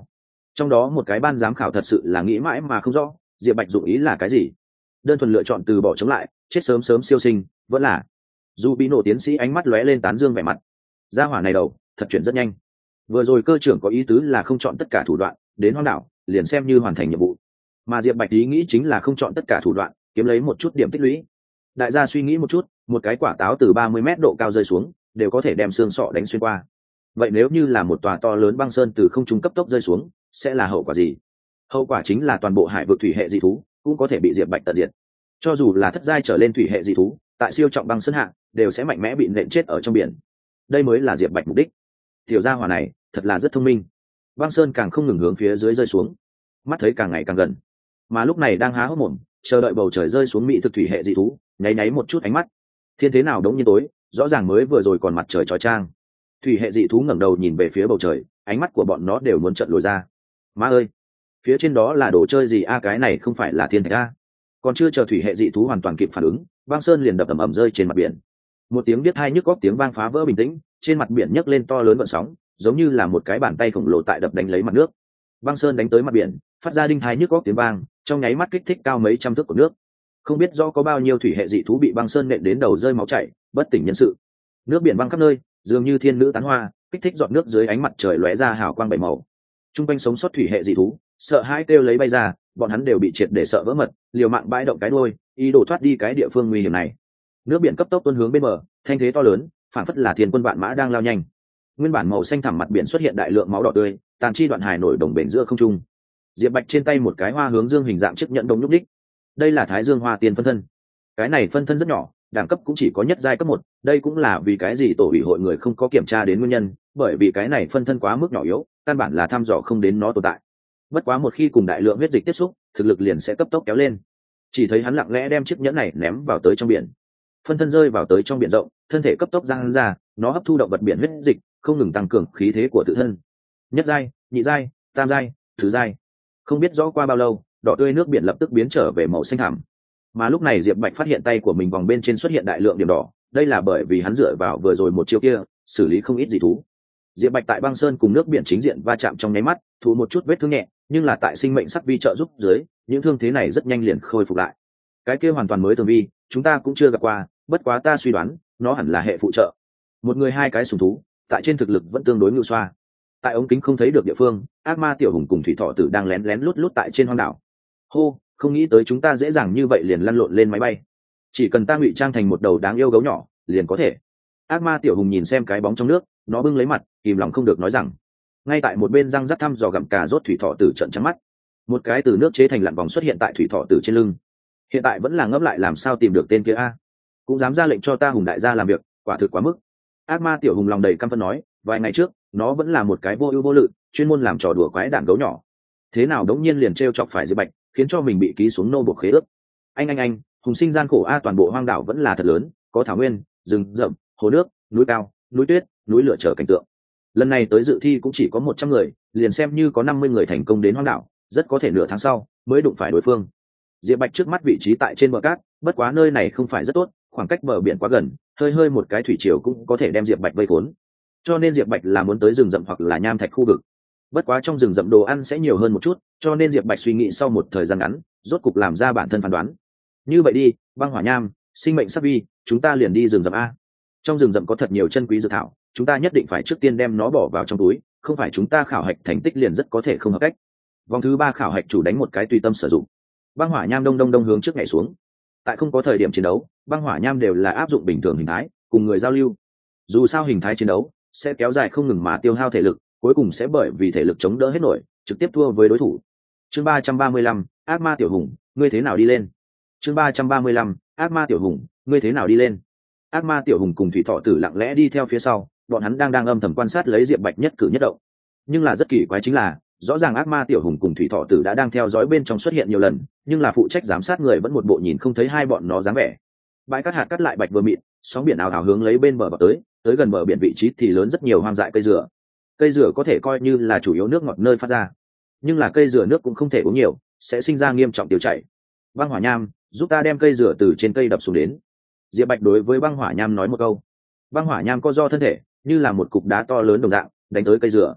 Trong đó một cái ban giám khảo thật sự là nghĩ mãi mà không rõ diệp bạch dụng ý là cái gì, đơn thuần lựa chọn từ bỏ chống lại chết sớm sớm siêu sinh, vẫn là dù bị nổ tiến sĩ ánh mắt lóe lên tán dương vẻ mặt. Gia hỏa này đầu thật chuyển rất nhanh, vừa rồi cơ trưởng có ý tứ là không chọn tất cả thủ đoạn đến hoang đảo liền xem như hoàn thành nhiệm vụ, mà diệp bạch ý nghĩ chính là không chọn tất cả thủ đoạn kiếm lấy một chút điểm tích lũy. Đại gia suy nghĩ một chút, một cái quả táo từ ba mươi mét độ cao rơi xuống đều có thể đem xương sọ đánh xuyên qua, vậy nếu như là một tòa to lớn băng sơn từ không trung cấp tốc rơi xuống sẽ là hậu quả gì? Hậu quả chính là toàn bộ hải vực thủy hệ dị thú cũng có thể bị diệp bạch tận diệt. Cho dù là thất giai trở lên thủy hệ dị thú tại siêu trọng băng sơn hạ đều sẽ mạnh mẽ bị nện chết ở trong biển. Đây mới là diệp bạch mục đích. Tiểu gia hỏa này thật là rất thông minh. Băng sơn càng không ngừng hướng phía dưới rơi xuống, mắt thấy càng ngày càng gần, mà lúc này đang há hốc mồm chờ đợi bầu trời rơi xuống mỹ thực thủy hệ dị thú nháy nháy một chút ánh mắt. Thiên thế nào đống nhiên tối, rõ ràng mới vừa rồi còn mặt trời chói chang. Thủy hệ dị thú ngẩng đầu nhìn về phía bầu trời, ánh mắt của bọn nó đều muốn trợn lồi ra. Má ơi, phía trên đó là đồ chơi gì a? Cái này không phải là thiên thạch a? Còn chưa chờ thủy hệ dị thú hoàn toàn kịp phản ứng, băng sơn liền đập ầm ầm rơi trên mặt biển. Một tiếng biết hai nhức góc tiếng vang phá vỡ bình tĩnh, trên mặt biển nhấc lên to lớn gợn sóng, giống như là một cái bàn tay khổng lồ tại đập đánh lấy mặt nước. Băng sơn đánh tới mặt biển, phát ra đinh hai nhức góc tiếng vang, trong nháy mắt kích thích cao mấy trăm thước của nước. Không biết do có bao nhiêu thủy hệ dị thú bị băng sơn nện đến đầu rơi máu chảy, bất tỉnh nhân sự. Nước biển băng khắp nơi, dường như thiên nữ tán hoa, kích thích giọt nước dưới ánh mặt trời lóe ra hào quang bảy màu. Trung quanh sống sót thủy hệ dị thú sợ hãi kêu lấy bay ra, bọn hắn đều bị triệt để sợ vỡ mật, liều mạng bãi động cái đuôi, ý đồ thoát đi cái địa phương nguy hiểm này. Nước biển cấp tốc tuôn hướng bên bờ, thanh thế to lớn, phản phất là thiên quân vạn mã đang lao nhanh. Nguyên bản màu xanh thẳm mặt biển xuất hiện đại lượng máu đỏ tươi, tàn chi đoạn hài nổi đồng bền giữa không trung. Diệp Bạch trên tay một cái hoa hướng dương hình dạng chiếc nhẫn đồng nhúc đích. Đây là Thái Dương Hoa Tiên phân thân. Cái này phân thân rất nhỏ, đẳng cấp cũng chỉ có nhất giai cấp một, đây cũng là vì cái gì tổ ủy hội người không có kiểm tra đến nguyên nhân, bởi vì cái này phân thân quá mức nhỏ yếu, căn bản là thăm dò không đến nó tồn tại. Bất quá một khi cùng đại lượng huyết dịch tiếp xúc, thực lực liền sẽ cấp tốc kéo lên. Chỉ thấy hắn lặng lẽ đem chiếc nhẫn này ném vào tới trong biển. Phân thân rơi vào tới trong biển rộng, thân thể cấp tốc giang ra, nó hấp thu động vật biển huyết dịch, không ngừng tăng cường khí thế của tự thân. Nhất giai, nhị giai, tam giai, thứ giai. Không biết rõ qua bao lâu, đỏ tươi nước biển lập tức biến trở về màu xanh thẳm. Mà lúc này Diệp Bạch phát hiện tay của mình vòng bên trên xuất hiện đại lượng điểm đỏ, đây là bởi vì hắn dựa vào vừa rồi một chiêu kia, xử lý không ít dị thú. Diệp Bạch tại băng sơn cùng nước biển chính diện va chạm trong nháy mắt, thụ một chút vết thương nhẹ, nhưng là tại sinh mệnh sắc vi trợ giúp dưới, những thương thế này rất nhanh liền khôi phục lại. Cái kia hoàn toàn mới tường vi, chúng ta cũng chưa gặp qua, bất quá ta suy đoán, nó hẳn là hệ phụ trợ. Một người hai cái sủng thú, tại trên thực lực vẫn tương đối ngưu xoa. Tại ống kính không thấy được địa phương, ác ma tiểu hùng cùng thủy thọ tử đang lén lén lút lút tại trên hoang đảo. Hô, không nghĩ tới chúng ta dễ dàng như vậy liền lăn lộn lên máy bay. Chỉ cần ta ngụy trang thành một đầu đáng yêu gấu nhỏ, liền có thể. Ác ma tiểu hùng nhìn xem cái bóng trong nước, nó bưng lấy mặt, kìm lòng không được nói rằng. Ngay tại một bên răng rắc thăm dò gặm cà rốt thủy thọ tử trợn trắng mắt. Một cái từ nước chế thành lặn vòng xuất hiện tại thủy thọ tử trên lưng. Hiện tại vẫn là ngấp lại làm sao tìm được tên kia a? Cũng dám ra lệnh cho ta hùng đại gia làm việc, quả thực quá mức. Ác ma tiểu hùng lòng đầy căm phẫn nói, vài ngày trước, nó vẫn là một cái vô ưu vô lự, chuyên môn làm trò đùa quái đản gấu nhỏ. Thế nào đống nhiên liền trêu chọc phải Diệp Bạch, khiến cho mình bị ký xuống nô buộc khế ước. Anh anh anh, hùng sinh gian khổ a, toàn bộ hoang đảo vẫn là thật lớn, có thảo nguyên, rừng rậm, hồ nước, núi cao, núi tuyết, núi lửa trở cảnh tượng. Lần này tới dự thi cũng chỉ có một trăm người, liền xem như có năm mươi người thành công đến hoang đảo, rất có thể nửa tháng sau mới đụng phải đối phương. Diệp Bạch trước mắt vị trí tại trên bờ cát, bất quá nơi này không phải rất tốt, khoảng cách bờ biển quá gần, hơi hơi một cái thủy triều cũng có thể đem Diệp Bạch vây khốn. Cho nên Diệp Bạch là muốn tới rừng rậm hoặc là nham thạch khu vực. Bất quá trong rừng rậm đồ ăn sẽ nhiều hơn một chút, cho nên Diệp Bạch suy nghĩ sau một thời gian ngắn, rốt cục làm ra bản thân phán đoán. Như vậy đi, băng hỏa nham, sinh mệnh sắc vi, chúng ta liền đi rừng rậm a. Trong rừng rậm có thật nhiều chân quý dược thảo, chúng ta nhất định phải trước tiên đem nó bỏ vào trong túi, không phải chúng ta khảo hạch thành tích liền rất có thể không hợp cách. Vòng thứ ba khảo hạch chủ đánh một cái tùy tâm sử dụng. Băng hỏa nham đông đông đông hướng trước nhảy xuống. Tại không có thời điểm chiến đấu, băng hỏa nham đều là áp dụng bình thường hình thái, cùng người giao lưu. Dù sao hình thái chiến đấu sẽ kéo dài không ngừng mà tiêu hao thể lực, cuối cùng sẽ bởi vì thể lực chống đỡ hết nổi, trực tiếp thua với đối thủ. Chương ba trăm ba mươi lăm, ác ma tiểu hùng, ngươi thế nào đi lên? Chương ba trăm ba mươi lăm, ác ma tiểu hùng, ngươi thế nào đi lên? Ác ma tiểu hùng cùng thủy thọ tử lặng lẽ đi theo phía sau, bọn hắn đang đang âm thầm quan sát lấy Diệp Bạch nhất cử nhất động. Nhưng là rất kỳ quái chính là, rõ ràng ác ma tiểu hùng cùng thủy thọ tử đã đang theo dõi bên trong xuất hiện nhiều lần, nhưng là phụ trách giám sát người vẫn một bộ nhìn không thấy hai bọn nó dáng vẻ. Bãi cát hạt cắt lại bạch vừa mịn, sóng biển ào ào hướng lấy bên bờ vào tới, tới gần bờ biển vị trí thì lớn rất nhiều hoang dại cây dừa. Cây dừa có thể coi như là chủ yếu nước ngọt nơi phát ra, nhưng là cây dừa nước cũng không thể uống nhiều, sẽ sinh ra nghiêm trọng tiêu chảy. Băng hỏa nham, giúp ta đem cây dừa từ trên cây đập xuống đến. Diệp Bạch đối với băng hỏa nham nói một câu. Băng hỏa nham co do thân thể, như là một cục đá to lớn đồng dạng, đánh tới cây dừa.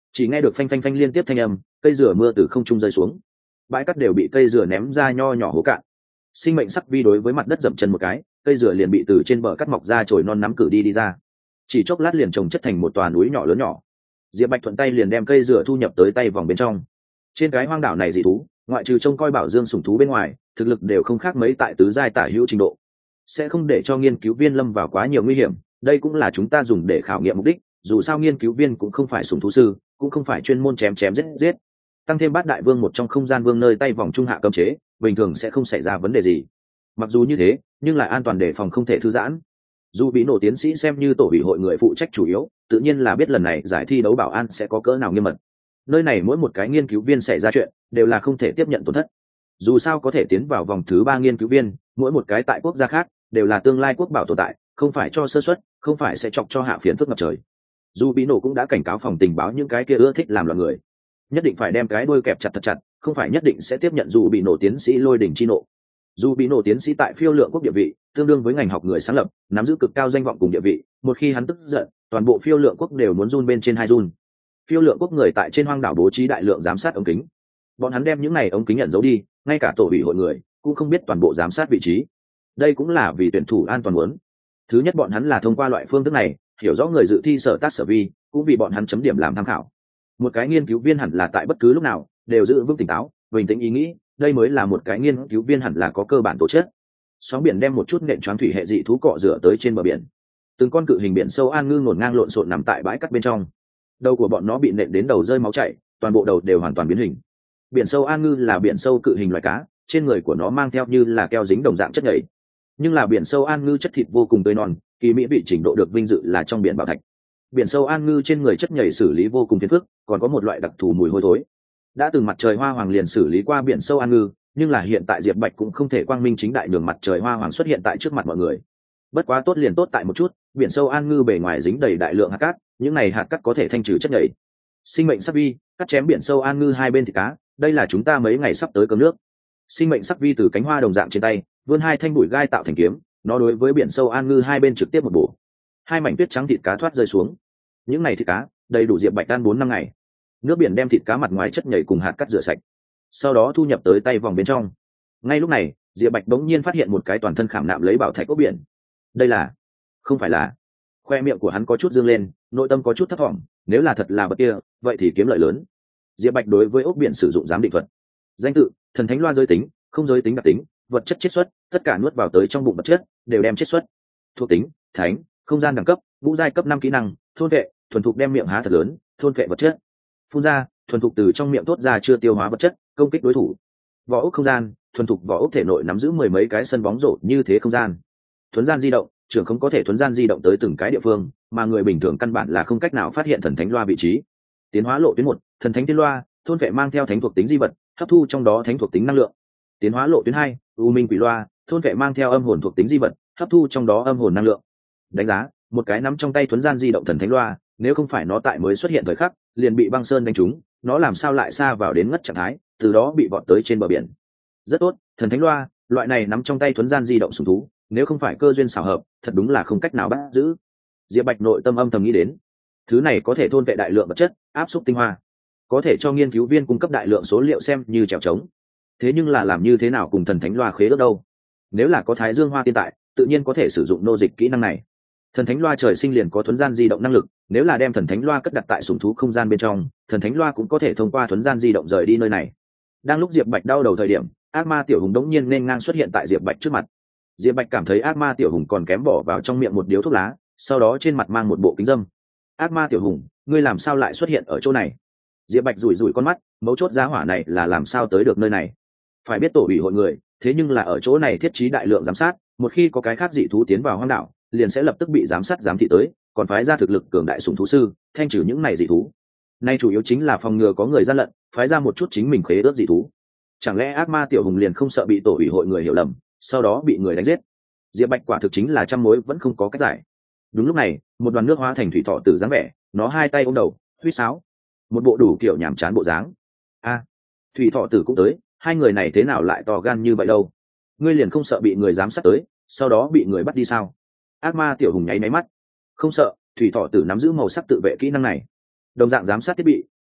chỉ nghe được phanh phanh phanh liên tiếp thanh âm, cây dừa mưa từ không trung rơi xuống, bãi cát đều bị cây dừa ném ra nho nhỏ hố cạn. Sinh mệnh sắc vi đối với mặt đất dậm chân một cái, cây dừa liền bị từ trên bờ cát mọc ra chồi non nắm cử đi đi ra, chỉ chốc lát liền trồng chất thành một tòa núi nhỏ lớn nhỏ. Diệp Bạch thuận tay liền đem cây dừa thu nhập tới tay vòng bên trong. Trên cái hoang đảo này dị thú, ngoại trừ trông coi bảo dương sủng thú bên ngoài, thực lực đều không khác mấy tại tứ giai tả hữu trình độ, sẽ không để cho nghiên cứu viên lâm vào quá nhiều nguy hiểm. Đây cũng là chúng ta dùng để khảo nghiệm mục đích, dù sao nghiên cứu viên cũng không phải sủng thú sư, cũng không phải chuyên môn chém chém giết giết. Tăng thêm bát đại vương một trong không gian vương nơi tay vòng trung hạ cấm chế, bình thường sẽ không xảy ra vấn đề gì. Mặc dù như thế, nhưng lại an toàn để phòng không thể thư giãn. Dù bị nổ tiến sĩ xem như tổ ủy hội người phụ trách chủ yếu, tự nhiên là biết lần này giải thi đấu bảo an sẽ có cỡ nào nghiêm mật. Nơi này mỗi một cái nghiên cứu viên xảy ra chuyện đều là không thể tiếp nhận tổn thất. Dù sao có thể tiến vào vòng thứ ba nghiên cứu viên, mỗi một cái tại quốc gia khác đều là tương lai quốc bảo tồn tại, không phải cho sơ suất, không phải sẽ chọc cho hạ phiền phức ngập trời. Dù bị nổ cũng đã cảnh cáo phòng tình báo những cái kia ưa thích làm loạn người, nhất định phải đem cái đuôi kẹp chặt thật chặt, không phải nhất định sẽ tiếp nhận dù bị nổ tiến sĩ lôi đỉnh chi nộ. Dù bị nổ tiến sĩ tại phiêu lượng quốc địa vị tương đương với ngành học người sáng lập, nắm giữ cực cao danh vọng cùng địa vị, một khi hắn tức giận, toàn bộ phiêu lượng quốc đều muốn run bên trên hai run. Phiêu lượng quốc người tại trên hoang đảo bố trí đại lượng giám sát ống kính, bọn hắn đem những này ống kính nhận giấu đi, ngay cả tổ ủy hội người cũng không biết toàn bộ giám sát vị trí. Đây cũng là vì tuyển thủ an toàn muốn. Thứ nhất, bọn hắn là thông qua loại phương thức này hiểu rõ người dự thi sở tác sở vi, cũng vì bọn hắn chấm điểm làm tham khảo. Một cái nghiên cứu viên hẳn là tại bất cứ lúc nào đều giữ vững tỉnh táo, bình tĩnh ý nghĩ, đây mới là một cái nghiên cứu viên hẳn là có cơ bản tố chất. Sóng biển đem một chút nện choáng thủy hệ dị thú cọ rửa tới trên bờ biển. Từng con cự hình biển sâu an ngư ngổn ngang lộn xộn nằm tại bãi cát bên trong. Đầu của bọn nó bị nện đến đầu rơi máu chảy, toàn bộ đầu đều hoàn toàn biến hình. Biển sâu an ngư là biển sâu cự hình loài cá, trên người của nó mang theo như là keo dính đồng dạng chất nhầy. Nhưng là biển sâu an ngư chất thịt vô cùng tươi non, kỳ mỹ vị trình độ được vinh dự là trong biển bảo thạch. Biển sâu an ngư trên người chất nhầy xử lý vô cùng phiền phức, còn có một loại đặc thù mùi hôi thối. Đã từng mặt trời hoa hoàng liền xử lý qua biển sâu an ngư, nhưng là hiện tại Diệp Bạch cũng không thể quang minh chính đại nhường mặt trời hoa hoàng xuất hiện tại trước mặt mọi người. Bất quá tốt liền tốt tại một chút, biển sâu an ngư bề ngoài dính đầy đại lượng hạt cát, những này hạt cát có thể thanh trừ chất nhầy. Sinh mệnh sắc vi cắt chém biển sâu an ngư hai bên thịt cá, đây là chúng ta mấy ngày sắp tới cơm nước. Sinh mệnh sắc vi từ cánh hoa đồng dạng trên tay vươn hai thanh bụi gai tạo thành kiếm, nó đối với biển sâu an ngư hai bên trực tiếp một bổ. Hai mảnh tuyết trắng thịt cá thoát rơi xuống. Những này thịt cá đầy đủ Diệp Bạch ăn bốn năm ngày. Nước biển đem thịt cá mặt ngoài chất nhầy cùng hạt cát rửa sạch, sau đó thu nhập tới tay vòng bên trong. Ngay lúc này, Diệp Bạch bỗng nhiên phát hiện một cái toàn thân khảm nạm lấy bảo thạch ốc biển. Đây là, không phải là? Khoe miệng của hắn có chút dương lên, nội tâm có chút thấp thỏm, nếu là thật là vật kia, vậy thì kiếm lợi lớn. Diệp Bạch đối với ốc biển sử dụng giám định thuật. Danh tự: thần thánh loa giới tính, không giới tính đặc tính, vật chất chiết xuất, tất cả nuốt vào tới trong bụng vật chất đều đem chiết xuất. Thuộc tính: thánh, không gian đẳng cấp, ngũ giai cấp năm kỹ năng, thôn vệ, thuần thục đem miệng há thật lớn, thôn vệ vật chất. Phun ra, thuần thục từ trong miệng thốt ra chưa tiêu hóa vật chất, công kích đối thủ. Vỏ ốc không gian, thuần thục vỏ ốc thể nội nắm giữ mười mấy cái sân bóng rổ như thế không gian. Thuấn gian di động, trưởng không có thể thuấn gian di động tới từng cái địa phương, mà người bình thường căn bản là không cách nào phát hiện thần thánh loa vị trí. Tiến hóa lộ tuyến một, thần thánh tiên loa, thôn vệ mang theo thánh thuộc tính di vật, hấp thu trong đó thánh thuộc tính năng lượng. Tiến hóa lộ tuyến hai, u minh quỷ loa, thôn vệ mang theo âm hồn thuộc tính di vật, hấp thu trong đó âm hồn năng lượng. Đánh giá: một cái nắm trong tay thuấn gian di động thần thánh loa, nếu không phải nó tại mới xuất hiện thời khắc liền bị băng sơn đánh trúng, nó làm sao lại xa vào đến ngất trạng thái, từ đó bị vọt tới trên bờ biển. Rất tốt, thần thánh loa, loại này nắm trong tay thuấn gian di động sủng thú, nếu không phải cơ duyên xảo hợp, thật đúng là không cách nào bắt giữ. Diệp Bạch nội tâm âm thầm nghĩ đến, thứ này có thể thôn vệ đại lượng vật chất, áp suất tinh hoa, có thể cho nghiên cứu viên cung cấp đại lượng số liệu xem như trèo trống. Thế nhưng là làm như thế nào cùng thần thánh loa khế ước đâu? Nếu là có Thái Dương Hoa tiên tại, tự nhiên có thể sử dụng nô dịch kỹ năng này. Thần thánh loa trời sinh liền có thuấn gian di động năng lực, nếu là đem thần thánh loa cất đặt tại sủng thú không gian bên trong, thần thánh loa cũng có thể thông qua thuấn gian di động rời đi nơi này. Đang lúc Diệp Bạch đau đầu thời điểm, ác ma tiểu hùng đống nhiên nên ngang xuất hiện tại Diệp Bạch trước mặt. Diệp Bạch cảm thấy ác ma tiểu hùng còn kém bỏ vào trong miệng một điếu thuốc lá, sau đó trên mặt mang một bộ kính dâm. Ác ma tiểu hùng, ngươi làm sao lại xuất hiện ở chỗ này? Diệp Bạch rủi rủi con mắt, mấu chốt giá hỏa này là làm sao tới được nơi này? Phải biết tổ ủy hội người, thế nhưng là ở chỗ này thiết trí đại lượng giám sát, một khi có cái khác dị thú tiến vào hoang đảo, liền sẽ lập tức bị giám sát giám thị tới, còn phái ra thực lực cường đại sủng thú sư thanh trừ những này dị thú. Nay chủ yếu chính là phòng ngừa có người gian lận, phái ra một chút chính mình khế ước dị thú. Chẳng lẽ ác ma tiểu hùng liền không sợ bị tổ ủy hội người hiểu lầm, sau đó bị người đánh giết? Diệp Bạch quả thực chính là trăm mối vẫn không có cách giải. Đúng lúc này, một đoàn nước hóa thành thủy thọ tử dáng vẻ, nó hai tay ôm đầu, huýt sáo, một bộ đủ kiểu nhảm chán bộ dáng. A, thủy thọ tử cũng tới, hai người này thế nào lại to gan như vậy đâu? Ngươi liền không sợ bị người giám sát tới, sau đó bị người bắt đi sao? Ác ma tiểu hùng nháy máy mắt. Không sợ, thủy thọ tử nắm giữ màu sắc tự vệ kỹ năng này. Đồng dạng giám sát thiết bị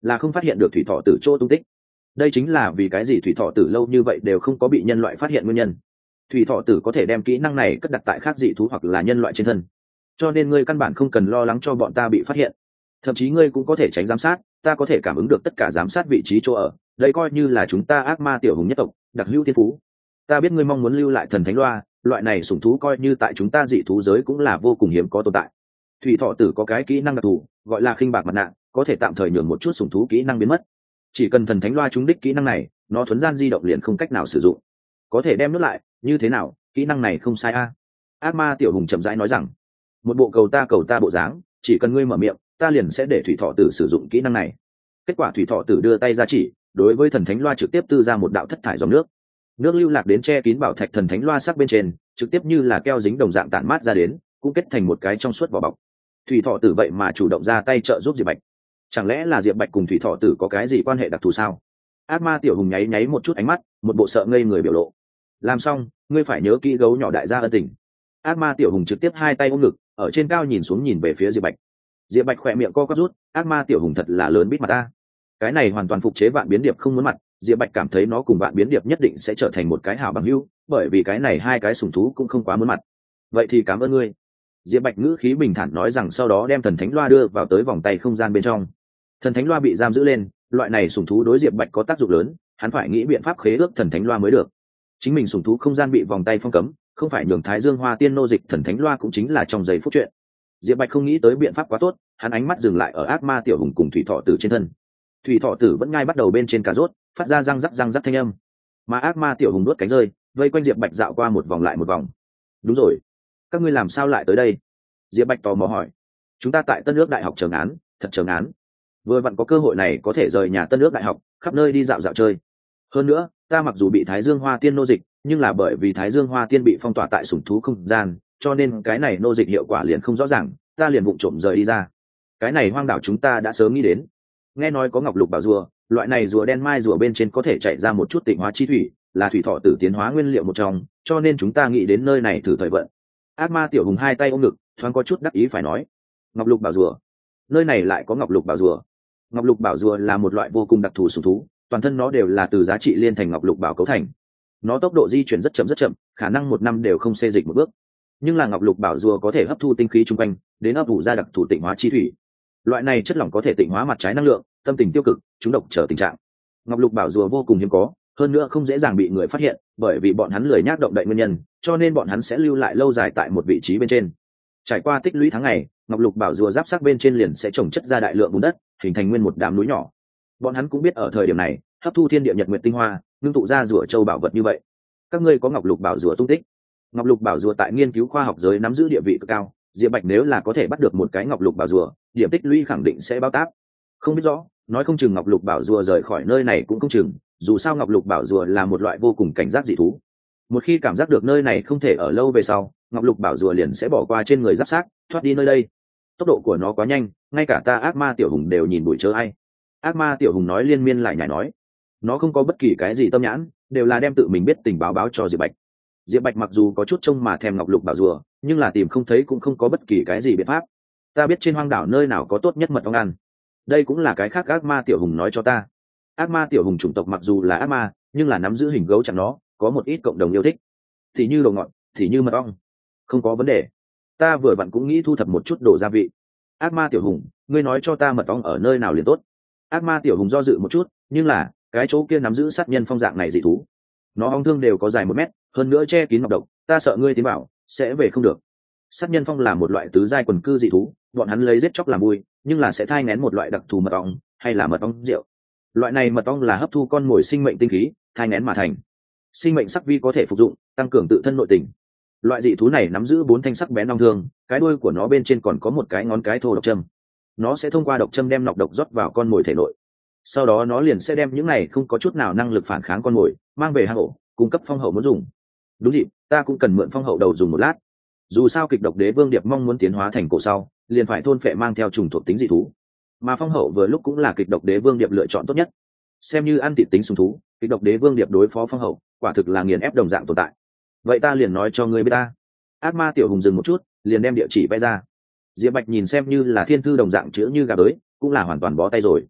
là không phát hiện được thủy thọ tử chỗ tung tích. Đây chính là vì cái gì thủy thọ tử lâu như vậy đều không có bị nhân loại phát hiện nguyên nhân. Thủy thọ tử có thể đem kỹ năng này cất đặt tại khác dị thú hoặc là nhân loại trên thân, cho nên ngươi căn bản không cần lo lắng cho bọn ta bị phát hiện. Thậm chí ngươi cũng có thể tránh giám sát, ta có thể cảm ứng được tất cả giám sát vị trí chỗ ở, đây coi như là chúng ta ác ma tiểu hùng nhất tộc đặc hữu thiên phú. Ta biết ngươi mong muốn lưu lại thần thánh loa, loại này sủng thú coi như tại chúng ta dị thú giới cũng là vô cùng hiếm có tồn tại. Thủy thọ tử có cái kỹ năng đặc thù gọi là khinh bạc mặt nạ, có thể tạm thời nhường một chút sủng thú kỹ năng biến mất. Chỉ cần thần thánh loa trúng đích kỹ năng này, nó thuấn gian di động liền không cách nào sử dụng, có thể đem nuốt lại. Như thế nào, kỹ năng này không sai a? Ác ma tiểu hùng chậm rãi nói rằng, một bộ cầu ta cầu ta bộ dáng, chỉ cần ngươi mở miệng ta liền sẽ để thủy thọ tử sử dụng kỹ năng này. Kết quả thủy thọ tử đưa tay ra chỉ, đối với thần thánh loa trực tiếp tư ra một đạo thất thải dòng nước, nước lưu lạc đến che kín bảo thạch thần thánh loa sắc bên trên, trực tiếp như là keo dính đồng dạng tản mát ra đến, cũng kết thành một cái trong suốt vỏ bọc. Thủy thọ tử vậy mà chủ động ra tay trợ giúp diệp bạch, chẳng lẽ là diệp bạch cùng thủy thọ tử có cái gì quan hệ đặc thù sao? Ác ma tiểu hùng nháy nháy một chút ánh mắt, một bộ sợ ngây người biểu lộ. Làm xong, ngươi phải nhớ kỹ gấu nhỏ đại gia ân tình. Ác ma tiểu hùng trực tiếp hai tay ôm ngực, ở trên cao nhìn xuống nhìn về phía diệp bạch. Diệp bạch khỏe miệng co quắp rút, ác ma tiểu hùng thật là lớn bít mặt ta. Cái này hoàn toàn phục chế vạn biến điệp không muốn mặt. Diệp bạch cảm thấy nó cùng vạn biến điệp nhất định sẽ trở thành một cái hảo bằng hữu, bởi vì cái này hai cái sủng thú cũng không quá muốn mặt. Vậy thì cảm ơn ngươi. Diệp bạch ngữ khí bình thản nói rằng, sau đó đem thần thánh loa đưa vào tới vòng tay không gian bên trong. Thần thánh loa bị giam giữ lên, loại này sủng thú đối Diệp bạch có tác dụng lớn, hắn phải nghĩ biện pháp khế ước thần thánh loa mới được. Chính mình sủng thú không gian bị vòng tay phong cấm, không phải nhường Thái Dương Hoa Tiên nô dịch thần thánh loa cũng chính là trong giây phút chuyện. Diệp bạch không nghĩ tới biện pháp quá tốt, hắn ánh mắt dừng lại ở ác ma tiểu hùng cùng thủy thọ tử trên thân. Thủy thọ tử vẫn ngay bắt đầu bên trên cà rốt, phát ra răng rắc răng rắc thanh âm, mà ác ma tiểu hùng nuốt cánh rơi, vây quanh Diệp bạch dạo qua một vòng lại một vòng. Đúng rồi, các ngươi làm sao lại tới đây? Diệp bạch tò mò hỏi. Chúng ta tại Tân Ước Đại học chờ án, thật chờ án. Vừa vặn có cơ hội này có thể rời nhà Tân Ước Đại học, khắp nơi đi dạo dạo chơi. Hơn nữa, ta mặc dù bị Thái Dương Hoa Tiên nô dịch, nhưng là bởi vì Thái Dương Hoa Tiên bị phong tỏa tại sủng thú không gian, cho nên cái này nô dịch hiệu quả liền không rõ ràng, ta liền vụng trộm rời đi ra. Cái này hoang đảo chúng ta đã sớm nghĩ đến. Nghe nói có ngọc lục bảo rùa, loại này rùa đen mai rùa bên trên có thể chạy ra một chút tịnh hóa chi thủy, là thủy thọ tử tiến hóa nguyên liệu một trong, cho nên chúng ta nghĩ đến nơi này thử thời vận. Ác ma tiểu hùng hai tay ôm ngực, thoáng có chút đắc ý phải nói. Ngọc lục bảo rùa, nơi này lại có ngọc lục bảo rùa. Ngọc lục bảo rùa là một loại vô cùng đặc thù sủng thú, toàn thân nó đều là từ giá trị liên thành ngọc lục bảo cấu thành. Nó tốc độ di chuyển rất chậm rất chậm, khả năng một năm đều không xê dịch một bước. Nhưng là ngọc lục bảo rùa có thể hấp thu tinh khí chung quanh, đến ấp ủ ra đặc thù tịnh hóa chi thủy. Loại này chất lỏng có thể tịnh hóa mặt trái năng lượng, tâm tình tiêu cực, chúng độc trở tình trạng. Ngọc lục bảo rùa vô cùng hiếm có, hơn nữa không dễ dàng bị người phát hiện, bởi vì bọn hắn lười nhác động đậy nguyên nhân, cho nên bọn hắn sẽ lưu lại lâu dài tại một vị trí bên trên. Trải qua tích lũy tháng ngày, ngọc lục bảo rùa giáp sắc bên trên liền sẽ trồng chất ra đại lượng bùn đất, hình thành nguyên một đám núi nhỏ. Bọn hắn cũng biết ở thời điểm này, hấp thu thiên địa nhật nguyệt tinh hoa, ngưng tụ ra rùa châu bảo vật như vậy. Các ngươi có ngọc lục bảo rùa tung tích? Ngọc lục bảo rùa tại nghiên cứu khoa học giới nắm giữ địa vị cực cao, Diệp Bạch nếu là có thể bắt được một cái ngọc lục bảo rùa, điểm tích lũy khẳng định sẽ báo táp. Không biết rõ, nói không chừng ngọc lục bảo rùa rời khỏi nơi này cũng không chừng, dù sao ngọc lục bảo rùa là một loại vô cùng cảnh giác dị thú. Một khi cảm giác được nơi này không thể ở lâu về sau, ngọc lục bảo rùa liền sẽ bỏ qua trên người giáp xác, thoát đi nơi đây. Tốc độ của nó quá nhanh, ngay cả ta ác ma tiểu hùng đều nhìn bụi chớ ai. Ác ma tiểu hùng nói liên miên lại nhảy nói, nó không có bất kỳ cái gì tâm nhãn, đều là đem tự mình biết tình báo báo cho Diệp Bạch. Diệp Bạch mặc dù có chút trông mà thèm ngọc lục bảo rùa, nhưng là tìm không thấy cũng không có bất kỳ cái gì biện pháp. Ta biết trên hoang đảo nơi nào có tốt nhất mật ong ăn. Đây cũng là cái khác ác ma tiểu hùng nói cho ta. Ác ma tiểu hùng chủng tộc mặc dù là ác ma, nhưng là nắm giữ hình gấu chẳng nó, có một ít cộng đồng yêu thích. Thì như đồ ngọt, thì như mật ong. Không có vấn đề. Ta vừa vặn cũng nghĩ thu thập một chút đồ gia vị. Ác ma tiểu hùng, ngươi nói cho ta mật ong ở nơi nào liền tốt. Ác ma tiểu hùng do dự một chút, nhưng là cái chỗ kia nắm giữ sát nhân phong dạng này dị thú. Nó ong thương đều có dài một mét, hơn nữa che kín nọc độc, ta sợ ngươi tiến bảo sẽ về không được. Sát nhân phong là một loại tứ giai quần cư dị thú, bọn hắn lấy giết chóc làm vui, nhưng là sẽ thai nghén một loại đặc thù mật ong, hay là mật ong rượu. Loại này mật ong là hấp thu con mồi sinh mệnh tinh khí, thai nghén mà thành. Sinh mệnh sắc vi có thể phục dụng, tăng cường tự thân nội tình. Loại dị thú này nắm giữ bốn thanh sắc bén ong thương, cái đuôi của nó bên trên còn có một cái ngón cái thô độc châm. Nó sẽ thông qua độc châm đem nọc độc rót vào con mồi thể nội. Sau đó nó liền sẽ đem những này không có chút nào năng lực phản kháng con mồi mang về hang ổ, cung cấp phong hậu muốn dùng. Đúng dịp, ta cũng cần mượn phong hậu đầu dùng một lát. Dù sao kịch độc đế vương điệp mong muốn tiến hóa thành cổ sau, liền phải thôn phệ mang theo trùng thuộc tính dị thú, mà phong hậu vừa lúc cũng là kịch độc đế vương điệp lựa chọn tốt nhất. Xem như ăn thịt tính sùng thú, kịch độc đế vương điệp đối phó phong hậu, quả thực là nghiền ép đồng dạng tồn tại. Vậy ta liền nói cho ngươi biết ta. Ác ma tiểu hùng dừng một chút, liền đem địa chỉ vẽ ra. Diệp Bạch nhìn xem như là thiên thư đồng dạng chữ như gà bới, cũng là hoàn toàn bó tay rồi.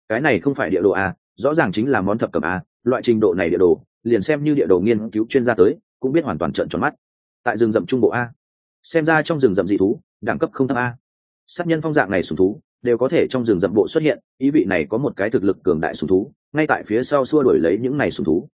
cái này không phải địa đồ a, rõ ràng chính là món thập cẩm a, loại trình độ này địa đồ liền xem như địa đồ nghiên cứu chuyên gia tới cũng biết hoàn toàn trợn tròn mắt. Tại rừng rậm trung bộ a, xem ra trong rừng rậm dị thú đẳng cấp không thấp a. Sát nhân phong dạng này sùng thú đều có thể trong rừng rậm bộ xuất hiện, ý vị này có một cái thực lực cường đại sùng thú ngay tại phía sau xua đuổi lấy những này sùng thú.